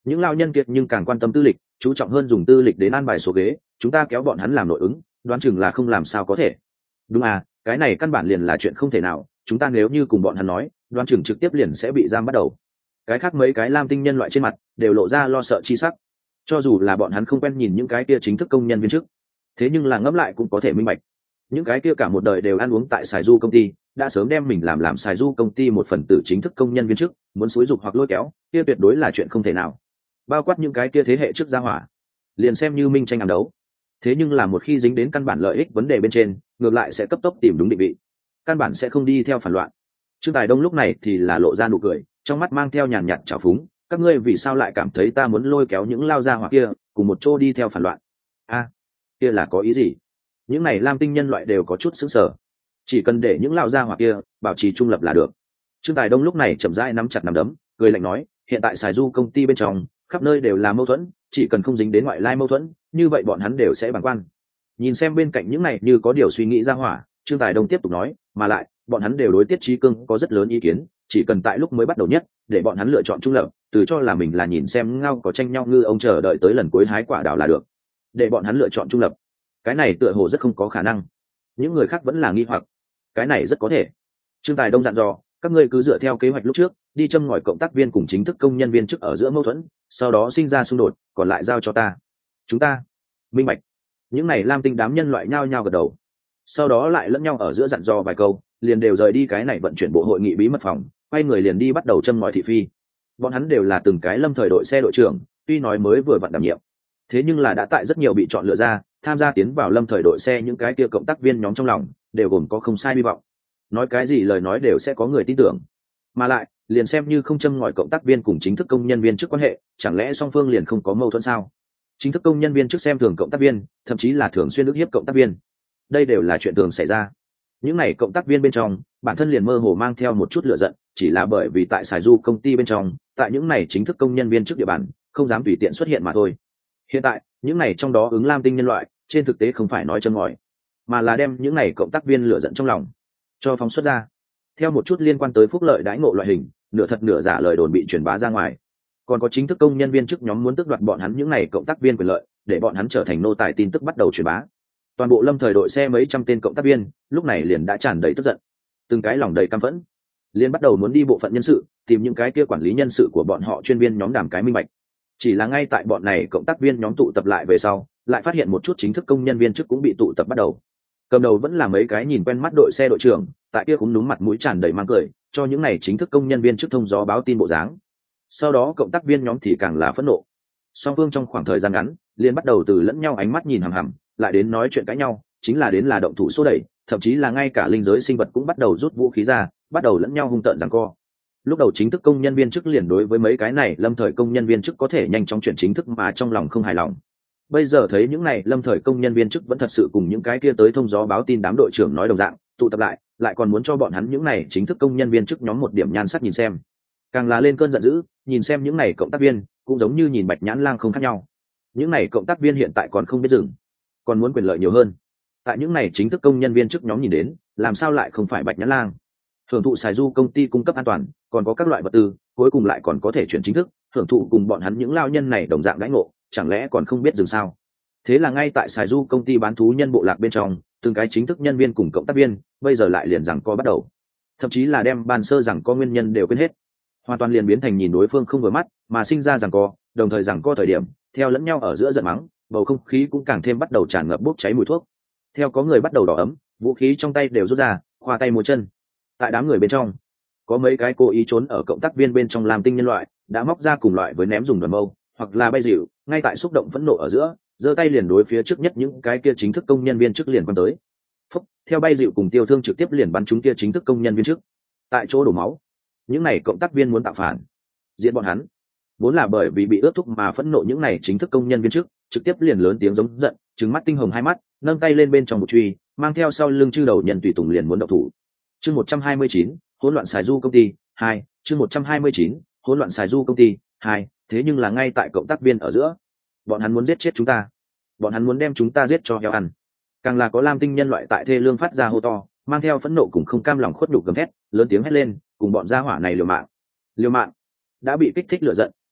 những lao nhân kiệt nhưng càng quan tâm tư lịch, chú trọng hơn dùng tư lịch đến an bài số ghế, chúng ta kéo bọn hắn làm nội ứng, đoán chừng là không làm sao có thể. Đúng à, cái này căn bản liền là chuyện không thể nào, chúng ta nếu như cùng bọn hắn nói, đoán chừng trực tiếp liền sẽ bị giam bắt đầu. Cái khác mấy cái lam tinh nhân loại trên mặt đều lộ ra lo sợ chi sắc, cho dù là bọn hắn không quen nhìn những cái kia chính thức công nhân viên chức, thế nhưng là ngẫm lại cũng có thể minh bạch, những cái kia cả một đời đều ăn uống tại Sài Du công ty, đã sớm đem mình làm làm Sài Du công ty một phần tử chính thức công nhân viên chức, muốn xúi dục hoặc lôi kéo, kia tuyệt đối là chuyện không thể nào. Bao quát những cái kia thế hệ trước gia hỏa, liền xem như minh tranh ám đấu, thế nhưng là một khi dính đến căn bản lợi ích vấn đề bên trên, ngược lại sẽ cấp tốc tìm đúng định vị, căn bản sẽ không đi theo phản loạn. Trương Tài Đông lúc này thì là lộ ra nụ cười, trong mắt mang theo nhàn nhạt trào phúng, các ngươi vì sao lại cảm thấy ta muốn lôi kéo những lao gia hỏa kia cùng một chỗ đi theo phản loạn? A, à, kia là có ý gì? Những này lam tinh nhân loại đều có chút sững sờ, chỉ cần để những lao gia hỏa kia bảo trì trung lập là được. Trương Tài Đông lúc này chậm rãi nắm chặt nắm đấm, cười lạnh nói, hiện tại Sài Du công ty bên trong khắp nơi đều là mâu thuẫn, chỉ cần không dính đến ngoại lai mâu thuẫn, như vậy bọn hắn đều sẽ bàng quan. Nhìn xem bên cạnh những này như có điều suy nghĩ ra hỏa, Trương Tài Đông tiếp tục nói, mà lại bọn hắn đều đối Tiết Chí Cương có rất lớn ý kiến, chỉ cần tại lúc mới bắt đầu nhất để bọn hắn lựa chọn trung lập, từ cho là mình là nhìn xem ngao có tranh nhau ngư ông chờ đợi tới lần cuối hái quả đào là được, để bọn hắn lựa chọn trung lập, cái này tựa hồ rất không có khả năng. Những người khác vẫn là nghi hoặc, cái này rất có thể. Trương Tài Đông dặn dò, các ngươi cứ dựa theo kế hoạch lúc trước, đi châm ngòi cộng tác viên cùng chính thức công nhân viên chức ở giữa mâu thuẫn, sau đó sinh ra xung đột, còn lại giao cho ta. Chúng ta minh bạch. Những này lam tinh đám nhân loại nhao nhao gật đầu, sau đó lại lẫn nhau ở giữa dặn dò vài câu, liền đều rời đi cái này vận chuyển bộ hội nghị bí mật phòng, quay người liền đi bắt đầu châm ngòi thị phi. Bọn hắn đều là từng cái lâm thời đội xe đội trưởng, tuy nói mới vừa vặn đảm nhiệm, thế nhưng là đã tại rất nhiều bị chọn lựa ra, tham gia tiến vào lâm thời đội xe những cái kia cộng tác viên nhóm trong lòng đều gồm có không sai hy vọng, nói cái gì lời nói đều sẽ có người tin tưởng. Mà lại liền xem như không châm ngòi cộng tác viên cùng chính thức công nhân viên chức quan hệ, chẳng lẽ song phương liền không có mâu thuẫn sao? Chính thức công nhân viên chức xem thường cộng tác viên, thậm chí là thường xuyên ức hiếp cộng tác viên, đây đều là chuyện thường xảy ra. Những này cộng tác viên bên trong bản thân liền mơ hồ mang theo một chút lựa giận, chỉ là bởi vì tại Sài Du công ty bên trong, tại những này chính thức công nhân viên chức địa bàn không dám tùy tiện xuất hiện mà thôi. Hiện tại những này trong đó ứng lam tinh nhân loại trên thực tế không phải nói châm ngòi, mà là đem những này cộng tác viên lựa giận trong lòng cho phóng xuất ra. Theo một chút liên quan tới phúc lợi đãi ngộ loại hình, nửa thật nửa giả lời đồn bị truyền bá ra ngoài, còn có chính thức công nhân viên chức nhóm muốn tước đoạt bọn hắn những này cộng tác viên quyền lợi, để bọn hắn trở thành nô tài tin tức bắt đầu truyền bá. Toàn bộ lâm thời đội xe mấy trăm tên cộng tác viên lúc này liền đã tràn đầy tức giận, từng cái lòng đầy căm phẫn, liền bắt đầu muốn đi bộ phận nhân sự tìm những cái kia quản lý nhân sự của bọn họ chuyên viên nhóm đàm cái minh bạch. Chỉ là ngay tại bọn này cộng tác viên nhóm tụ tập lại về sau, lại phát hiện một chút chính thức công nhân viên chức cũng bị tụ tập bắt đầu. Cầm đầu vẫn là mấy cái nhìn quen mắt đội xe đội trưởng, tại kia cũng núm mặt mũi tràn đầy mang cười, cho những này chính thức công nhân viên chức thông gió báo tin bộ dáng. Sau đó cộng tác viên nhóm thì càng là phẫn nộ. Song phương trong khoảng thời gian ngắn liền bắt đầu từ lẫn nhau ánh mắt nhìn hằm hằm, lại đến nói chuyện cãi nhau, chính là đến là động thủ xô đẩy, thậm chí là ngay cả linh giới sinh vật cũng bắt đầu rút vũ khí ra, bắt đầu lẫn nhau hung tợn giằng co. Lúc đầu chính thức công nhân viên chức liền đối với mấy cái này lâm thời công nhân viên chức có thể nhanh chóng chuyển chính thức mà trong lòng không hài lòng. Bây giờ thấy những này lâm thời công nhân viên chức vẫn thật sự cùng những cái kia tới thông gió báo tin đám đội trưởng nói đồng dạng, tụ tập lại, lại còn muốn cho bọn hắn những này chính thức công nhân viên chức nhóm một điểm nhan sắc nhìn xem. Càng là lên cơn giận dữ, nhìn xem những này cộng tác viên, cũng giống như nhìn bạch nhãn lang không khác nhau. Những này cộng tác viên hiện tại còn không biết dừng, còn muốn quyền lợi nhiều hơn. Tại những này chính thức công nhân viên chức nhóm nhìn đến, làm sao lại không phải bạch nhãn lang? Hưởng thụ Sài Du công ty cung cấp an toàn, còn có các loại vật tư, cuối cùng lại còn có thể chuyển chính thức, hưởng thụ cùng bọn hắn những lao nhân này đồng dạng đãi ngộ, chẳng lẽ còn không biết dừng sao? Thế là ngay tại Sài Du công ty bán thú nhân bộ lạc bên trong, từng cái chính thức nhân viên cùng cộng tác viên, bây giờ lại liền rằng co bắt đầu. Thậm chí là đem bàn sơ rằng có nguyên nhân đều quên hết, hoàn toàn liền biến thành nhìn đối phương không vừa mắt mà sinh ra rằng co, đồng thời rằng co thời điểm theo lẫn nhau ở giữa giận mắng, bầu không khí cũng càng thêm bắt đầu tràn ngập bốc cháy mùi thuốc. Theo có người bắt đầu đỏ ấm, vũ khí trong tay đều rút ra, khoa tay múa chân. Tại đám người bên trong, có mấy cái cố ý trốn ở cộng tác viên bên trong làm tinh nhân loại đã móc ra cùng loại với ném dùng đoàn mâu hoặc là bay dịu, ngay tại xúc động phẫn nộ ở giữa giơ tay liền đối phía trước nhất những cái kia chính thức công nhân viên trước liền quan tới. Phúc, theo bay dịu cùng tiêu thương trực tiếp liền bắn chúng kia chính thức công nhân viên trước, tại chỗ đổ máu. Những này cộng tác viên muốn tạo phản, diễn bọn hắn, vốn là bởi vì bị ướt thúc mà phẫn nộ, những này chính thức công nhân viên trước trực tiếp liền lớn tiếng giống giận, trừng mắt tinh hồng hai mắt, nâng tay lên bên trong một truy, mang theo sau lưng chư đầu nhân tùy tùng liền muốn động thủ. Chương một trăm hai mươi chín, hỗn loạn Sài Du công ty hai. Chương một trăm hai mươi chín, hỗn loạn Sài Du công ty hai. Thế nhưng là ngay tại cộng tác viên ở giữa, bọn hắn muốn giết chết chúng ta, bọn hắn muốn đem chúng ta giết cho heo ăn. Càng là có lam tinh nhân loại tại thê lương phát ra hô to, mang theo phẫn nộ cùng không cam lòng khuất nhục gầm thét, lớn tiếng hét lên, cùng bọn gia hỏa này liều mạng. Liều mạng. Đã bị kích thích lửa giận,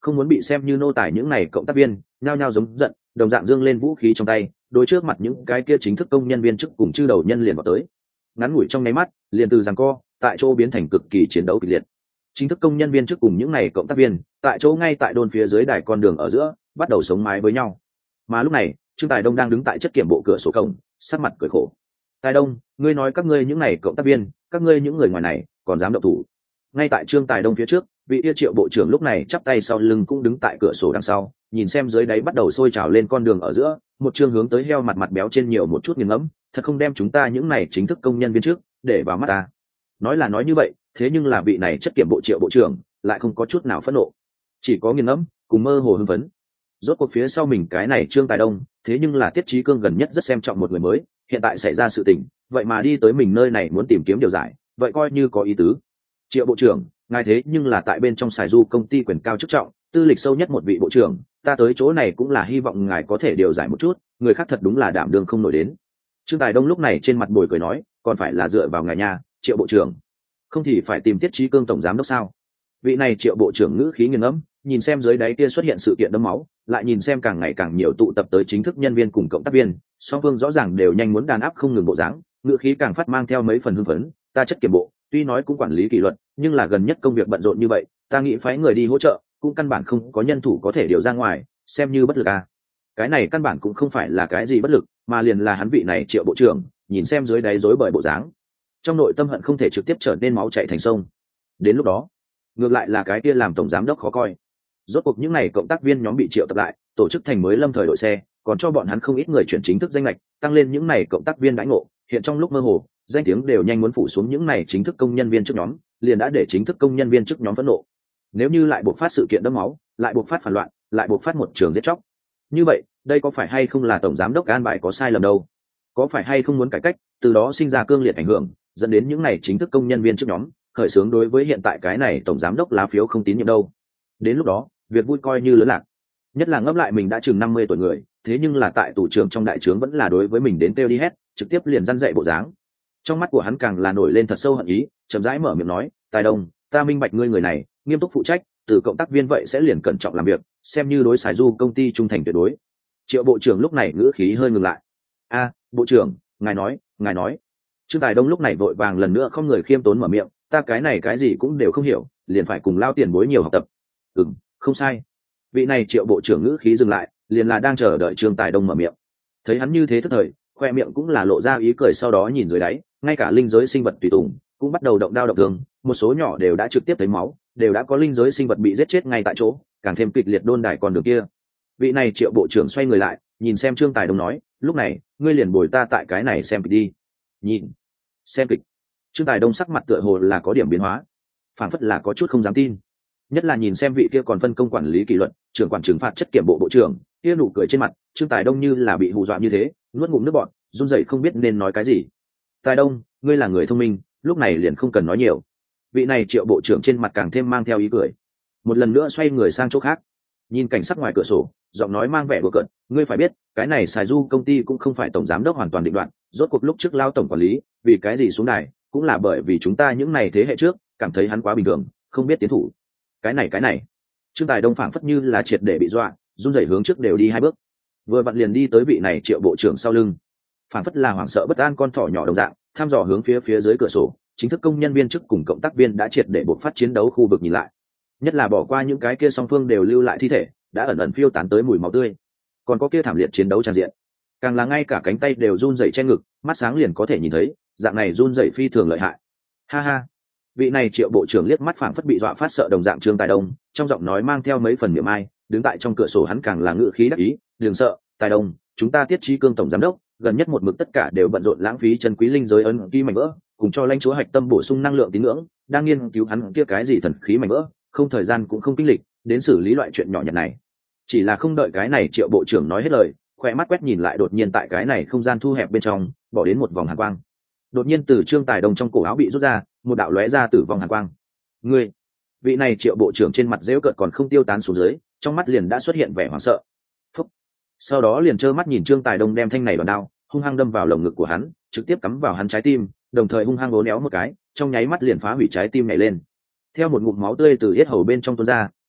không muốn bị xem như nô tài những này cộng tác viên nhao nhao giống giận, đồng dạng dương lên vũ khí trong tay đối trước mặt những cái kia chính thức công nhân viên chức cùng chư đầu nhân liền vào tới. Ngắn ngủi trong nháy mắt liền từ giằng co tại chỗ biến thành cực kỳ chiến đấu kịch liệt. Chính thức công nhân viên chức cùng những này cộng tác viên tại chỗ ngay tại đồn phía dưới đài con đường ở giữa bắt đầu sống mái với nhau. Mà lúc này Trương Tài Đông đang đứng tại chất kiểm bộ cửa sổ cổng, sắc mặt cười khổ. Tài Đông, ngươi nói các ngươi những này cộng tác viên, các ngươi những người ngoài này còn dám động thủ? Ngay tại Trương Tài Đông phía trước, vị yêu Triệu bộ trưởng lúc này chắp tay sau lưng cũng đứng tại cửa sổ đằng sau, nhìn xem dưới đáy bắt đầu sôi trào lên con đường ở giữa, một chương hướng tới heo mặt mặt béo trên nhiều một chút nghiền ngẫm, thật không đem chúng ta những này chính thức công nhân viên trước để vào mắt ta. Nói là nói như vậy, thế nhưng là vị này chất kiểm bộ Triệu bộ trưởng lại không có chút nào phẫn nộ, chỉ có nghiền ngẫm cùng mơ hồ hưng phấn. Rốt cuộc phía sau mình cái này Trương Tài Đông, thế nhưng là Tiết Chí Cương gần nhất rất xem trọng một người mới, hiện tại xảy ra sự tình, vậy mà đi tới mình nơi này muốn tìm kiếm điều giải, vậy coi như có ý tứ. Triệu bộ trưởng, ngài thế nhưng là tại bên trong Sài Du công ty quyền cao chức trọng, tư lịch sâu nhất một vị bộ trưởng, ta tới chỗ này cũng là hy vọng ngài có thể điều giải một chút, người khác thật đúng là đảm đương không nổi đến. Trương Tài Đông lúc này trên mặt bồi cười nói, còn phải là dựa vào ngài nhà, Triệu bộ trưởng, không thì phải tìm Tiết Chí Cương tổng giám đốc sao? Vị này Triệu bộ trưởng ngữ khí nghiền ngẫm, nhìn xem dưới đáy kia xuất hiện sự kiện đẫm máu, lại nhìn xem càng ngày càng nhiều tụ tập tới chính thức nhân viên cùng cộng tác viên, song phương rõ ràng đều nhanh muốn đàn áp không ngừng bộ dáng, ngữ khí càng phát mang theo mấy phần hưng phấn. Ta chất kiểm bộ tuy nói cũng quản lý kỷ luật, nhưng là gần nhất công việc bận rộn như vậy, ta nghĩ phái người đi hỗ trợ cũng căn bản không có nhân thủ có thể điều ra ngoài, xem như bất lực à. Cái này căn bản cũng không phải là cái gì bất lực, mà liền là hắn vị này Triệu bộ trưởng nhìn xem dưới đáy rối bời bộ dáng, trong nội tâm hận không thể trực tiếp trở nên máu chảy thành sông. Đến lúc đó ngược lại là cái kia làm tổng giám đốc khó coi. Rốt cuộc những này cộng tác viên nhóm bị triệu tập lại, tổ chức thành mới lâm thời đội xe, còn cho bọn hắn không ít người chuyển chính thức danh lệch, tăng lên những này cộng tác viên đãi ngộ, hiện trong lúc mơ hồ, danh tiếng đều nhanh muốn phủ xuống những này chính thức công nhân viên trước nhóm, liền đã để chính thức công nhân viên trước nhóm phẫn nộ. Nếu như lại buộc phát sự kiện đẫm máu, lại buộc phát phản loạn, lại buộc phát một trường giết chóc, như vậy, đây có phải hay không là tổng giám đốc an bài có sai lầm đâu? Có phải hay không muốn cải cách, từ đó sinh ra cương liệt ảnh hưởng, dẫn đến những này chính thức công nhân viên trước nhóm khởi xướng đối với hiện tại cái này tổng giám đốc lá phiếu không tín nhiệm đâu? Đến lúc đó việc vui coi như lớn lạc. Nhất là ngấp lại mình đã chừng năm mươi tuổi người, thế nhưng là tại tù trưởng trong đại trướng vẫn là đối với mình đến kêu đi hét, trực tiếp liền răn dạy bộ dáng. Trong mắt của hắn càng là nổi lên thật sâu hận ý, chậm rãi mở miệng nói, Tài Đông, ta minh bạch ngươi người này nghiêm túc phụ trách, từ cộng tác viên vậy sẽ liền cẩn trọng làm việc, xem như đối Sài Du công ty trung thành tuyệt đối. Triệu bộ trưởng lúc này ngữ khí hơi ngừng lại. A, bộ trưởng, ngài nói, ngài nói. Trương Tài Đông lúc này vội vàng lần nữa không người khiêm tốn mở miệng, ta cái này cái gì cũng đều không hiểu, liền phải cùng lao tiền bối nhiều học tập. Ừm, không sai. Vị này Triệu bộ trưởng ngữ khí dừng lại, liền là đang chờ đợi Trương Tài Đông mở miệng. Thấy hắn như thế thất thời, khoe miệng cũng là lộ ra ý cười, sau đó nhìn dưới đáy, ngay cả linh giới sinh vật tùy tùng cũng bắt đầu động đao động thương, một số nhỏ đều đã trực tiếp thấy máu, đều đã có linh giới sinh vật bị giết chết ngay tại chỗ, càng thêm kịch liệt đôn đài còn đường kia. Vị này Triệu bộ trưởng xoay người lại, nhìn xem Trương Tài Đông nói, lúc này ngươi liền bồi ta tại cái này xem kịch đi. Nhìn, xem kịch. Trương Tài Đông sắc mặt tựa hồ là có điểm biến hóa, phảng phất là có chút không dám tin, nhất là nhìn xem vị kia còn phân công quản lý kỷ luật, trưởng quản trừng phạt chất kiểm bộ bộ trưởng kia nụ cười trên mặt, Trương Tài Đông như là bị hù dọa như thế, nuốt ngụm nước bọt, run rẩy không biết nên nói cái gì. Tài Đông, ngươi là người thông minh, lúc này liền không cần nói nhiều. Vị này Triệu bộ trưởng trên mặt càng thêm mang theo ý cười, một lần nữa xoay người sang chỗ khác, nhìn cảnh sắc ngoài cửa sổ, giọng nói mang vẻ đùa cợt, ngươi phải biết, cái này Sài Du công ty cũng không phải tổng giám đốc hoàn toàn định đoạt, rốt cuộc lúc trước lao tổng quản lý, vì cái gì xuống đài, cũng là bởi vì chúng ta những này thế hệ trước cảm thấy hắn quá bình thường, không biết tiến thủ. Cái này cái này. Trương Tài Đông phảng phất như là triệt để bị dọa, run rẩy hướng trước đều đi hai bước, vừa vặn liền đi tới vị này Triệu bộ trưởng sau lưng, phảng phất là hoảng sợ bất an con thỏ nhỏ đồng dạng, tham dò hướng phía phía dưới cửa sổ, chính thức công nhân viên chức cùng cộng tác viên đã triệt để buộc phát chiến đấu khu vực nhìn lại, nhất là bỏ qua những cái kia song phương đều lưu lại thi thể, đã ẩn ẩn phiêu tán tới mùi máu tươi, còn có kia thảm liệt chiến đấu tràn diện, càng là ngay cả cánh tay đều run rẩy trên ngực, mắt sáng liền có thể nhìn thấy, dạng này run rẩy phi thường lợi hại. Ha ha. Vị này Triệu bộ trưởng liếc mắt phảng phất bị dọa phát sợ đồng dạng Trương Tài Đông, trong giọng nói mang theo mấy phần niệm ai, đứng tại trong cửa sổ hắn càng là ngữ khí đắc ý, đừng sợ, Tài Đông, chúng ta Tiết Chí Cương tổng giám đốc, gần nhất một mực tất cả đều bận rộn lãng phí chân quý linh giới ấn ký mảnh vỡ, cùng cho lãnh chúa hạch tâm bổ sung năng lượng tín ngưỡng, đang nghiên cứu hắn kia cái gì thần khí mảnh vỡ, không thời gian cũng không kinh lịch đến xử lý loại chuyện nhỏ nhặt này. Chỉ là không đợi cái này Triệu bộ trưởng nói hết lời, khỏe mắt quét nhìn lại đột nhiên tại cái này không gian thu hẹp bên trong bỏ đến một vòng hàn quang, đột nhiên từ Trương Tài Đông trong cổ áo bị rút ra một đạo lóe ra tử vong hàn quang. Ngươi, vị này Triệu bộ trưởng trên mặt dễu cợt còn không tiêu tán xuống dưới, trong mắt liền đã xuất hiện vẻ hoảng sợ. Phúc. Sau đó liền trơ mắt nhìn Trương Tài Đông đem thanh này đòn đao hung hăng đâm vào lồng ngực của hắn, trực tiếp cắm vào hắn trái tim, đồng thời hung hăng uốn éo một cái, trong nháy mắt liền phá hủy trái tim này lên. Theo một ngụm máu tươi từ yết hầu bên trong tuôn ra,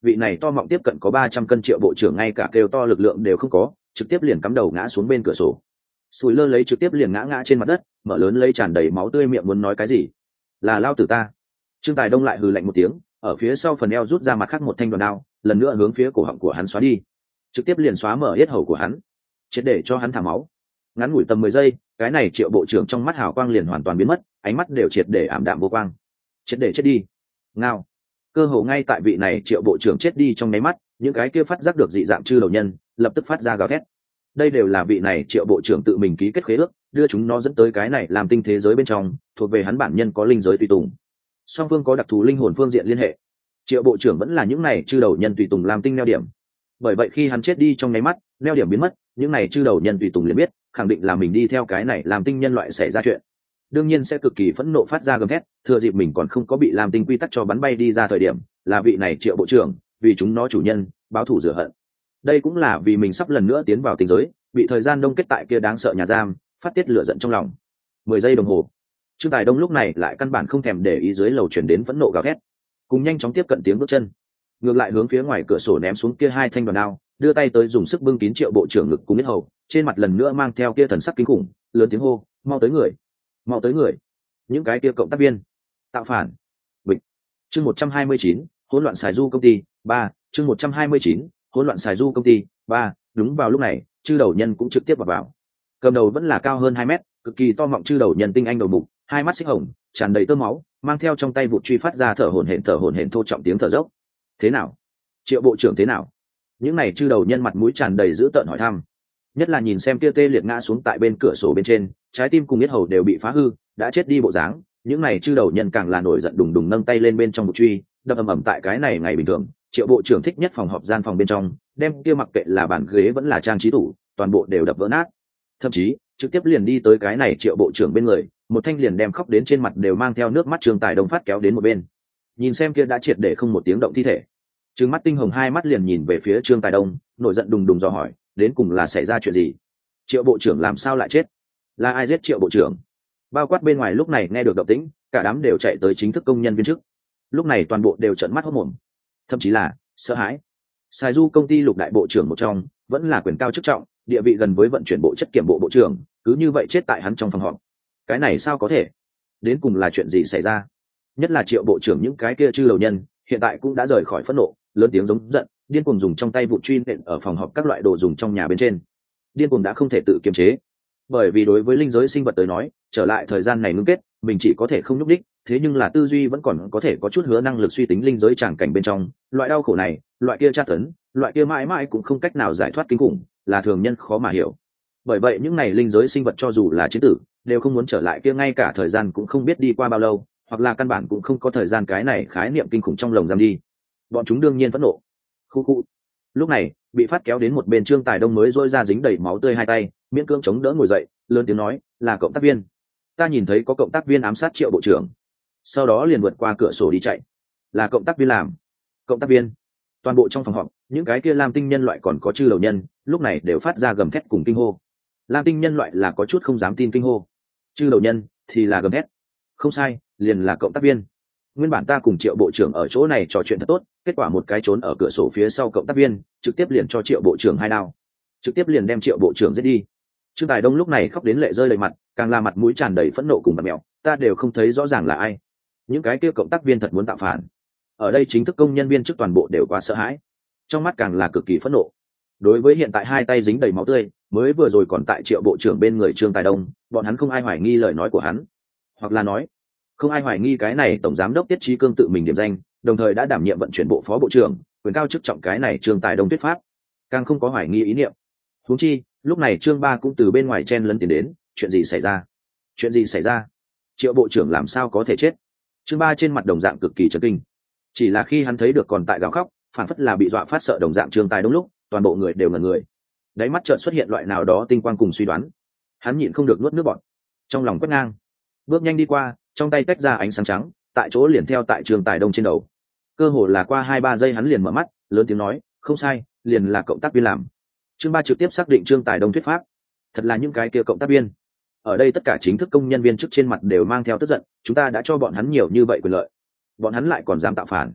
vị này to mọng tiếp cận có ba trăm cân triệu bộ trưởng ngay cả kêu to lực lượng đều không có, trực tiếp liền cắm đầu ngã xuống bên cửa sổ. Sùi lơ lấy trực tiếp liền ngã ngã trên mặt đất, mở lớn lấy tràn đầy máu tươi miệng muốn nói cái gì. Là lao tử ta. Trương Tài Đông lại hừ lạnh một tiếng, ở phía sau phần eo rút ra mặt khác một thanh đoàn đao, lần nữa hướng phía cổ họng của hắn xóa đi, trực tiếp liền xóa mở yết hầu của hắn, triệt để cho hắn thả máu. Ngắn ngủi tầm mười giây, cái này triệu bộ trưởng trong mắt hào quang liền hoàn toàn biến mất, ánh mắt đều triệt để ảm đạm vô quang. Triệt để chết đi. Ngao. Cơ hồ ngay tại vị này triệu bộ trưởng chết đi trong nháy mắt, những cái kia phát giác được dị dạng chư đầu nhân lập tức phát ra gào thét. Đây đều là vị này triệu bộ trưởng tự mình ký kết khế ước, đưa chúng nó dẫn tới cái này làm tinh thế giới bên trong, thuộc về hắn bản nhân có linh giới tùy tùng. Song phương có đặc thù linh hồn phương diện liên hệ. Triệu bộ trưởng vẫn là những này chư đầu nhân tùy tùng làm tinh neo điểm. Bởi vậy khi hắn chết đi trong nháy mắt, neo điểm biến mất, những này chư đầu nhân tùy tùng liền biết, khẳng định là mình đi theo cái này làm tinh nhân loại xảy ra chuyện. Đương nhiên sẽ cực kỳ phẫn nộ phát ra gầm thét, thừa dịp mình còn không có bị làm tinh quy tắc cho bắn bay đi ra thời điểm, là vị này triệu bộ trưởng, vì chúng nó chủ nhân, báo thù rửa hận. Đây cũng là vì mình sắp lần nữa tiến vào tinh giới, bị thời gian đông kết tại kia đáng sợ nhà giam, phát tiết lửa giận trong lòng. Mười giây đồng hồ. Trương Tài Đông lúc này lại căn bản không thèm để ý dưới lầu chuyển đến phẫn nộ gào thét, cùng nhanh chóng tiếp cận tiếng bước chân, ngược lại hướng phía ngoài cửa sổ ném xuống kia hai thanh đoàn đao, đưa tay tới dùng sức bưng kín triệu bộ trưởng ngực cùng biết hầu, trên mặt lần nữa mang theo kia thần sắc kinh khủng, lớn tiếng hô, mau tới người, mau tới người, những cái kia cộng tác viên tạo phản. Bịch. Chương một trăm hai mươi chín, hỗn loạn xài du công ty ba. Chương một trăm hai mươi chín, hỗn loạn xài du công ty ba. Đúng vào lúc này, chư đầu nhân cũng trực tiếp vào vào. Cầm đầu vẫn là cao hơn hai mét, cực kỳ to mọng chư đầu nhân tinh anh đầu mục, hai mắt xích hồng, tràn đầy tơ máu, mang theo trong tay vụ truy phát ra thở hổn hển thở hổn hển thô trọng tiếng thở dốc. Thế nào? Triệu bộ trưởng thế nào? Những này chư đầu nhân mặt mũi tràn đầy dữ tợn hỏi thăm. Nhất là nhìn xem kia tê liệt ngã xuống tại bên cửa sổ bên trên, trái tim cùng yết hầu đều bị phá hư, đã chết đi bộ dáng, những này chư đầu nhân càng là nổi giận đùng đùng nâng tay lên bên trong vụ truy, đập ầm ầm tại cái này ngày bình thường, triệu bộ trưởng thích nhất phòng họp gian phòng bên trong, đem kia mặc kệ là bàn ghế vẫn là trang trí tủ, toàn bộ đều đập vỡ nát. Thậm chí, trực tiếp liền đi tới cái này triệu bộ trưởng bên người, một thanh liền đem khóc đến trên mặt đều mang theo nước mắt Trương Tài Đông phát kéo đến một bên. Nhìn xem kia đã triệt để không một tiếng động thi thể, trừng mắt tinh hồng hai mắt liền nhìn về phía Trương Tài Đông, nổi giận đùng đùng dò hỏi, đến cùng là xảy ra chuyện gì? Triệu bộ trưởng làm sao lại chết? Là ai giết triệu bộ trưởng? Bao quát bên ngoài lúc này nghe được động tĩnh, cả đám đều chạy tới chính thức công nhân viên chức. Lúc này toàn bộ đều trợn mắt hốt mồm, thậm chí là sợ hãi. Sài Du công ty lục đại bộ trưởng một trong, vẫn là quyền cao chức trọng, địa vị gần với vận chuyển bộ chất kiểm bộ bộ trưởng, cứ như vậy chết tại hắn trong phòng họp. Cái này sao có thể? Đến cùng là chuyện gì xảy ra? Nhất là triệu bộ trưởng những cái kia chư đầu nhân, hiện tại cũng đã rời khỏi phẫn nộ, lớn tiếng giống giận, điên cuồng dùng trong tay vụ truy nện ở phòng họp các loại đồ dùng trong nhà bên trên. Điên cuồng đã không thể tự kiềm chế, bởi vì đối với linh giới sinh vật tới nói, trở lại thời gian này ngưng kết, mình chỉ có thể không nhúc đích, thế nhưng là tư duy vẫn còn có thể có chút hứa năng lực suy tính linh giới tràng cảnh bên trong, loại đau khổ này, loại kia tra tấn, loại kia mãi mãi cũng không cách nào giải thoát kinh khủng, là thường nhân khó mà hiểu. Bởi vậy những này linh giới sinh vật cho dù là chiến tử, đều không muốn trở lại kia, ngay cả thời gian cũng không biết đi qua bao lâu, hoặc là căn bản cũng không có thời gian cái này khái niệm kinh khủng trong lồng giam đi. Bọn chúng đương nhiên phẫn nộ. Khu khu. Lúc này, bị phát kéo đến một bên Trương Tài Đông mới rỗi ra dính đầy máu tươi hai tay, miễn cưỡng chống đỡ ngồi dậy, lớn tiếng nói, là cộng tác viên. Ta nhìn thấy có cộng tác viên ám sát triệu bộ trưởng, sau đó liền vượt qua cửa sổ đi chạy. Là cộng tác viên làm. Cộng tác viên. Toàn bộ trong phòng họp, những cái kia lam tinh nhân loại còn có chư đầu nhân, lúc này đều phát ra gầm thét cùng kinh hô. Lam tinh nhân loại là có chút không dám tin kinh hô, chư đầu nhân thì là gầm thét. Không sai, liền là cộng tác viên. Nguyên bản ta cùng triệu bộ trưởng ở chỗ này trò chuyện thật tốt, kết quả một cái trốn ở cửa sổ phía sau cộng tác viên, trực tiếp liền cho triệu bộ trưởng hai đao, trực tiếp liền đem triệu bộ trưởng giết đi. Trương Tài Đông lúc này khóc đến lệ rơi đầy mặt, càng là mặt mũi tràn đầy phẫn nộ cùng mặt mèo, ta đều không thấy rõ ràng là ai. Những cái kia cộng tác viên thật muốn tạo phản. Ở đây chính thức công nhân viên chức toàn bộ đều quá sợ hãi, trong mắt càng là cực kỳ phẫn nộ. Đối với hiện tại hai tay dính đầy máu tươi, mới vừa rồi còn tại triệu bộ trưởng bên người Trương Tài Đông, bọn hắn không ai hoài nghi lời nói của hắn, hoặc là nói không ai hoài nghi cái này tổng giám đốc Tiết Chí Cương tự mình điểm danh, đồng thời đã đảm nhiệm vận chuyển bộ phó bộ trưởng, quyền cao chức trọng cái này Trương Tài Đông thuyết pháp, càng không có hoài nghi ý niệm. Huống chi lúc này Trương Ba cũng từ bên ngoài chen lấn tiến đến, chuyện gì xảy ra? Chuyện gì xảy ra? Triệu bộ trưởng làm sao có thể chết? Trương Ba trên mặt đồng dạng cực kỳ chấn kinh, chỉ là khi hắn thấy được còn tại gào khóc, phản phất là bị dọa phát sợ đồng dạng Trương Tài Đông lúc, toàn bộ người đều ngẩn người, đáy mắt chợt xuất hiện loại nào đó tinh quang cùng suy đoán. Hắn nhịn không được nuốt nước bọt, trong lòng quét ngang, bước nhanh đi qua, trong tay tách ra ánh sáng trắng, tại chỗ liền theo tại Trương Tài Đông trên đầu. Cơ hồ là qua hai ba giây hắn liền mở mắt, lớn tiếng nói, không sai, liền là cộng tác viên làm. Trương Ba trực tiếp xác định Trương Tài Đông thuyết pháp, thật là những cái kia cộng tác viên. Ở đây tất cả chính thức công nhân viên chức trên mặt đều mang theo tức giận, chúng ta đã cho bọn hắn nhiều như vậy quyền lợi, bọn hắn lại còn dám tạo phản.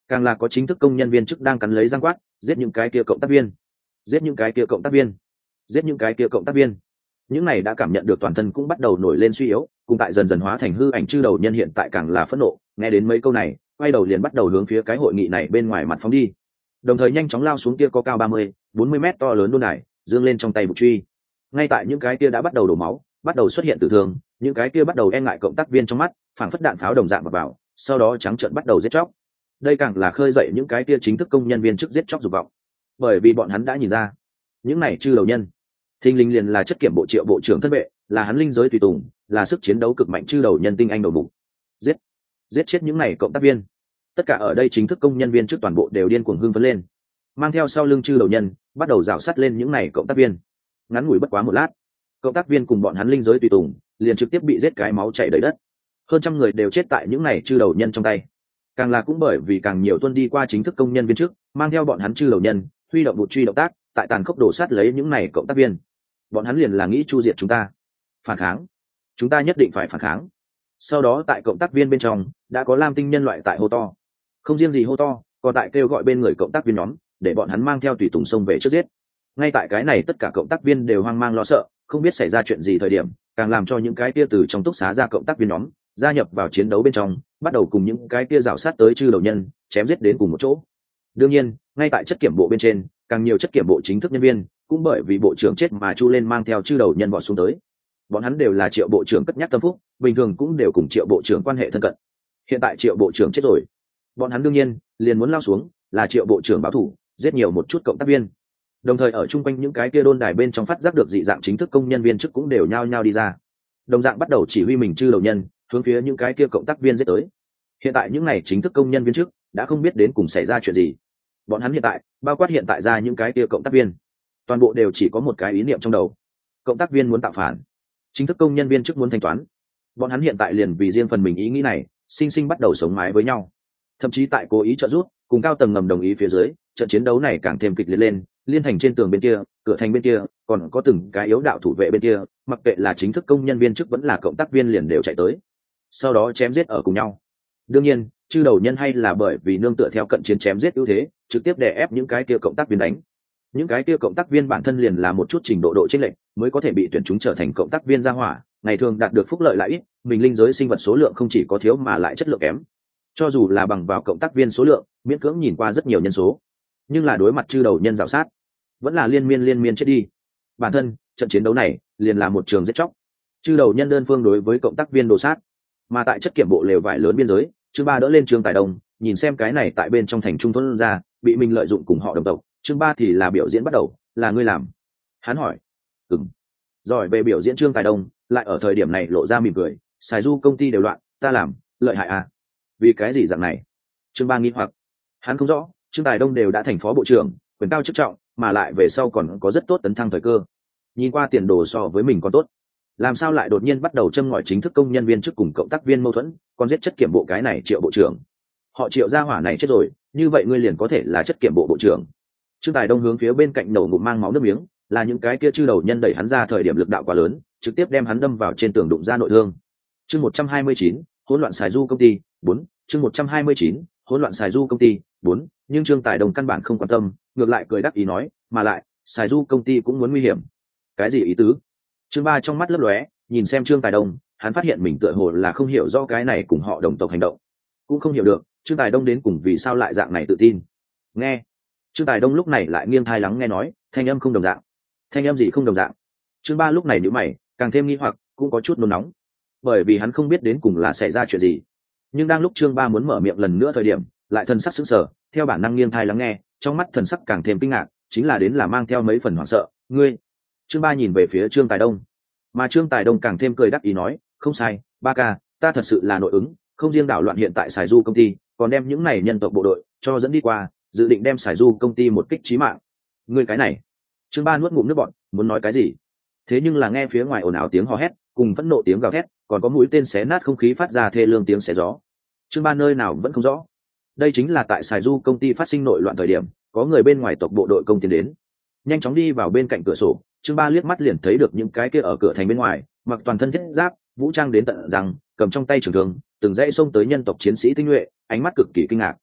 càng là có chính thức công nhân viên chức đang cắn lấy răng quát, giết những cái kia cộng tác viên, giết những cái kia cộng tác viên, giết những cái kia cộng tác viên. Những này đã cảm nhận được toàn thân cũng bắt đầu nổi lên suy yếu, cùng tại dần dần hóa thành hư ảnh chư đầu nhân hiện tại càng là phẫn nộ, nghe đến mấy câu này quay đầu liền bắt đầu hướng phía cái hội nghị này bên ngoài mặt phóng đi, đồng thời nhanh chóng lao xuống kia có cao ba mươi, bốn mươi mét to lớn đôn đài, dương lên trong tay bục truy. Ngay tại những cái kia đã bắt đầu đổ máu, bắt đầu xuất hiện tử thương, những cái kia bắt đầu e ngại cộng tác viên trong mắt phảng phất đạn pháo đồng dạng vào, vào sau đó trắng trợn bắt đầu giết chóc. Đây càng là khơi dậy những cái kia chính thức công nhân viên chức giết chóc dục vọng, bởi vì bọn hắn đã nhìn ra những này chư đầu nhân thình lình liền là chất kiểm bộ triệu bộ trưởng thân vệ, là hắn linh giới tùy tùng, là sức chiến đấu cực mạnh chư đầu nhân tinh anh đầu mục. Giết giết chết những này cộng tác viên. Tất cả ở đây chính thức công nhân viên trước toàn bộ đều điên cuồng hưng phấn lên, mang theo sau lưng chư đầu nhân bắt đầu rào sát lên những này cộng tác viên. Ngắn ngủi bất quá một lát, cộng tác viên cùng bọn hắn linh giới tùy tùng liền trực tiếp bị giết cái máu chảy đầy đất, hơn trăm người đều chết tại những này chư đầu nhân trong tay. Càng là cũng bởi vì càng nhiều tuân đi qua chính thức công nhân viên trước, mang theo bọn hắn chư đầu nhân huy động bụt truy động tác, tại tàn khốc đổ sát lấy những này cộng tác viên. Bọn hắn liền là nghĩ chu diệt chúng ta, phản kháng, chúng ta nhất định phải phản kháng. Sau đó tại cộng tác viên bên trong đã có lam tinh nhân loại tại hô to, không riêng gì hô to, còn tại kêu gọi bên người cộng tác viên nhóm để bọn hắn mang theo tùy tùng xông về trước giết. Ngay tại cái này tất cả cộng tác viên đều hoang mang lo sợ, không biết xảy ra chuyện gì thời điểm, càng làm cho những cái kia từ trong túc xá ra cộng tác viên nhóm gia nhập vào chiến đấu bên trong, bắt đầu cùng những cái kia rào sát tới chư đầu nhân chém giết đến cùng một chỗ. Đương nhiên, ngay tại chất kiểm bộ bên trên, càng nhiều chất kiểm bộ chính thức nhân viên cũng bởi vì bộ trưởng chết mà chu lên mang theo chư đầu nhân vọt xuống tới. Bọn hắn đều là triệu bộ trưởng cất nhắc tâm phúc, bình thường cũng đều cùng triệu bộ trưởng quan hệ thân cận. Hiện tại triệu bộ trưởng chết rồi, bọn hắn đương nhiên liền muốn lao xuống, là triệu bộ trưởng báo thù, giết nhiều một chút cộng tác viên. Đồng thời ở chung quanh những cái kia đôn đài bên trong phát giác được dị dạng chính thức công nhân viên chức cũng đều nhao nhao đi ra, đồng dạng bắt đầu chỉ huy mình chư đầu nhân hướng phía những cái kia cộng tác viên giết tới. Hiện tại những này chính thức công nhân viên chức đã không biết đến cùng xảy ra chuyện gì. Bọn hắn hiện tại, bao quát hiện tại ra những cái kia cộng tác viên, toàn bộ đều chỉ có một cái ý niệm trong đầu: cộng tác viên muốn tạo phản, chính thức công nhân viên chức muốn thanh toán. Bọn hắn hiện tại liền vì riêng phần mình ý nghĩ này, sinh sinh bắt đầu sống mái với nhau. Thậm chí tại cố ý trợ giúp, cùng cao tầng ngầm đồng ý phía dưới, trận chiến đấu này càng thêm kịch liệt lên. Liên thành trên tường bên kia, cửa thành bên kia, còn có từng cái yếu đạo thủ vệ bên kia, mặc kệ là chính thức công nhân viên chức vẫn là cộng tác viên liền đều chạy tới, sau đó chém giết ở cùng nhau. Đương nhiên, chư đầu nhân hay là bởi vì nương tựa theo cận chiến chém giết ưu thế, trực tiếp đè ép những cái kia cộng tác viên đánh. Những cái kia cộng tác viên bản thân liền là một chút trình độ độ chênh lệch, mới có thể bị tuyển chúng trở thành cộng tác viên gia hỏa, ngày thường đạt được phúc lợi lại ít, mình linh giới sinh vật số lượng không chỉ có thiếu mà lại chất lượng kém. Cho dù là bằng vào cộng tác viên số lượng, miễn cưỡng nhìn qua rất nhiều nhân số, nhưng là đối mặt chư đầu nhân rào sát, vẫn là liên miên liên miên chết đi. Bản thân trận chiến đấu này liền là một trường giết chóc, chư đầu nhân đơn phương đối với cộng tác viên đồ sát. Mà tại chất kiểm bộ lều vải lớn biên giới, chương ba đỡ lên Trương Tài Đông, nhìn xem cái này tại bên trong thành trung thôn ra bị mình lợi dụng cùng họ đồng tộc. Chương ba thì là biểu diễn bắt đầu, là ngươi làm? Hắn hỏi. Ừm. Giỏi về biểu diễn Trương Tài Đông lại ở thời điểm này lộ ra mỉm cười. Xài du công ty đều loạn, ta làm, lợi hại à? Vì cái gì dạng này? Chương ba nghi hoặc. Hắn không rõ, Trương Tài Đông đều đã thành phó bộ trưởng, quyền cao chức trọng, mà lại về sau còn có rất tốt tấn thăng thời cơ, nhìn qua tiền đồ so với mình còn tốt, làm sao lại đột nhiên bắt đầu châm ngòi chính thức công nhân viên chức cùng cộng tác viên mâu thuẫn, còn giết chất kiểm bộ cái này triệu bộ trưởng? Họ triệu gia hỏa này chết rồi, như vậy ngươi liền có thể là chất kiểm bộ bộ trưởng? Trương Tài Đông hướng phía bên cạnh đầu ngụm mang máu nước miếng, là những cái kia chư đầu nhân đẩy hắn ra thời điểm lực đạo quá lớn, trực tiếp đem hắn đâm vào trên tường đụng ra nội thương. Chương một trăm hai mươi chín, hỗn loạn xài du công ty bốn. Chương một trăm hai mươi chín, hỗn loạn xài du công ty bốn. Nhưng Trương Tài Đông căn bản không quan tâm, ngược lại cười đắc ý nói, mà lại xài du công ty cũng muốn nguy hiểm. Cái gì ý tứ? Chương ba trong mắt lấp lóe, nhìn xem Trương Tài Đông, hắn phát hiện mình tựa hồ là không hiểu rõ cái này cùng họ đồng tộc hành động, cũng không hiểu được Trương Tài Đông đến cùng vì sao lại dạng này tự tin. Nghe, Trương Tài Đông lúc này lại nghiêng thai lắng nghe nói, thanh âm không đồng dạng. Thanh âm gì không đồng dạng? Chương ba lúc này nhíu mày, càng thêm nghi hoặc, cũng có chút nôn nóng, bởi vì hắn không biết đến cùng là xảy ra chuyện gì. Nhưng đang lúc Chương ba muốn mở miệng lần nữa thời điểm, lại thần sắc sững sờ, theo bản năng nghiêng thai lắng nghe, trong mắt thần sắc càng thêm kinh ngạc, chính là đến là mang theo mấy phần hoảng sợ. Ngươi? Chương ba nhìn về phía Trương Tài Đông, mà Trương Tài Đông càng thêm cười đắc ý nói, không sai, ba ca, ta thật sự là nội ứng, không riêng đảo loạn hiện tại xài du công ty, còn đem những này nhân tộc bộ đội cho dẫn đi qua, dự định đem xài du công ty một kích chí mạng. Ngươi cái này? Chương ba nuốt ngụm nước bọt, muốn nói cái gì, thế nhưng là nghe phía ngoài ồn ào tiếng hò hét, cùng phẫn nộ tiếng gào thét, còn có mũi tên xé nát không khí phát ra thê lương tiếng xé gió. Chương ba nơi nào vẫn không rõ. Đây chính là tại xài du công ty phát sinh nội loạn thời điểm, có người bên ngoài tộc bộ đội công tiến đến, nhanh chóng đi vào bên cạnh cửa sổ. Chương ba liếc mắt liền thấy được những cái kia ở cửa thành bên ngoài, mặc toàn thân thiết giáp, vũ trang đến tận rằng, cầm trong tay trường thương, từng dãy xông tới nhân tộc chiến sĩ tinh nhuệ, ánh mắt cực kỳ kinh ngạc.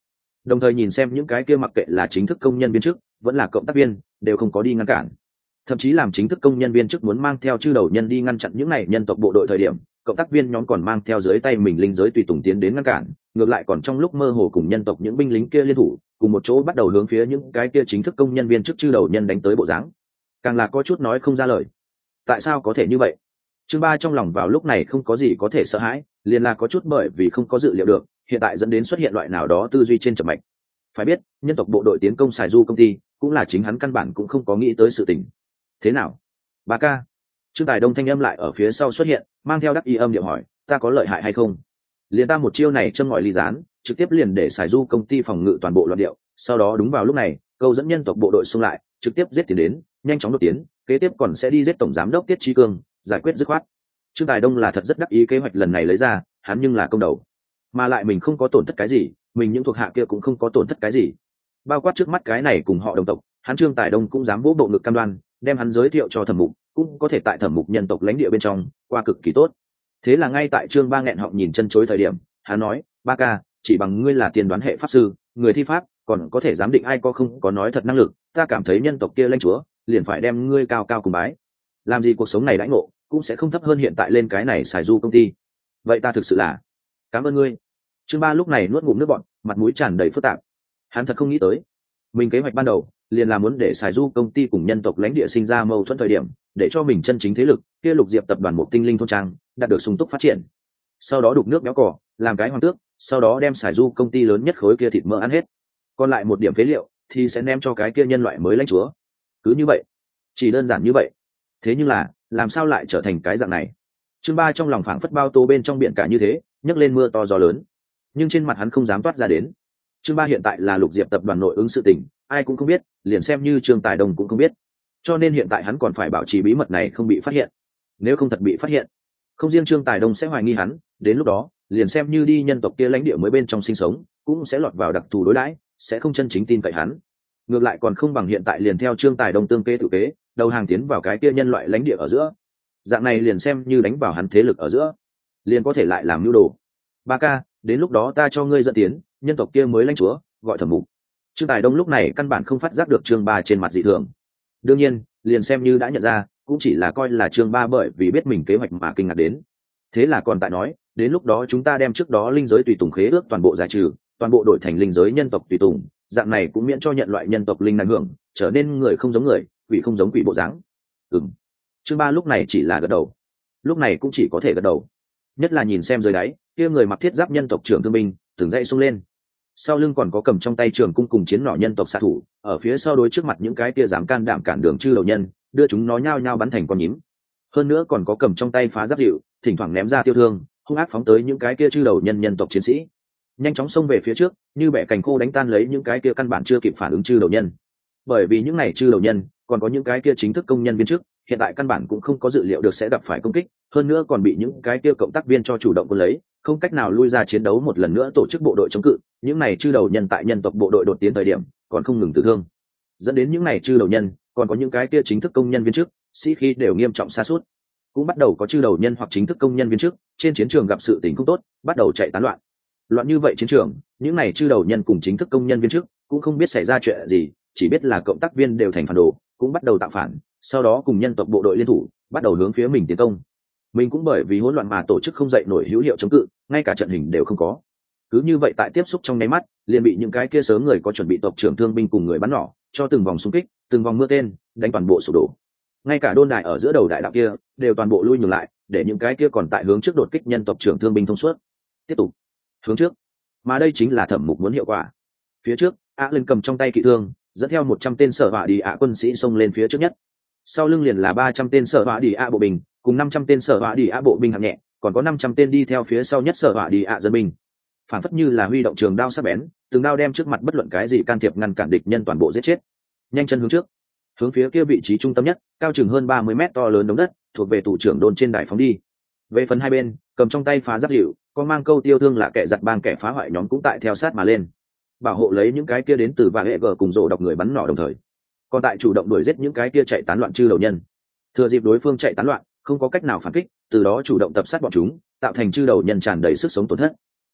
đồng thời nhìn xem những cái kia mặc kệ là chính thức công nhân viên chức vẫn là cộng tác viên đều không có đi ngăn cản, thậm chí làm chính thức công nhân viên chức muốn mang theo chư đầu nhân đi ngăn chặn những này nhân tộc bộ đội thời điểm, cộng tác viên nhóm còn mang theo dưới tay mình linh giới tùy tùng tiến đến ngăn cản, ngược lại còn trong lúc mơ hồ cùng nhân tộc những binh lính kia liên thủ cùng một chỗ bắt đầu hướng phía những cái kia chính thức công nhân viên chức chư đầu nhân đánh tới bộ dáng, càng là có chút nói không ra lời. Tại sao có thể như vậy? Chương ba trong lòng vào lúc này không có gì có thể sợ hãi, liền là có chút bởi vì không có dự liệu được, hiện tại dẫn đến xuất hiện loại nào đó tư duy trên chậm mạch. Phải biết, nhân tộc bộ đội tiến công Sài Du công ty, cũng là chính hắn căn bản cũng không có nghĩ tới sự tình. Thế nào? Ba ca. Trương Tài Đông thanh âm lại ở phía sau xuất hiện, mang theo đắc ý âm điệu hỏi, ta có lợi hại hay không? Liền ta một chiêu này châm ngòi ly gián, trực tiếp liền để Sài Du công ty phòng ngự toàn bộ loạn điệu, sau đó đúng vào lúc này, câu dẫn nhân tộc bộ đội xung lại, trực tiếp giết tiến đến, nhanh chóng đột tiến, kế tiếp còn sẽ đi giết tổng giám đốc Tiết Chí Cương, giải quyết dứt khoát. Trương Tài Đông là thật rất đắc ý kế hoạch lần này lấy ra, hắn nhưng là công đầu, mà lại mình không có tổn thất cái gì, mình những thuộc hạ kia cũng không có tổn thất cái gì, bao quát trước mắt cái này cùng họ đồng tộc, hắn Trương Tài Đông cũng dám vỗ bộ ngực cam đoan, đem hắn giới thiệu cho Thẩm Mục, cũng có thể tại Thẩm Mục nhân tộc lãnh địa bên trong qua cực kỳ tốt. Thế là ngay tại Trương Ba nghẹn họng nhìn chân chối thời điểm, hắn nói, ba ca, chỉ bằng ngươi là tiên đoán hệ pháp sư, người thi pháp, còn có thể giám định ai có không có nói thật năng lực, ta cảm thấy nhân tộc kia lãnh chúa liền phải đem ngươi cao cao cùng bái. Làm gì cuộc sống này đãi ngộ cũng sẽ không thấp hơn hiện tại lên cái này Sài Du công ty. Vậy ta thực sự là cảm ơn ngươi. Trương Ba lúc này nuốt ngụm nước bọt, mặt mũi tràn đầy phức tạp. Hắn thật không nghĩ tới, mình kế hoạch ban đầu liền là muốn để Sài Du công ty cùng nhân tộc lãnh địa sinh ra mâu thuẫn thời điểm, để cho mình chân chính thế lực kia Lục Diệp tập đoàn một tinh linh thôn trang đạt được sung túc phát triển, sau đó đục nước béo cỏ, làm cái hoàng tước, sau đó đem Sài Du công ty lớn nhất khối kia thịt mỡ ăn hết, còn lại một điểm phế liệu thì sẽ ném cho cái kia nhân loại mới lãnh chúa. Cứ như vậy, chỉ đơn giản như vậy. Thế nhưng là làm sao lại trở thành cái dạng này? Chương Ba trong lòng phảng phất bao tố bên trong biển cả như thế, nhấc lên mưa to gió lớn, nhưng trên mặt hắn không dám toát ra đến. Chương Ba hiện tại là Lục Diệp tập đoàn nội ứng sự tình, ai cũng không biết, liền xem như Trương Tài Đông cũng không biết, cho nên hiện tại hắn còn phải bảo trì bí mật này không bị phát hiện. Nếu không thật bị phát hiện, không riêng Trương Tài Đông sẽ hoài nghi hắn, đến lúc đó liền xem như đi nhân tộc kia lãnh địa mới bên trong sinh sống, cũng sẽ lọt vào đặc thù đối đãi, sẽ không chân chính tin cậy hắn. Ngược lại còn không bằng hiện tại liền theo Trương Tài Đông tương kế tự kế, đầu hàng tiến vào cái kia nhân loại lãnh địa ở giữa, dạng này liền xem như đánh vào hắn thế lực ở giữa, liền có thể lại làm mưu đồ. Ba ca, đến lúc đó ta cho ngươi dẫn tiến nhân tộc kia mới lãnh chúa, gọi Thẩm Mục. Trương Tài Đông lúc này căn bản không phát giác được Trương Ba trên mặt dị thường, đương nhiên liền xem như đã nhận ra, cũng chỉ là coi là Trương Ba bởi vì biết mình kế hoạch mà kinh ngạc đến. Thế là còn tại nói, đến lúc đó chúng ta đem trước đó linh giới tùy tùng khế ước toàn bộ giải trừ, toàn bộ đổi thành linh giới nhân tộc tùy tùng, dạng này cũng miễn cho nhận loại nhân tộc linh năng hưởng, trở nên người không giống người, quỷ không giống quỷ bộ dáng. Ừm. Trương Ba lúc này chỉ là gật đầu, lúc này cũng chỉ có thể gật đầu, nhất là nhìn xem dưới đáy kia người mặc thiết giáp nhân tộc trưởng thương binh từng dậy xông lên, sau lưng còn có cầm trong tay trường cung cùng chiến nỏ nhân tộc xạ thủ, ở phía sau đối trước mặt những cái kia dám can đảm cản đường chư đầu nhân, đưa chúng nó nhao nhao bắn thành con nhím. Hơn nữa còn có cầm trong tay phá giáp dịu, thỉnh thoảng ném ra tiêu thương, hung ác phóng tới những cái kia chư đầu nhân nhân tộc chiến sĩ, nhanh chóng xông về phía trước, như bẻ cành khô đánh tan lấy những cái kia căn bản chưa kịp phản ứng chư đầu nhân. Bởi vì những này chư đầu nhân, còn có những cái kia chính thức công nhân viên chức, hiện tại căn bản cũng không có dự liệu được sẽ gặp phải công kích, hơn nữa còn bị những cái kia cộng tác viên cho chủ động quân lấy, không cách nào lui ra chiến đấu một lần nữa tổ chức bộ đội chống cự. Những này chư đầu nhân tại nhân tộc bộ đội đột tiến thời điểm, còn không ngừng tử thương, dẫn đến những này chư đầu nhân, còn có những cái kia chính thức công nhân viên chức, sĩ khí đều nghiêm trọng sa sút. Cũng bắt đầu có chư đầu nhân hoặc chính thức công nhân viên chức trên chiến trường gặp sự tình không tốt, bắt đầu chạy tán loạn. Loạn như vậy chiến trường, những này chư đầu nhân cùng chính thức công nhân viên chức cũng không biết xảy ra chuyện gì, chỉ biết là cộng tác viên đều thành phản đồ, cũng bắt đầu tạo phản, sau đó cùng nhân tộc bộ đội liên thủ, bắt đầu hướng phía mình tiến công. Mình cũng bởi vì hỗn loạn mà tổ chức không dậy nổi hữu hiệu chống cự, ngay cả trận hình đều không có. Cứ như vậy tại tiếp xúc trong nháy mắt, liền bị những cái kia sớm người có chuẩn bị tộc trưởng thương binh cùng người bắn nỏ cho từng vòng xung kích, từng vòng mưa tên, đánh toàn bộ sụp đổ. Ngay cả đôn đài ở giữa đầu đại đạo kia đều toàn bộ lui nhường lại, để những cái kia còn tại hướng trước đột kích nhân tộc trưởng thương binh thông suốt, tiếp tục hướng trước. Mà đây chính là Thẩm Mục muốn hiệu quả. Phía trước, A Lên cầm trong tay kỵ thương, dẫn theo một trăm tên sở hỏa đi ạ quân sĩ xông lên phía trước nhất. Sau lưng liền là ba trăm tên sở hỏa đi ạ bộ binh, cùng năm trăm tên sở hỏa đi ạ bộ binh hạng nhẹ, còn có năm trăm tên đi theo phía sau nhất sở hỏa đi ạ dân binh. Phản phất như là huy động trường đao sắc bén, từng đao đem trước mặt bất luận cái gì can thiệp ngăn cản địch nhân toàn bộ giết chết. Nhanh chân hướng trước, hướng phía kia vị trí trung tâm nhất, cao chừng hơn ba mươi mét to lớn đống đất, thuộc về tù trưởng đồn trên đài phóng đi. Về phần hai bên, cầm trong tay phá giáp dịu, có mang câu tiêu thương là kẻ giặc bang kẻ phá hoại nhóm cũng tại theo sát mà lên, bảo hộ lấy những cái kia đến từ và hệ gờ cùng rộ độc người bắn nỏ đồng thời, còn tại chủ động đuổi giết những cái kia chạy tán loạn chư đầu nhân. Thừa dịp đối phương chạy tán loạn, không có cách nào phản kích, từ đó chủ động tập sát bọn chúng, tạo thành chư đầu nhân tràn đầy sức sống tổn thất.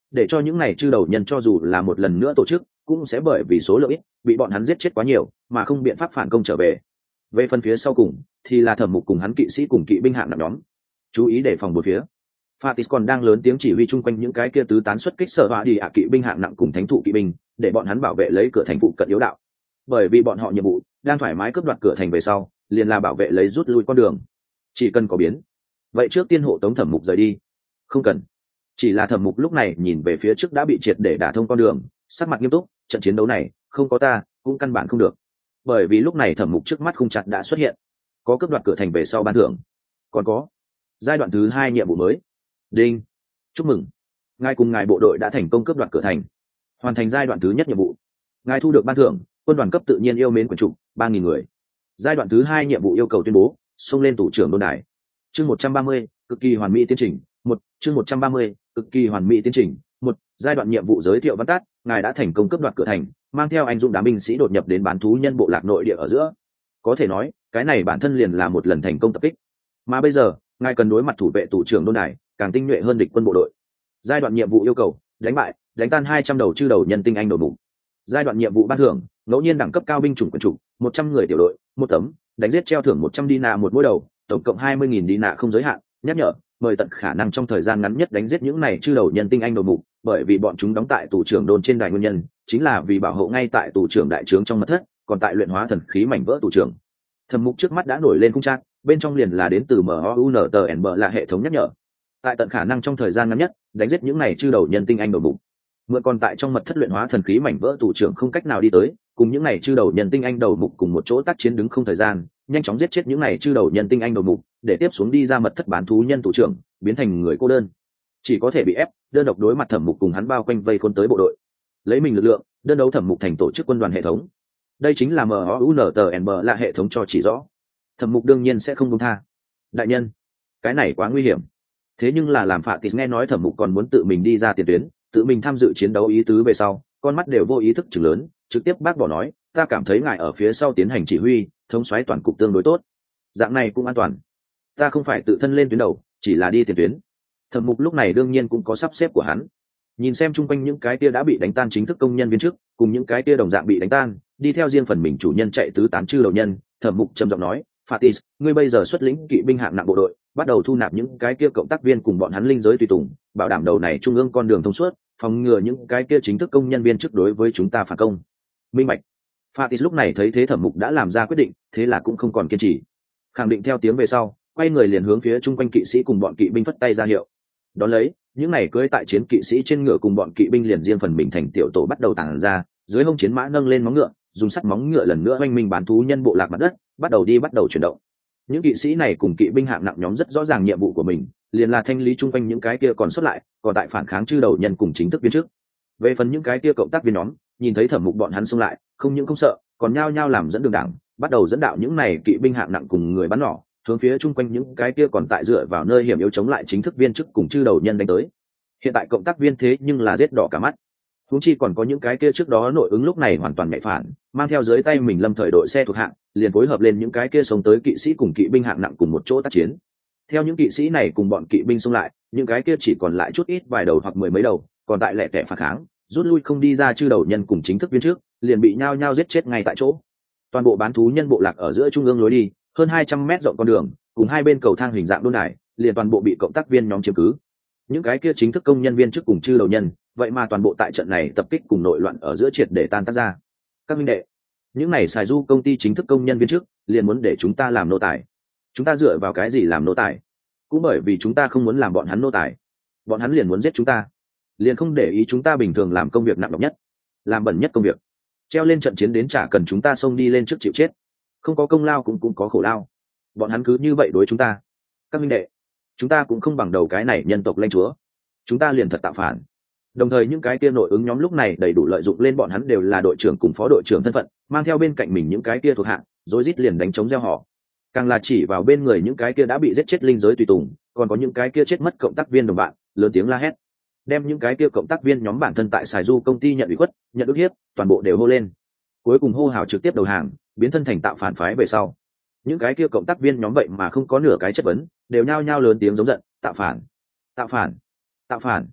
để cho những này chư đầu nhân cho dù là một lần nữa tổ chức cũng sẽ bởi vì số lượng ít bị bọn hắn giết chết quá nhiều mà không biện pháp phản công trở về. Về phần phía sau cùng thì là Thẩm Mục cùng hắn kỵ sĩ cùng kỵ binh hạng nặng nhóm, chú ý để phòng bốn phía. Fatis còn đang lớn tiếng chỉ huy chung quanh những cái kia tứ tán xuất kích sở hỏa đi ạ kỵ binh hạng nặng cùng thánh thụ kỵ binh, để bọn hắn bảo vệ lấy cửa thành phụ cận yếu đạo. Bởi vì bọn họ nhiệm vụ đang thoải mái cướp đoạt cửa thành về sau, liền là bảo vệ lấy rút lui con đường. Chỉ cần có biến, vậy trước tiên hộ tống Thẩm Mục rời đi. Không cần. Chỉ là Thẩm Mục lúc này nhìn về phía trước đã bị triệt để đả thông con đường, sắc mặt nghiêm túc, trận chiến đấu này, không có ta, cũng căn bản không được. Bởi vì lúc này Thẩm Mục trước mắt khung chặt đã xuất hiện, có cướp đoạt cửa thành về sau ban thưởng, còn có giai đoạn thứ hai nhiệm vụ mới. Đinh, chúc mừng, ngài cùng ngài bộ đội đã thành công cướp đoạt cửa thành, hoàn thành giai đoạn thứ nhất nhiệm vụ. Ngài thu được ban thưởng quân đoàn cấp tự nhiên yêu mến quần trục ba nghìn người. Giai đoạn thứ hai nhiệm vụ yêu cầu tuyên bố xông lên tủ trưởng đôn đài. Chương một trăm ba mươi, cực kỳ hoàn mỹ tiến trình một. Chương một trăm ba mươi, cực kỳ hoàn mỹ tiến trình một. Giai đoạn nhiệm vụ giới thiệu văn tắt. Ngài đã thành công cướp đoạt cửa thành, mang theo anh dũng đám binh sĩ đột nhập đến bán thú nhân bộ lạc nội địa ở giữa. Có thể nói cái này bản thân liền là một lần thành công tập kích, mà bây giờ ngài cần đối mặt thủ vệ tủ trưởng đôn đài càng tinh nhuệ hơn địch quân bộ đội. Giai đoạn nhiệm vụ yêu cầu đánh bại đánh tan hai trăm đầu chư đầu nhân tinh anh đầu mục. Giai đoạn nhiệm vụ ban thưởng ngẫu nhiên đẳng cấp cao binh chủng quân chủ một trăm người tiểu đội một tấm, đánh giết treo thưởng một trăm đi nạ một mỗi đầu, tổng cộng hai mươi nghìn đi nạ không giới hạn. Nhắc nhở mời tận khả năng trong thời gian ngắn nhất đánh giết những này chư đầu nhân tinh anh đầu mục, bởi vì bọn chúng đóng tại tù trưởng đôn trên đài, nguyên nhân chính là vì bảo hộ ngay tại tù trưởng đại trướng trong mật thất, còn tại luyện hóa thần khí mảnh vỡ tù trưởng. Thẩm Mục trước mắt đã nổi lên khung trang, bên trong liền là đến từ em o u en tê en bê là hệ thống nhắc nhở, tại tận khả năng trong thời gian ngắn nhất đánh giết những này chư đầu nhân tinh anh đầu mục. Mượn còn tại trong mật thất luyện hóa thần khí mảnh vỡ tù trưởng không cách nào đi tới, cùng những này chư đầu nhân tinh anh đầu mục cùng một chỗ tác chiến đứng không thời gian, nhanh chóng giết chết những này chư đầu nhân tinh anh đầu mục, để tiếp xuống đi ra mật thất bán thú nhân tù trưởng biến thành người cô đơn, chỉ có thể bị ép đơn độc đối mặt Thẩm Mục cùng hắn bao quanh vây khôn tới bộ đội, lấy mình lực lượng đơn đấu Thẩm Mục thành tổ chức quân đoàn hệ thống. Đây chính là em o u en tê en bê là hệ thống cho chỉ rõ. Thẩm Mục đương nhiên sẽ không buông tha. Đại nhân, cái này quá nguy hiểm. Thế nhưng là làm Fatis nghe nói Thẩm Mục còn muốn tự mình đi ra tiền tuyến, tự mình tham dự chiến đấu ý tứ về sau, con mắt đều vô ý thức chừng lớn, trực tiếp bác bỏ nói, ta cảm thấy ngài ở phía sau tiến hành chỉ huy, thống soái toàn cục tương đối tốt, dạng này cũng an toàn. Ta không phải tự thân lên tuyến đầu, chỉ là đi tiền tuyến. Thẩm Mục lúc này đương nhiên cũng có sắp xếp của hắn. Nhìn xem chung quanh những cái kia đã bị đánh tan chính thức công nhân viên chức, cùng những cái kia đồng dạng bị đánh tan, đi theo riêng phần mình chủ nhân chạy tứ tán chư đầu nhân, Thẩm Mục trầm giọng nói, Fatis, ngươi bây giờ xuất lĩnh kỵ binh hạng nặng bộ đội, bắt đầu thu nạp những cái kia cộng tác viên cùng bọn hắn linh giới tùy tùng, bảo đảm đầu này trung ương con đường thông suốt, phòng ngừa những cái kia chính thức công nhân viên chức đối với chúng ta phản công. Minh bạch. Fatis lúc này thấy thế Thẩm Mục đã làm ra quyết định, thế là cũng không còn kiên trì, khẳng định theo tiếng về sau, quay người liền hướng phía chung quanh kỵ sĩ cùng bọn kỵ binh phất tay ra hiệu. Đón lấy, những này cưỡi tại chiến kỵ sĩ trên ngựa cùng bọn kỵ binh liền riêng phần mình thành tiểu tổ bắt đầu tản ra, dưới hông chiến mã nâng lên móng ngựa, dùng sắt móng ngựa lần nữa oanh minh bán thú nhân bộ lạc mặt đất, bắt đầu đi bắt đầu chuyển động. Những kỵ sĩ này cùng kỵ binh hạng nặng nhóm rất rõ ràng nhiệm vụ của mình, liền là thanh lý chung quanh những cái kia còn sót lại, còn tại phản kháng chư đầu nhân cùng chính thức viên trước. Về phần những cái kia cộng tác viên nhóm, nhìn thấy Thẩm Mục bọn hắn xông lại, không những không sợ, còn nhao nhao làm dẫn đường đảng, bắt đầu dẫn đạo những này kỵ binh hạng nặng cùng người bắn nỏ, hướng phía chung quanh những cái kia còn tại dựa vào nơi hiểm yếu chống lại chính thức viên chức cùng chư đầu nhân đánh tới. Hiện tại cộng tác viên thế nhưng là giết đỏ cả mắt, huống chi còn có những cái kia trước đó nội ứng lúc này hoàn toàn nhạy phản, mang theo dưới tay mình lâm thời đội xe thuộc hạng, liền phối hợp lên những cái kia sống tới kỵ sĩ cùng kỵ binh hạng nặng cùng một chỗ tác chiến. Theo những kỵ sĩ này cùng bọn kỵ binh xung lại, những cái kia chỉ còn lại chút ít vài đầu hoặc mười mấy đầu, còn tại lẻ tẻ phản kháng, rút lui không đi ra chư đầu nhân cùng chính thức viên trước, liền bị nhao nhao giết chết ngay tại chỗ. Toàn bộ bán thú nhân bộ lạc ở giữa trung ương lối đi, hơn hai trăm mét rộng con đường, cùng hai bên cầu thang hình dạng đôn đài, liền toàn bộ bị cộng tác viên nhóm chiếm cứ. Những cái kia chính thức công nhân viên trước cùng chư đầu nhân, vậy mà toàn bộ tại trận này tập kích cùng nội loạn ở giữa triệt để tan tác ra. Các minh đệ, những này xài du công ty chính thức công nhân viên trước, liền muốn để chúng ta làm nô tài. Chúng ta dựa vào cái gì làm nô tài? Cũng bởi vì chúng ta không muốn làm bọn hắn nô tài, bọn hắn liền muốn giết chúng ta, liền không để ý chúng ta bình thường làm công việc nặng nhọc nhất, làm bẩn nhất công việc, treo lên trận chiến đến chả cần chúng ta xông đi lên trước chịu chết, không có công lao cũng cũng có khổ lao. Bọn hắn cứ như vậy đối chúng ta. Các minh đệ, chúng ta cũng không bằng đầu cái này nhân tộc lãnh chúa, chúng ta liền thật tạo phản. Đồng thời những cái kia nội ứng nhóm lúc này đầy đủ lợi dụng lên bọn hắn đều là đội trưởng cùng phó đội trưởng thân phận, mang theo bên cạnh mình những cái kia thuộc hạng, rối rít liền đánh chống gieo họ. Càng là chỉ vào bên người những cái kia đã bị giết chết linh giới tùy tùng, còn có những cái kia chết mất cộng tác viên đồng bạn, lớn tiếng la hét, đem những cái kia cộng tác viên nhóm bản thân tại Sài Du công ty nhận ủy khuất, nhận ức hiếp, toàn bộ đều hô lên. Cuối cùng hô hào trực tiếp đầu hàng, biến thân thành tạo phản phái về sau. Những cái kia cộng tác viên nhóm vậy mà không có nửa cái chất vấn, đều nhao nhao lớn tiếng giống giận, tạo phản, tạo phản, tạo phản.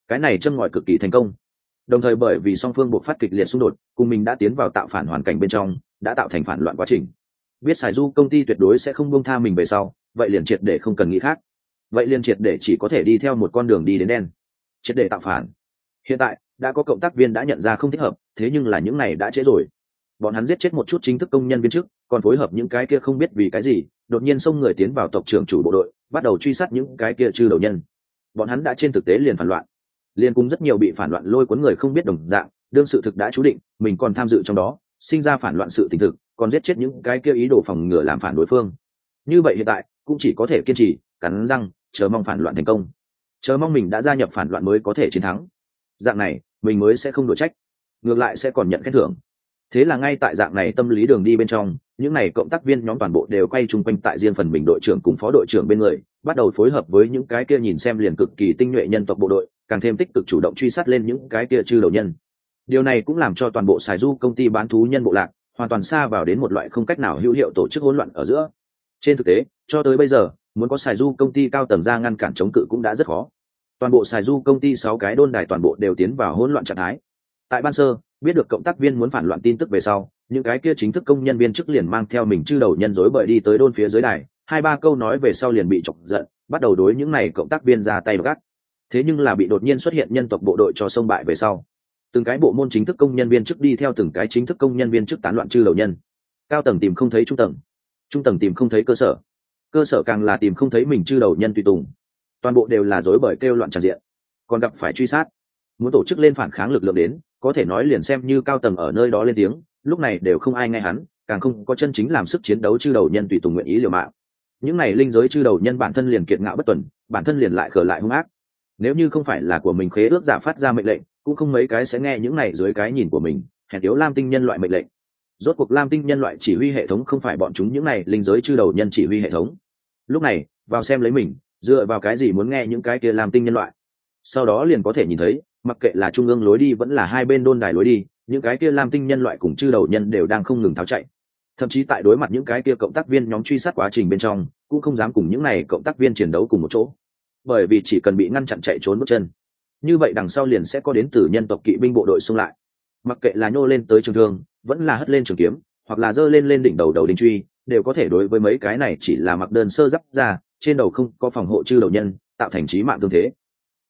cái này châm ngòi cực kỳ thành công. Đồng thời bởi vì song phương buộc phát kịch liệt xung đột, cùng mình đã tiến vào tạo phản hoàn cảnh bên trong, đã tạo thành phản loạn quá trình. Biết Sài Du công ty tuyệt đối sẽ không buông tha mình về sau, vậy liền triệt để không cần nghĩ khác. Vậy liền triệt để chỉ có thể đi theo một con đường đi đến đen, triệt để tạo phản. Hiện tại đã có cộng tác viên đã nhận ra không thích hợp, thế nhưng là những này đã trễ rồi. Bọn hắn giết chết một chút chính thức công nhân viên chức, còn phối hợp những cái kia không biết vì cái gì đột nhiên xông người tiến vào tộc trưởng chủ bộ đội, bắt đầu truy sát những cái kia chư đầu nhân. Bọn hắn đã trên thực tế liền phản loạn, liền cùng rất nhiều bị phản loạn lôi cuốn người không biết đồng dạng, đương sự thực đã chú định mình còn tham dự trong đó, sinh ra phản loạn sự tình thực, còn giết chết những cái kia ý đồ phòng ngừa làm phản đối phương. Như vậy hiện tại cũng chỉ có thể kiên trì, cắn răng chờ mong phản loạn thành công, chờ mong mình đã gia nhập phản loạn mới có thể chiến thắng. Dạng này mình mới sẽ không đổ trách, ngược lại sẽ còn nhận khen thưởng. Thế là ngay tại dạng này tâm lý đường đi bên trong, những này cộng tác viên nhóm toàn bộ đều quay chung quanh tại riêng phần mình đội trưởng cùng phó đội trưởng bên người, bắt đầu phối hợp với những cái kia nhìn xem liền cực kỳ tinh nhuệ nhân tộc bộ đội, càng thêm tích cực chủ động truy sát lên những cái kia chư đầu nhân. Điều này cũng làm cho toàn bộ Sài Du công ty bán thú nhân bộ lạc hoàn toàn xa vào đến một loại không cách nào hữu hiệu tổ chức hỗn loạn ở giữa. Trên thực tế, cho tới bây giờ, muốn có Sài Du công ty cao tầng ra ngăn cản chống cự cũng đã rất khó. Toàn bộ Sài Du công ty sáu cái đôn đài toàn bộ đều tiến vào hỗn loạn trạng thái. Tại ban sơ, biết được cộng tác viên muốn phản loạn tin tức về sau, những cái kia chính thức công nhân viên chức liền mang theo mình chư đầu nhân rối bời đi tới đôn phía dưới đài, hai ba câu nói về sau liền bị chọc giận, bắt đầu đối những này cộng tác viên ra tay gắt. Thế nhưng là bị đột nhiên xuất hiện nhân tộc bộ đội cho xông bại về sau, từng cái bộ môn chính thức công nhân viên chức đi theo từng cái chính thức công nhân viên chức tán loạn chư đầu nhân. Cao tầng tìm không thấy trung tầng, trung tầng tìm không thấy cơ sở, cơ sở càng là tìm không thấy mình chư đầu nhân tùy tùng, toàn bộ đều là rối bời kêu loạn tràn diện, còn gặp phải truy sát. Muốn tổ chức lên phản kháng lực lượng đến, có thể nói liền xem như cao tầng ở nơi đó lên tiếng, lúc này đều không ai nghe hắn, càng không có chân chính làm sức chiến đấu chư đầu nhân tùy tùng nguyện ý liều mạng. Những này linh giới chư đầu nhân bản thân liền kiệt ngạo bất tuần, bản thân liền lại khờ lại hung ác. Nếu như không phải là của mình khế ước giả phát ra mệnh lệnh, cũng không mấy cái sẽ nghe những này dưới cái nhìn của mình, hèn yếu lam tinh nhân loại mệnh lệnh. Rốt cuộc lam tinh nhân loại chỉ huy hệ thống không phải bọn chúng những này linh giới chư đầu nhân chỉ huy hệ thống. Lúc này, vào xem lấy mình, dựa vào cái gì muốn nghe những cái kia lam tinh nhân loại. Sau đó liền có thể nhìn thấy, mặc kệ là trung ương lối đi vẫn là hai bên đôn đài lối đi, những cái kia lam tinh nhân loại cùng chư đầu nhân đều đang không ngừng tháo chạy. Thậm chí tại đối mặt những cái kia cộng tác viên nhóm truy sát quá trình bên trong, cũng không dám cùng những này cộng tác viên chiến đấu cùng một chỗ, bởi vì chỉ cần bị ngăn chặn chạy trốn bước chân, như vậy đằng sau liền sẽ có đến từ nhân tộc kỵ binh bộ đội xung lại. Mặc kệ là nhô lên tới trường thương, vẫn là hất lên trường kiếm, hoặc là giơ lên lên đỉnh đầu đầu đinh truy, đều có thể đối với mấy cái này chỉ là mặc đơn sơ giáp ra, trên đầu không có phòng hộ chư đầu nhân, tạo thành chí mạng tương thế.